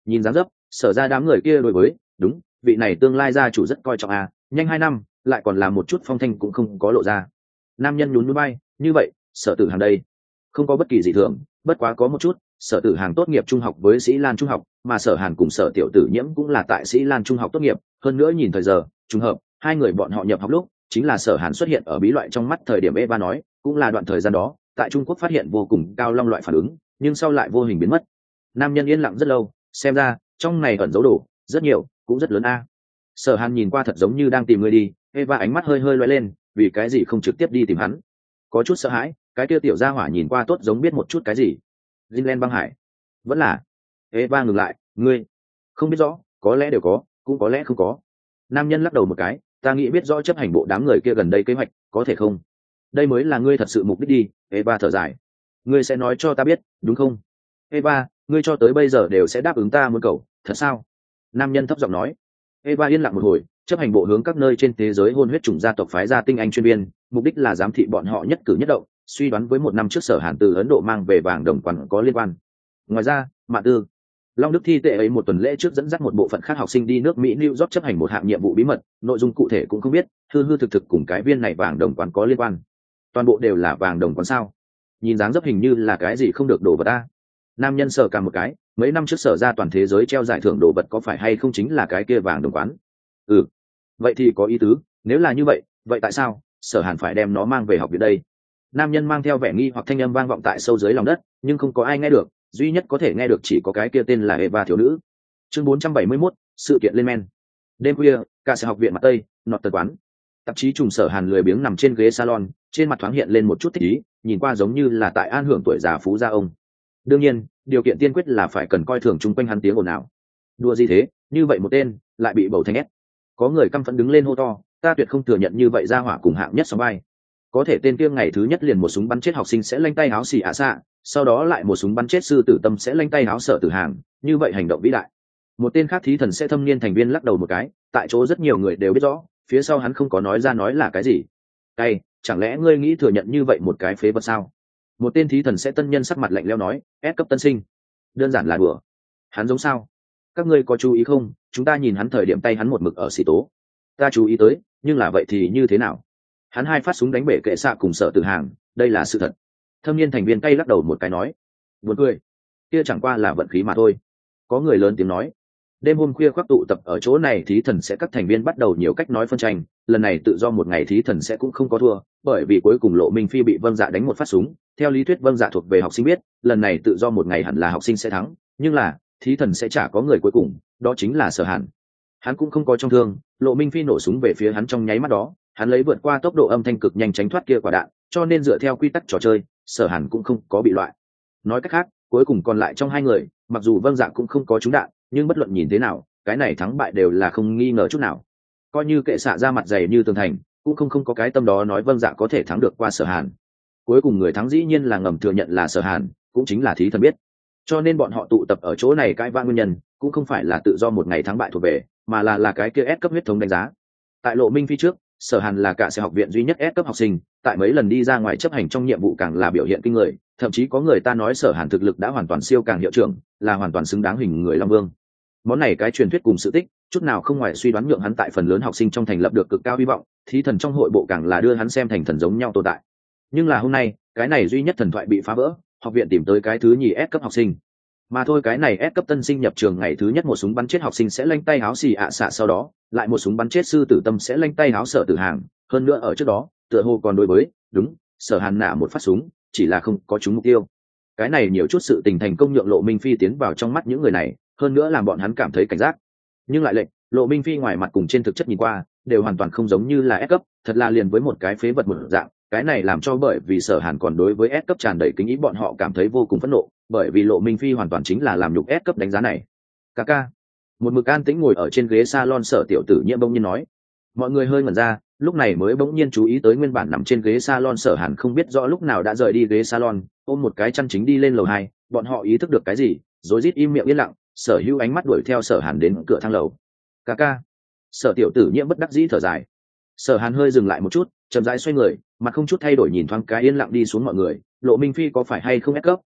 nhìn dáng dấp sở ra đám người kia đối với đúng vị này tương lai gia chủ rất coi trọng à, nhanh hai năm lại còn làm một chút phong thanh cũng không có lộ ra. Nam nhân nhún núi bay, như vậy sở tử hàng đây không có bất kỳ gì thường, bất quá có một chút, sở tử hàng tốt nghiệp trung học với sĩ lan trung học, mà sở hàn cùng sở tiểu tử nhiễm cũng là tại sĩ lan trung học tốt nghiệp, hơn nữa nhìn thời giờ trùng hợp hai người bọn họ nhập học lúc chính là sở hàn xuất hiện ở bí loại trong mắt thời điểm Eva nói cũng là đoạn thời gian đó tại Trung Quốc phát hiện vô cùng cao long loại phản ứng, nhưng sau lại vô hình biến mất. Nam nhân yên lặng rất lâu, xem ra trong này ẩn dấu đồ rất nhiều, cũng rất lớn a. Sở hàn nhìn qua thật giống như đang tìm người đi, Eva ánh mắt hơi hơi loay lên, vì cái gì không trực tiếp đi tìm hắn? Có chút sợ hãi, cái kia tiểu gia hỏa nhìn qua tốt giống biết một chút cái gì. Greenland băng hải, vẫn là. Eva ngừng lại, ngươi không biết rõ, có lẽ đều có, cũng có lẽ không có. Nam nhân lắc đầu một cái, ta nghĩ biết rõ chấp hành bộ đám người kia gần đây kế hoạch, có thể không? Đây mới là ngươi thật sự mục đích đi. Eva thở dài, ngươi sẽ nói cho ta biết, đúng không? Eva, ngươi cho tới bây giờ đều sẽ đáp ứng ta muốn cầu, thật sao? Nam nhân thấp giọng nói. Eva yên lặng một hồi, chấp hành bộ hướng các nơi trên thế giới hôn huyết chủng gia tộc phái ra tinh anh chuyên viên, mục đích là giám thị bọn họ nhất cử nhất động, suy đoán với một năm trước sở hàn từ Ấn Độ mang về vàng đồng quán có liên quan. Ngoài ra, Mạn Tư, Long Đức thi tệ ấy một tuần lễ trước dẫn dắt một bộ phận khác học sinh đi nước Mỹ New York chấp hành một hạng nhiệm vụ bí mật, nội dung cụ thể cũng không biết, hư hư thực thực cùng cái viên này vàng đồng quán có liên quan. Toàn bộ đều là vàng đồng quán sao? Nhìn dáng dấp hình như là cái gì không được đổ vật ta. Nam nhân sờ cả một cái, mấy năm trước sở ra toàn thế giới treo giải thưởng đồ vật có phải hay không chính là cái kia vàng đồng quán? Ừ, vậy thì có ý tứ, nếu là như vậy, vậy tại sao sở hàn phải đem nó mang về học viện đây? Nam nhân mang theo vẻ nghi hoặc thanh âm vang vọng tại sâu dưới lòng đất, nhưng không có ai nghe được, duy nhất có thể nghe được chỉ có cái kia tên là Eva thiếu nữ. Chương bốn trăm bảy mươi mốt, sự kiện lên men. Đêm khuya, cả sở học viện mặt tây, nọt tờ quán. Tạp chí trùng sở hàn lười biếng nằm trên ghế salon, trên mặt thoáng hiện lên một chút thích ý, nhìn qua giống như là tại an hưởng tuổi già phú gia ông. Đương nhiên, điều kiện tiên quyết là phải cần coi thường chung quanh hắn tiếng ồn nào. Đùa gì thế, như vậy một tên lại bị bầu thành ép. Có người căm phẫn đứng lên hô to, ta tuyệt không thừa nhận như vậy ra hỏa cùng hạng nhất sóng vai. Có thể tên kia ngày thứ nhất liền một súng bắn chết học sinh sẽ lanh tay háo xì ạ xạ, sau đó lại một súng bắn chết sư tử tâm sẽ lanh tay háo sở tử hàng, như vậy hành động vĩ đại. Một tên khác thí thần sẽ thâm niên thành viên lắc đầu một cái, tại chỗ rất nhiều người đều biết rõ, phía sau hắn không có nói ra nói là cái gì. Hay, chẳng lẽ ngươi nghĩ thừa nhận như vậy một cái phế vật sao? Một tên thí thần sẽ tân nhân sắc mặt lạnh lẽo nói, ép cấp tân sinh, đơn giản là đùa. Hắn giống sao? Các ngươi có chú ý không? Chúng ta nhìn hắn thời điểm tay hắn một mực ở xì tố. Ta chú ý tới, nhưng là vậy thì như thế nào? Hắn hai phát súng đánh bể kệ xạ cùng sở tử hàng, đây là sự thật. Thâm niên thành viên tay lắc đầu một cái nói, buồn cười, kia chẳng qua là vận khí mà thôi. Có người lớn tiếng nói. Đêm hôm khuya khoác tụ tập ở chỗ này thí thần sẽ các thành viên bắt đầu nhiều cách nói phân tranh, lần này tự do một ngày thí thần sẽ cũng không có thua, bởi vì cuối cùng Lộ Minh Phi bị Vâng Dạ đánh một phát súng, theo lý thuyết Vâng Dạ thuộc về học sinh biết, lần này tự do một ngày hẳn là học sinh sẽ thắng, nhưng là thí thần sẽ chả có người cuối cùng, đó chính là Sở Hàn. Hắn cũng không có trong thương, Lộ Minh Phi nổ súng về phía hắn trong nháy mắt đó, hắn lấy vượt qua tốc độ âm thanh cực nhanh tránh thoát kia quả đạn, cho nên dựa theo quy tắc trò chơi, Sở Hàn cũng không có bị loại. Nói cách khác, cuối cùng còn lại trong hai người, mặc dù Vâng Dạ cũng không có trúng đạn, nhưng bất luận nhìn thế nào, cái này thắng bại đều là không nghi ngờ chút nào. Coi như kệ xạ ra mặt dày như tường thành, cũng không không có cái tâm đó nói Vâng Dạ có thể thắng được qua Sở Hàn. Cuối cùng người thắng dĩ nhiên là ngầm thừa nhận là Sở Hàn, cũng chính là thí thần biết. Cho nên bọn họ tụ tập ở chỗ này cãi vã nguyên nhân, cũng không phải là tự do một ngày thắng bại thuộc về, mà là là cái kia S cấp huyết thống đánh giá. Tại Lộ Minh Phi trước, Sở Hàn là cả sẽ học viện duy nhất S cấp học sinh, tại mấy lần đi ra ngoài chấp hành trong nhiệm vụ càng là biểu hiện kinh người, thậm chí có người ta nói Sở Hàn thực lực đã hoàn toàn siêu càng hiệu trưởng, là hoàn toàn xứng đáng hình người Long Vương. Món này cái truyền thuyết cùng sự tích, chút nào không ngoài suy đoán nhượng hắn tại phần lớn học sinh trong thành lập được cực cao hy vọng, thí thần trong hội bộ càng là đưa hắn xem thành thần giống nhau tồn tại. Nhưng là hôm nay, cái này duy nhất thần thoại bị phá vỡ, học viện tìm tới cái thứ nhì S cấp học sinh. Mà thôi cái này S cấp tân sinh nhập trường ngày thứ nhất một súng bắn chết học sinh sẽ lanh tay háo xì ạ xạ, sau đó lại một súng bắn chết sư tử tâm sẽ lanh tay háo sở tử hàng, hơn nữa ở trước đó tựa hồ còn đối với đúng Sở Hàn nã một phát súng, chỉ là không có trúng mục tiêu. Cái này nhiều chút sự tình thành công nhượng Lộ Minh Phi tiến vào trong mắt những người này, hơn nữa làm bọn hắn cảm thấy cảnh giác. Nhưng lại lệnh Lộ Minh Phi ngoài mặt cùng trên thực chất nhìn qua đều hoàn toàn không giống như là S cấp, thật là liền với một cái phế vật một dạng. Cái này làm cho bởi vì Sở Hàn còn đối với S cấp tràn đầy kính ý, bọn họ cảm thấy vô cùng phẫn nộ, bởi vì Lộ Minh Phi hoàn toàn chính là làm nhục S cấp đánh giá này. Kaka, một mực an tĩnh ngồi ở trên ghế salon Sở Tiểu Tử Nhiễm bỗng nhiên nói. Mọi người hơi ngẩn ra, lúc này mới bỗng nhiên chú ý tới nguyên bản nằm trên ghế salon Sở Hàn không biết rõ lúc nào đã rời đi ghế salon, ôm một cái chăn chính đi lên lầu hai. Bọn họ ý thức được cái gì, rối rít im miệng yên lặng. Sở Hữu ánh mắt đuổi theo Sở Hàn đến cửa thang lầu. Kaka, Sở Tiểu Tử Nhiễm bất đắc dĩ thở dài. Sở Hàn hơi dừng lại một chút, chậm rãi xoay người, mặt không chút thay đổi nhìn thoáng cái yên lặng đi xuống mọi người. Lộ Minh Phi có phải hay không ép cấp,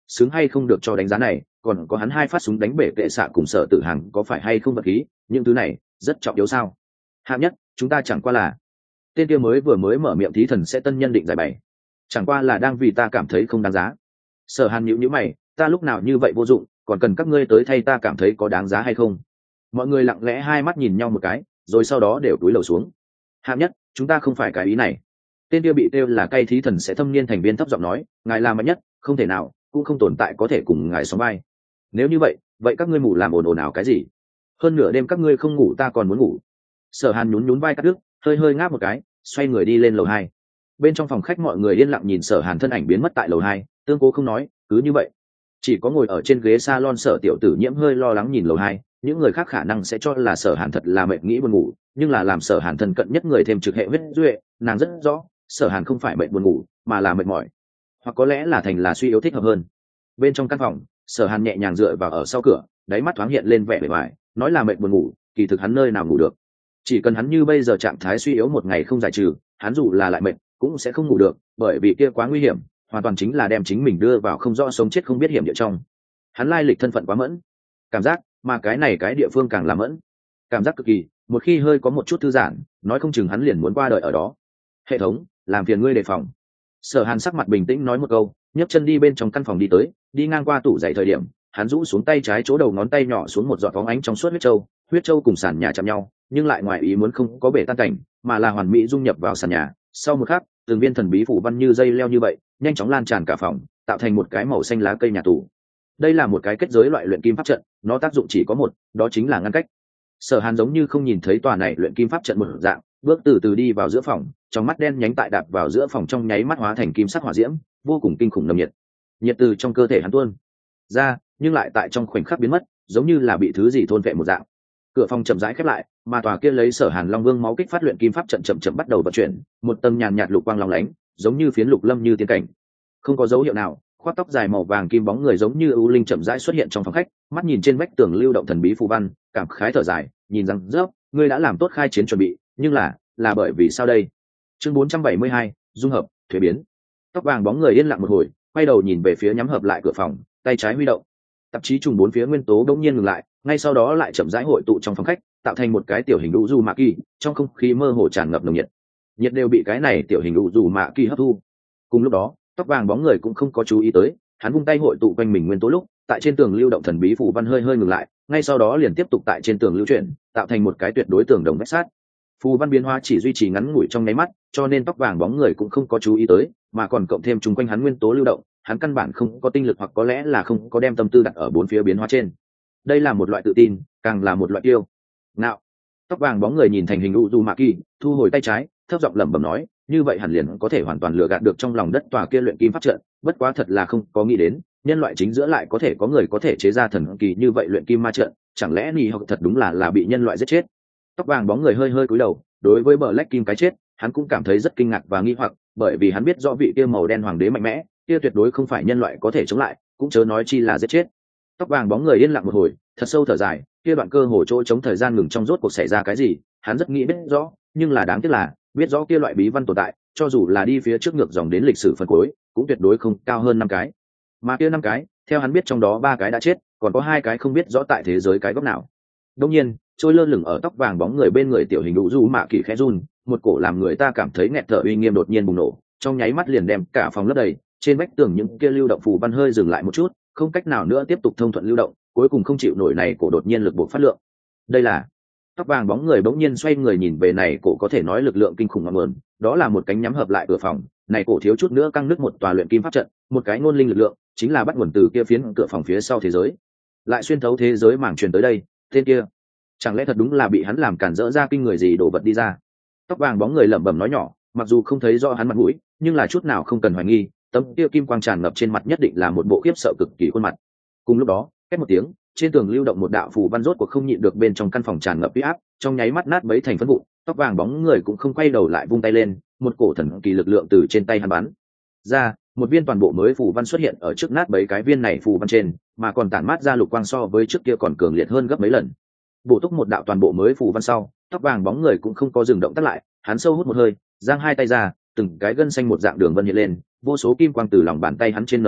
xứng hay không được cho đánh giá này, còn có hắn hai phát súng đánh bể kệ xạ cùng Sở Tử Hàng có phải hay không vật khí, những thứ này rất trọng yếu sao? Hạng nhất chúng ta chẳng qua là tên kia mới vừa mới mở miệng thí thần sẽ tân nhân định giải bày, chẳng qua là đang vì ta cảm thấy không đáng giá. Sở Hàn nhíu nhíu mày, ta lúc nào như vậy vô dụng, còn cần các ngươi tới thay ta cảm thấy có đáng giá hay không? Mọi người lặng lẽ hai mắt nhìn nhau một cái, rồi sau đó đều cúi đầu xuống. Hạng nhất chúng ta không phải cái ý này. Tên kia bị kêu là cay thí thần sẽ thâm niên thành viên thấp giọng nói, ngài là mạnh nhất, không thể nào cũng không tồn tại có thể cùng ngài sóng vai. Nếu như vậy vậy các ngươi mù làm ồn ồn ào cái gì? Hơn nửa đêm các ngươi không ngủ ta còn muốn ngủ. Sở Hàn nhún nhún vai cắt đứt, hơi hơi ngáp một cái, xoay người đi lên lầu hai. Bên trong phòng khách mọi người yên lặng nhìn Sở Hàn thân ảnh biến mất tại lầu hai, tương cố không nói, cứ như vậy chỉ có ngồi ở trên ghế salon Sở Tiểu Tử Nhiễm hơi lo lắng nhìn lầu hai. Những người khác khả năng sẽ cho là Sở Hàn thật là mệt nghĩ buồn ngủ, nhưng là làm Sở Hàn thân cận nhất người thêm trực hệ huyết duệ, nàng rất rõ Sở Hàn không phải mệt buồn ngủ mà là mệt mỏi, hoặc có lẽ là thành là suy yếu thích hợp hơn. Bên trong căn phòng, Sở Hàn nhẹ nhàng dựa vào ở sau cửa, đáy mắt thoáng hiện lên vẻ bề ngoài, nói là mệt buồn ngủ, kỳ thực hắn nơi nào ngủ được. Chỉ cần hắn như bây giờ trạng thái suy yếu một ngày không giải trừ, hắn dù là lại mệt cũng sẽ không ngủ được, bởi vì kia quá nguy hiểm, hoàn toàn chính là đem chính mình đưa vào không rõ sống chết không biết hiểm địa trong. Hắn lai lịch thân phận quá mẫn, cảm giác, mà cái này cái địa phương càng là mẫn, cảm giác cực kỳ, một khi hơi có một chút thư giãn, nói không chừng hắn liền muốn qua đời ở đó. Hệ thống, làm phiền ngươi đề phòng. Sở Hàn sắc mặt bình tĩnh nói một câu, nhấc chân đi bên trong căn phòng đi tới, đi ngang qua tủ giày thời điểm, hắn rũ xuống tay trái chỗ đầu ngón tay nhỏ xuống một giọt bóng ánh trong suốt huyết châu, huyết châu cùng sàn nhà chạm nhau, nhưng lại ngoài ý muốn không có bể tan cảnh, mà là hoàn mỹ dung nhập vào sàn nhà. Sau một khắc, từng viên thần bí phủ văn như dây leo như vậy, nhanh chóng lan tràn cả phòng, tạo thành một cái màu xanh lá cây nhà tù. Đây là một cái kết giới loại luyện kim pháp trận, nó tác dụng chỉ có một, đó chính là ngăn cách. Sở Hàn giống như không nhìn thấy tòa này luyện kim pháp trận một dạng, bước từ từ đi vào giữa phòng, trong mắt đen nhánh tại đạp vào giữa phòng trong nháy mắt hóa thành kim sắc hỏa diễm, vô cùng kinh khủng nồng nhiệt. Nhiệt từ trong cơ thể hắn tuôn ra, nhưng lại tại trong khoảnh khắc biến mất, giống như là bị thứ gì thôn vệ một dạng. Cửa phòng chậm rãi khép lại, mà tòa kia lấy Sở Hàn Long Vương máu kích phát luyện kim pháp trận chậm chậm bắt đầu vận chuyển, một tầng nhàn nhạt lục quang long lánh, giống như phiến lục lâm như tiên cảnh. Không có dấu hiệu nào, khoác tóc dài màu vàng kim bóng người giống như ưu linh chậm rãi xuất hiện trong phòng khách, mắt nhìn trên vách tường lưu động thần bí phù văn, cảm khái thở dài, nhìn rằng rớp, ngươi đã làm tốt khai chiến chuẩn bị, nhưng là, là bởi vì sao đây? Chương bốn trăm bảy mươi hai, dung hợp, thuế biến. Tóc vàng bóng người yên lặng một hồi, quay đầu nhìn về phía nhắm hợp lại cửa phòng, tay trái huy động. Tạp chí trùng bốn phía nguyên tố đột nhiên ngừng lại, ngay sau đó lại chậm rãi hội tụ trong phòng khách, tạo thành một cái tiểu hình đu du mạ kỳ, trong không khí mơ hồ tràn ngập nồng nhiệt. Nhiệt đều bị cái này tiểu hình đu du mạ kỳ hấp thu. Cùng lúc đó, tóc vàng bóng người cũng không có chú ý tới, hắn vung tay hội tụ quanh mình nguyên tố lúc, tại trên tường lưu động thần bí phù văn hơi hơi ngừng lại, ngay sau đó liền tiếp tục tại trên tường lưu chuyển, tạo thành một cái tuyệt đối tường đồng vách sát. Phù văn biến hóa chỉ duy trì ngắn ngủi trong nháy mắt, cho nên tóc vàng bóng người cũng không có chú ý tới, mà còn cộng thêm chung quanh hắn nguyên tố lưu động, hắn căn bản không có tinh lực hoặc có lẽ là không có đem tâm tư đặt ở bốn phía biến hóa trên. Đây là một loại tự tin, càng là một loại yêu. Nào, tóc vàng bóng người nhìn thành hình Uzumaki, thu hồi tay trái, thấp giọng lẩm bẩm nói, như vậy hẳn liền có thể hoàn toàn lừa gạt được trong lòng đất tòa kia luyện kim pháp trận, bất quá thật là không có nghĩ đến, nhân loại chính giữa lại có thể có người có thể chế ra thần kỳ như vậy luyện kim ma trận, chẳng lẽ Nỉ học thật đúng là là bị nhân loại giết chết. Tóc vàng bóng người hơi hơi cúi đầu, đối với Black Kim cái chết, hắn cũng cảm thấy rất kinh ngạc và nghi hoặc, bởi vì hắn biết rõ vị kia màu đen hoàng đế mạnh mẽ, kia tuyệt đối không phải nhân loại có thể chống lại, cũng chớ nói chi là giết chết. Tóc vàng bóng người yên lặng một hồi, thật sâu thở dài, kia đoạn cơ hồ chỗ chống thời gian ngừng trong rốt cuộc xảy ra cái gì, hắn rất nghĩ biết rõ, nhưng là đáng tiếc là, biết rõ kia loại bí văn tồn tại, cho dù là đi phía trước ngược dòng đến lịch sử phân cuối, cũng tuyệt đối không cao hơn năm cái. Mà kia năm cái, theo hắn biết trong đó ba cái đã chết, còn có hai cái không biết rõ tại thế giới cái góc nào. Đương nhiên, trôi lơ lửng ở tóc vàng bóng người bên người tiểu hình đủ du mạ kỳ khẽ run, một cổ làm người ta cảm thấy nghẹt thở uy nghiêm đột nhiên bùng nổ, trong nháy mắt liền đem cả phòng lấp đầy, trên vách tường những kia lưu động phù văn hơi dừng lại một chút, không cách nào nữa tiếp tục thông thuận lưu động, cuối cùng không chịu nổi này cổ đột nhiên lực buộc phát lượng. Đây là tóc vàng bóng người bỗng nhiên xoay người nhìn về này cổ có thể nói lực lượng kinh khủng ngọn nguồn, đó là một cánh nhắm hợp lại cửa phòng, này cổ thiếu chút nữa căng nứt một tòa luyện kim pháp trận, một cái ngôn linh lực lượng, chính là bắt nguồn từ kia phiến cửa phòng phía sau thế giới, lại xuyên thấu thế giới màng truyền tới đây, tên kia, chẳng lẽ thật đúng là bị hắn làm cản rỡ ra kinh người gì đổ vật đi ra. Tóc vàng bóng người lẩm bẩm nói nhỏ, mặc dù không thấy rõ hắn mặt mũi, nhưng là chút nào không cần hoài nghi, tấm kia kim quang tràn ngập trên mặt nhất định là một bộ khiếp sợ cực kỳ khuôn mặt. Cùng lúc đó, két một tiếng, trên tường lưu động một đạo phù văn rốt cuộc không nhịn được bên trong căn phòng tràn ngập uy áp, trong nháy mắt nát bấy thành phấn vụn, tóc vàng bóng người cũng không quay đầu lại vung tay lên, một cổ thần kỳ lực lượng từ trên tay hắn bắn ra, một viên toàn bộ mới phù văn xuất hiện ở trước nát bấy cái viên này phù văn trên, mà còn tản mát ra lục quang so với trước kia còn cường liệt hơn gấp mấy lần. Bổ túc một đạo toàn bộ mới phù văn sau, tóc vàng bóng người cũng không có dừng động tắt lại, hắn sâu hút một hơi, giang hai tay ra, từng cái gân xanh một dạng đường vân hiện lên, vô số kim quang từ lòng bàn tay hắn trên nở rộ,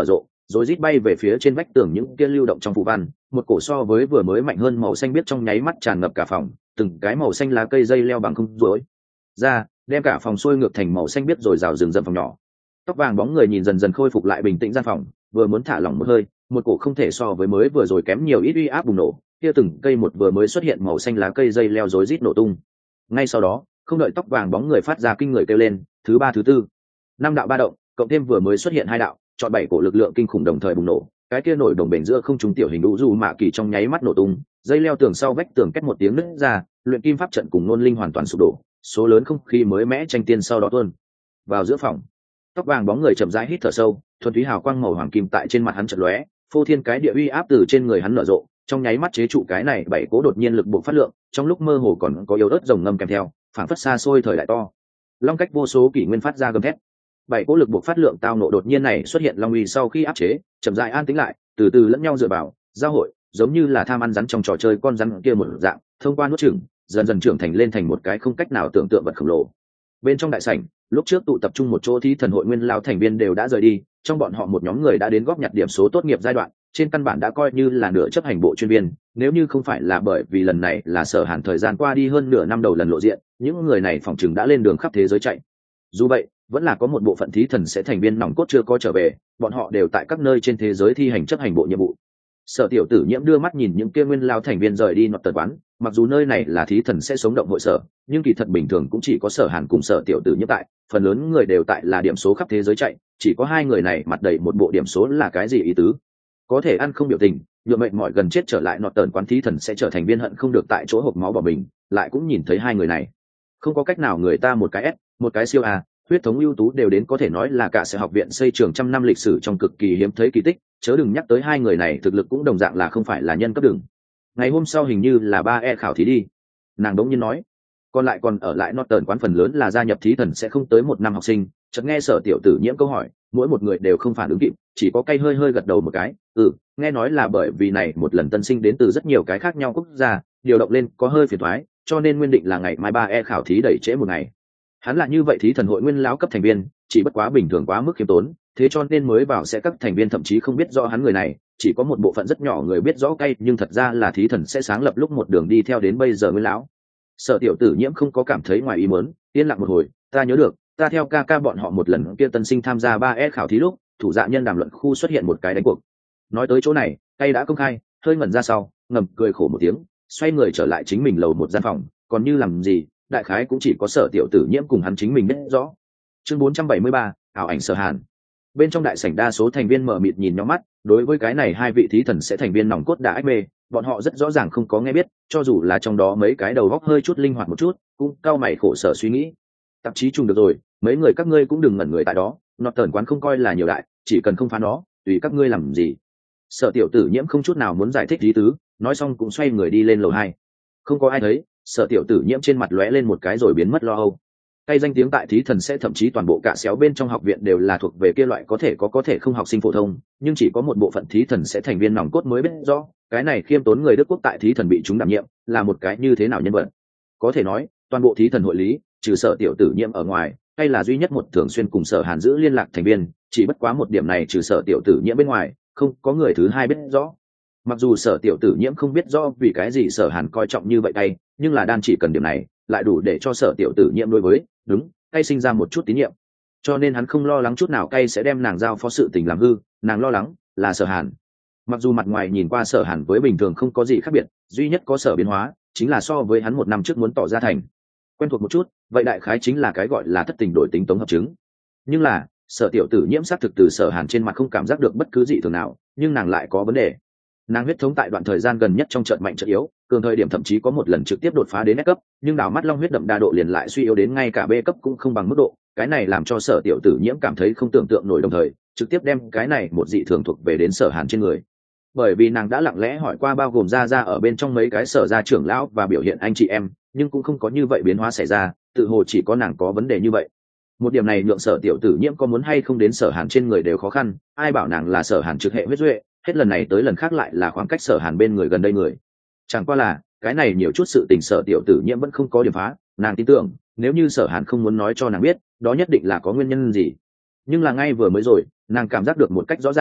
rồi rít bay về phía trên vách tường những kia lưu động trong phù văn, một cổ so với vừa mới mạnh hơn màu xanh biếc trong nháy mắt tràn ngập cả phòng, từng cái màu xanh lá cây dây leo bằng không rối ra, đem cả phòng xuôi ngược thành màu xanh biếc rồi rào rừng rậm phòng nhỏ. Tóc vàng bóng người nhìn dần dần khôi phục lại bình tĩnh gian phòng, vừa muốn thả lỏng một hơi, một cổ không thể so với mới vừa rồi kém nhiều ít uy áp bùng nổ, kia từng cây một vừa mới xuất hiện màu xanh lá cây dây leo rối rít nổ tung. Ngay sau đó, không đợi tóc vàng bóng người phát ra kinh người kêu lên, thứ ba thứ tư, năm đạo ba động, cộng thêm vừa mới xuất hiện hai đạo, chọn bảy cổ lực lượng kinh khủng đồng thời bùng nổ, cái kia nổi đồng bền giữa không trung tiểu hình đũ du mạ kỳ trong nháy mắt nổ tung, dây leo tường sau vách tường kết một tiếng nứt ra, luyện kim pháp trận cùng ngôn linh hoàn toàn sụp đổ, số lớn không khí mới mẽ tranh tiên sau đó tuôn vào giữa phòng. Tóc vàng bóng người chậm rãi hít thở sâu, thuần túy hào quang màu hoàng kim tại trên mặt hắn chợt lóe, phô thiên cái địa uy áp từ trên người hắn nở rộ, trong nháy mắt chế trụ cái này bảy cố đột nhiên lực buộc phát lượng, trong lúc mơ hồ còn có yếu ớt rồng ngâm kèm theo, phảng phất xa xôi thời đại to. Long cách vô số kỷ nguyên phát ra gầm thét. Bảy cố lực buộc phát lượng tao nộ đột nhiên này xuất hiện long uy sau khi áp chế, chậm rãi an tĩnh lại, từ từ lẫn nhau dựa vào, giao hội, giống như là tham ăn rắn trong trò chơi con rắn kia một dạng, thông qua nuốt chửng, dần dần trưởng thành lên thành một cái không cách nào tưởng tượng vật khổng lồ. Bên trong đại sảnh, lúc trước tụ tập trung một chỗ thí thần hội nguyên lao thành viên đều đã rời đi, trong bọn họ một nhóm người đã đến góp nhặt điểm số tốt nghiệp giai đoạn, trên căn bản đã coi như là nửa chấp hành bộ chuyên viên, nếu như không phải là bởi vì lần này là Sở Hàn thời gian qua đi hơn nửa năm đầu lần lộ diện, những người này phòng chừng đã lên đường khắp thế giới chạy. Dù vậy, vẫn là có một bộ phận thí thần sẽ thành viên nòng cốt chưa có trở về, bọn họ đều tại các nơi trên thế giới thi hành chấp hành bộ nhiệm vụ. Sở Tiểu Tử Nhiễm đưa mắt nhìn những kia nguyên lao thành viên rời đi nọt tần quán, mặc dù nơi này là thí thần sẽ sống động hội sở, nhưng kỳ thật bình thường cũng chỉ có Sở Hàn cùng Sở Tiểu Tử Nhiễm tại, phần lớn người đều tại là điểm số khắp thế giới chạy, chỉ có hai người này mặt đầy một bộ điểm số là cái gì ý tứ? Có thể ăn không biểu tình, nhượng mệnh mỏi gần chết trở lại nọt tần quán thí thần sẽ trở thành viên hận không được tại chỗ hộc máu bỏ mình, lại cũng nhìn thấy hai người này. Không có cách nào, người ta một cái S, một cái siêu A, huyết thống ưu tú đều đến có thể nói là cả sẽ học viện xây trường trăm năm lịch sử trong cực kỳ hiếm thấy kỳ tích, chớ đừng nhắc tới hai người này thực lực cũng đồng dạng là không phải là nhân cấp đường. Ngày hôm sau hình như là ba e khảo thí đi, nàng đống nhiên nói. Còn lại còn ở lại Norton quán phần lớn là gia nhập thí thần sẽ không tới một năm học sinh, chợt nghe Sở Tiểu Tử Nhiễm câu hỏi, mỗi một người đều không phản ứng kịp, chỉ có cay hơi hơi gật đầu một cái, ừ, nghe nói là bởi vì này một lần tân sinh đến từ rất nhiều cái khác nhau quốc gia, điều động lên có hơi phiền toái, cho nên nguyên định là ngày mai ba e khảo thí đẩy trễ một ngày. Hắn là như vậy thí thần hội nguyên lão cấp thành viên, chỉ bất quá bình thường quá mức khiêm tốn, thế cho nên mới vào sẽ các thành viên thậm chí không biết rõ hắn người này, chỉ có một bộ phận rất nhỏ người biết rõ cay, nhưng thật ra là thí thần sẽ sáng lập lúc một đường đi theo đến bây giờ nguyên lão. Sở Tiểu Tử Nhiễm không có cảm thấy ngoài ý muốn, yên lặng một hồi, ta nhớ được, ta theo ca ca bọn họ một lần kia tân sinh tham gia ba e khảo thí lúc, thủ dạ nhân đàm luận khu xuất hiện một cái đánh cuộc. Nói tới chỗ này, cay đã công khai, hơi ngẩn ra sau, ngầm cười khổ một tiếng, xoay người trở lại chính mình lầu một gian phòng, còn như làm gì, đại khái cũng chỉ có Sở Tiểu Tử Nhiễm cùng hắn chính mình biết rõ. Chương bốn trăm bảy mươi ba, ảo ảnh Sở Hàn. Bên trong đại sảnh đa số thành viên mở mịt nhìn nhau mắt, đối với cái này hai vị thí thần sẽ thành viên nòng cốt đã ách mê, bọn họ rất rõ ràng không có nghe biết, cho dù là trong đó mấy cái đầu góc hơi chút linh hoạt một chút, cũng cau mày khổ sở suy nghĩ. Tạp chí trùng được rồi, mấy người các ngươi cũng đừng ngẩn người tại đó, nọt tờn quán không coi là nhiều đại, chỉ cần không phá nó, tùy các ngươi làm gì. Sở Tiểu Tử Nhiễm không chút nào muốn giải thích lý tứ, nói xong cũng xoay người đi lên lầu hai. Không có ai thấy, Sở Tiểu Tử Nhiễm trên mặt lóe lên một cái rồi biến mất lo âu. Tay danh tiếng tại thí thần sẽ thậm chí toàn bộ cả xéo bên trong học viện đều là thuộc về kia loại có thể có có thể không học sinh phổ thông, nhưng chỉ có một bộ phận thí thần sẽ thành viên nòng cốt mới biết rõ, cái này khiêm tốn người Đức quốc tại thí thần bị chúng đảm nhiệm, là một cái như thế nào nhân vật. Có thể nói, toàn bộ thí thần hội lý, trừ Sở Tiểu Tử Nhiễm ở ngoài, hay là duy nhất một thường xuyên cùng Sở Hàn giữ liên lạc thành viên, chỉ bất quá một điểm này trừ Sở Tiểu Tử Nhiễm bên ngoài, không có người thứ hai biết rõ. Mặc dù Sở Tiểu Tử Nhiễm không biết rõ vì cái gì Sở Hàn coi trọng như vậy tay, nhưng là đan chỉ cần điểm này, lại đủ để cho Sở Tiểu Tử Nhiễm đối với đúng cay sinh ra một chút tín nhiệm, cho nên hắn không lo lắng chút nào cay sẽ đem nàng giao phó sự tình làm hư, nàng lo lắng là Sở Hàn. Mặc dù mặt ngoài nhìn qua Sở Hàn với bình thường không có gì khác biệt, duy nhất có sở biến hóa chính là so với hắn một năm trước muốn tỏ ra thành quen thuộc một chút, vậy đại khái chính là cái gọi là thất tình đổi tính tống hợp chứng. Nhưng là Sở Tiểu Tử Nhiễm xác thực từ Sở Hàn trên mặt không cảm giác được bất cứ gì thường nào, nhưng nàng lại có vấn đề. Nàng huyết thống tại đoạn thời gian gần nhất trong trận mạnh trận yếu, cường thời điểm thậm chí có một lần trực tiếp đột phá đến S cấp, nhưng đảo mắt long huyết đậm đa độ liền lại suy yếu đến ngay cả B cấp cũng không bằng mức độ, cái này làm cho Sở Tiểu Tử Nhiễm cảm thấy không tưởng tượng nổi, đồng thời trực tiếp đem cái này một dị thường thuộc về đến Sở Hàn trên người. Bởi vì nàng đã lặng lẽ hỏi qua bao gồm ra ra ở bên trong mấy cái sở gia trưởng lão và biểu hiện anh chị em, nhưng cũng không có như vậy biến hóa xảy ra, tự hồ chỉ có nàng có vấn đề như vậy. Một điểm này nhượng Sở Tiểu Tử Nhiễm có muốn hay không đến Sở Hàn trên người đều khó khăn, ai bảo nàng là Sở Hàn trực hệ huyết duệ, hết lần này tới lần khác lại là khoảng cách Sở Hàn bên người gần đây người. Chẳng qua là cái này nhiều chút sự tình Sở Tiểu Tử Nhiễm vẫn không có điểm phá, nàng tin tưởng nếu như Sở Hàn không muốn nói cho nàng biết, đó nhất định là có nguyên nhân gì. Nhưng là ngay vừa mới rồi, nàng cảm giác được một cách rõ ràng,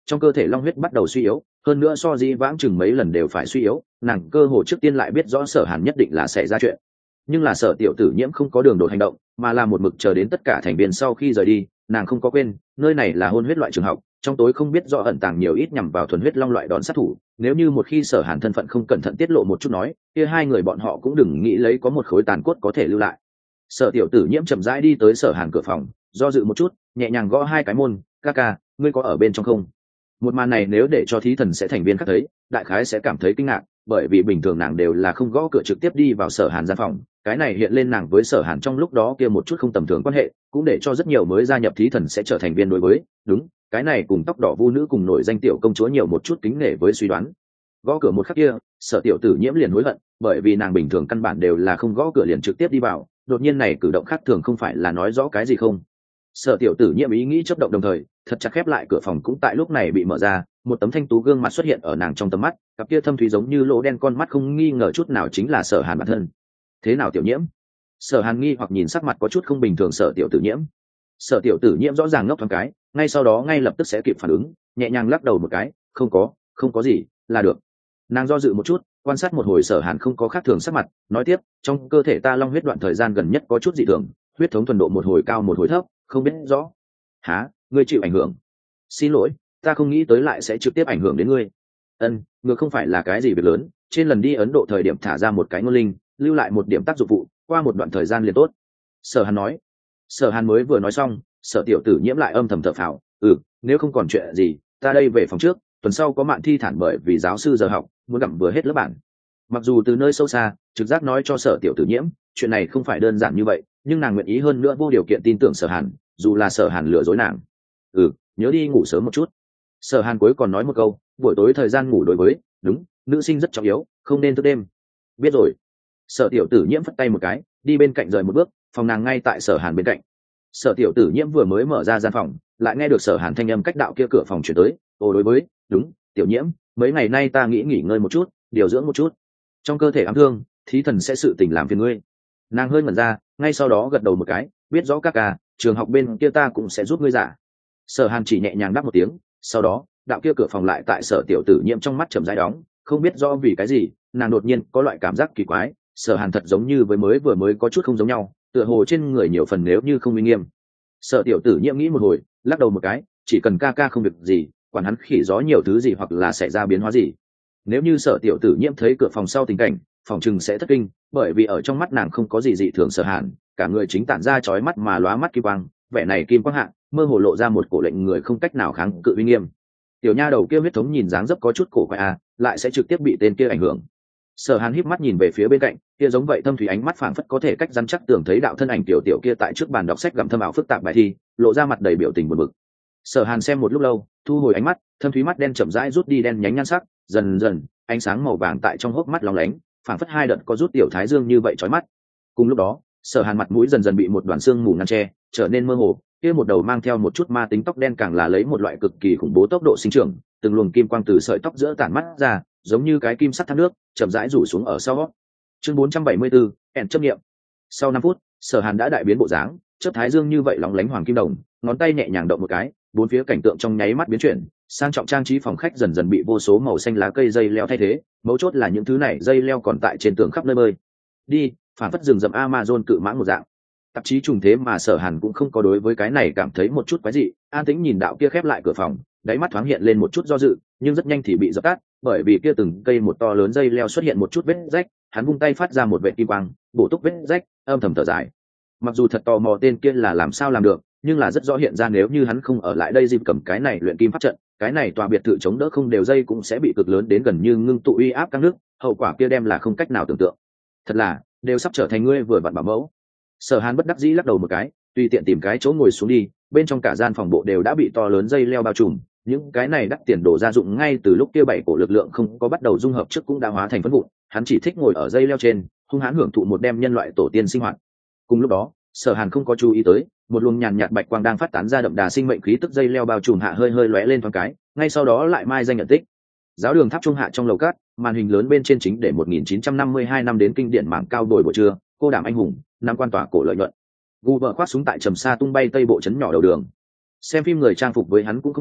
trong cơ thể long huyết bắt đầu suy yếu, hơn nữa so di vãng chừng mấy lần đều phải suy yếu. Nàng cơ hồ trước tiên lại biết rõ Sở Hàn nhất định là xảy ra chuyện, nhưng là Sở tiểu tử nhiễm không có đường đột hành động, mà là một mực chờ đến tất cả thành viên sau khi rời đi. Nàng không có quên nơi này là hôn huyết loại trường học, trong tối không biết rõ ẩn tàng nhiều ít nhằm vào thuần huyết long loại đòn sát thủ. Nếu như một khi Sở Hàn thân phận không cẩn thận tiết lộ một chút nói, kia hai người bọn họ cũng đừng nghĩ lấy có một khối tàn cốt có thể lưu lại. Sở tiểu tử nhiễm chậm rãi đi tới Sở Hàn cửa phòng, do dự một chút, nhẹ nhàng gõ hai cái môn. Ca ca, ngươi có ở bên trong không? Một màn này nếu để cho thí thần sẽ thành viên khác thấy, đại khái sẽ cảm thấy kinh ngạc, bởi vì bình thường nàng đều là không gõ cửa trực tiếp đi vào Sở Hàn gian phòng. Cái này hiện lên nàng với Sở Hàn trong lúc đó kia một chút không tầm thường quan hệ, cũng để cho rất nhiều mới gia nhập thí thần sẽ trở thành viên đối với, đúng, cái này cùng tóc đỏ vu nữ cùng nổi danh tiểu công chúa nhiều một chút kính nể với suy đoán. Gõ cửa một khắc kia, Sở tiểu tử nhiễm liền hối hận, bởi vì nàng bình thường căn bản đều là không gõ cửa liền trực tiếp đi vào, đột nhiên này cử động khác thường không phải là nói rõ cái gì không? Sở tiểu tử nhiễm ý nghĩ chớp động, đồng thời thật chặt khép lại cửa phòng cũng tại lúc này bị mở ra, một tấm thanh tú gương mặt xuất hiện ở nàng trong tầm mắt, cặp kia thâm thúy giống như lỗ đen con mắt không nghi ngờ chút nào chính là Sở Hàn bản thân. Thế nào tiểu nhiễm? Sở Hàn nghi hoặc nhìn sắc mặt có chút không bình thường Sở tiểu tử nhiễm. Sở tiểu tử nhiễm rõ ràng ngốc thoáng cái, ngay sau đó ngay lập tức sẽ kịp phản ứng, nhẹ nhàng lắc đầu một cái, không có, không có gì, là được. Nàng do dự một chút, quan sát một hồi Sở Hàn không có khác thường sắc mặt, nói tiếp, trong cơ thể ta long huyết đoạn thời gian gần nhất có chút dị thường, huyết thống thuần độ một hồi cao một hồi thấp, không biết rõ. Hả, ngươi chịu ảnh hưởng? Xin lỗi, ta không nghĩ tới lại sẽ trực tiếp ảnh hưởng đến ngươi. Ân, ngược không phải là cái gì việc lớn, trên lần đi Ấn Độ thời điểm thả ra một cái ngôn linh, lưu lại một điểm tác dụng phụ, qua một đoạn thời gian liền tốt. Sở Hàn nói. Sở Hàn mới vừa nói xong, Sở tiểu tử nhiễm lại âm thầm thở phào, ừ, nếu không còn chuyện gì, ta đây về phòng trước, tuần sau có mạn thi thản bởi vì giáo sư giờ học, muốn gặm vừa hết lớp bản. Mặc dù từ nơi sâu xa, trực giác nói cho Sở tiểu tử nhiễm, chuyện này không phải đơn giản như vậy, nhưng nàng nguyện ý hơn nữa vô điều kiện tin tưởng Sở Hàn, dù là Sở Hàn lừa dối nàng. Ừ, nhớ đi ngủ sớm một chút. Sở Hàn cuối còn nói một câu, buổi tối thời gian ngủ đối với, đúng, nữ sinh rất trọng yếu, không nên thức đêm. Biết rồi. Sở tiểu tử nhiễm phất tay một cái, đi bên cạnh rời một bước, phòng nàng ngay tại Sở Hàn bên cạnh. Sở tiểu tử nhiễm vừa mới mở ra gian phòng, lại nghe được Sở Hàn thanh âm cách đạo kia cửa phòng chuyển tới, ồ đối với, đúng, tiểu nhiễm, mấy ngày nay ta nghĩ nghỉ ngơi một chút, điều dưỡng một chút. Trong cơ thể ám thương, thí thần sẽ sự tình làm phiền ngươi. Nàng hơi ngẩn ra, ngay sau đó gật đầu một cái, biết rõ các ca, trường học bên kia ta cũng sẽ giúp ngươi giả. Sở Hàn chỉ nhẹ nhàng đáp một tiếng, sau đó đạo kia cửa phòng lại tại Sở tiểu tử nhiễm trong mắt chậm rãi đóng, không biết do vì cái gì, nàng đột nhiên có loại cảm giác kỳ quái, Sở Hàn thật giống như với mới vừa mới có chút không giống nhau, tựa hồ trên người nhiều phần nếu như không uy nghiêm. Sở tiểu tử nhiễm nghĩ một hồi, lắc đầu một cái, chỉ cần ca ca không việc gì, quản hắn khỉ gió nhiều thứ gì hoặc là xảy ra biến hóa gì. Nếu như Sở tiểu tử nhiễm thấy cửa phòng sau tình cảnh, phòng chừng sẽ thất kinh, bởi vì ở trong mắt nàng không có gì dị thường. Sở Hàn cả người chính tản ra chói mắt mà lóa mắt kim quang, vẻ này kim quang hạ mơ hồ lộ ra một cổ lệnh người không cách nào kháng cự uy nghiêm. Tiểu nha đầu kia huyết thống nhìn dáng dấp có chút cổ quái à, lại sẽ trực tiếp bị tên kia ảnh hưởng. Sở Hàn híp mắt nhìn về phía bên cạnh, kia giống vậy thâm thủy ánh mắt phảng phất có thể cách rắn chắc tưởng thấy đạo thân ảnh tiểu tiểu kia tại trước bàn đọc sách gặm thâm ảo phức tạp bài thi, lộ ra mặt đầy biểu tình buồn bực. Sở Hàn xem một lúc lâu, thu hồi ánh mắt, thâm thúy mắt đen chậm rãi rút đi đen nhánh nhan sắc, dần dần, ánh sáng màu vàng tại trong hốc mắt lóng lánh, phảng phất hai đợt có rút tiểu thái dương như vậy chói mắt. Cùng lúc đó, Sở Hàn mặt mũi dần dần bị một đoàn xương mù ngăn che, trở nên mơ hồ, kia một đầu mang theo một chút ma tính tóc đen càng là lấy một loại cực kỳ khủng bố tốc độ sinh trưởng, từng luồng kim quang từ sợi tóc giữa tản mắt ra, giống như cái kim sắt thác nước, chậm rãi rủ xuống ở sau. Chương bốn trăm bảy mươi bốn, ẻn chấp nghiệm. Sau năm phút, Sở Hàn đã đại biến bộ dáng, chớp thái dương như vậy lóng lánh hoàng kim đồng, ngón tay nhẹ nhàng động một cái, bốn phía cảnh tượng trong nháy mắt biến chuyển, sang trọng trang trí phòng khách dần dần bị vô số màu xanh lá cây dây leo thay thế, mấu chốt là những thứ này dây leo còn tại trên tường khắp nơi bơi. Đi, phản phất rừng rậm Amazon cự mãng một dạng. Tạp chí trùng thế mà Sở Hàn cũng không có đối với cái này cảm thấy một chút quái dị, an tĩnh nhìn đạo kia khép lại cửa phòng, đáy mắt thoáng hiện lên một chút do dự, nhưng rất nhanh thì bị dập tắt, bởi vì kia từng cây một to lớn dây leo xuất hiện một chút vết rách, hắn vung tay phát ra một vệt kim quang, bổ túc vết rách, âm thầm thở dài. Mặc dù thật tò mò tên kia là làm sao làm được, nhưng là rất rõ hiện ra nếu như hắn không ở lại đây dịp cầm cái này luyện kim pháp trận, cái này tòa biệt thự chống đỡ không đều dây cũng sẽ bị cực lớn đến gần như ngưng tụ uy áp các nước, hậu quả kia đem là không cách nào tưởng tượng. Thật là, đều sắp trở thành ngươi vừa vặn bảo mẫu. Sở Hàn bất đắc dĩ lắc đầu một cái, tùy tiện tìm cái chỗ ngồi xuống đi, bên trong cả gian phòng bộ đều đã bị to lớn dây leo bao trùm, những cái này đắt tiền đổ gia dụng ngay từ lúc kia bảy cổ lực lượng không có bắt đầu dung hợp trước cũng đã hóa thành phân vụn, hắn chỉ thích ngồi ở dây leo trên, hung hãn hưởng thụ một đêm nhân loại tổ tiên sinh hoạt. Cùng lúc đó, Sở Hàn không có chú ý tới, một luồng nhàn nhạt bạch quang đang phát tán ra đậm đà sinh mệnh khí tức dây leo bao trùm hạ hơi hơi lóe lên thoáng cái, ngay sau đó lại mai danh nhận tích. Giáo đường tháp trung hạ trong lầu cát, màn hình lớn bên trên chính để một nghìn chín trăm năm mươi hai năm đến kinh điển mảng cao đổi buổi trưa, cô đảm anh hùng, năm quan tòa cổ lợi nhuận. Gu vợ khoác súng tại trầm xa tung bay tây bộ trấn nhỏ đầu đường. Xem phim người trang phục với hắn cũng không kém,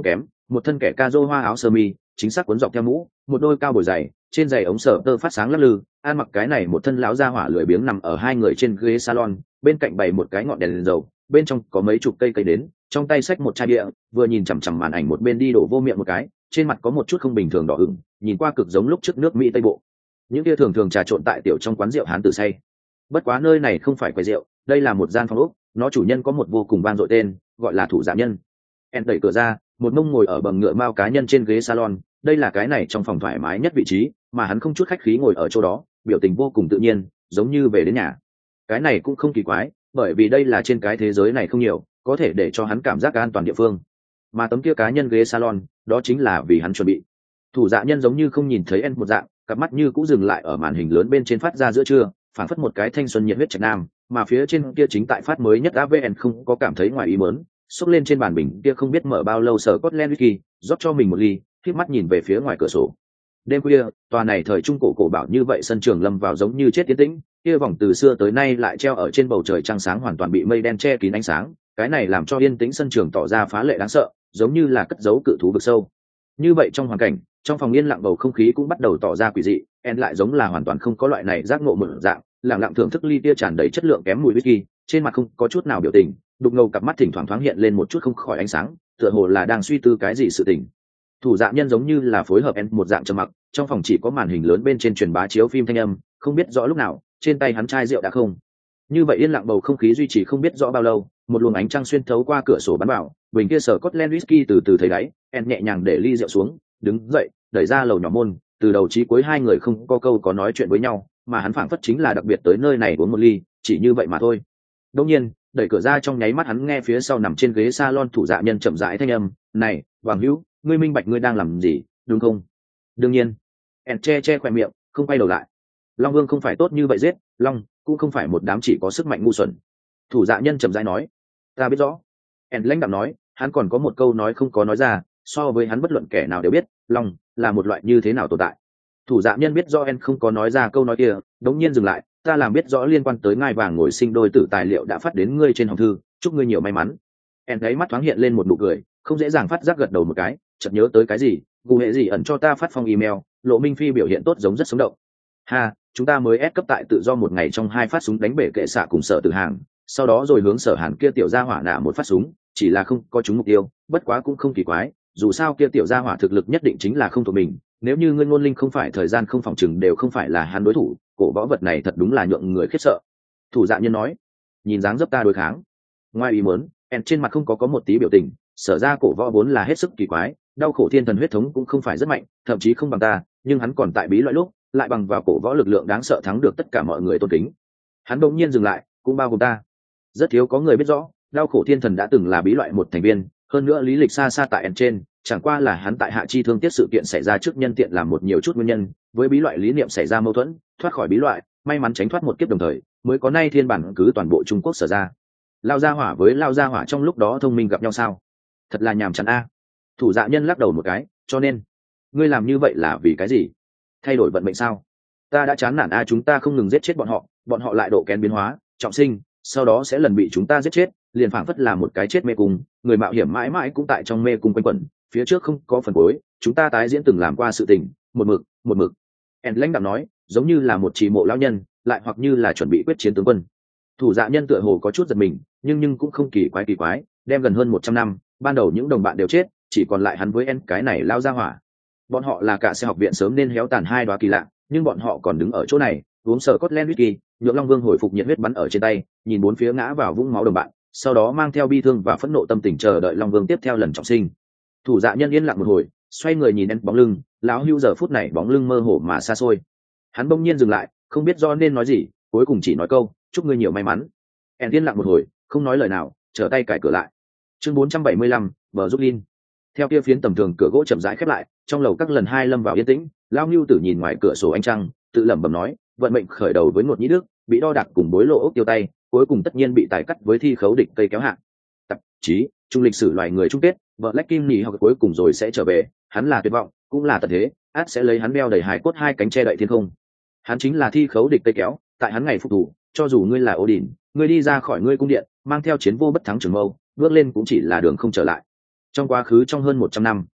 một thân kẻ ca rô hoa áo sơ mi chính xác cuốn dọc theo mũ, một đôi cao bồi dày, trên giày ống sở tơ phát sáng lắc lư, ăn mặc cái này một thân lão gia hỏa lười biếng nằm ở hai người trên ghế salon, bên cạnh bày một cái ngọn đèn, đèn dầu, bên trong có mấy chục cây cây đến, trong tay xách một chai bia, vừa nhìn chằm chằm màn ảnh một bên đi đổ vô miệng một cái, trên mặt có một chút không bình thường đỏ ửng, nhìn qua cực giống lúc trước nước Mỹ Tây Bộ. Những kia thường thường trà trộn tại tiểu trong quán rượu hán tử say. Bất quá nơi này không phải quầy rượu, đây là một gian phòng ốc, nó chủ nhân có một vô cùng vang dội tên, gọi là Thủ Dạ Nhân. En đẩy cửa ra, một mông ngồi ở bầm ngựa mao cá nhân trên ghế salon, đây là cái này trong phòng thoải mái nhất vị trí, mà hắn không chút khách khí ngồi ở chỗ đó, biểu tình vô cùng tự nhiên, giống như về đến nhà. Cái này cũng không kỳ quái, bởi vì đây là trên cái thế giới này không nhiều, có thể để cho hắn cảm giác an toàn địa phương. Mà tấm kia cá nhân ghế salon, đó chính là vì hắn chuẩn bị. Thủ Dạ Nhân giống như không nhìn thấy En một dạng, cặp mắt như cũng dừng lại ở màn hình lớn bên trên phát ra giữa trưa, phảng phất một cái thanh xuân nhiệt huyết trạch nam, mà phía trên kia chính tại phát mới nhất a vê en không có cảm thấy ngoài ý muốn, xốc lên trên bàn bình kia không biết mở bao lâu sở Scotland whisky, rót cho mình một ly, khép mắt nhìn về phía ngoài cửa sổ. Đêm khuya, tòa này thời trung cổ cổ bảo như vậy sân trường lâm vào giống như chết tiến tĩnh, kia vòng từ xưa tới nay lại treo ở trên bầu trời trăng sáng hoàn toàn bị mây đen che kín ánh sáng, cái này làm cho yên tĩnh sân trường tỏ ra phá lệ đáng sợ, giống như là cất giấu cự thú vực sâu. Như vậy trong hoàn cảnh, trong phòng yên lặng bầu không khí cũng bắt đầu tỏ ra quỷ dị, En lại giống là hoàn toàn không có loại này giác ngộ mở dạng, lặng lặng thưởng thức ly tia tràn đầy chất lượng kém mùi whisky, trên mặt không có chút nào biểu tình, đục ngầu cặp mắt thỉnh thoảng thoáng hiện lên một chút không khỏi ánh sáng, tựa hồ là đang suy tư cái gì sự tình. Thủ Dạ Nhân giống như là phối hợp En một dạng trầm mặc, trong phòng chỉ có màn hình lớn bên trên truyền bá chiếu phim thanh âm, không biết rõ lúc nào, trên tay hắn chai rượu đã không. Như vậy yên lặng bầu không khí duy trì không biết rõ bao lâu, một luồng ánh trăng xuyên thấu qua cửa sổ bắn vào, bình kia sở Scotland whisky từ từ thấy đáy, En nhẹ nhàng để ly rượu xuống, đứng dậy, đẩy ra lầu nhỏ môn, từ đầu chí cuối hai người không có câu có nói chuyện với nhau, mà hắn phảng phất chính là đặc biệt tới nơi này uống một ly, chỉ như vậy mà thôi. Đương nhiên, đẩy cửa ra trong nháy mắt hắn nghe phía sau nằm trên ghế salon Thủ Dạ Nhân chậm rãi thanh âm, "Này, Hoàng Hữu, ngươi minh bạch ngươi đang làm gì, đúng không?" "Đương nhiên." En che che khóe miệng, không quay đầu lại. "Long Vương không phải tốt như vậy giết, Long cũng không phải một đám chỉ có sức mạnh ngu xuẩn." Thủ Dạ Nhân chậm rãi nói. "Ta biết rõ." En lãnh đạm nói, hắn còn có một câu nói không có nói ra, so với hắn bất luận kẻ nào đều biết, Long là một loại như thế nào tồn tại. Thủ Dạ Nhân biết rõ En không có nói ra câu nói kia, đống nhiên dừng lại, "Ta làm biết rõ liên quan tới ngai vàng ngồi sinh đôi tử tài liệu đã phát đến ngươi trên hòm thư, chúc ngươi nhiều may mắn." En thấy mắt thoáng hiện lên một nụ cười, không dễ dàng phát giác gật đầu một cái, chợt nhớ tới cái gì, "Gù hệ gì ẩn cho ta phát phong email, Lộ Minh Phi biểu hiện tốt giống rất sống động." "Ha, chúng ta mới ép cấp tại tự do một ngày trong hai phát súng đánh bể kệ xạ cùng Sở Tử Hàng, sau đó rồi hướng Sở Hàn kia tiểu gia hỏa nã một phát súng, chỉ là không có trúng mục tiêu, bất quá cũng không kỳ quái, dù sao kia tiểu gia hỏa thực lực nhất định chính là không thuộc mình, nếu như ngươi ngôn linh không phải thời gian không phòng chừng đều không phải là hắn đối thủ, cổ võ vật này thật đúng là nhượng người khiếp sợ." Thủ Dạ Nhân nói. "Nhìn dáng dấp ta đối kháng." Ngoài ý muốn, En trên mặt không có có một tí biểu tình, sở ra cổ võ vốn là hết sức kỳ quái, đau khổ thiên thần huyết thống cũng không phải rất mạnh, thậm chí không bằng ta, nhưng hắn còn tại bí loại lúc, lại bằng vào cổ võ lực lượng đáng sợ thắng được tất cả mọi người tôn kính. Hắn bỗng nhiên dừng lại, "Cũng bao gồm ta." Rất thiếu có người biết rõ, đau khổ thiên thần đã từng là bí loại một thành viên, hơn nữa lý lịch xa xa tại En trên, chẳng qua là hắn tại hạ chi thương tiếc sự kiện xảy ra trước nhân tiện làm một nhiều chút nguyên nhân, với bí loại lý niệm xảy ra mâu thuẫn, thoát khỏi bí loại, may mắn tránh thoát một kiếp đồng thời, mới có nay thiên bản cứ toàn bộ Trung Quốc sở ra. Lao gia hỏa với Lao gia hỏa trong lúc đó thông minh gặp nhau sao? Thật là nhàm chán a. Thủ Dạ Nhân lắc đầu một cái, "Cho nên, ngươi làm như vậy là vì cái gì? Thay đổi vận mệnh sao?" "Ta đã chán nản a, chúng ta không ngừng giết chết bọn họ, bọn họ lại độ kén biến hóa, trọng sinh, sau đó sẽ lần bị chúng ta giết chết, liền phảng phất là một cái chết mê cung, người mạo hiểm mãi mãi cũng tại trong mê cung quanh quẩn, phía trước không có phần cuối, chúng ta tái diễn từng làm qua sự tình, một mực, một mực." En lãnh đạm nói, giống như là một trì mộ lão nhân, lại hoặc như là chuẩn bị quyết chiến tướng quân. Thủ Dạ Nhân tựa hồ có chút giật mình, nhưng nhưng cũng không kỳ quái kỳ quái, đem gần hơn một trăm năm, ban đầu những đồng bạn đều chết, chỉ còn lại hắn với En cái này lao ra hỏa. Bọn họ là cả xe học viện sớm nên héo tàn hai đóa kỳ lạ, nhưng bọn họ còn đứng ở chỗ này, uống sở Scotland whisky, nhượng Long Vương hồi phục nhiệt huyết bắn ở trên tay, nhìn bốn phía ngã vào vũng máu đồng bạn, sau đó mang theo bi thương và phẫn nộ tâm tình chờ đợi Long Vương tiếp theo lần trọng sinh. Thủ Dạ Nhân yên lặng một hồi, xoay người nhìn En bóng lưng, lão hưu giờ phút này bóng lưng mơ hồ mà xa xôi. Hắn bỗng nhiên dừng lại, không biết do nên nói gì, cuối cùng chỉ nói câu, "Chúc ngươi nhiều may mắn." En yên lặng một hồi, không nói lời nào, trở tay cài cửa lại. Chương bốn trăm bảy mươi lăm, bờ giúp Lin. Theo kia phiến tầm thường cửa gỗ chậm rãi khép lại, trong lầu các lần hai lâm vào yên tĩnh, lão Nưu Tử nhìn ngoài cửa sổ ánh trăng, tự lẩm bẩm nói, vận mệnh khởi đầu với Ngột Nhĩ Đức, bị đo đạc cùng bối lộ ốc tiêu tay, cuối cùng tất nhiên bị tài cắt với thi khấu địch cây kéo hạ. Tạp chí, trung lịch sử loài người chung kết, vợ Black Kim nhì học cuối cùng rồi sẽ trở về, hắn là tuyệt vọng, cũng là tận thế, át sẽ lấy hắn đeo đầy hài cốt hai cánh che đậy thiên không. Hắn chính là thi khấu địch cây kéo, tại hắn ngày phục thủ, cho dù ngươi là Odin, ngươi đi ra khỏi ngươi cung điện, mang theo chiến vô bất thắng trường mâu, bước lên cũng chỉ là đường không trở lại. Trong quá khứ trong hơn một trăm năm,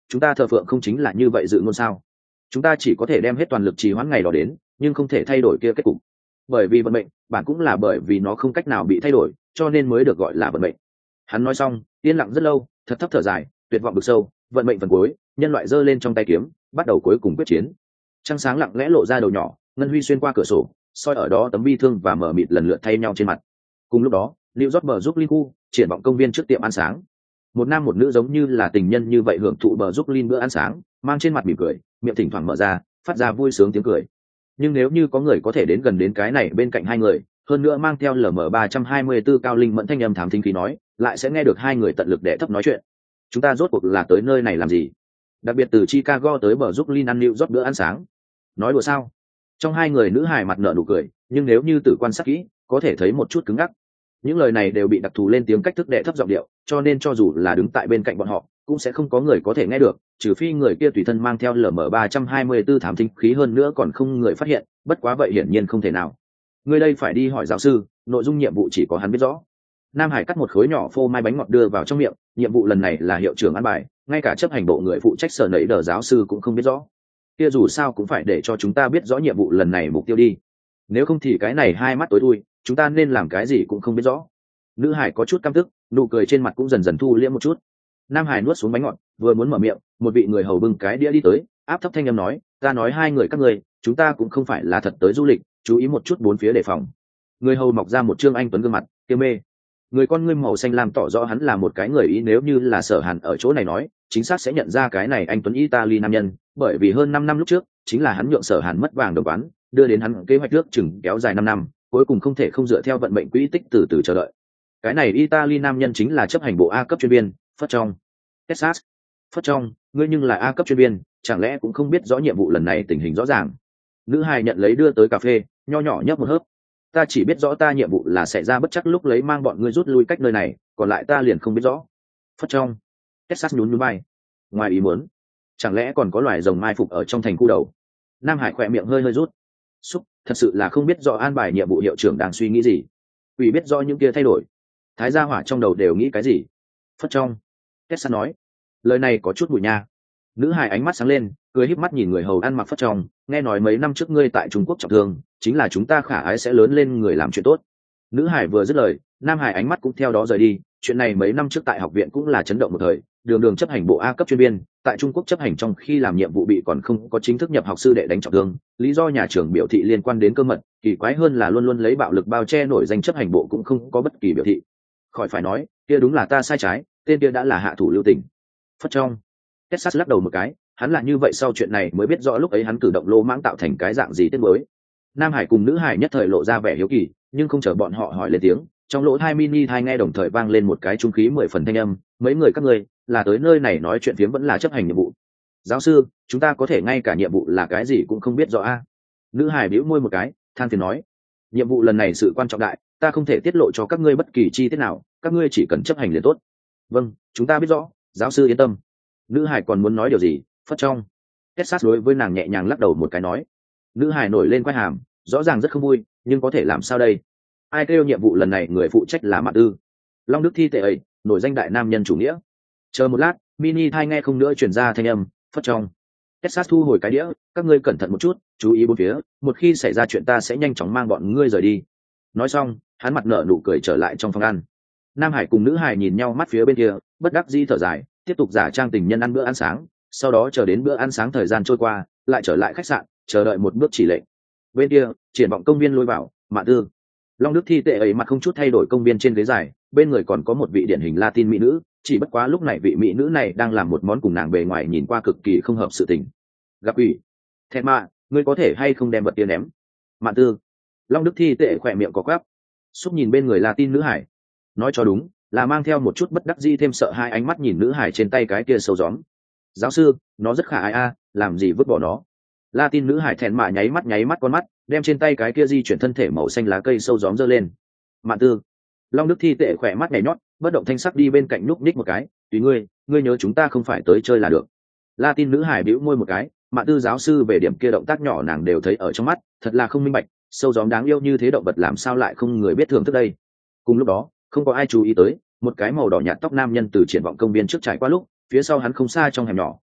chúng ta thờ phượng không chính là như vậy dự ngôn sao? Chúng ta chỉ có thể đem hết toàn lực trì hoãn ngày đó đến, nhưng không thể thay đổi kia kết cục. Bởi vì vận mệnh, bản cũng là bởi vì nó không cách nào bị thay đổi, cho nên mới được gọi là vận mệnh. Hắn nói xong, yên lặng rất lâu, thật thấp thở dài, tuyệt vọng vực sâu, vận mệnh phần cuối, nhân loại giơ lên trong tay kiếm, bắt đầu cuối cùng quyết chiến. Trăng sáng lặng lẽ lộ ra đầu nhỏ, ngân huy xuyên qua cửa sổ, soi ở đó tấm bi thương và mở mịt lần lượt thay nhau trên mặt. Cùng lúc đó, New York bờ giúp Linh khu, triển vọng công viên trước tiệm ăn sáng. Một nam một nữ giống như là tình nhân như vậy hưởng thụ bờ giúp Linh bữa ăn sáng, mang trên mặt mỉm cười, miệng thỉnh thoảng mở ra, phát ra vui sướng tiếng cười. Nhưng nếu như có người có thể đến gần đến cái này bên cạnh hai người, hơn nữa mang theo lờ em ba trăm hai mươi tư cao linh mẫn thanh âm thám thính khí nói, lại sẽ nghe được hai người tận lực để thấp nói chuyện. Chúng ta rốt cuộc là tới nơi này làm gì? Đặc biệt từ Chicago tới bờ giúp Linh ăn New York bữa ăn sáng. Nói đùa sao? Trong hai người nữ hài mặt nở nụ cười, nhưng nếu như tử quan sát kỹ, có thể thấy một chút cứng ngắc. Những lời này đều bị đặc thù lên tiếng cách thức đệ thấp giọng điệu, cho nên cho dù là đứng tại bên cạnh bọn họ, cũng sẽ không có người có thể nghe được, trừ phi người kia tùy thân mang theo lờ em ba trăm hai mươi tư thám thính khí hơn nữa còn không người phát hiện, bất quá vậy hiển nhiên không thể nào. Người đây phải đi hỏi giáo sư, nội dung nhiệm vụ chỉ có hắn biết rõ. Nam Hải cắt một khối nhỏ phô mai bánh ngọt đưa vào trong miệng, nhiệm vụ lần này là hiệu trưởng ăn bài, ngay cả chấp hành bộ người phụ trách sở nấy đờ giáo sư cũng không biết rõ. Kia dù sao cũng phải để cho chúng ta biết rõ nhiệm vụ lần này mục tiêu đi. Nếu không thì cái này hai mắt tối thui, chúng ta nên làm cái gì cũng không biết rõ. Nữ Hải có chút căm tức, nụ cười trên mặt cũng dần dần thu liễm một chút. Nam Hải nuốt xuống bánh ngọt, vừa muốn mở miệng, một vị người hầu bưng cái đĩa đi tới, áp thấp thanh âm nói, ta nói hai người các ngươi, chúng ta cũng không phải là thật tới du lịch, chú ý một chút bốn phía đề phòng. Người hầu mọc ra một trương anh tuấn gương mặt, kiêu mê. Người con ngươi màu xanh làm tỏ rõ hắn là một cái người Ý, nếu như là Sở Hàn ở chỗ này nói, chính xác sẽ nhận ra cái này anh tuấn Italy nam nhân, bởi vì hơn năm năm lúc trước, chính là hắn nhượng Sở Hàn mất vàng đồng quán, đưa đến hắn kế hoạch nước chừng kéo dài năm năm, cuối cùng không thể không dựa theo vận mệnh quỹ tích từ từ chờ đợi. Cái này Italy nam nhân chính là chấp hành bộ A cấp chuyên viên, Phất Trong. Texas. Phất Trong, ngươi nhưng là A cấp chuyên viên, chẳng lẽ cũng không biết rõ nhiệm vụ lần này tình hình rõ ràng? Nữ hài nhận lấy đưa tới cà phê, nho nhỏ nhấp một hớp. Ta chỉ biết rõ ta nhiệm vụ là sẽ ra bất chắc lúc lấy mang bọn ngươi rút lui cách nơi này, còn lại ta liền không biết rõ. Phất Trong. Texas nhún nhún vai. Ngoài ý muốn, chẳng lẽ còn có loài rồng mai phục ở trong thành khu đầu? Nam Hải khỏe miệng hơi hơi rút. Xúc, thật sự là không biết rõ an bài nhiệm vụ hiệu trưởng đang suy nghĩ gì. Ủy biết rõ những kia thay đổi. Thái gia hỏa trong đầu đều nghĩ cái gì? Phất Trong. Texas nói. Lời này có chút bụi nha. Nữ hài ánh mắt sáng lên, cười híp mắt nhìn người hầu ăn mặc Phất Trong, nghe nói mấy năm trước ngươi tại Trung Quốc trọng thương, chính là chúng ta khả ái sẽ lớn lên người làm chuyện tốt. Nữ hải vừa dứt lời, nam hải ánh mắt cũng theo đó rời đi. Chuyện này mấy năm trước tại học viện cũng là chấn động một thời, đường đường chấp hành bộ A cấp chuyên viên, tại Trung Quốc chấp hành trong khi làm nhiệm vụ bị còn không có chính thức nhập học sư đệ đánh trọng thương, lý do nhà trường biểu thị liên quan đến cơ mật, kỳ quái hơn là luôn luôn lấy bạo lực bao che nổi danh chấp hành bộ cũng không có bất kỳ biểu thị. Khỏi phải nói, kia đúng là ta sai trái, tên kia đã là hạ thủ lưu tình. Phất Trong. Texas lắc đầu một cái, hắn là như vậy sau chuyện này mới biết rõ lúc ấy hắn cử động lô mãng tạo thành cái dạng gì tiếc mới. Nam Hải cùng nữ Hải nhất thời lộ ra vẻ hiếu kỳ, nhưng không chờ bọn họ hỏi lên tiếng, trong lỗ hai mini thai nghe đồng thời vang lên một cái trung khí mười phần thanh âm, mấy người các ngươi là tới nơi này nói chuyện phiếm vẫn là chấp hành nhiệm vụ? Giáo sư, chúng ta có thể ngay cả nhiệm vụ là cái gì cũng không biết rõ a? Nữ Hải bĩu môi một cái, than phiền nói, nhiệm vụ lần này sự quan trọng đại, ta không thể tiết lộ cho các ngươi bất kỳ chi tiết nào, các ngươi chỉ cần chấp hành liền tốt. Vâng, chúng ta biết rõ, giáo sư yên tâm. Nữ Hải còn muốn nói điều gì, Phất Trong. Texas đối với nàng nhẹ nhàng lắc đầu một cái nói. Nữ Hải nổi lên quai hàm, rõ ràng rất không vui, nhưng có thể làm sao đây? Ai kêu nhiệm vụ lần này người phụ trách là Mạn Tư, Long Đức Thi Tệ ấy, nổi danh đại nam nhân chủ nghĩa. Chờ một lát, mini thai nghe không nữa truyền ra thanh âm, Phất Trong. Texas thu hồi cái đĩa, các ngươi cẩn thận một chút, chú ý bốn phía, một khi xảy ra chuyện ta sẽ nhanh chóng mang bọn ngươi rời đi. Nói xong, hắn mặt nở nụ cười trở lại trong phòng ăn. Nam Hải cùng nữ Hải nhìn nhau mắt phía bên kia, bất đắc dĩ thở dài, tiếp tục giả trang tình nhân ăn bữa ăn sáng, sau đó chờ đến bữa ăn sáng thời gian trôi qua, lại trở lại khách sạn, chờ đợi một bước chỉ lệnh. Bên kia, triển vọng công viên lôi vào, Mạn Tư, Long Đức Thi Tệ ấy mặt không chút thay đổi công viên trên ghế dài, bên người còn có một vị điển hình Latin mỹ nữ, chỉ bất quá lúc này vị mỹ nữ này đang làm một món cùng nàng bề ngoài nhìn qua cực kỳ không hợp sự tình. Gặp ủy, thẹn mạ, ngươi có thể hay không đem vật kia ném? Mạn Tư, Long Đức Thi Tệ khỏe miệng có quắp, xúc nhìn bên người Latin nữ hải, nói cho đúng là mang theo một chút bất đắc dĩ thêm sợ hai ánh mắt nhìn nữ hải trên tay cái kia sâu gióm. Giáo sư, nó rất khả ai a, làm gì vứt bỏ nó? Latin nữ hải thẹn mạ nháy mắt nháy mắt con mắt, đem trên tay cái kia di chuyển thân thể màu xanh lá cây sâu gióm giơ lên. Mạn Tư, Long Đức Thi Tệ khỏe mắt nhảy nhót, bất động thanh sắc đi bên cạnh núp ních một cái, tùy ngươi, ngươi nhớ chúng ta không phải tới chơi là được. Latin nữ hải bĩu môi một cái, Mạn Tư giáo sư về điểm kia động tác nhỏ nàng đều thấy ở trong mắt, thật là không minh bạch, sâu gióm đáng yêu như thế động vật làm sao lại không người biết thưởng thức đây. Cùng lúc đó, không có ai chú ý tới, một cái màu đỏ nhạt tóc nam nhân từ triển vọng công viên trước trải qua lúc, phía sau hắn không xa trong hẻm nhỏ,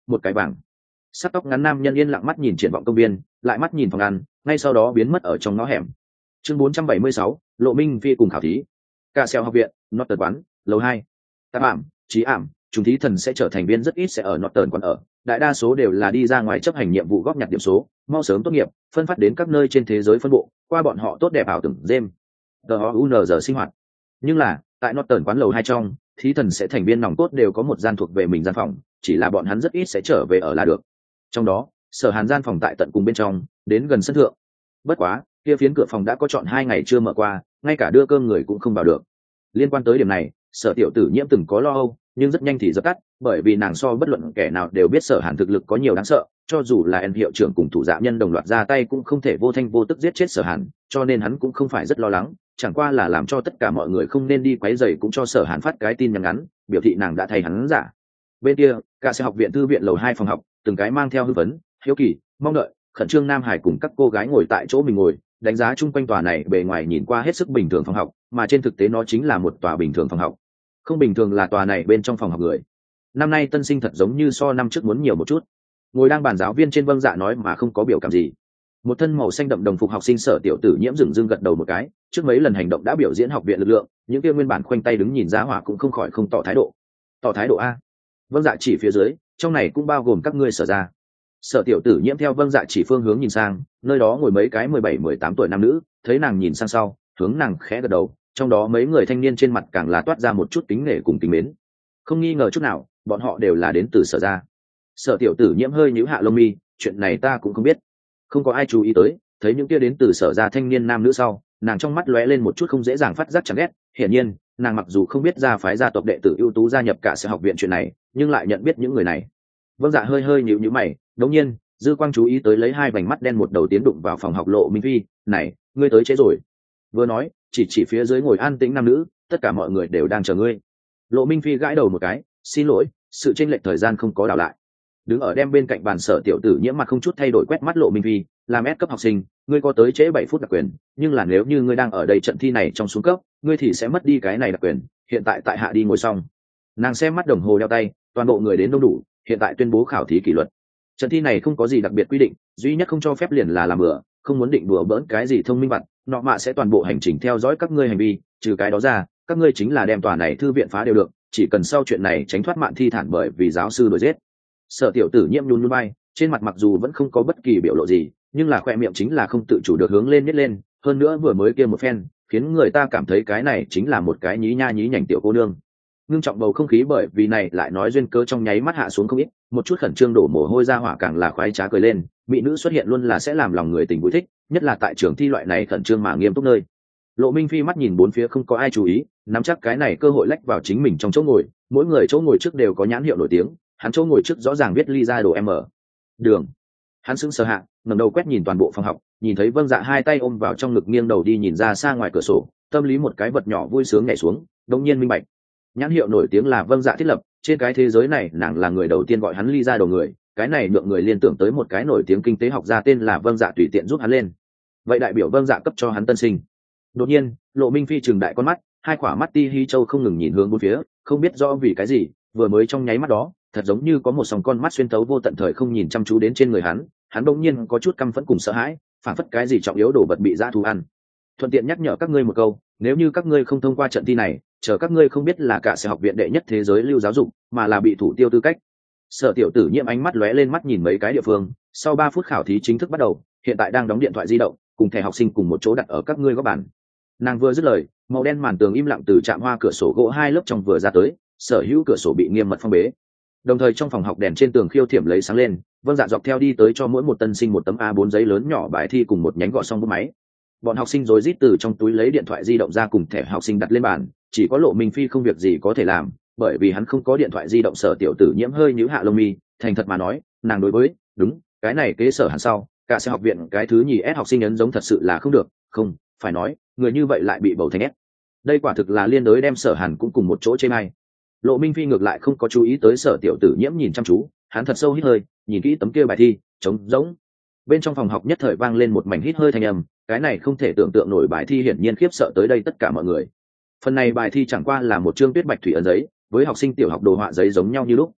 một cái vàng sắt tóc ngắn nam nhân yên lặng mắt nhìn triển vọng công viên, lại mắt nhìn phòng ăn, ngay sau đó biến mất ở trong ngõ hẻm. Chương bốn trăm bảy mươi sáu, Lộ Minh Phi cùng khảo thí. Cả Sẹo học viện, Norton quán, lầu hai. Tạp ảm, trí ảm, chúng thí thần sẽ trở thành viên rất ít sẽ ở Norton quán ở, đại đa số đều là đi ra ngoài chấp hành nhiệm vụ góp nhặt điểm số, mau sớm tốt nghiệp, phân phát đến các nơi trên thế giới phân bộ, qua bọn họ tốt đẹp ảo tưởng game. tê o u en giờ sinh hoạt. Nhưng là, tại Norton quán lầu hai trong, thí thần sẽ thành viên nòng cốt đều có một gian thuộc về mình gian phòng, chỉ là bọn hắn rất ít sẽ trở về ở là được. Trong đó, Sở Hàn gian phòng tại tận cùng bên trong, đến gần sân thượng. Bất quá, kia phiến cửa phòng đã có chọn hai ngày chưa mở qua, ngay cả đưa cơm người cũng không vào được. Liên quan tới điểm này, Sở Tiểu Tử Nhiễm từng có lo âu, nhưng rất nhanh thì dập tắt, bởi vì nàng so bất luận kẻ nào đều biết Sở Hàn thực lực có nhiều đáng sợ, cho dù là En hiệu trưởng cùng thủ dạ nhân đồng loạt ra tay cũng không thể vô thanh vô tức giết chết Sở Hàn, cho nên hắn cũng không phải rất lo lắng, chẳng qua là làm cho tất cả mọi người không nên đi quấy rầy cũng cho Sở Hàn phát cái tin nhắn ngắn, biểu thị nàng đã thay hắn giả. Bên kia, cả sẽ học viện thư viện lầu hai phòng học, từng cái mang theo hư vấn, hiếu kỳ, mong đợi, khẩn trương nam hải cùng các cô gái ngồi tại chỗ mình ngồi, đánh giá chung quanh tòa này bề ngoài nhìn qua hết sức bình thường phòng học, mà trên thực tế nó chính là một tòa bình thường phòng học. Không bình thường là tòa này bên trong phòng học người. Năm nay tân sinh thật giống như so năm trước muốn nhiều một chút. Ngồi đang bàn giáo viên trên Vâng Dạ nói mà không có biểu cảm gì. Một thân màu xanh đậm đồng phục học sinh Sở Tiểu Tử Nhiễm dừng dưng gật đầu một cái, trước mấy lần hành động đã biểu diễn học viện lực lượng, những kia nguyên bản khoanh tay đứng nhìn giá hỏa cũng không khỏi không tỏ thái độ. Tỏ thái độ a? Vâng Dạ chỉ phía dưới, trong này cũng bao gồm các ngươi Sở ra. Sở Tiểu Tử Nhiễm theo Vâng Dạ chỉ phương hướng nhìn sang, nơi đó ngồi mấy cái mười bảy mười tám tuổi nam nữ, thấy nàng nhìn sang sau, hướng nàng khẽ gật đầu, trong đó mấy người thanh niên trên mặt càng là toát ra một chút kính nể cùng kính mến. Không nghi ngờ chút nào, bọn họ đều là đến từ Sở ra. Sở Tiểu Tử Nhiễm hơi nhíu hạ lông mi, chuyện này ta cũng không biết. Không có ai chú ý tới, thấy những kia đến từ Sở ra thanh niên nam nữ sau, nàng trong mắt lóe lên một chút không dễ dàng phát giác chán ghét. Hiển nhiên, nàng mặc dù không biết ra phái gia tộc đệ tử ưu tú gia nhập cả Sở học viện chuyện này, nhưng lại nhận biết những người này. Vâng Dạ hơi hơi nhíu nhíu mày, đống nhiên, dư quang chú ý tới lấy hai vành mắt đen một đầu tiến đụng vào phòng học Lộ Minh Phi, "Này, ngươi tới trễ rồi." Vừa nói, chỉ chỉ phía dưới ngồi an tĩnh nam nữ, "Tất cả mọi người đều đang chờ ngươi." Lộ Minh Phi gãi đầu một cái, "Xin lỗi, sự chênh lệch thời gian không có đảo lại." Đứng ở đem bên cạnh bàn Sở Tiểu Tử Nhiễm mặt không chút thay đổi quét mắt Lộ Minh Phi, "Làm S cấp học sinh, ngươi có tới trễ bảy phút đặc quyền, nhưng là nếu như ngươi đang ở đây trận thi này trong xuống cấp, ngươi thì sẽ mất đi cái này đặc quyền, hiện tại tại hạ đi ngồi xong." Nàng xem mắt đồng hồ đeo tay, toàn bộ người đến đông đủ, hiện tại tuyên bố khảo thí kỷ luật. Trận thi này không có gì đặc biệt quy định, duy nhất không cho phép liền là làm bừa, không muốn định đùa bỡn cái gì thông minh vặt, nọ mạ sẽ toàn bộ hành trình theo dõi các ngươi hành vi, trừ cái đó ra, các ngươi chính là đem tòa này thư viện phá đều được, chỉ cần sau chuyện này tránh thoát mạn thi thản bởi vì giáo sư đuổi giết. Sở Tiểu Tử Nhiễm nhún nhún vai, trên mặt mặc dù vẫn không có bất kỳ biểu lộ gì, nhưng là khoe miệng chính là không tự chủ được hướng lên nhếch lên, hơn nữa vừa mới kia một phen, khiến người ta cảm thấy cái này chính là một cái nhí nha nhí nhảnh tiểu cô nương. Ngưng trọng bầu không khí bởi vì này lại nói duyên cớ trong nháy mắt hạ xuống không ít, một chút khẩn trương đổ mồ hôi ra hỏa càng là khoái trá cười lên, mỹ nữ xuất hiện luôn là sẽ làm lòng người tình vui thích, nhất là tại trường thi loại này khẩn trương mà nghiêm túc nơi. Lộ Minh Phi mắt nhìn bốn phía không có ai chú ý, nắm chắc cái này cơ hội lách vào chính mình trong chỗ ngồi, mỗi người chỗ ngồi trước đều có nhãn hiệu nổi tiếng, hắn chỗ ngồi trước rõ ràng viết ly ra đồ M. Đường. Hắn sững sờ hạ, ngẩng đầu quét nhìn toàn bộ phòng học, nhìn thấy Vâng Dạ hai tay ôm vào trong ngực nghiêng đầu đi nhìn ra xa ngoài cửa sổ, tâm lý một cái vật nhỏ vui sướng nhảy xuống, đột nhiên minh bạch. Nhãn hiệu nổi tiếng là Vâng Dạ thiết lập, trên cái thế giới này nàng là người đầu tiên gọi hắn ly ra đồ người, cái này nhượng người liên tưởng tới một cái nổi tiếng kinh tế học gia tên là Vâng Dạ tùy tiện giúp hắn lên. Vậy đại biểu Vâng Dạ cấp cho hắn tân sinh. Đột nhiên, Lộ Minh Phi trừng đại con mắt, hai quả mắt ti hi châu không ngừng nhìn hướng bốn phía, không biết rõ vì cái gì, vừa mới trong nháy mắt đó, thật giống như có một sòng con mắt xuyên tấu vô tận thời không nhìn chăm chú đến trên người hắn, hắn đột nhiên có chút căm phẫn cùng sợ hãi, phản phất cái gì trọng yếu đồ vật bị dã thú ăn. Thuận tiện nhắc nhở các ngươi một câu, nếu như các ngươi không thông qua trận thi này, chờ các ngươi không biết là cả sẽ học viện đệ nhất thế giới lưu giáo dục, mà là bị thủ tiêu tư cách. Sở Tiểu Tử Nhiễm ánh mắt lóe lên mắt nhìn mấy cái địa phương, sau ba phút khảo thí chính thức bắt đầu, hiện tại đang đóng điện thoại di động, cùng thẻ học sinh cùng một chỗ đặt ở các ngươi góc bàn. Nàng vừa dứt lời, màu đen màn tường im lặng từ trạm hoa cửa sổ gỗ hai lớp trong vừa ra tới, sở hữu cửa sổ bị nghiêm mật phong bế. Đồng thời trong phòng học đèn trên tường khiêu thiểm lấy sáng lên, Vâng Dạ dọc theo đi tới cho mỗi một tân sinh một tấm A bốn giấy lớn nhỏ bài thi cùng một nhánh gõ xong bút máy. Bọn học sinh rối rít từ trong túi lấy điện thoại di động ra cùng thẻ học sinh đặt lên bàn, chỉ có Lộ Minh Phi không việc gì có thể làm, bởi vì hắn không có điện thoại di động. Sở Tiểu Tử Nhiễm hơi nhíu hạ lông mi, thành thật mà nói, nàng đối với, đúng, cái này kế sở hẳn sau, cả sẽ học viện cái thứ nhì S học sinh ấn giống thật sự là không được, không, phải nói, người như vậy lại bị bầu thành S. Đây quả thực là liên đối đem Sở Hàn cũng cùng một chỗ chê mai. Lộ Minh Phi ngược lại không có chú ý tới Sở Tiểu Tử Nhiễm nhìn chăm chú, hắn thật sâu hít hơi, nhìn kỹ tấm kia bài thi, trống rỗng. Bên trong phòng học nhất thời vang lên một mảnh hít hơi thanh âm, cái này không thể tưởng tượng nổi bài thi hiển nhiên khiếp sợ tới đây tất cả mọi người. Phần này bài thi chẳng qua là một chương tuyết bạch thủy ấn giấy, với học sinh tiểu học đồ họa giấy giống nhau như lúc.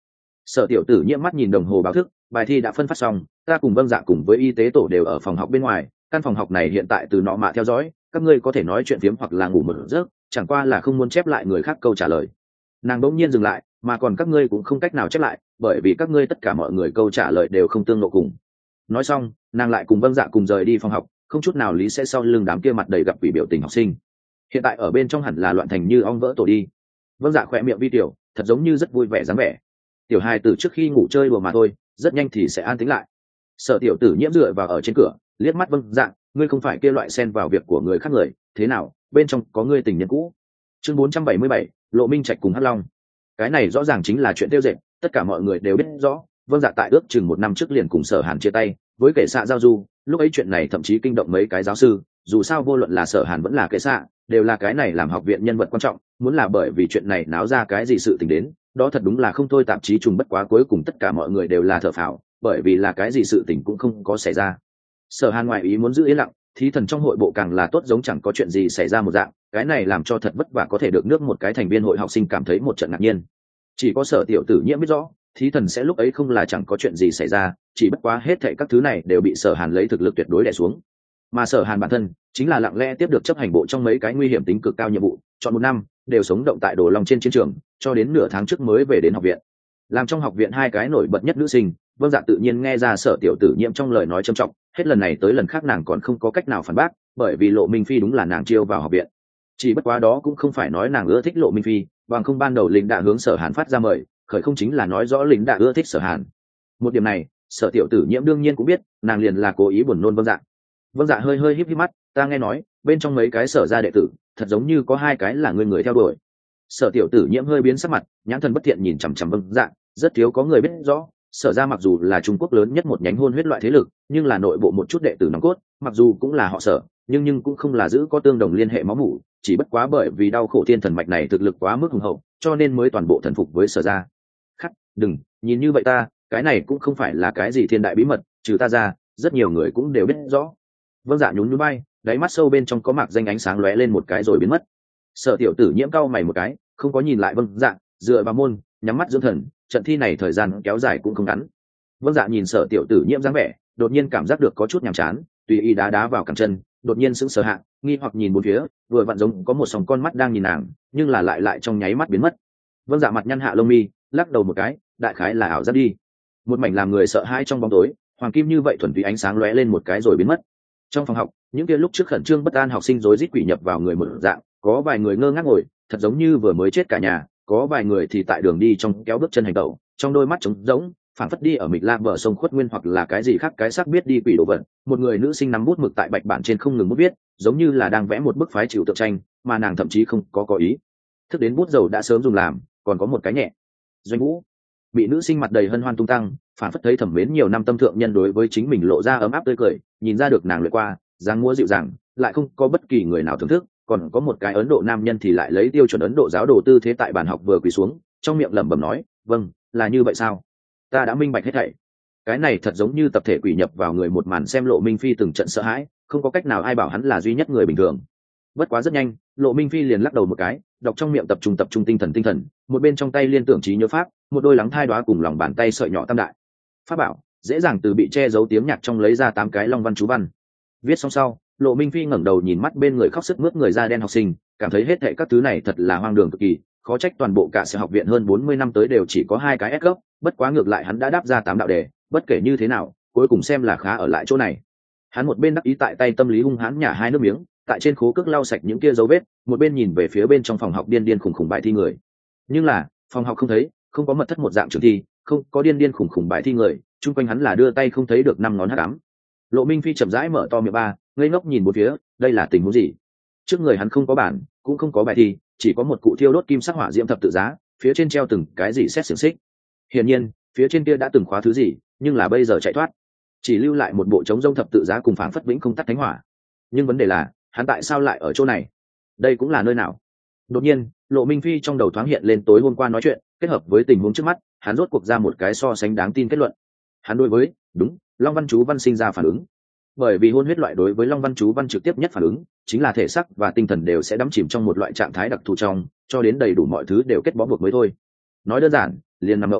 Sở tiểu tử nhiễm mắt nhìn đồng hồ báo thức, bài thi đã phân phát xong, ta cùng Vâng Dạ cùng với y tế tổ đều ở phòng học bên ngoài, căn phòng học này hiện tại từ nọ mạ theo dõi, các ngươi có thể nói chuyện phiếm hoặc là ngủ một giấc, chẳng qua là không muốn chép lại người khác câu trả lời. Nàng bỗng nhiên dừng lại, mà còn các ngươi cũng không cách nào chép lại, bởi vì các ngươi tất cả mọi người câu trả lời đều không tương lộ cùng. Nói xong, nàng lại cùng Vâng Dạ cùng rời đi phòng học, không chút nào lý sẽ sau lưng đám kia mặt đầy gặp quỷ biểu tình học sinh. Hiện tại ở bên trong hẳn là loạn thành như ong vỡ tổ đi. Vâng Dạ khỏe miệng vi tiểu, thật giống như rất vui vẻ dáng vẻ. Tiểu hài từ trước khi ngủ chơi đùa mà thôi, rất nhanh thì sẽ an tĩnh lại. Sở tiểu tử nhiễm dựa vào ở trên cửa, liếc mắt Vâng Dạ, ngươi không phải kia loại xen vào việc của người khác người, thế nào, bên trong có ngươi tình nhân cũ. Chương bốn trăm bảy mươi bảy, Lộ Minh Trạch cùng Hắc Long. Cái này rõ ràng chính là chuyện tiêu dệt, tất cả mọi người đều biết rõ. Vâng Dạ tại ước chừng một năm trước liền cùng Sở Hàn chia tay, với kệ xạ giao du, lúc ấy chuyện này thậm chí kinh động mấy cái giáo sư, dù sao vô luận là Sở Hàn vẫn là kệ xạ, đều là cái này làm học viện nhân vật quan trọng, muốn là bởi vì chuyện này náo ra cái gì sự tình đến, đó thật đúng là không thôi tạp chí trùng bất quá cuối cùng tất cả mọi người đều là thở phào, bởi vì là cái gì sự tình cũng không có xảy ra. Sở Hàn ngoại ý muốn giữ yên lặng, thí thần trong hội bộ càng là tốt giống chẳng có chuyện gì xảy ra một dạng, cái này làm cho thật vất vả có thể được nước một cái thành viên hội học sinh cảm thấy một trận ngạc nhiên. Chỉ có Sở tiểu tử nhiễm biết rõ, thí thần sẽ lúc ấy không là chẳng có chuyện gì xảy ra, chỉ bất quá hết thảy các thứ này đều bị Sở Hàn lấy thực lực tuyệt đối đè xuống. Mà Sở Hàn bản thân chính là lặng lẽ tiếp được chấp hành bộ trong mấy cái nguy hiểm tính cực cao nhiệm vụ, chọn một năm đều sống động tại Đồ Long trên chiến trường, cho đến nửa tháng trước mới về đến học viện. Làm trong học viện hai cái nổi bật nhất nữ sinh, Vâng Dạ tự nhiên nghe ra Sở tiểu tử nhiễm trong lời nói trầm trọng, hết lần này tới lần khác nàng còn không có cách nào phản bác, bởi vì Lộ Minh Phi đúng là nàng chiêu vào học viện. Chỉ bất quá đó cũng không phải nói nàng ưa thích Lộ Minh Phi, bằng không ban đầu lính đã hướng Sở Hàn phát ra mời, khởi không chính là nói rõ lính đã ưa thích Sở Hàn. Một điểm này, Sở tiểu tử nhiễm đương nhiên cũng biết, nàng liền là cố ý buồn nôn Vâng Dạ. Vâng Dạ hơi hơi híp híp mắt, ta nghe nói bên trong mấy cái Sở gia đệ tử thật giống như có hai cái là người người theo đuổi. Sở tiểu tử nhiễm hơi biến sắc mặt, nhãn thần bất thiện nhìn chằm chằm Vâng Dạ, rất thiếu có người biết rõ, Sở gia mặc dù là Trung Quốc lớn nhất một nhánh hôn huyết loại thế lực, nhưng là nội bộ một chút đệ tử nòng cốt, mặc dù cũng là họ Sở, nhưng nhưng cũng không là giữ có tương đồng liên hệ máu mủ, chỉ bất quá bởi vì đau khổ thiên thần mạch này thực lực quá mức hùng hậu, cho nên mới toàn bộ thần phục với Sở gia. Khắc, đừng, nhìn như vậy ta, cái này cũng không phải là cái gì thiên đại bí mật, trừ ta ra, rất nhiều người cũng đều biết rõ. Vâng Dạ nhún nhún bay, đáy mắt sâu bên trong có mạc danh ánh sáng lóe lên một cái rồi biến mất. Sở tiểu tử nhiễm cau mày một cái, không có nhìn lại Vâng Dạ, dựa vào môn, nhắm mắt dưỡng thần, trận thi này thời gian kéo dài cũng không ngắn. Vâng Dạ nhìn Sở tiểu tử nhiễm dáng vẻ, đột nhiên cảm giác được có chút nhàm chán, tùy ý đá đá vào cẳng chân, đột nhiên sững sờ hạ, nghi hoặc nhìn bốn phía, vừa vặn giống có một sòng con mắt đang nhìn nàng, nhưng là lại lại trong nháy mắt biến mất. Vâng Dạ mặt nhăn hạ lông mi, lắc đầu một cái, đại khái là ảo giác đi. Một mảnh làm người sợ hãi trong bóng tối, hoàng kim như vậy thuần túy ánh sáng lóe lên một cái rồi biến mất. Trong phòng học, những kia lúc trước khẩn trương bất an học sinh rối rít quỷ nhập vào người một dạng, có vài người ngơ ngác ngồi, thật giống như vừa mới chết cả nhà, có vài người thì tại đường đi trong kéo bước chân hành động, trong đôi mắt trống rỗng, phảng phất đi ở mịch lam bờ sông khuất nguyên hoặc là cái gì khác cái xác biết đi quỷ đồ vật. Một người nữ sinh nắm bút mực tại bạch bản trên không ngừng bút viết, giống như là đang vẽ một bức phái chịu tượng tranh, mà nàng thậm chí không có có ý thức đến bút dầu đã sớm dùng làm, còn có một cái nhẹ. Doanh Vũ bị nữ sinh mặt đầy hân hoan tung tăng, phản phất thấy thẩm mến nhiều năm tâm thượng nhân đối với chính mình lộ ra ấm áp tươi cười, nhìn ra được nàng luyện qua, dáng múa dịu dàng, lại không có bất kỳ người nào thưởng thức, còn có một cái Ấn Độ nam nhân thì lại lấy tiêu chuẩn Ấn Độ giáo đồ tư thế tại bàn học vừa quỳ xuống, trong miệng lẩm bẩm nói, vâng, là như vậy sao? Ta đã minh bạch hết thảy. Cái này thật giống như tập thể quỷ nhập vào người một màn, xem Lộ Minh Phi từng trận sợ hãi, không có cách nào ai bảo hắn là duy nhất người bình thường. Bất quá rất nhanh, Lộ Minh Phi liền lắc đầu một cái, đọc trong miệng tập trung tập trung tinh thần tinh thần, một bên trong tay liên tưởng trí nhớ pháp, một đôi lắng thai đoá cùng lòng bàn tay sợi nhỏ tam đại pháp bảo, dễ dàng từ bị che giấu tiếng nhạc trong lấy ra tám cái long văn chú văn. Viết xong sau, Lộ Minh Phi ngẩng đầu nhìn mắt bên người khóc sức mướt người da đen học sinh, cảm thấy hết thảy các thứ này thật là hoang đường cực kỳ, khó trách toàn bộ cả sở học viện hơn bốn mươi năm tới đều chỉ có hai cái S cấp, bất quá ngược lại hắn đã đáp ra tám đạo đề, bất kể như thế nào, cuối cùng xem là khá ở lại chỗ này. Hắn một bên đắc ý tại tay tâm lý hung hãn nhả hai nước miếng, tại trên khố cước lau sạch những kia dấu vết, một bên nhìn về phía bên trong phòng học điên điên khủng khủng bài thi người. Nhưng là, phòng học không thấy, không có mật thất một dạng trường thi, không có điên điên khủng khủng bài thi người, chung quanh hắn là đưa tay không thấy được năm ngón hắc ám. Lộ Minh Phi chậm rãi mở to miệng ba, ngây ngốc nhìn bốn phía, đây là tình huống gì? Trước người hắn không có bản, cũng không có bài thi, chỉ có một cụ thiêu đốt kim sắc hỏa diễm thập tự giá, phía trên treo từng cái gì xét xiềng xích. Hiển nhiên, phía trên kia đã từng khóa thứ gì, nhưng là bây giờ chạy thoát, chỉ lưu lại một bộ trống rông thập tự giá cùng phảng phất vĩnh không tắt thánh hỏa. Nhưng vấn đề là, hắn tại sao lại ở chỗ này? Đây cũng là nơi nào? Đột nhiên, Lộ Minh Phi trong đầu thoáng hiện lên tối hôm qua nói chuyện, kết hợp với tình huống trước mắt, hắn rốt cuộc ra một cái so sánh đáng tin kết luận. Hắn đối với, đúng, Long Văn chú văn sinh ra phản ứng. Bởi vì hôn huyết loại đối với Long Văn chú văn trực tiếp nhất phản ứng, chính là thể xác và tinh thần đều sẽ đắm chìm trong một loại trạng thái đặc thù trong, cho đến đầy đủ mọi thứ đều kết bó buộc mới thôi. Nói đơn giản, liền nằm mộng.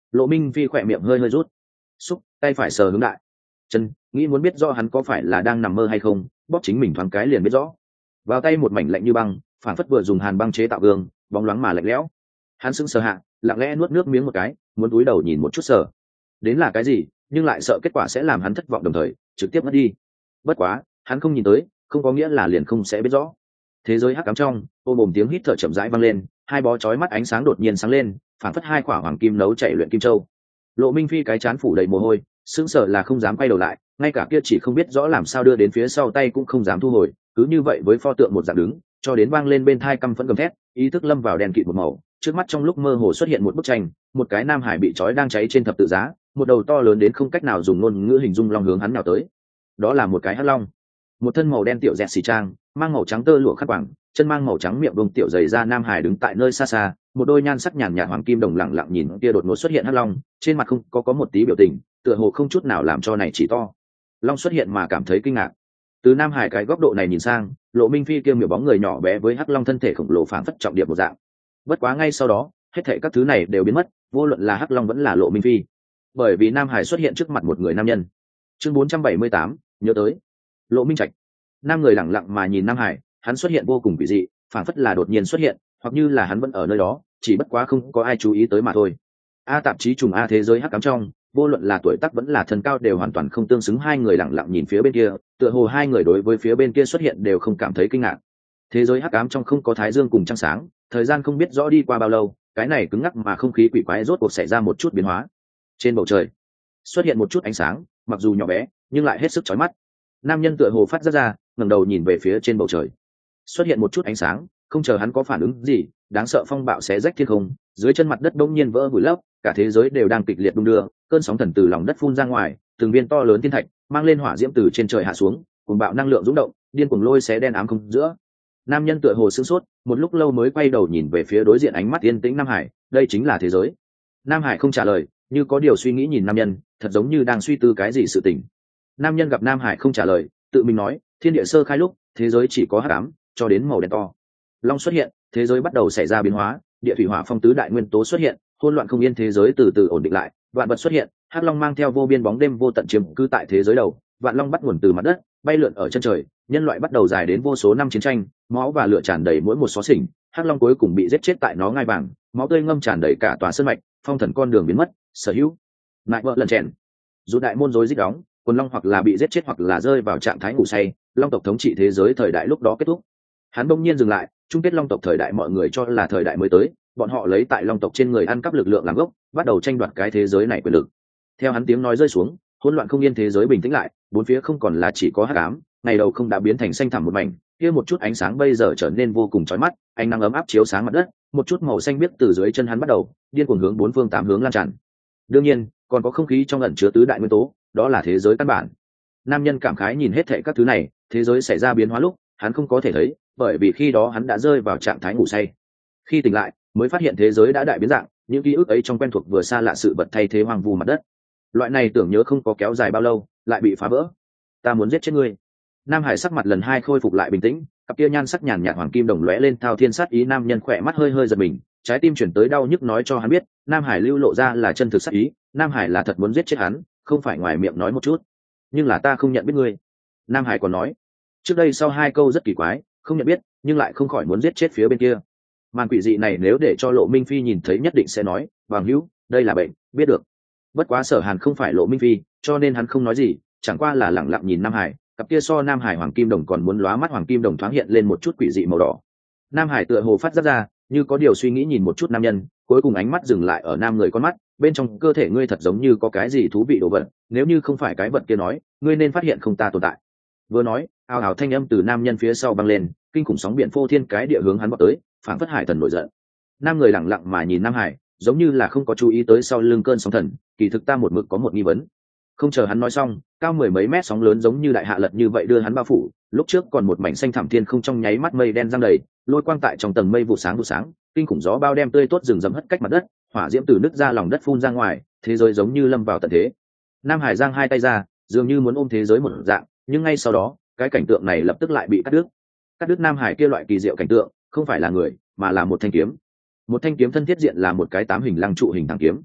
Lộ Minh Phi khỏe miệng hơi hơi rút, xúc tay phải sờ hướng đại chân, nghĩ muốn biết rõ hắn có phải là đang nằm mơ hay không, bóp chính mình thoáng cái liền biết rõ. Vào tay một mảnh lạnh như băng, phản phất vừa dùng hàn băng chế tạo gương, bóng loáng mà lạnh lẽo. Hắn sững sờ hạ, lặng lẽ nuốt nước miếng một cái, muốn cúi đầu nhìn một chút sờ đến là cái gì, nhưng lại sợ kết quả sẽ làm hắn thất vọng, đồng thời trực tiếp mất đi. Bất quá hắn không nhìn tới, không có nghĩa là liền không sẽ biết rõ. Thế giới hắc ám trong, ôm ồm tiếng hít thở chậm rãi vang lên, hai bó chói mắt ánh sáng đột nhiên sáng lên, phản phất hai quả hoàng kim nấu chảy luyện kim châu. Lộ Minh Phi cái chán phủ đầy mồ hôi, sững sờ là không dám quay đầu lại, ngay cả kia chỉ không biết rõ làm sao đưa đến phía sau tay cũng không dám thu hồi, cứ như vậy với pho tượng một dạng đứng, cho đến vang lên bên thai căm phẫn gầm thét, ý thức lâm vào đèn kịt một màu. Trước mắt trong lúc mơ hồ xuất hiện một bức tranh, một cái nam hải bị trói đang cháy trên thập tự giá, một đầu to lớn đến không cách nào dùng ngôn ngữ hình dung long hướng hắn nào tới. Đó là một cái hắc long, một thân màu đen tiểu dẹt xì trang, mang màu trắng tơ lụa khăn quàng, chân mang màu trắng miệng bông tiểu dày ra nam hải đứng tại nơi xa xa, một đôi nhan sắc nhàn nhạt hoàng kim đồng lặng lặng nhìn kia đột ngột xuất hiện hắc long, trên mặt không có có một tí biểu tình, tựa hồ không chút nào làm cho này chỉ to long xuất hiện mà cảm thấy kinh ngạc. Từ nam hải cái góc độ này nhìn sang, Lộ Minh Phi kia miểu bóng người nhỏ bé với hắc long thân thể khổng lồ phảng phất trọng điệp một dạng. Bất quá ngay sau đó, hết thảy các thứ này đều biến mất, vô luận là hắc long vẫn là Lộ Minh Phi, bởi vì nam hải xuất hiện trước mặt một người nam nhân. Chương bốn trăm bảy mươi tám, nhớ tới Lộ Minh Trạch. Nam người lặng lặng mà nhìn nam hải, hắn xuất hiện vô cùng kỳ dị, phảng phất là đột nhiên xuất hiện, hoặc như là hắn vẫn ở nơi đó, chỉ bất quá không có ai chú ý tới mà thôi. A tạp chí trùng A thế giới hắc ám trong, vô luận là tuổi tác vẫn là thân cao đều hoàn toàn không tương xứng, hai người lặng lặng nhìn phía bên kia, tựa hồ hai người đối với phía bên kia xuất hiện đều không cảm thấy kinh ngạc. Thế giới hắc ám trong không có thái dương cùng trăng sáng, thời gian không biết rõ đi qua bao lâu, cái này cứng ngắc mà không khí quỷ quái rốt cuộc xảy ra một chút biến hóa. Trên bầu trời xuất hiện một chút ánh sáng, mặc dù nhỏ bé nhưng lại hết sức chói mắt. Nam nhân tựa hồ phát ra ra, ngẩng đầu nhìn về phía trên bầu trời, xuất hiện một chút ánh sáng, không chờ hắn có phản ứng gì, đáng sợ phong bạo xé rách thiên không, dưới chân mặt đất bỗng nhiên vỡ vụn lấp, cả thế giới đều đang kịch liệt đung đưa, cơn sóng thần từ lòng đất phun ra ngoài, từng viên to lớn thiên thạch mang lên hỏa diễm từ trên trời hạ xuống, cùng bạo năng lượng rung động, điên cuồng lôi xé đen ám không giữa. Nam nhân tựa hồ sửng sốt, một lúc lâu mới quay đầu nhìn về phía đối diện, ánh mắt yên tĩnh. Nam Hải, đây chính là thế giới? Nam Hải không trả lời, như có điều suy nghĩ nhìn nam nhân, thật giống như đang suy tư cái gì sự tình. Nam nhân gặp Nam Hải không trả lời, tự mình nói, thiên địa sơ khai lúc, thế giới chỉ có hắc ám, cho đến màu đen to long xuất hiện, thế giới bắt đầu xảy ra biến hóa, địa thủy hỏa phong tứ đại nguyên tố xuất hiện, hỗn loạn không yên, thế giới từ từ ổn định lại, vạn vật xuất hiện, hắc long mang theo vô biên bóng đêm vô tận chiếm cư tại thế giới đầu, vạn long bắt nguồn từ mặt đất, bay lượn ở chân trời, nhân loại bắt đầu dài đến vô số năm chiến tranh, máu và lửa tràn đầy mỗi một xó xỉnh, hắc long cuối cùng bị giết chết tại nó ngai vàng, máu tươi ngâm tràn đầy cả tòa sơn mạch, phong thần con đường biến mất, sở hữu lại vợ lần chèn dù đại môn rối rít đóng, quần long hoặc là bị giết chết hoặc là rơi vào trạng thái ngủ say, long tộc thống trị thế giới thời đại lúc đó kết thúc. Hắn bỗng nhiên dừng lại, chung kết long tộc thời đại mọi người cho là thời đại mới tới, bọn họ lấy tại long tộc trên người ăn cắp lực lượng làm gốc, bắt đầu tranh đoạt cái thế giới này quyền lực. Theo hắn tiếng nói rơi xuống, hỗn loạn không yên, thế giới bình tĩnh lại, bốn phía không còn là chỉ có hắc ám, ngày đầu không đã biến thành xanh thẳm một mảnh, kia một chút ánh sáng bây giờ trở nên vô cùng chói mắt, ánh nắng ấm áp chiếu sáng mặt đất, một chút màu xanh biếc từ dưới chân hắn bắt đầu điên cuồng hướng bốn phương tám hướng lan tràn. Đương nhiên, còn có không khí trong ẩn chứa tứ đại nguyên tố, đó là thế giới căn bản. Nam nhân cảm khái nhìn hết thảy các thứ này, thế giới xảy ra biến hóa lúc, hắn không có thể thấy, bởi vì khi đó hắn đã rơi vào trạng thái ngủ say. Khi tỉnh lại, mới phát hiện thế giới đã đại biến dạng, những ký ức ấy trong quen thuộc vừa xa lạ sự vật thay thế hoang vu mặt đất. Loại này tưởng nhớ không có kéo dài bao lâu, lại bị phá vỡ. Ta muốn giết chết ngươi. Nam Hải sắc mặt lần hai khôi phục lại bình tĩnh, cặp kia nhan sắc nhàn nhạt hoàng kim đồng lóe lên thao thiên sát ý. Nam nhân khỏe mắt hơi hơi giật mình, trái tim chuyển tới đau nhức nói cho hắn biết, Nam Hải lưu lộ ra là chân thực sát ý, Nam Hải là thật muốn giết chết hắn, không phải ngoài miệng nói một chút. Nhưng là ta không nhận biết ngươi. Nam Hải còn nói, trước đây sau hai câu rất kỳ quái, không nhận biết, nhưng lại không khỏi muốn giết chết phía bên kia. Màn quỷ dị này nếu để cho Lộ Minh Phi nhìn thấy nhất định sẽ nói, Vàng Hữu, đây là bệnh, biết được. Bất quá Sở Hàn không phải Lộ Minh Phi, cho nên hắn không nói gì, chẳng qua là lẳng lặng nhìn Nam Hải, cặp kia so Nam Hải hoàng kim đồng còn muốn lóa mắt hoàng kim đồng thoáng hiện lên một chút quỷ dị màu đỏ. Nam Hải tựa hồ phát giác ra, như có điều suy nghĩ nhìn một chút nam nhân, cuối cùng ánh mắt dừng lại ở nam người con mắt, bên trong cơ thể ngươi thật giống như có cái gì thú vị đồ vật, nếu như không phải cái vật kia nói, ngươi nên phát hiện không ta tồn tại. Vừa nói, ào ào thanh âm từ nam nhân phía sau băng lên, kinh khủng sóng biển phô thiên cái địa hướng hắn vọt tới, phảng phất hải thần nổi giận. Nam người lặng lặng mà nhìn Nam Hải, giống như là không có chú ý tới sau lưng cơn sóng thần, kỳ thực ta một mực có một nghi vấn. Không chờ hắn nói xong, cao mười mấy mét sóng lớn giống như đại hạ lật như vậy đưa hắn bao phủ, lúc trước còn một mảnh xanh thẳm thiên không trong nháy mắt mây đen giăng đầy, lôi quang tại trong tầng mây vụ sáng vụ sáng, kinh khủng gió bao đem tươi tốt rừng rậm hất cách mặt đất, hỏa diễm từ nứt ra lòng đất phun ra ngoài, thế giới giống như lâm vào tận thế. Nam Hải giang hai tay ra, dường như muốn ôm thế giới một dạng, nhưng ngay sau đó, cái cảnh tượng này lập tức lại bị cắt đứt. Cắt đứt Nam Hải kia loại kỳ diệu cảnh tượng, không phải là người, mà là một thanh kiếm. Một thanh kiếm thân thiết diện là một cái tám hình lăng trụ hình thẳng kiếm.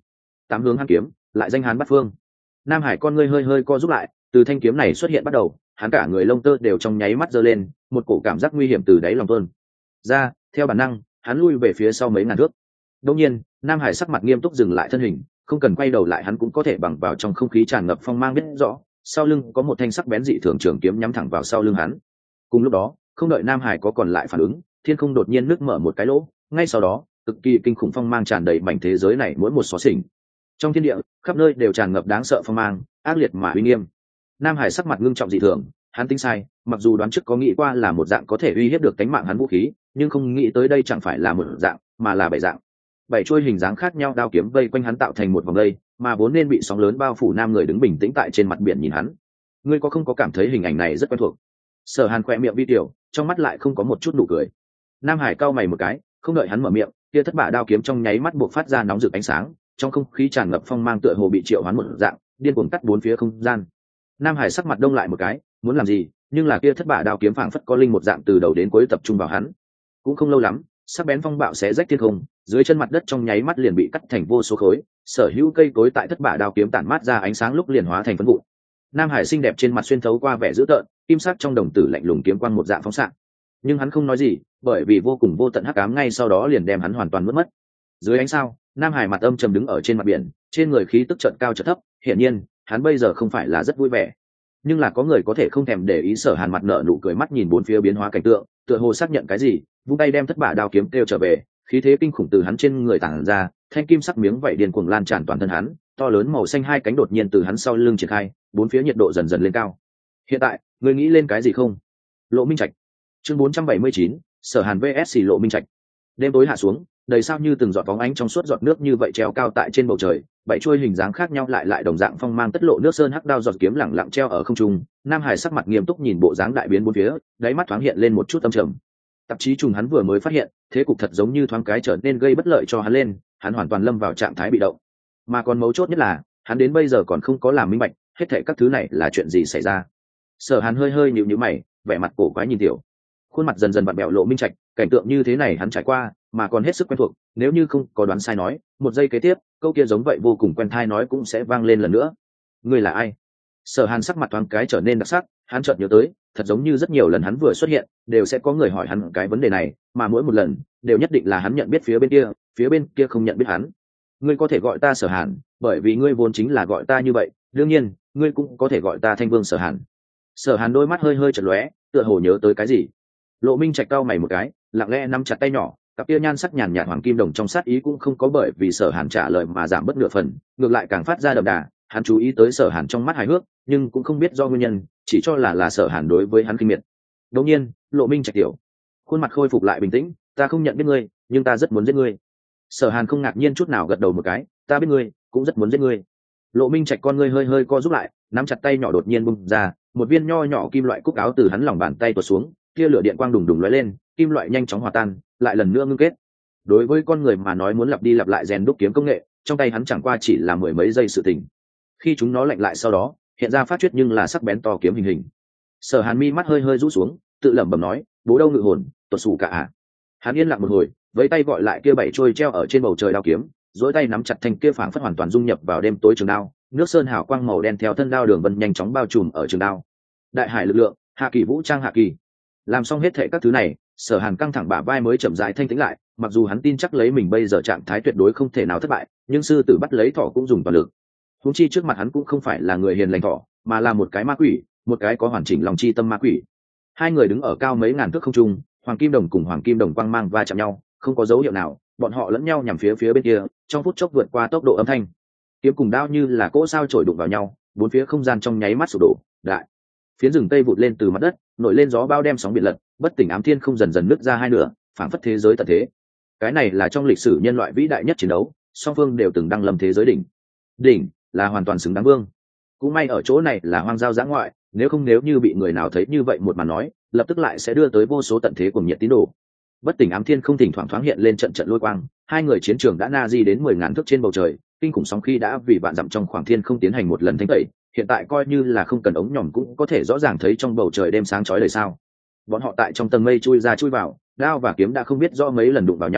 tám hướng hàn kiếm lại danh hán bắt phương. Nam Hải con ngươi hơi hơi co rút lại, từ thanh kiếm này xuất hiện bắt đầu, hắn cả người lông tơ đều trong nháy mắt giơ lên, một cổ cảm giác nguy hiểm từ đáy lòng tuôn ra, theo bản năng hắn lui về phía sau mấy ngàn thước. Đột nhiên Nam Hải sắc mặt nghiêm túc dừng lại thân hình, không cần quay đầu lại hắn cũng có thể bằng vào trong không khí tràn ngập phong mang biết rõ sau lưng có một thanh sắc bén dị thường trường kiếm nhắm thẳng vào sau lưng hắn. Cùng lúc đó không đợi Nam Hải có còn lại phản ứng, thiên không đột nhiên nứt mở một cái lỗ, ngay sau đó cực kỳ kinh khủng phong mang tràn đầy mảnh thế giới này mỗi một xó xỉnh. Trong thiên địa khắp nơi đều tràn ngập đáng sợ phong mang, ác liệt mà uy nghiêm. Nam Hải sắc mặt ngưng trọng dị thường, hắn tính sai, mặc dù đoán trước có nghĩ qua là một dạng có thể uy hiếp được tính mạng hắn vũ khí, nhưng không nghĩ tới đây chẳng phải là một dạng mà là bảy dạng. Bảy chuôi hình dáng khác nhau đao kiếm vây quanh hắn tạo thành một vòng dây, mà vốn nên bị sóng lớn bao phủ nam người đứng bình tĩnh tại trên mặt biển nhìn hắn. Ngươi có không có cảm thấy hình ảnh này rất quen thuộc? Sở Hàn khẽ miệng vi tiểu, trong mắt lại không có một chút nụ cười. Nam Hải cau mày một cái, không đợi hắn mở miệng, kia thất bả đao kiếm trong nháy mắt buộc phát ra nóng rực ánh sáng, trong không khí tràn ngập phong mang tựa hồ bị triệu hoán một dạng, điên cuồng cắt bốn phía không gian. Nam Hải sắc mặt đông lại một cái, muốn làm gì, nhưng là kia thất bả đao kiếm phảng phất có linh một dạng từ đầu đến cuối tập trung vào hắn. Cũng không lâu lắm, sắc bén phong bạo xé rách thiên không, dưới chân mặt đất trong nháy mắt liền bị cắt thành vô số khối, sở hữu cây cối tại thất bả đao kiếm tản mát ra ánh sáng lúc liền hóa thành phấn vụn. Nam Hải xinh đẹp trên mặt xuyên thấu qua vẻ dữ tợn, kim sắc trong đồng tử lạnh lùng kiếm quang một dạng phóng xạ. Nhưng hắn không nói gì, bởi vì vô cùng vô tận hắc ám ngay sau đó liền đem hắn hoàn toàn mất mất. Dưới ánh sao, Nam Hải mặt âm trầm đứng ở trên mặt biển, trên người khí tức chợt cao chợt thấp, hiển nhiên, hắn bây giờ không phải là rất vui vẻ. Nhưng là có người có thể không thèm để ý. Sở Hàn mặt nợ nụ cười mắt nhìn bốn phía biến hóa cảnh tượng, tựa hồ xác nhận cái gì, vung tay đem thất bả đao kiếm kêu trở về, khí thế kinh khủng từ hắn trên người tản ra, thanh kim sắc miếng vảy điên cuồng lan tràn toàn thân hắn, to lớn màu xanh hai cánh đột nhiên từ hắn sau lưng triển khai, bốn phía nhiệt độ dần dần lên cao. Hiện tại, người nghĩ lên cái gì không? Lộ Minh Trạch. Chương bốn trăm bảy mươi chín, Sở Hàn vs Lộ Minh Trạch. Đêm tối hạ xuống, đầy sao như từng giọt bóng ánh trong suốt giọt nước như vậy treo cao tại trên bầu trời, bảy chuôi hình dáng khác nhau lại lại đồng dạng phong mang tất lộ nước sơn hắc đao giọt kiếm lẳng lặng treo ở không trung. Nam Hải sắc mặt nghiêm túc nhìn bộ dáng đại biến bốn phía, đáy mắt thoáng hiện lên một chút âm trầm. Tạp chí trùng hắn vừa mới phát hiện, thế cục thật giống như thoáng cái trở nên gây bất lợi cho hắn lên, hắn hoàn toàn lâm vào trạng thái bị động. Mà còn mấu chốt nhất là, hắn đến bây giờ còn không có làm minh bạch, hết thảy các thứ này là chuyện gì xảy ra. Sở Hàn hơi hơi nhíu nhíu mày, vẻ mặt cổ quái nhìn tiểu khuôn mặt dần dần vặn bẹo Lộ Minh Trạch, cảnh tượng như thế này hắn trải qua, mà còn hết sức quen thuộc, nếu như không có đoán sai nói, một giây kế tiếp, câu kia giống vậy vô cùng quen thai nói cũng sẽ vang lên lần nữa. Ngươi là ai? Sở Hàn sắc mặt thoáng cái trở nên đặc sắc, hắn chợt nhớ tới, thật giống như rất nhiều lần hắn vừa xuất hiện, đều sẽ có người hỏi hắn cái vấn đề này, mà mỗi một lần, đều nhất định là hắn nhận biết phía bên kia, phía bên kia không nhận biết hắn. Ngươi có thể gọi ta Sở Hàn, bởi vì ngươi vốn chính là gọi ta như vậy, đương nhiên, ngươi cũng có thể gọi ta Thanh Vương Sở Hàn. Sở Hàn đôi mắt hơi hơi chợt lóe, tựa hồ nhớ tới cái gì. Lộ Minh Trạch cau mày một cái, lặng lẽ nắm chặt tay nhỏ, cặp kia nhan sắc nhàn nhạt hoàng kim đồng trong sát ý cũng không có bởi vì Sở Hàn trả lời mà giảm bất nửa phần, ngược lại càng phát ra đậm đà. Hắn chú ý tới Sở Hàn trong mắt hài hước, nhưng cũng không biết do nguyên nhân, chỉ cho là là Sở Hàn đối với hắn kinh miệt. Đột nhiên, Lộ Minh Trạch tiểu, khuôn mặt khôi phục lại bình tĩnh, ta không nhận biết ngươi, nhưng ta rất muốn giết ngươi. Sở Hàn không ngạc nhiên chút nào gật đầu một cái, ta biết ngươi, cũng rất muốn giết ngươi. Lộ Minh Trạch con ngươi hơi hơi co rút lại, nắm chặt tay nhỏ đột nhiên bung ra, một viên nho nhỏ kim loại cúc áo từ hắn lòng bàn tay tuột xuống, tia lửa điện quang đùng đùng lóe lên, kim loại nhanh chóng hòa tan, lại lần nữa ngưng kết. Đối với con người mà nói muốn lặp đi lặp lại rèn đúc kiếm công nghệ, trong tay hắn chẳng qua chỉ là mười mấy giây sự tình. Khi chúng nó lạnh lại sau đó, hiện ra phát chuyết nhưng là sắc bén to kiếm hình hình. Sở Hàn mi mắt hơi hơi rũ xuống, tự lẩm bẩm nói, bố đâu ngự hồn, tuột sủ cả à. Hắn yên lặng một hồi, với tay gọi lại kia bảy trôi treo ở trên bầu trời đao kiếm, duỗi tay nắm chặt thanh kia phảng phất hoàn toàn dung nhập vào đêm tối trường đao, nước sơn hào quang màu đen theo thân đao đường vân nhanh chóng bao trùm ở trường đao. Đại hải lực lượng, hạ kỳ vũ trang hạ kỳ. Làm xong hết thệ các thứ này, Sở Hàn căng thẳng bả vai mới chậm rãi thanh tĩnh lại, mặc dù hắn tin chắc lấy mình bây giờ trạng thái tuyệt đối không thể nào thất bại, nhưng sư tử bắt lấy thỏ cũng dùng toàn lực. Huống chi trước mặt hắn cũng không phải là người hiền lành thỏ, mà là một cái ma quỷ, một cái có hoàn chỉnh lòng chi tâm ma quỷ. Hai người đứng ở cao mấy ngàn thước không trung, hoàng kim đồng cùng hoàng kim đồng quang mang va chạm nhau, không có dấu hiệu nào, bọn họ lẫn nhau nhằm phía phía bên kia, trong phút chốc vượt qua tốc độ âm thanh. Kiếm cùng đao như là cỗ sao chổi đụng vào nhau, bốn phía không gian trong nháy mắt sụp đổ, đại phiến rừng tây vụt lên từ mặt đất, nổi lên gió bao đem sóng biển lật, bất tỉnh ám thiên không dần dần nứt ra hai nửa, phảng phất thế giới tận thế. Cái này là trong lịch sử nhân loại vĩ đại nhất chiến đấu, song phương đều từng đăng lâm thế giới đỉnh. Đỉnh là hoàn toàn xứng đáng vương. Cũng may ở chỗ này là hoang giao dã ngoại, nếu không nếu như bị người nào thấy như vậy một màn nói, lập tức lại sẽ đưa tới vô số tận thế cùng nhiệt tín đồ. Bất tỉnh ám thiên không thỉnh thoảng thoáng hiện lên trận trận lôi quang, hai người chiến trường đã na di đến mười ngàn thước trên bầu trời, kinh khủng sóng khi đã vì vạn dặm trong khoảng thiên không tiến hành một lần thanh tẩy, hiện tại coi như là không cần ống nhòm cũng có thể rõ ràng thấy trong bầu trời đêm sáng chói đầy sao. Bọn họ tại trong tầng mây chui ra chui vào, đao và kiếm đã không biết rõ mấy lần đụng vào nhau,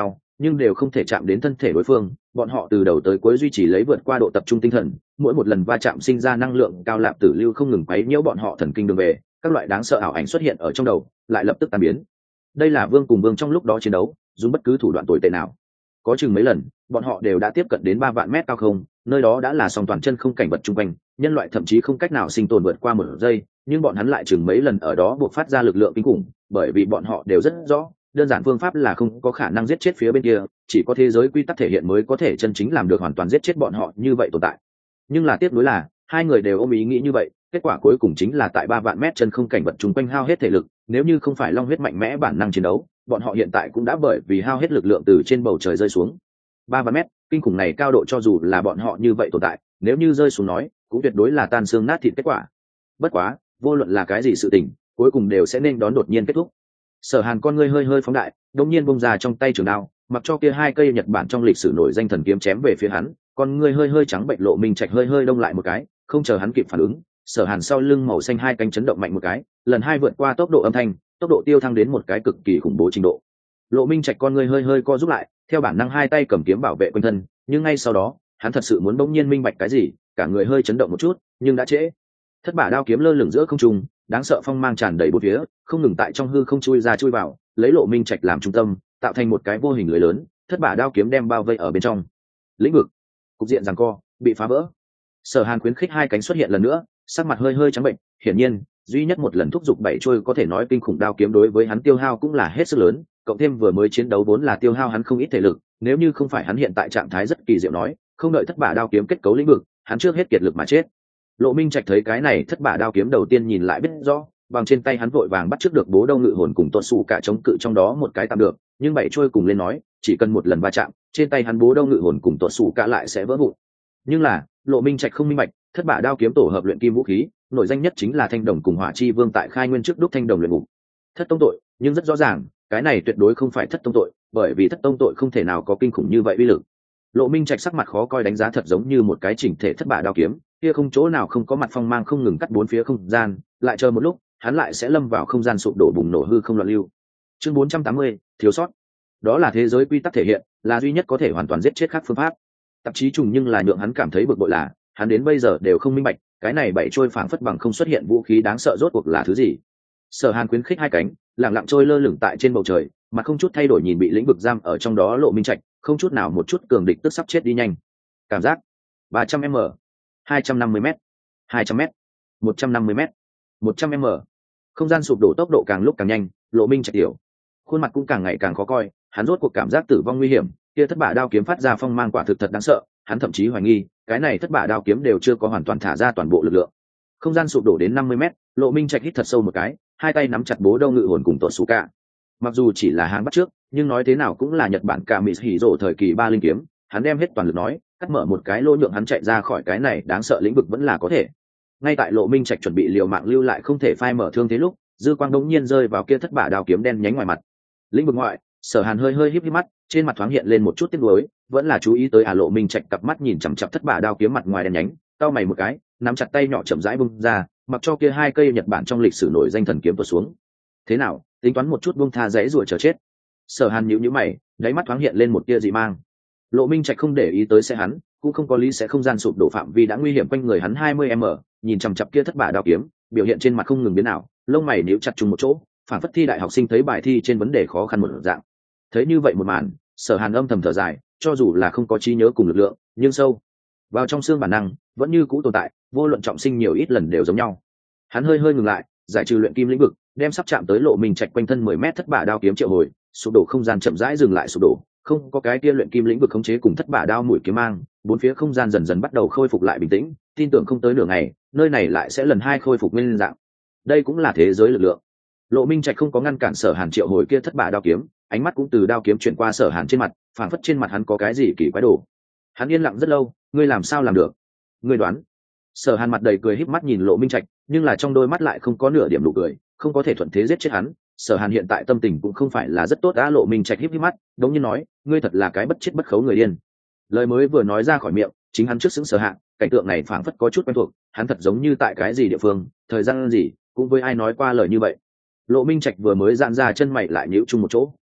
nhưng đều không thể chạm đến thân thể đối phương. Bọn họ từ đầu tới cuối duy trì lấy vượt qua độ tập trung tinh thần, mỗi một lần va chạm sinh ra năng lượng cao lạp tử lưu không ngừng quấy nhiễu bọn họ thần kinh đường về, các loại đáng sợ ảo ảnh xuất hiện ở trong đầu, lại lập tức tan biến. Đây là vương cùng vương trong lúc đó chiến đấu, dùng bất cứ thủ đoạn tồi tệ nào. Có chừng mấy lần, bọn họ đều đã tiếp cận đến ba vạn mét cao không, nơi đó đã là song toàn chân không cảnh vật chung quanh, nhân loại thậm chí không cách nào sinh tồn vượt qua một giây, nhưng bọn hắn lại chừng mấy lần ở đó buộc phát ra lực lượng kinh khủng, bởi vì bọn họ đều rất rõ, đơn giản phương pháp là không có khả năng giết chết phía bên kia, chỉ có thế giới quy tắc thể hiện mới có thể chân chính làm được hoàn toàn giết chết bọn họ như vậy tồn tại. Nhưng là tiếc nuối là, hai người đều ôm ý nghĩ như vậy, kết quả cuối cùng chính là tại ba vạn mét chân không cảnh vật chung quanh hao hết thể lực, nếu như không phải long huyết mạnh mẽ bản năng chiến đấu, bọn họ hiện tại cũng đã bởi vì hao hết lực lượng từ trên bầu trời rơi xuống. Ba vạn mét, kinh khủng này cao độ cho dù là bọn họ như vậy tồn tại, nếu như rơi xuống nói, cũng tuyệt đối là tan xương nát thịt kết quả. Bất quá, vô luận là cái gì sự tình, cuối cùng đều sẽ nên đón đột nhiên kết thúc. Sở Hàn con ngươi hơi hơi phóng đại, đột nhiên bung ra trong tay trường đao, mặc cho kia hai cây Nhật Bản trong lịch sử nổi danh thần kiếm chém về phía hắn, con ngươi hơi hơi trắng bệnh Lộ Minh Trạch hơi hơi đông lại một cái, không chờ hắn kịp phản ứng, Sở Hàn sau lưng màu xanh hai cánh chấn động mạnh một cái, lần hai vượt qua tốc độ âm thanh, tốc độ tiêu thăng đến một cái cực kỳ khủng bố trình độ. Lộ Minh Trạch con ngươi hơi hơi co rút lại, theo bản năng hai tay cầm kiếm bảo vệ quanh thân, nhưng ngay sau đó, hắn thật sự muốn bỗng nhiên minh bạch cái gì, cả người hơi chấn động một chút, nhưng đã trễ. Thất bả đao kiếm lơ lửng giữa không trung, đáng sợ phong mang tràn đầy bốn phía, không ngừng tại trong hư không chui ra chui vào, lấy Lộ Minh Trạch làm trung tâm, tạo thành một cái vô hình lưới lớn, thất bả đao kiếm đem bao vây ở bên trong. Lĩnh vực, cục diện giằng co, bị phá vỡ. Sở Hàn khuyến khích hai cánh xuất hiện lần nữa, sắc mặt hơi hơi trắng bệnh, hiển nhiên, duy nhất một lần thúc giục bảy trôi có thể nói kinh khủng đao kiếm đối với hắn tiêu hao cũng là hết sức lớn, cộng thêm vừa mới chiến đấu vốn là tiêu hao hắn không ít thể lực, nếu như không phải hắn hiện tại trạng thái rất kỳ diệu nói, không đợi thất bả đao kiếm kết cấu lĩnh vực, hắn trước hết kiệt lực mà chết. Lộ Minh Trạch thấy cái này thất bả đao kiếm đầu tiên nhìn lại biết rõ, bằng trên tay hắn vội vàng bắt trước được bố đâu ngự hồn cùng tuột sủ cả chống cự trong đó một cái tạm được, nhưng bảy trôi cùng lên nói, chỉ cần một lần va chạm, trên tay hắn bố đâu ngự hồn cùng tuột sủ cả lại sẽ vỡ vụn. Nhưng là, Lộ Minh Trạch không minh bạch, thất bả đao kiếm tổ hợp luyện kim vũ khí, nổi danh nhất chính là thanh đồng cùng hỏa chi vương tại khai nguyên trước đúc thanh đồng luyện ngục. Thất tông tội, nhưng rất rõ ràng, cái này tuyệt đối không phải thất tông tội, bởi vì thất tông tội không thể nào có kinh khủng như vậy uy lực. Lộ Minh Trạch sắc mặt khó coi đánh giá thật giống như một cái chỉnh thể thất bả đao kiếm, kia không chỗ nào không có mặt phong mang không ngừng cắt bốn phía không gian, lại chờ một lúc, hắn lại sẽ lâm vào không gian sụp đổ bùng nổ hư không loạn lưu. Chương bốn trăm tám mươi, thiếu sót. Đó là thế giới quy tắc thể hiện, là duy nhất có thể hoàn toàn giết chết khác phương pháp. Tạp chí trùng nhưng là nhượng hắn cảm thấy bực bội là, hắn đến bây giờ đều không minh bạch, cái này bảy trôi phảng phất bằng không xuất hiện vũ khí đáng sợ rốt cuộc là thứ gì. Sở Hàn khuyến khích hai cánh, lặng lặng trôi lơ lửng tại trên bầu trời, mà không chút thay đổi nhìn bị lĩnh vực giam ở trong đó Lộ Minh Trạch, không chút nào một chút cường địch tức sắp chết đi nhanh. Cảm giác ba trăm m, hai trăm năm mươi m, hai trăm m, một trăm năm mươi m, một trăm m. Không gian sụp đổ tốc độ càng lúc càng nhanh, Lộ Minh Trạch tiểu, khuôn mặt cũng càng ngày càng khó coi, hắn rốt cuộc cảm giác tử vong nguy hiểm, kia thất bả đao kiếm phát ra phong mang quả thực thật đáng sợ, hắn thậm chí hoài nghi, cái này thất bả đao kiếm đều chưa có hoàn toàn thả ra toàn bộ lực lượng. Không gian sụp đổ đến năm mươi mét, Lộ Minh Trạch hít thật sâu một cái, hai tay nắm chặt bố đâu ngự hồn cùng tuột sủ cả. Mặc dù chỉ là hàng bắt trước, nhưng nói thế nào cũng là Nhật Bản cả mỹ hỉ rồ thời kỳ ba linh kiếm, hắn đem hết toàn lực nói, cắt mở một cái lỗ nhượng hắn chạy ra khỏi cái này đáng sợ lĩnh vực vẫn là có thể. Ngay tại Lộ Minh Trạch chuẩn bị liều mạng lưu lại không thể phai mở thương thế lúc, dư quang đống nhiên rơi vào kia thất bả đao kiếm đen nhánh ngoài mặt. Lĩnh vực ngoại, Sở Hàn hơi hơi híp híp mắt, trên mặt thoáng hiện lên một chút tiếc nuối, vẫn là chú ý tới à Lộ Minh Trạch cặp mắt nhìn chằm chằm thất bả đao kiếm mặt ngoài đen nhánh, cau mày một cái, nắm chặt tay nhỏ chậm rãi bung ra, mặc cho kia hai cây Nhật Bản trong lịch sử nổi danh thần kiếm tuột xuống. Thế nào, tính toán một chút buông tha dãy rủa chờ chết. Sở Hàn nhíu nhíu mày, đáy mắt thoáng hiện lên một tia dị mang. Lộ Minh Trạch không để ý tới sẽ hắn, cũng không có lý sẽ không gian sụp đổ phạm vi đã nguy hiểm quanh người hắn hai mươi mét, nhìn chằm chằm kia thất bả đao kiếm, biểu hiện trên mặt không ngừng biến ảo, lông mày nhíu chặt chung một chỗ, phản phất thi đại học sinh thấy bài thi trên vấn đề khó khăn một dạng. Thấy như vậy một màn, Sở Hàn âm thầm thở dài, cho dù là không có trí nhớ cùng lực lượng, nhưng sâu vào trong xương bản năng vẫn như cũ tồn tại, vô luận trọng sinh nhiều ít lần đều giống nhau. Hắn hơi hơi ngừng lại, giải trừ luyện kim lĩnh vực, đem sắp chạm tới Lộ Minh Trạch quanh thân mười mét thất bả đao kiếm triệu hồi, sụp đổ không gian chậm rãi dừng lại sụp đổ, không có cái kia luyện kim lĩnh vực khống chế cùng thất bả đao mũi kiếm mang, bốn phía không gian dần dần bắt đầu khôi phục lại bình tĩnh, tin tưởng không tới nửa ngày, nơi này lại sẽ lần hai khôi phục nguyên dạng. Đây cũng là thế giới lực lượng. Lộ Minh Trạch không có ngăn cản Sở Hàn triệu hồi kia thất bả đao kiếm, ánh mắt cũng từ đao kiếm chuyển qua Sở Hàn trên mặt, phảng phất trên mặt hắn có cái gì kỳ quái đồ. Hắn yên lặng rất lâu, ngươi làm sao làm được? Ngươi đoán? Sở Hàn mặt đầy cười híp mắt nhìn Lộ Minh Trạch, nhưng là trong đôi mắt lại không có nửa điểm nụ cười, không có thể thuận thế giết chết hắn. Sở Hàn hiện tại tâm tình cũng không phải là rất tốt đã. Lộ Minh Trạch híp híp mắt, đống nhiên nói, ngươi thật là cái bất chết bất khấu người điên. Lời mới vừa nói ra khỏi miệng, chính hắn trước sững sờ hạ, cảnh tượng này phảng phất có chút quen thuộc, hắn thật giống như tại cái gì địa phương, thời gian gì, cũng với ai nói qua lời như vậy. Lộ Minh Trạch vừa mới giãn ra chân mày lại nhíu chung một chỗ,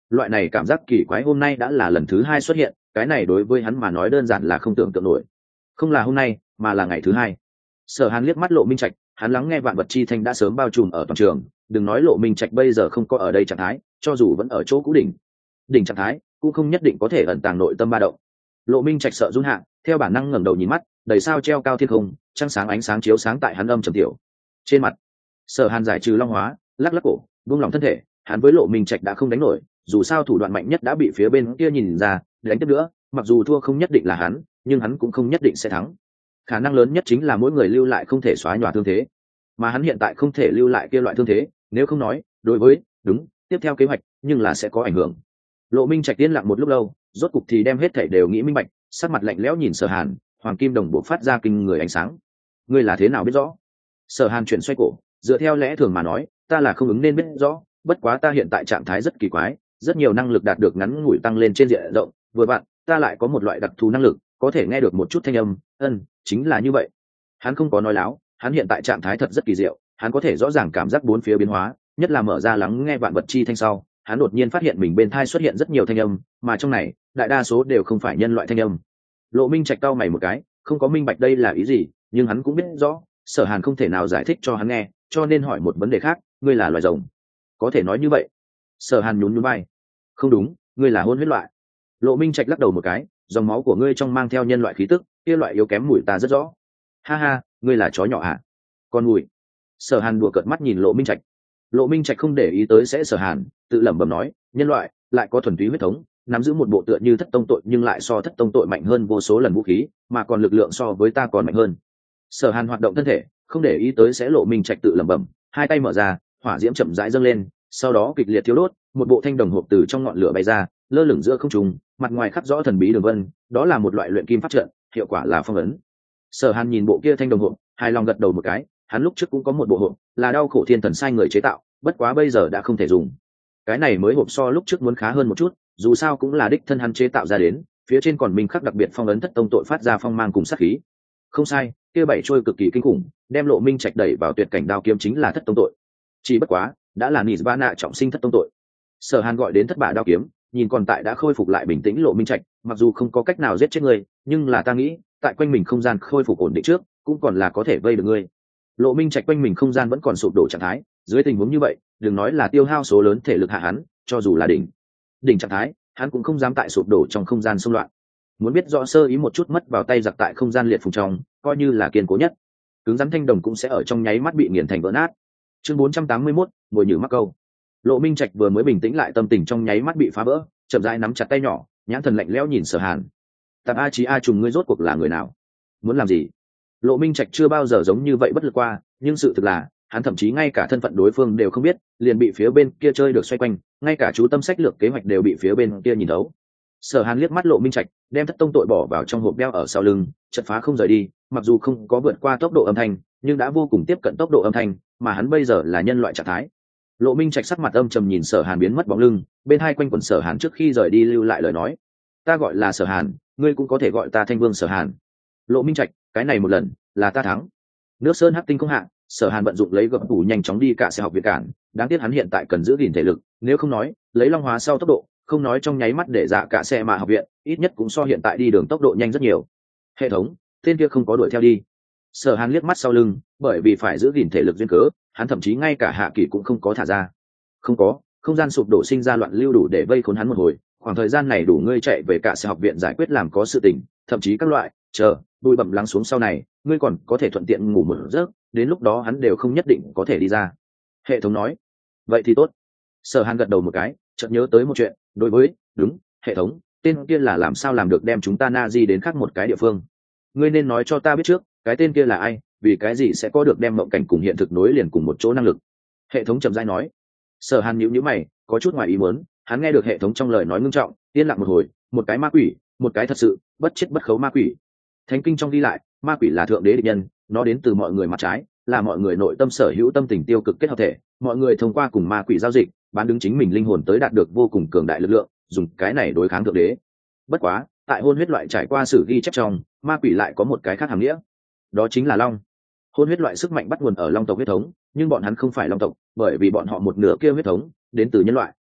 loại này cảm giác kỳ quái hôm nay đã là lần thứ hai xuất hiện, cái này đối với hắn mà nói đơn giản là không tưởng tượng nổi. Không là hôm nay mà là ngày thứ hai. Sở Hàn liếc mắt Lộ Minh Trạch, hắn lắng nghe vạn vật chi thanh đã sớm bao trùm ở toàn trường, đừng nói Lộ Minh Trạch bây giờ không có ở đây trạng thái, cho dù vẫn ở chỗ cũ đỉnh đỉnh trạng thái cũng không nhất định có thể ẩn tàng nội tâm ba động. Lộ Minh Trạch sợ run hạ, theo bản năng ngẩng đầu nhìn mắt, đầy sao treo cao thiên không, trăng sáng ánh sáng chiếu sáng tại hắn âm trầm tiểu trên mặt. Sở Hàn giải trừ long hóa, lắc lắc cổ, buông lỏng thân thể, hắn với Lộ Minh Trạch đã không đánh nổi, dù sao thủ đoạn mạnh nhất đã bị phía bên kia nhìn ra, đánh tiếp nữa, mặc dù thua không nhất định là hắn, nhưng hắn cũng không nhất định sẽ thắng. Khả năng lớn nhất chính là mỗi người lưu lại không thể xóa nhòa thương thế, mà hắn hiện tại không thể lưu lại kia loại thương thế, nếu không nói, đối với, đúng, tiếp theo kế hoạch, nhưng là sẽ có ảnh hưởng. Lộ Minh Trạch yên lặng một lúc lâu, rốt cục thì đem hết thảy đều nghĩ minh bạch, sắc mặt lạnh lẽo nhìn Sở Hàn, hoàng kim đồng bộ phát ra kinh người ánh sáng. Ngươi là thế nào biết rõ? Sở Hàn chuyển xoay cổ, dựa theo lẽ thường mà nói, ta là không ứng nên biết rõ, bất quá ta hiện tại trạng thái rất kỳ quái, rất nhiều năng lực đạt được ngắn ngủi tăng lên trên diện rộng, vừa vặn, ta lại có một loại đặc thù năng lực, có thể nghe được một chút thanh âm, ân, chính là như vậy. Hắn không có nói láo, hắn hiện tại trạng thái thật rất kỳ diệu, hắn có thể rõ ràng cảm giác bốn phía biến hóa, nhất là mở ra lắng nghe vạn vật chi thanh sau, hắn đột nhiên phát hiện mình bên thai xuất hiện rất nhiều thanh âm, mà trong này, đại đa số đều không phải nhân loại thanh âm. Lộ Minh Trạch cau mày một cái, không có minh bạch đây là ý gì, nhưng hắn cũng biết rõ, Sở Hàn không thể nào giải thích cho hắn nghe, cho nên hỏi một vấn đề khác, ngươi là loài rồng? Có thể nói như vậy. Sở Hàn nhún nhún vai. Không đúng, ngươi là hôn huyết loại. Lộ Minh Trạch lắc đầu một cái, dòng máu của ngươi trong mang theo nhân loại khí tức, kia loại yếu kém mùi ta rất rõ. Ha ha, ngươi là chó nhỏ à? Con mùi. Sở Hàn đùa cợt mắt nhìn Lộ Minh Trạch. Lộ Minh Trạch không để ý tới sẽ Sở Hàn, tự lẩm bẩm nói, nhân loại lại có thuần túy huyết thống, nắm giữ một bộ tựa như thất tông tội nhưng lại so thất tông tội mạnh hơn vô số lần vũ khí, mà còn lực lượng so với ta còn mạnh hơn. Sở Hàn hoạt động thân thể, không để ý tới sẽ Lộ Minh Trạch tự lẩm bẩm, hai tay mở ra, hỏa diễm chậm rãi dâng lên, sau đó kịch liệt thiêu đốt, một bộ thanh đồng hộp từ trong ngọn lửa bay ra, lơ lửng giữa không trung, mặt ngoài khắc rõ thần bí đường vân, đó là một loại luyện kim pháp trận, hiệu quả là phong ấn. Sở Hàn nhìn bộ kia thanh đồng hộp, hài lòng gật đầu một cái, hắn lúc trước cũng có một bộ hộp, là đau khổ thiên thần sai người chế tạo, bất quá bây giờ đã không thể dùng. Cái này mới hộp so lúc trước muốn khá hơn một chút, dù sao cũng là đích thân hắn chế tạo ra đến, phía trên còn minh khắc đặc biệt phong ấn thất tông tội phát ra phong mang cùng sát khí. Không sai, kia bảy trôi cực kỳ kinh khủng, đem Lộ Minh Trạch đẩy vào tuyệt cảnh đao kiếm chính là thất tông tội. Chỉ bất quá, đã là Nizbana trọng sinh thất tông tội. Sở Hàn gọi đến thất bại đao kiếm, nhìn còn tại đã khôi phục lại bình tĩnh Lộ Minh Trạch, mặc dù không có cách nào giết chết ngươi, nhưng là ta nghĩ, tại quanh mình không gian khôi phục ổn định trước, cũng còn là có thể vây được ngươi. Lộ Minh Trạch quanh mình không gian vẫn còn sụp đổ trạng thái, dưới tình huống như vậy, đừng nói là tiêu hao số lớn thể lực hạ hắn, cho dù là đỉnh đỉnh trạng thái, hắn cũng không dám tại sụp đổ trong không gian xung loạn. Muốn biết rõ sơ ý một chút mất vào tay giặc tại không gian liệt phùng trong, coi như là kiên cố nhất, cứng rắn thanh đồng cũng sẽ ở trong nháy mắt bị nghiền thành vỡ nát. Chương bốn trăm tám mươi mốt, ngồi nhử mắc câu. Lộ Minh Trạch vừa mới bình tĩnh lại, tâm tình trong nháy mắt bị phá vỡ, chậm rãi nắm chặt tay nhỏ, nhãn thần lạnh lẽo nhìn Sở Hàn. Tạp A Chí A trùng, ngươi rốt cuộc là người nào? Muốn làm gì? Lộ Minh Trạch chưa bao giờ giống như vậy bất lực qua, nhưng sự thực là, hắn thậm chí ngay cả thân phận đối phương đều không biết, liền bị phía bên kia chơi được xoay quanh, ngay cả chú tâm sách lược kế hoạch đều bị phía bên kia nhìn thấu. Sở Hàn liếc mắt Lộ Minh Trạch, đem thất tông tội bỏ vào trong hộp đeo ở sau lưng, chợt phá không rời đi, mặc dù không có vượt qua tốc độ âm thanh, nhưng đã vô cùng tiếp cận tốc độ âm thanh, mà hắn bây giờ là nhân loại trạng thái. Lộ Minh Trạch sắc mặt âm trầm nhìn Sở Hàn biến mất bóng lưng, bên hai quanh quẩn Sở Hàn trước khi rời đi lưu lại lời nói, ta gọi là Sở Hàn, ngươi cũng có thể gọi ta Thanh Vương Sở Hàn. Lộ Minh Trạch, cái này một lần là ta thắng. Nước sơn hắc tinh không hạ, Sở Hàn vận dụng lấy gập tủ nhanh chóng đi cả xe học viện cản, đáng tiếc hắn hiện tại cần giữ gìn thể lực, nếu không nói lấy long hóa sau tốc độ, không nói trong nháy mắt để dạ cả xe mà học viện, ít nhất cũng so hiện tại đi đường tốc độ nhanh rất nhiều. Hệ thống, tên kia không có đuổi theo đi. Sở Hàn liếc mắt sau lưng, bởi vì phải giữ gìn thể lực duyên cớ, hắn thậm chí ngay cả hạ kỳ cũng không có thả ra. Không có, không gian sụp đổ sinh ra loạn lưu đủ để vây khốn hắn một hồi, khoảng thời gian này đủ ngươi chạy về cả xe học viện giải quyết làm có sự tình, thậm chí các loại, chờ, bụi bặm lắng xuống sau này, ngươi còn có thể thuận tiện ngủ một giấc, đến lúc đó hắn đều không nhất định có thể đi ra. Hệ thống nói, vậy thì tốt. Sở Hàn gật đầu một cái, chợt nhớ tới một chuyện, đối với, đúng, hệ thống, tên kia là làm sao làm được đem chúng ta na di đến khác một cái địa phương. Ngươi nên nói cho ta biết trước, cái tên kia là ai, vì cái gì sẽ có được đem mộng cảnh cùng hiện thực nối liền cùng một chỗ năng lực. Hệ thống chậm rãi nói. Sở Hàn nhíu nhíu mày, có chút ngoài ý muốn, hắn nghe được hệ thống trong lời nói ngưng trọng, yên lặng một hồi, một cái ma quỷ, một cái thật sự bất chết bất khấu ma quỷ. Thánh kinh trong ghi lại, ma quỷ là thượng đế địch nhân, nó đến từ mọi người mặt trái, là mọi người nội tâm sở hữu tâm tình tiêu cực kết hợp thể, mọi người thông qua cùng ma quỷ giao dịch, bán đứng chính mình linh hồn tới đạt được vô cùng cường đại lực lượng, dùng cái này đối kháng thượng đế. Bất quá, tại hôn huyết loại trải qua sử ghi chép trong, ma quỷ lại có một cái khác hàm nghĩa, đó chính là long. Hôn huyết loại sức mạnh bắt nguồn ở long tộc huyết thống, nhưng bọn hắn không phải long tộc, bởi vì bọn họ một nửa kia huyết thống đến từ nhân loại.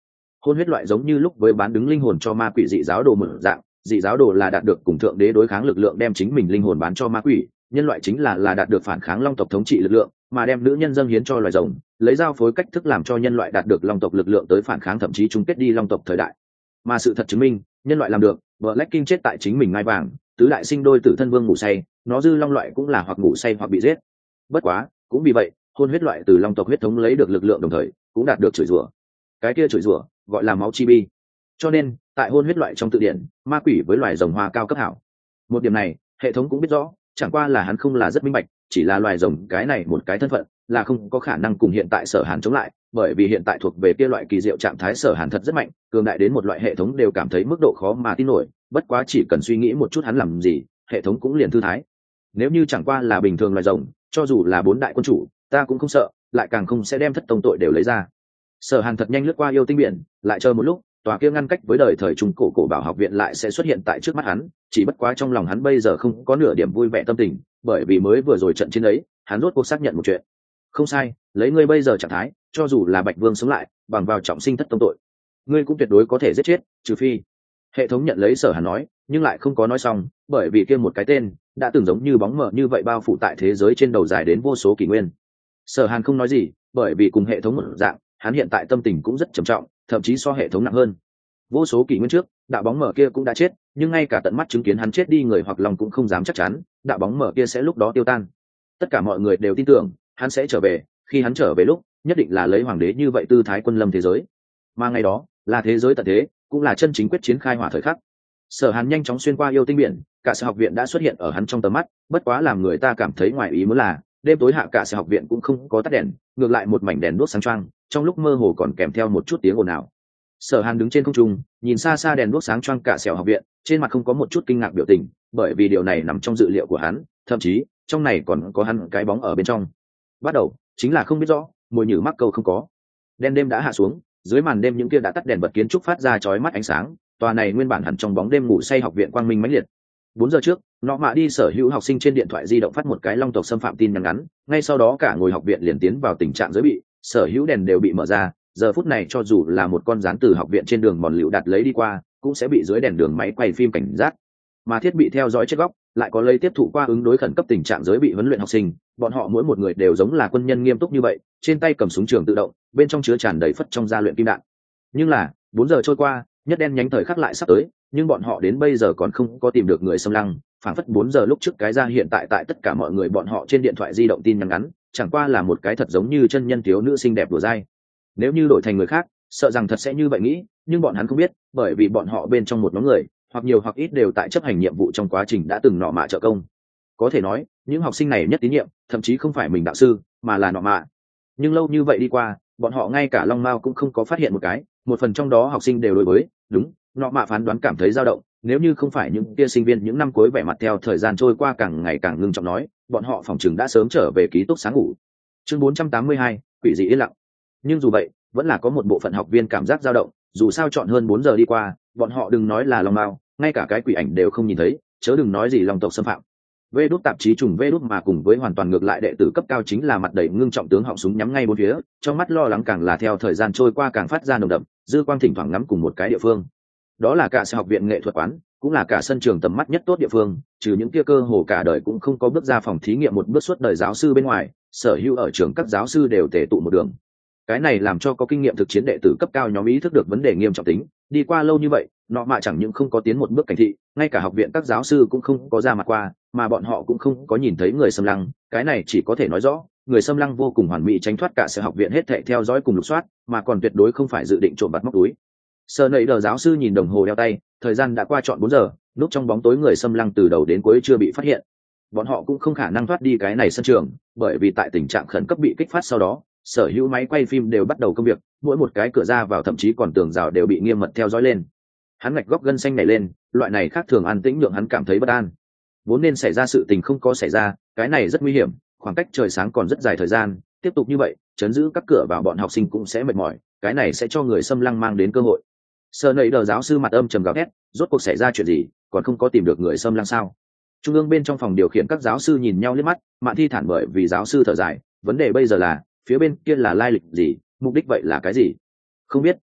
hôn huyết loại giống như lúc với bán đứng linh hồn cho ma quỷ dị giáo đồ mở dạng, dị giáo đồ là đạt được cùng thượng đế đối kháng lực lượng đem chính mình linh hồn bán cho ma quỷ, nhân loại chính là là đạt được phản kháng long tộc thống trị lực lượng, mà đem nữ nhân dâng hiến cho loài rồng, lấy giao phối cách thức làm cho nhân loại đạt được long tộc lực lượng tới phản kháng thậm chí chung kết đi long tộc thời đại. Mà sự thật chứng minh, nhân loại làm được, Black King chết tại chính mình ngai vàng, tứ đại sinh đôi tử thân vương ngủ say, nó dư long loại cũng là hoặc ngủ say hoặc bị giết. Bất quá, cũng vì vậy, hôn huyết loại từ long tộc huyết thống lấy được lực lượng đồng thời, cũng đạt được chửi rủa. Cái kia chửi rủa, gọi là máu chi bi. Cho nên, tại hôn huyết loại trong tự điển, ma quỷ với loài rồng hoa cao cấp hảo. Một điểm này, hệ thống cũng biết rõ, chẳng qua là hắn không là rất minh bạch, chỉ là loài rồng cái này một cái thân phận, là không có khả năng cùng hiện tại Sở Hàn chống lại, bởi vì hiện tại thuộc về kia loại kỳ diệu trạng thái Sở Hàn thật rất mạnh, cường đại đến một loại hệ thống đều cảm thấy mức độ khó mà tin nổi, bất quá chỉ cần suy nghĩ một chút hắn làm gì, hệ thống cũng liền thư thái. Nếu như chẳng qua là bình thường loài rồng, cho dù là bốn đại quân chủ, ta cũng không sợ, lại càng không sẽ đem thất tông tội đều lấy ra. Sở Hàn thật nhanh lướt qua yêu tinh biển, lại chờ một lúc, tòa kia ngăn cách với đời thời trung cổ cổ bảo học viện lại sẽ xuất hiện tại trước mắt hắn, chỉ bất quá trong lòng hắn bây giờ không có nửa điểm vui vẻ tâm tình, bởi vì mới vừa rồi trận chiến ấy, hắn rốt cuộc xác nhận một chuyện. Không sai, lấy ngươi bây giờ trạng thái, cho dù là Bạch Vương sống lại, bằng vào trọng sinh thất tông tội, ngươi cũng tuyệt đối có thể giết chết, trừ phi. Hệ thống nhận lấy Sở Hàn nói, nhưng lại không có nói xong, bởi vì kia một cái tên đã từng giống như bóng mờ như vậy bao phủ tại thế giới trên đầu dài đến vô số kỷ nguyên. Sở Hàn không nói gì, bởi vì cùng hệ thống một dạng, hắn hiện tại tâm tình cũng rất trầm trọng, thậm chí so hệ thống nặng hơn. Vô số kỷ nguyên trước, đạo bóng mờ kia cũng đã chết, nhưng ngay cả tận mắt chứng kiến hắn chết đi người hoặc lòng cũng không dám chắc chắn, đạo bóng mờ kia sẽ lúc đó tiêu tan. Tất cả mọi người đều tin tưởng, hắn sẽ trở về, khi hắn trở về lúc, nhất định là lấy hoàng đế như vậy tư thái quân lâm thế giới. Mà ngày đó, là thế giới tận thế, cũng là chân chính quyết chiến khai hỏa thời khắc. Sở Hàn nhanh chóng xuyên qua yêu tinh biển, cả sở học viện đã xuất hiện ở hắn trong tầm mắt, bất quá làm người ta cảm thấy ngoài ý muốn là, đêm tối hạ cả sở học viện cũng không có tắt đèn, ngược lại một mảnh đèn đuốc sáng choang, trong lúc mơ hồ còn kèm theo một chút tiếng ồn ào. Sở Hàn đứng trên không trung, nhìn xa xa đèn đuốc sáng choang cả sở học viện, trên mặt không có một chút kinh ngạc biểu tình, bởi vì điều này nằm trong dự liệu của hắn, thậm chí trong này còn có hắn cái bóng ở bên trong. Bắt đầu chính là không biết rõ, mồi nhử mắc câu không có. Đen đêm đã hạ xuống, dưới màn đêm những kia đã tắt đèn bật kiến trúc phát ra chói mắt ánh sáng, tòa này nguyên bản hẳn trong bóng đêm ngủ say học viện quang minh mãnh liệt. Bốn giờ trước, nọ mạ đi sở hữu học sinh trên điện thoại di động phát một cái long tộc xâm phạm tin nhắn ngắn, ngay sau đó cả ngôi học viện liền tiến vào tình trạng giới bị, sở hữu đèn đều bị mở ra, giờ phút này cho dù là một con rán từ học viện trên đường mòn lựu đặt lấy đi qua, cũng sẽ bị dưới đèn đường máy quay phim cảnh giác. Mà thiết bị theo dõi chết góc, lại có lấy tiếp thụ qua ứng đối khẩn cấp tình trạng giới bị huấn luyện học sinh, bọn họ mỗi một người đều giống là quân nhân nghiêm túc như vậy, trên tay cầm súng trường tự động, bên trong chứa tràn đầy phất trong gia luyện kim đạn. Nhưng là, bốn giờ trôi qua, nhất đen nhánh thời khắc lại sắp tới, nhưng bọn họ đến bây giờ còn không có tìm được người xâm lăng, phảng phất bốn giờ lúc trước cái ra hiện tại tại tất cả mọi người bọn họ trên điện thoại di động tin nhắn ngắn, chẳng qua là một cái thật giống như chân nhân thiếu nữ xinh đẹp đùa dai. Nếu như đổi thành người khác, sợ rằng thật sẽ như vậy nghĩ, nhưng bọn hắn không biết, bởi vì bọn họ bên trong một nhóm người, hoặc nhiều hoặc ít đều tại chấp hành nhiệm vụ trong quá trình đã từng nọ mạ trợ công. Có thể nói, những học sinh này nhất tín nhiệm, thậm chí không phải mình đạo sư, mà là nọ mạ. Nhưng lâu như vậy đi qua, bọn họ ngay cả long mao cũng không có phát hiện một cái, một phần trong đó học sinh đều đối với, đúng, nọ mạ phán đoán cảm thấy dao động, nếu như không phải những kia sinh viên những năm cuối vẻ mặt theo thời gian trôi qua càng ngày càng ngưng trọng nói, bọn họ phòng trường đã sớm trở về ký túc sáng ngủ. Chương bốn trăm tám mươi hai, quỷ dị yên lặng. Nhưng dù vậy, vẫn là có một bộ phận học viên cảm giác dao động, dù sao chọn hơn bốn giờ đi qua, bọn họ đừng nói là long mao, ngay cả cái quỷ ảnh đều không nhìn thấy, chớ đừng nói gì long tộc xâm phạm. Vê đút tạp chí trùng vê đút mà cùng với hoàn toàn ngược lại đệ tử cấp cao chính là mặt đầy ngưng trọng tướng họng súng nhắm ngay bốn phía, trong mắt lo lắng càng là theo thời gian trôi qua càng phát ra nồng đậm, dư quang thỉnh thoảng ngắm cùng một cái địa phương. Đó là cả sở học viện nghệ thuật quán, cũng là cả sân trường tầm mắt nhất tốt địa phương, trừ những kia cơ hồ cả đời cũng không có bước ra phòng thí nghiệm một bước suốt đời giáo sư bên ngoài, sở hữu ở trường các giáo sư đều tề tụ một đường. Cái này làm cho có kinh nghiệm thực chiến đệ tử cấp cao nhóm ý thức được vấn đề nghiêm trọng tính, đi qua lâu như vậy, nọ mạ chẳng những không có tiến một bước cảnh thị, ngay cả học viện các giáo sư cũng không có ra mặt qua, mà bọn họ cũng không có nhìn thấy người xâm lăng, cái này chỉ có thể nói rõ, người xâm lăng vô cùng hoàn mỹ tránh thoát cả sở học viện hết thảy theo dõi cùng lục soát, mà còn tuyệt đối không phải dự định trộm bắt móc túi. Sơ nảy đờ giáo sư nhìn đồng hồ đeo tay, thời gian đã qua trọn bốn giờ, lúc trong bóng tối người xâm lăng từ đầu đến cuối chưa bị phát hiện. Bọn họ cũng không khả năng thoát đi cái này sân trường, bởi vì tại tình trạng khẩn cấp bị kích phát sau đó, sở hữu máy quay phim đều bắt đầu công việc, mỗi một cái cửa ra vào thậm chí còn tường rào đều bị nghiêm mật theo dõi lên. Hắn ngạch góc gân xanh nảy lên, loại này khác thường an tĩnh nhượng hắn cảm thấy bất an. Vốn nên xảy ra sự tình không có xảy ra, cái này rất nguy hiểm, khoảng cách trời sáng còn rất dài thời gian, tiếp tục như vậy, chấn giữ các cửa vào bọn học sinh cũng sẽ mệt mỏi, cái này sẽ cho người xâm lăng mang đến cơ hội. Sơ nảy đờ giáo sư mặt âm trầm gào thét, rốt cuộc xảy ra chuyện gì, còn không có tìm được người xâm lăng sao? Trung ương bên trong phòng điều khiển các giáo sư nhìn nhau liếc mắt, Mạn Thi thản bởi vì giáo sư thở dài, vấn đề bây giờ là, phía bên kia là lai lịch gì, mục đích vậy là cái gì? Không biết,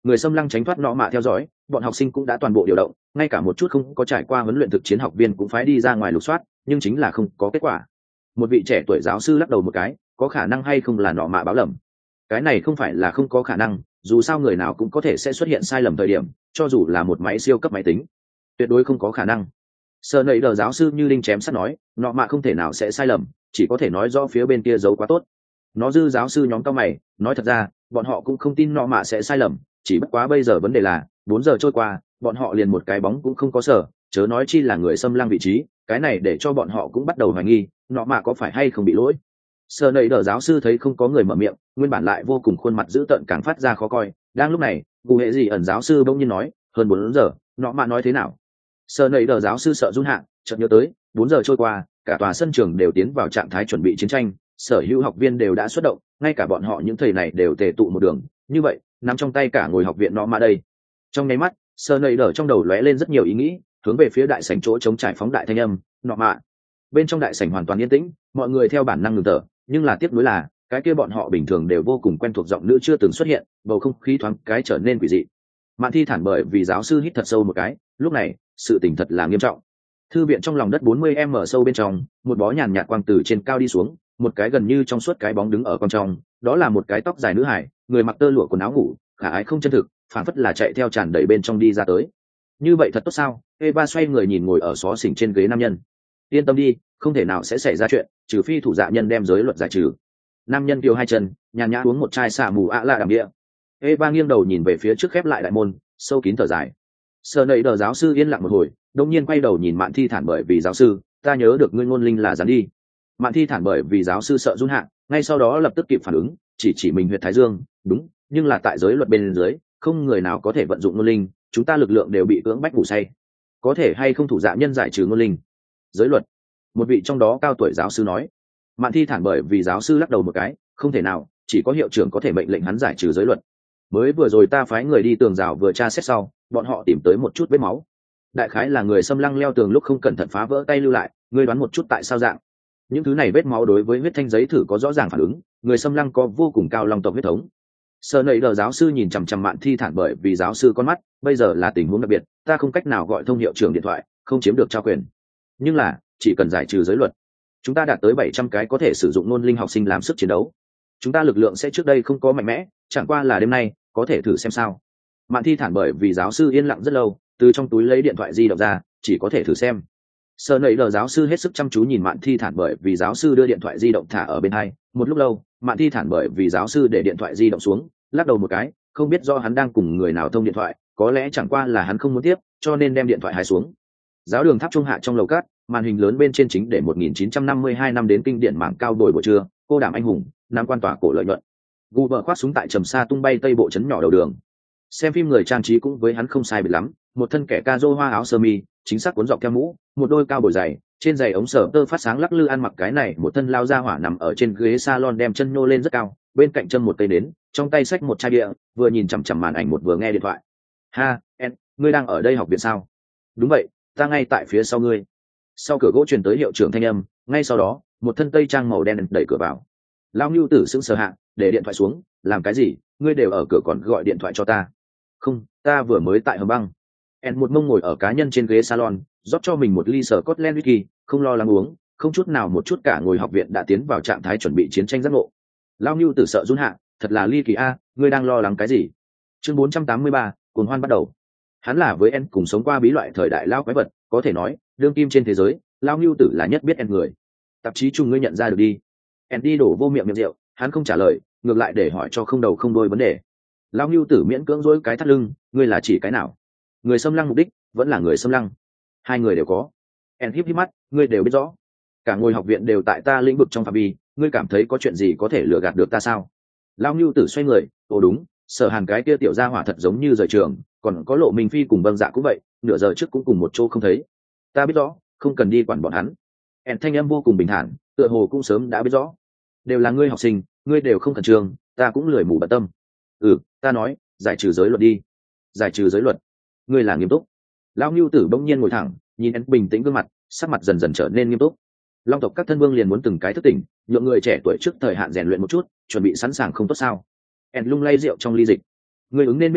người xâm lăng tránh thoát nọ mạ theo dõi, bọn học sinh cũng đã toàn bộ điều động, ngay cả một chút không có trải qua huấn luyện thực chiến học viên cũng phái đi ra ngoài lục soát, nhưng chính là không có kết quả. Một vị trẻ tuổi giáo sư lắc đầu một cái, có khả năng hay không là nọ mạ báo lầm? Cái này không phải là không có khả năng, dù sao người nào cũng có thể sẽ xuất hiện sai lầm thời điểm, cho dù là một máy siêu cấp máy tính, tuyệt đối không có khả năng. Sơ nầy đờ giáo sư như linh chém sắt nói, nọ mạ không thể nào sẽ sai lầm, chỉ có thể nói do phía bên kia giấu quá tốt. Nó dư giáo sư nhóm cao mày, nói thật ra bọn họ cũng không tin nọ mạ sẽ sai lầm, chỉ bất quá bây giờ vấn đề là bốn giờ trôi qua bọn họ liền một cái bóng cũng không có sở, chớ nói chi là người xâm lăng vị trí, cái này để cho bọn họ cũng bắt đầu hoài nghi nọ mạ có phải hay không bị lỗi. Sơ nầy đờ giáo sư thấy không có người mở miệng, nguyên bản lại vô cùng khuôn mặt dữ tợn càng phát ra khó coi. Đang lúc này gù hệ gì ẩn giáo sư bỗng nhiên nói, hơn bốn giờ nọ mạ nói thế nào? Sơ nầy đờ giáo sư sợ run hạ, chợt nhớ tới bốn giờ trôi qua cả tòa sân trường đều tiến vào trạng thái chuẩn bị chiến tranh, sở hữu học viên đều đã xuất động, ngay cả bọn họ những thầy này đều tề tụ một đường, như vậy nắm trong tay cả ngồi học viện nọ mạ đây. Trong nháy mắt sơ nầy đờ trong đầu lóe lên rất nhiều ý nghĩ, hướng về phía đại sảnh chỗ chống trải phóng đại thanh âm, nọ mạ. Bên trong đại sảnh hoàn toàn yên tĩnh, mọi người theo bản năng ngừng thở, nhưng là tiếc nuối là cái kia bọn họ bình thường đều vô cùng quen thuộc giọng nữ chưa từng xuất hiện, bầu không khí thoáng cái trở nên quỷ dị. Mạn Thi thản bởi vì giáo sư hít thật sâu một cái, lúc này sự tình thật là nghiêm trọng. Thư viện trong lòng đất bốn mươi m sâu bên trong, một bó nhàn nhạt quang từ trên cao đi xuống, một cái gần như trong suốt cái bóng đứng ở con trong, đó là một cái tóc dài nữ hải, người mặc tơ lụa quần áo ngủ, khả ái không chân thực, phản phất là chạy theo tràn đầy bên trong đi ra tới. Như vậy thật tốt sao? Eva xoay người nhìn ngồi ở xó xỉnh trên ghế nam nhân. Yên tâm đi, không thể nào sẽ xảy ra chuyện, trừ phi thủ dạ nhân đem giới luật giải trừ. Nam nhân kiều hai chân, nhàn nhã uống một chai xả mù ạ lạ đàm địa. Eva nghiêng đầu nhìn về phía trước khép lại đại môn, sâu kín thở dài. Sở nầy đờ giáo sư yên lặng một hồi, đông nhiên quay đầu nhìn Mạn Thi thản bởi vì giáo sư, ta nhớ được ngươi ngôn linh là dán đi. Mạn Thi thản bởi vì giáo sư sợ run hạ, ngay sau đó lập tức kịp phản ứng, chỉ chỉ mình huyệt thái dương, đúng, nhưng là tại giới luật bên dưới, không người nào có thể vận dụng ngôn linh, chúng ta lực lượng đều bị cưỡng bách ngủ say. Có thể hay không thủ dạ nhân giải trừ ngôn linh? Giới luật. Một vị trong đó cao tuổi giáo sư nói. Mạn Thi thản bởi vì giáo sư lắc đầu một cái, không thể nào, chỉ có hiệu trưởng có thể mệnh lệnh hắn giải trừ giới luật. Mới vừa rồi ta phái người đi tường rào vừa tra xét sau, bọn họ tìm tới một chút vết máu, đại khái là người xâm lăng leo tường lúc không cẩn thận phá vỡ tay lưu lại, ngươi đoán một chút tại sao dạng? Những thứ này vết máu đối với huyết thanh giấy thử có rõ ràng phản ứng, người xâm lăng có vô cùng cao long tộc huyết thống. Sở nầy đờ giáo sư nhìn chằm chằm Mạn Thi thản bởi vì giáo sư con mắt, bây giờ là tình huống đặc biệt, ta không cách nào gọi thông hiệu trưởng điện thoại, không chiếm được trao quyền, nhưng là chỉ cần giải trừ giới luật, chúng ta đạt tới bảy trăm cái có thể sử dụng ngôn linh học sinh làm sức chiến đấu, chúng ta lực lượng sẽ trước đây không có mạnh mẽ, chẳng qua là đêm nay có thể thử xem sao. Mạn Thi thản bởi vì giáo sư yên lặng rất lâu, từ trong túi lấy điện thoại di động ra, chỉ có thể thử xem. Sở nầy đờ giáo sư hết sức chăm chú nhìn Mạn Thi thản bởi vì giáo sư đưa điện thoại di động thả ở bên hai, một lúc lâu Mạn Thi thản bởi vì giáo sư để điện thoại di động xuống, lắc đầu một cái, không biết do hắn đang cùng người nào thông điện thoại, có lẽ chẳng qua là hắn không muốn tiếp, cho nên đem điện thoại hái xuống. Giáo đường tháp trung hạ trong lầu cát, màn hình lớn bên trên chính để một nghìn chín trăm năm mươi hai năm đến kinh điển mảng cao đổi buổi trưa, cô đảm anh hùng, nam quan tòa cổ lợi nhuận. Gu vợ khoác súng tại trầm xa tung bay tây bộ trấn nhỏ đầu đường. Xem phim người trang trí cũng với hắn không sai biệt lắm, một thân kẻ ca rô hoa áo sơ mi, chính xác cuốn dọc theo mũ, một đôi cao bồi giày, trên giày ống sở tơ phát sáng lắc lư ăn mặc cái này, một thân lao ra hỏa nằm ở trên ghế salon đem chân nhô lên rất cao, bên cạnh chân một cây nến, trong tay xách một chai bia, vừa nhìn chằm chằm màn ảnh một vừa nghe điện thoại. Ha, en, ngươi đang ở đây học viện sao? Đúng vậy, ta ngay tại phía sau ngươi. Sau cửa gỗ truyền tới hiệu trưởng thanh âm, ngay sau đó một thân tây trang màu đen đẩy cửa vào. Lao Nưu Tử sững sờ hạ, để điện thoại xuống, làm cái gì? Ngươi đều ở cửa còn gọi điện thoại cho ta? Không, ta vừa mới tại hầm băng. En một mông ngồi ở cá nhân trên ghế salon, rót cho mình một ly sở Scotland whisky, không lo lắng uống, không chút nào một chút cả ngồi học viện đã tiến vào trạng thái chuẩn bị chiến tranh giác ngộ. Lao Nưu Tử sợ run hạ, thật là ly kỳ a, ngươi đang lo lắng cái gì? Chương bốn trăm tám mươi ba, cuồng hoan bắt đầu. Hắn là với En cùng sống qua bí loại thời đại lao quái vật, có thể nói, đương kim trên thế giới, Lao Nưu Tử là nhất biết En người. Tạp chí chung ngươi nhận ra được đi. En đi đổ vô miệng miệng rượu, hắn không trả lời, ngược lại để hỏi cho không đầu không đuôi vấn đề. Lao Nưu Tử miễn cưỡng dối cái thắt lưng, ngươi là chỉ cái nào? Người xâm lăng mục đích vẫn là người xâm lăng, hai người đều có. En híp híp mắt, ngươi đều biết rõ, cả ngôi học viện đều tại ta lĩnh vực trong phạm vi, ngươi cảm thấy có chuyện gì có thể lừa gạt được ta sao? Lao Nưu Tử xoay người, ồ đúng, Sở Hàn cái kia tiểu gia hỏa thật giống như rời trường, còn có Lộ Minh Phi cùng Vâng Dạ cũng vậy, nửa giờ trước cũng cùng một chỗ không thấy. Ta biết rõ, không cần đi quản bọn hắn. En thanh âm vô cùng bình thản, tựa hồ cũng sớm đã biết rõ, đều là ngươi học sinh, ngươi đều không khẩn trương, ta cũng lười mù bận tâm. Ừ, ta nói, giải trừ giới luật đi. Giải trừ giới luật? Ngươi là nghiêm túc? Lão Nưu Tử bỗng nhiên ngồi thẳng, nhìn En bình tĩnh gương mặt, sắc mặt dần dần trở nên nghiêm túc. Long tộc các thân vương liền muốn từng cái thức tỉnh, nhượng người trẻ tuổi trước thời hạn rèn luyện một chút, chuẩn bị sẵn sàng không tốt sao? En lung lay rượu trong ly dịch. Ngươi ứng nên biết rõ,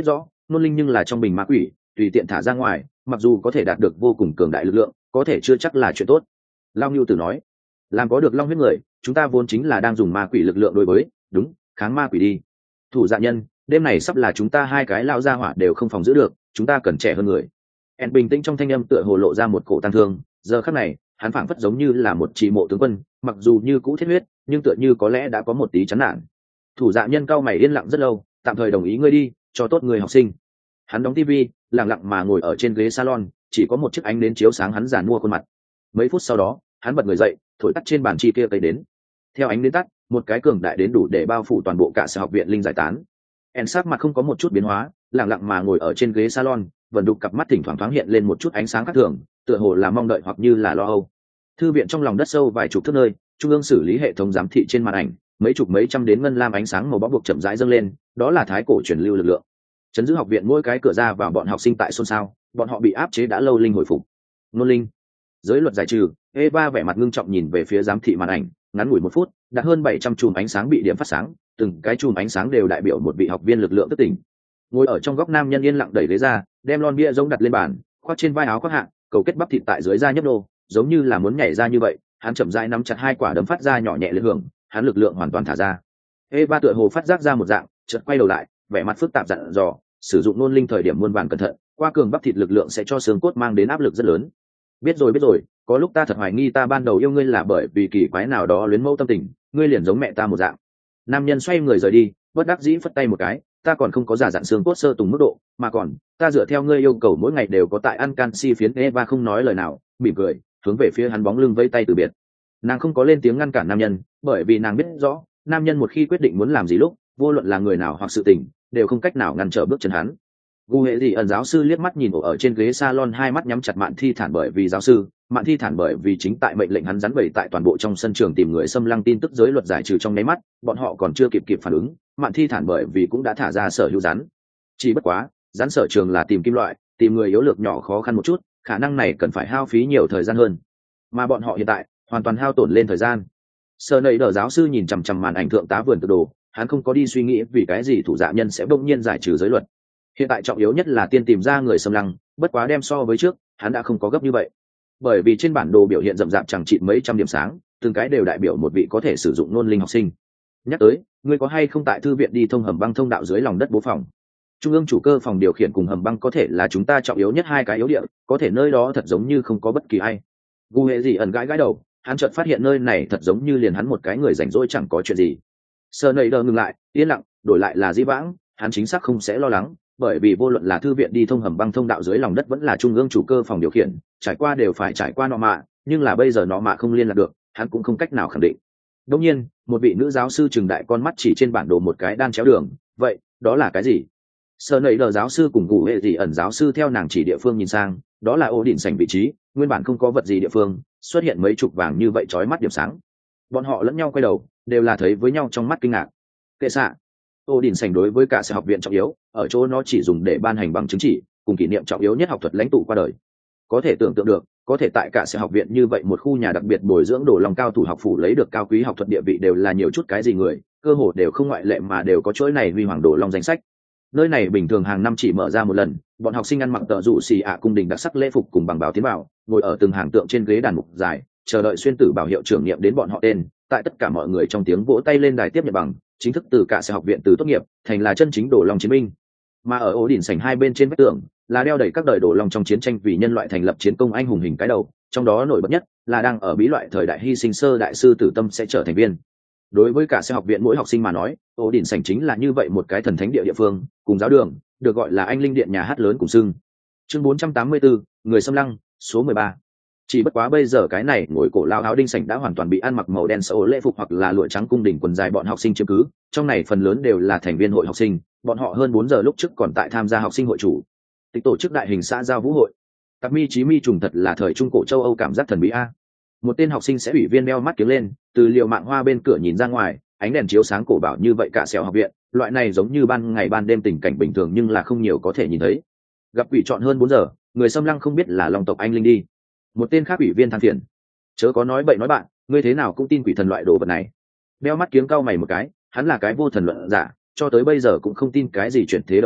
nôn linh nhưng là trong bình ma quỷ, tùy tiện thả ra ngoài, mặc dù có thể đạt được vô cùng cường đại lực lượng, có thể chưa chắc là chuyện tốt. Lao Nưu Tử nói, làm có được long huyết người, chúng ta vốn chính là đang dùng ma quỷ lực lượng đối với, đúng, kháng ma quỷ đi. Thủ dạ nhân, đêm này sắp là chúng ta hai cái lao ra hỏa đều không phòng giữ được, chúng ta cần trẻ hơn người. En bình tĩnh trong thanh âm tựa hồ lộ ra một cổ tăng thương, giờ khắc này, hắn phảng phất giống như là một chỉ mộ tướng quân, mặc dù như cũ thiết huyết, nhưng tựa như có lẽ đã có một tí chán nản. Thủ dạ nhân cao mày yên lặng rất lâu, tạm thời đồng ý ngươi đi, cho tốt người học sinh. Hắn đóng tivi, lặng lặng mà ngồi ở trên ghế salon, chỉ có một chiếc ánh nến chiếu sáng hắn giàn mua khuôn mặt. Mấy phút sau đó, hắn bật người dậy, thổi tắt trên bàn chi kia cây đến. Theo ánh nến tắt, một cái cường đại đến đủ để bao phủ toàn bộ cả sở học viện linh giải tán. En sắc mặt không có một chút biến hóa, lặng lặng mà ngồi ở trên ghế salon, vẫn đục cặp mắt thỉnh thoảng thoáng hiện lên một chút ánh sáng khác thường, tựa hồ là mong đợi hoặc như là lo âu. Thư viện trong lòng đất sâu vài chục thước nơi, trung ương xử lý hệ thống giám thị trên màn ảnh, mấy chục mấy trăm đến ngân lam ánh sáng màu bó buộc chậm rãi dâng lên, đó là thái cổ truyền lưu lực lượng. Chấn giữ học viện mỗi cái cửa ra vào bọn học sinh tại xôn xao, bọn họ bị áp chế đã lâu linh hồi phục. Nôn linh, giới luật giải trừ. Eva vẻ mặt ngưng trọng nhìn về phía giám thị màn ảnh, ngắn ngủi một phút, đã hơn bảy trăm chùm ánh sáng bị điểm phát sáng, từng cái chùm ánh sáng đều đại biểu một vị học viên lực lượng thức tỉnh. Ngồi ở trong góc nam nhân yên lặng đẩy ghế ra, đem lon bia giống đặt lên bàn, khoác trên vai áo khoác hạ, cầu kết bắp thịt tại dưới da nhấp nô, giống như là muốn nhảy ra như vậy. Hắn chậm rãi nắm chặt hai quả đấm phát ra nhỏ nhẹ lên hưởng, hắn lực lượng hoàn toàn thả ra. Eva tựa hồ phát giác ra một dạng, chợt quay đầu lại, vẻ mặt phức tạp dặn dò, sử dụng nôn linh thời điểm muôn vàn cẩn thận, qua cường bắp thịt lực lượng sẽ cho xương cốt mang đến áp lực rất lớn. Biết rồi biết rồi, có lúc ta thật hoài nghi ta ban đầu yêu ngươi là bởi vì kỳ quái nào đó luyến mẫu tâm tình, ngươi liền giống mẹ ta một dạng. Nam nhân xoay người rời đi, bất đắc dĩ phất tay một cái, ta còn không có giả dặn xương cốt sơ tùng mức độ, mà còn ta dựa theo ngươi yêu cầu mỗi ngày đều có tại ăn canxi phiến. Eva không nói lời nào, mỉm cười, hướng về phía hắn bóng lưng vẫy tay từ biệt. Nàng không có lên tiếng ngăn cản nam nhân, bởi vì nàng biết rõ, nam nhân một khi quyết định muốn làm gì lúc, vô luận là người nào hoặc sự tình, đều không cách nào ngăn trở bước chân hắn. Gu hệ gì ẩn giáo sư liếc mắt nhìn ở trên ghế salon, hai mắt nhắm chặt. Mạn Thi Thản bởi vì giáo sư, Mạn Thi Thản bởi vì chính tại mệnh lệnh hắn rắn bầy tại toàn bộ trong sân trường tìm người xâm lăng tin tức giới luật giải trừ trong nháy mắt, bọn họ còn chưa kịp kịp phản ứng, Mạn Thi Thản bởi vì cũng đã thả ra sở hữu rắn. Chỉ bất quá, rắn sở trường là tìm kim loại, tìm người yếu lược nhỏ khó khăn một chút, khả năng này cần phải hao phí nhiều thời gian hơn, mà bọn họ hiện tại hoàn toàn hao tổn lên thời gian. Sở nầy đờ giáo sư nhìn chằm chằm màn ảnh thượng tá vườn tự đồ, hắn không có đi suy nghĩ vì cái gì thủ dạ nhân sẽ bỗng nhiên giải trừ giới luật. Hiện tại trọng yếu nhất là tiên tìm ra người xâm lăng, bất quá đem so với trước, hắn đã không có gấp như vậy, bởi vì trên bản đồ biểu hiện rậm rạp chẳng chịt mấy trăm điểm sáng, từng cái đều đại biểu một vị có thể sử dụng nôn linh học sinh. Nhắc tới, ngươi có hay không tại thư viện đi thông hầm băng thông đạo dưới lòng đất bố phòng? Trung ương chủ cơ phòng điều khiển cùng hầm băng có thể là chúng ta trọng yếu nhất hai cái yếu địa, có thể nơi đó thật giống như không có bất kỳ ai. Gu hệ gì ẩn gãi gãi đầu, hắn chợt phát hiện nơi này thật giống như liền hắn một cái người rảnh rỗi chẳng có chuyện gì. Sơ nầy đờ ngừng lại, yên lặng, đổi lại là Dĩ Vãng, hắn chính xác không sẽ lo lắng, bởi vì vô luận là thư viện đi thông hầm băng thông đạo dưới lòng đất vẫn là trung ương chủ cơ phòng điều khiển, trải qua đều phải trải qua nọ mạ, nhưng là bây giờ nọ mạ không liên lạc được, hắn cũng không cách nào khẳng định. Đương nhiên, một vị nữ giáo sư trừng đại con mắt chỉ trên bản đồ một cái đan chéo đường, vậy, đó là cái gì? Sơ nầy đờ giáo sư cùng Gu hệ gì ẩn giáo sư theo nàng chỉ địa phương nhìn sang, đó là ô đỉnh sảnh vị trí, nguyên bản không có vật gì địa phương, xuất hiện mấy chục vàng như vậy chói mắt điểm sáng. Bọn họ lẫn nhau quay đầu, đều là thấy với nhau trong mắt kinh ngạc. Kệ xạ, ô đỉnh sảnh đối với cả sở học viện trọng yếu, ở chỗ nó chỉ dùng để ban hành bằng chứng chỉ, cùng kỷ niệm trọng yếu nhất học thuật lãnh tụ qua đời. Có thể tưởng tượng được, có thể tại cả sở học viện như vậy một khu nhà đặc biệt bồi dưỡng đồ lòng cao thủ học phủ lấy được cao quý học thuật địa vị đều là nhiều chút cái gì người, cơ hồ đều không ngoại lệ mà đều có chuỗi này huy hoàng đồ long danh sách. Nơi này bình thường hàng năm chỉ mở ra một lần, bọn học sinh ăn mặc tợ dụ xì ạ cung đình đặc sắc lễ phục cùng bằng báo tiến vào, ngồi ở từng hàng tượng trên ghế đàn mục dài, chờ đợi xuyên tử bảo hiệu trưởng nghiệm đến bọn họ tên. Tại tất cả mọi người trong tiếng vỗ tay lên đài tiếp nhận bằng chính thức từ cả sở học viện từ tốt nghiệp thành là chân chính đồ long chiến binh. Mà ở ổ đỉnh sảnh hai bên trên vách tường là đeo đầy các đời đồ long trong chiến tranh vì nhân loại thành lập chiến công anh hùng hình cái đầu, trong đó nổi bật nhất là đang ở bí loại thời đại hy sinh sơ đại sư Tử Tâm sẽ trở thành viên. Đối với cả sở học viện mỗi học sinh mà nói, ổ đỉnh sảnh chính là như vậy một cái thần thánh địa địa phương, cùng giáo đường, được gọi là anh linh điện nhà hát lớn cùng xưng. Chương bốn trăm tám mươi tư, người xâm lăng, số mười ba. Chỉ bất quá bây giờ cái này ngồi cổ lao áo đinh sảnh đã hoàn toàn bị ăn mặc màu đen sẫu lễ phục hoặc là lụa trắng cung đỉnh quần dài bọn học sinh chiếm cứ, trong này phần lớn đều là thành viên hội học sinh, bọn họ hơn bốn giờ lúc trước còn tại tham gia học sinh hội chủ tịch tổ chức đại hình xã giao vũ hội. Cặp mi chí mi trùng thật là thời trung cổ châu Âu cảm giác thần bí a. Một tên học sinh sẽ ủy viên đeo mắt kiếng lên, từ liều mạng hoa bên cửa nhìn ra ngoài, ánh đèn chiếu sáng cổ bảo như vậy cả sẹo học viện, loại này giống như ban ngày ban đêm tình cảnh bình thường nhưng là không nhiều có thể nhìn thấy. Gặp quỷ chọn hơn bốn giờ, người xâm lăng không biết là long tộc anh linh đi. Một tên khác ủy viên than phiền, chớ có nói bậy nói bạn, ngươi thế nào cũng tin quỷ thần loại đồ vật này. Đeo mắt kiếng cau mày một cái, hắn là cái vô thần luận giả, cho tới bây giờ cũng không tin cái gì chuyển thế đầu thai,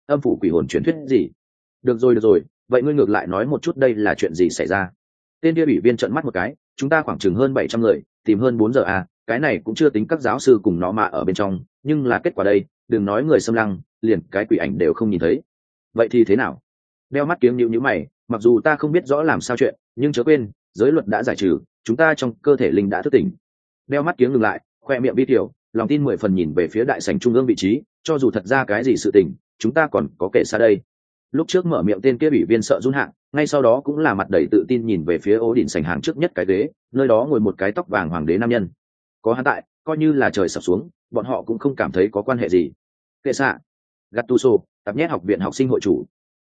âm phủ quỷ hồn truyền thuyết gì? Được rồi được rồi, vậy ngươi ngược lại nói một chút đây là chuyện gì xảy ra? Tên kia ủy viên trợn mắt một cái, chúng ta khoảng chừng hơn bảy trăm người, tìm hơn bốn giờ à, cái này cũng chưa tính các giáo sư cùng nó mạ ở bên trong, nhưng là kết quả đây, đừng nói người xâm lăng, liền cái quỷ ảnh đều không nhìn thấy. Vậy thì thế nào? Đeo mắt kiếng nhíu nhíu mày, mặc dù ta không biết rõ làm sao chuyện, nhưng chớ quên, giới luật đã giải trừ, chúng ta trong cơ thể linh đã thức tỉnh. Đeo mắt kiếng ngừng lại, khoe miệng bi tiểu, lòng tin mười phần nhìn về phía đại sảnh trung ương vị trí, cho dù thật ra cái gì sự tình, chúng ta còn có kể xa đây. Lúc trước mở miệng tên kia ủy viên sợ run hạng, ngay sau đó cũng là mặt đầy tự tin nhìn về phía ố đỉnh sảnh hàng trước nhất cái ghế, nơi đó ngồi một cái tóc vàng hoàng đế nam nhân. Có hắn tại, coi như là trời sập xuống, bọn họ cũng không cảm thấy có quan hệ gì. Kệ xạ, Gattuso, tập nhét học viện học sinh hội chủ.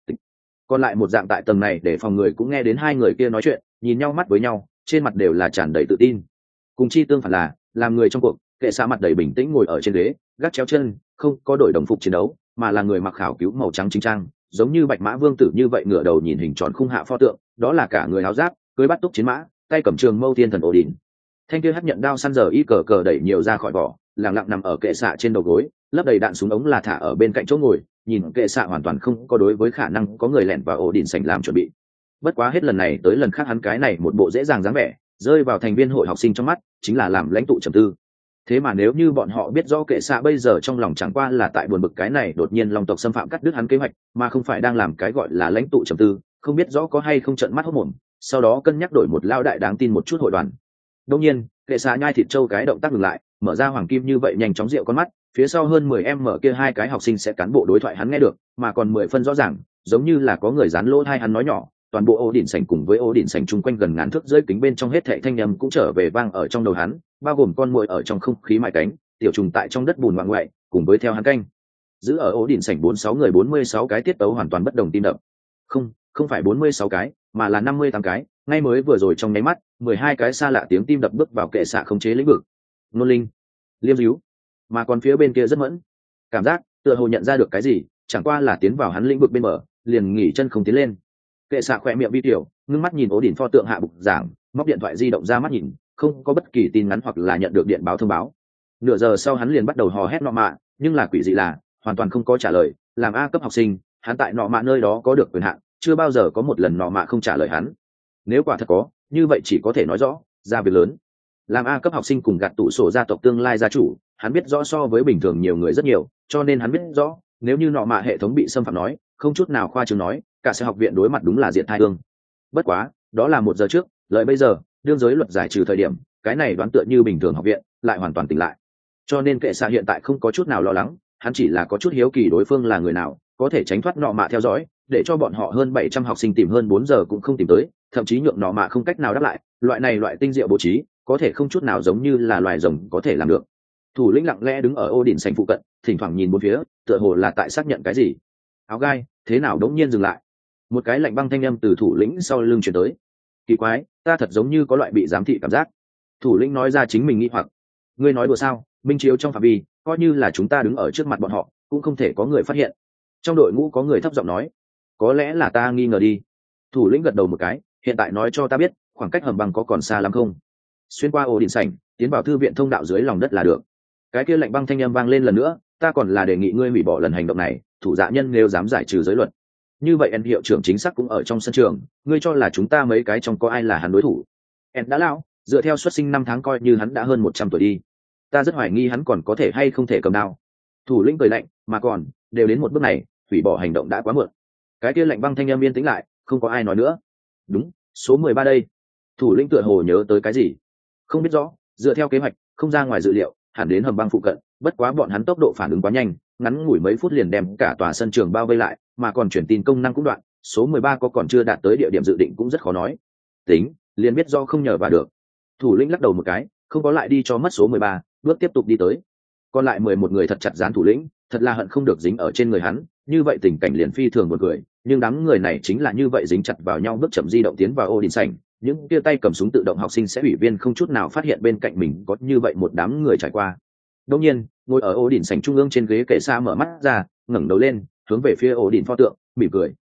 Còn lại một dạng tại tầng này để phòng người cũng nghe đến hai người kia nói chuyện, nhìn nhau mắt với nhau, trên mặt đều là tràn đầy tự tin. Cùng chi tương phản là, làm người trong cuộc, kệ xạ mặt đầy bình tĩnh ngồi ở trên ghế, gác chéo chân, không có đổi đồng phục chiến đấu, mà là người mặc khảo cứu màu trắng chính trang, giống như bạch mã vương tử như vậy, ngửa đầu nhìn hình tròn khung hạ pho tượng, đó là cả người áo giáp, cưỡi bắt túc chiến mã, tay cầm trường mâu thiên thần ổ đỉnh. Thanh kia hất nhận đao săn giờ y cờ cờ đẩy nhiều ra khỏi vỏ, lặng lặng nằm ở kệ xạ trên đầu gối, lấp đầy đạn súng ống là thả ở bên cạnh chỗ ngồi, nhìn kệ xạ hoàn toàn không có đối với khả năng có người lẻn vào ổ đỉnh sảnh làm chuẩn bị. Bất quá hết lần này tới lần khác hắn cái này một bộ dễ dàng dáng vẻ, rơi vào thành viên hội học sinh trong mắt, chính là làm lãnh tụ trầm tư. Thế mà nếu như bọn họ biết rõ kệ xạ bây giờ trong lòng chẳng qua là tại buồn bực cái này đột nhiên long tộc xâm phạm cắt đứt hắn kế hoạch, mà không phải đang làm cái gọi là lãnh tụ trầm tư, không biết rõ có hay không trợn mắt hốt mồm, sau đó cân nhắc đổi một lao đại đáng tin một chút hội đoàn. Đương nhiên, kệ xạ nhai thịt trâu cái động tác ngừng lại, mở ra hoàng kim như vậy nhanh chóng rượu con mắt, phía sau hơn mười em mở kia hai cái học sinh sẽ cán bộ đối thoại hắn nghe được, mà còn mười phân rõ ràng, giống như là có người dán lỗ tai hắn nói nhỏ. Toàn bộ ô đỉnh sảnh cùng với ô đỉnh sảnh chung quanh gần ngàn thước dưới kính bên trong hết thảy thanh âm cũng trở về vang ở trong đầu hắn, bao gồm con muỗi ở trong không khí mại cánh, tiểu trùng tại trong đất bùn ngoại ngoại, cùng với theo hắn canh. Giữ ở ô đỉnh sảnh bốn sáu người bốn mươi sáu cái tiết tấu hoàn toàn bất đồng tim đập. Không, không phải bốn mươi sáu cái, mà là năm mươi tám cái, ngay mới vừa rồi trong nháy mắt, mười hai cái xa lạ tiếng tim đập bước vào kệ xạ khống chế lĩnh vực. Nôn linh, liêm díu, mà còn phía bên kia rất mẫn. Cảm giác tựa hồ nhận ra được cái gì, chẳng qua là tiến vào hắn lĩnh vực bên bờ, liền nghỉ chân không tiến lên. Kệ xạ khỏe miệng vi tiểu, ngưng mắt nhìn ố đỉnh pho tượng hạ bục giảng, móc điện thoại di động ra mắt nhìn, không có bất kỳ tin nhắn hoặc là nhận được điện báo thông báo. Nửa giờ sau hắn liền bắt đầu hò hét nọ mạ, nhưng là quỷ dị là hoàn toàn không có trả lời. Làm A cấp học sinh, hắn tại nọ mạ nơi đó có được quyền hạn, chưa bao giờ có một lần nọ mạ không trả lời hắn. Nếu quả thật có, như vậy chỉ có thể nói rõ ra việc lớn. Làm A cấp học sinh cùng gạt tủ sổ gia tộc tương lai gia chủ, hắn biết rõ so với bình thường nhiều người rất nhiều, cho nên hắn biết rõ nếu như nọ mạ hệ thống bị xâm phạm nói, không chút nào khoa trương nói, cả sẽ học viện đối mặt đúng là diện thai thương. Bất quá đó là một giờ trước, lợi bây giờ đương giới luật giải trừ thời điểm, cái này đoán tựa như bình thường học viện lại hoàn toàn tỉnh lại, cho nên kệ xạ hiện tại không có chút nào lo lắng, hắn chỉ là có chút hiếu kỳ đối phương là người nào, có thể tránh thoát nọ mạ theo dõi, để cho bọn họ hơn bảy trăm học sinh tìm hơn bốn giờ cũng không tìm tới, thậm chí nhượng nọ mạ không cách nào đáp lại. Loại này loại tinh diệu bố trí, có thể không chút nào giống như là loài rồng có thể làm được. Thủ lĩnh lặng lẽ đứng ở ô đỉnh sảnh phụ cận, thỉnh thoảng nhìn bốn phía, tựa hồ là tại xác nhận cái gì. Áo gai thế nào đống nhiên dừng lại, một cái lạnh băng thanh âm từ thủ lĩnh sau lưng truyền tới. Kỳ quái, ta thật giống như có loại bị giám thị cảm giác. Thủ lĩnh nói ra chính mình nghi hoặc. Ngươi nói đùa sao? Minh chiếu trong phạm vi, coi như là chúng ta đứng ở trước mặt bọn họ, cũng không thể có người phát hiện. Trong đội ngũ có người thấp giọng nói. Có lẽ là ta nghi ngờ đi. Thủ lĩnh gật đầu một cái, hiện tại nói cho ta biết, khoảng cách hầm băng có còn xa lắm không? Xuyên qua ổ đỉnh sảnh, tiến vào thư viện thông đạo dưới lòng đất là được. Cái kia lạnh băng thanh âm vang lên lần nữa, ta còn là đề nghị ngươi hủy bỏ lần hành động này, thủ dạ nhân nếu dám giải trừ giới luật. Như vậy en hiệu trưởng chính xác cũng ở trong sân trường, ngươi cho là chúng ta mấy cái trong có ai là hắn đối thủ? En đã lão, dựa theo xuất sinh năm tháng coi như hắn đã hơn một trăm tuổi đi. Ta rất hoài nghi hắn còn có thể hay không thể cầm đao. Thủ lĩnh cười lạnh, mà còn đều đến một bước này, hủy bỏ hành động đã quá muộn. Cái kia lạnh băng thanh âm yên tĩnh lại, không có ai nói nữa. Đúng, số mười ba đây. Thủ lĩnh tựa hồ nhớ tới cái gì, không biết rõ, dựa theo kế hoạch, không ra ngoài dự liệu, hẳn đến hầm băng phụ cận, bất quá bọn hắn tốc độ phản ứng quá nhanh, ngắn ngủi mấy phút liền đem cả tòa sân trường bao vây lại, mà còn truyền tin công năng cũng đoạn, số mười ba có còn chưa đạt tới địa điểm dự định cũng rất khó nói. Tính, liền biết do không nhờ vào được. Thủ lĩnh lắc đầu một cái, không có lại đi cho mất số mười ba, bước tiếp tục đi tới. Còn lại mười một người thật chặt dán thủ lĩnh, thật là hận không được dính ở trên người hắn, như vậy tình cảnh liền phi thường buồn cười, nhưng đám người này chính là như vậy dính chặt vào nhau, bước chậm di động tiến vào ô đình sảnh, những kia tay cầm súng tự động học sinh sẽ ủy viên không chút nào phát hiện bên cạnh mình có như vậy một đám người trải qua. Đương nhiên, ngồi ở ô đình sảnh trung ương trên ghế kệ xa mở mắt ra, ngẩng đầu lên, hướng về phía ô đình pho tượng, mỉm cười.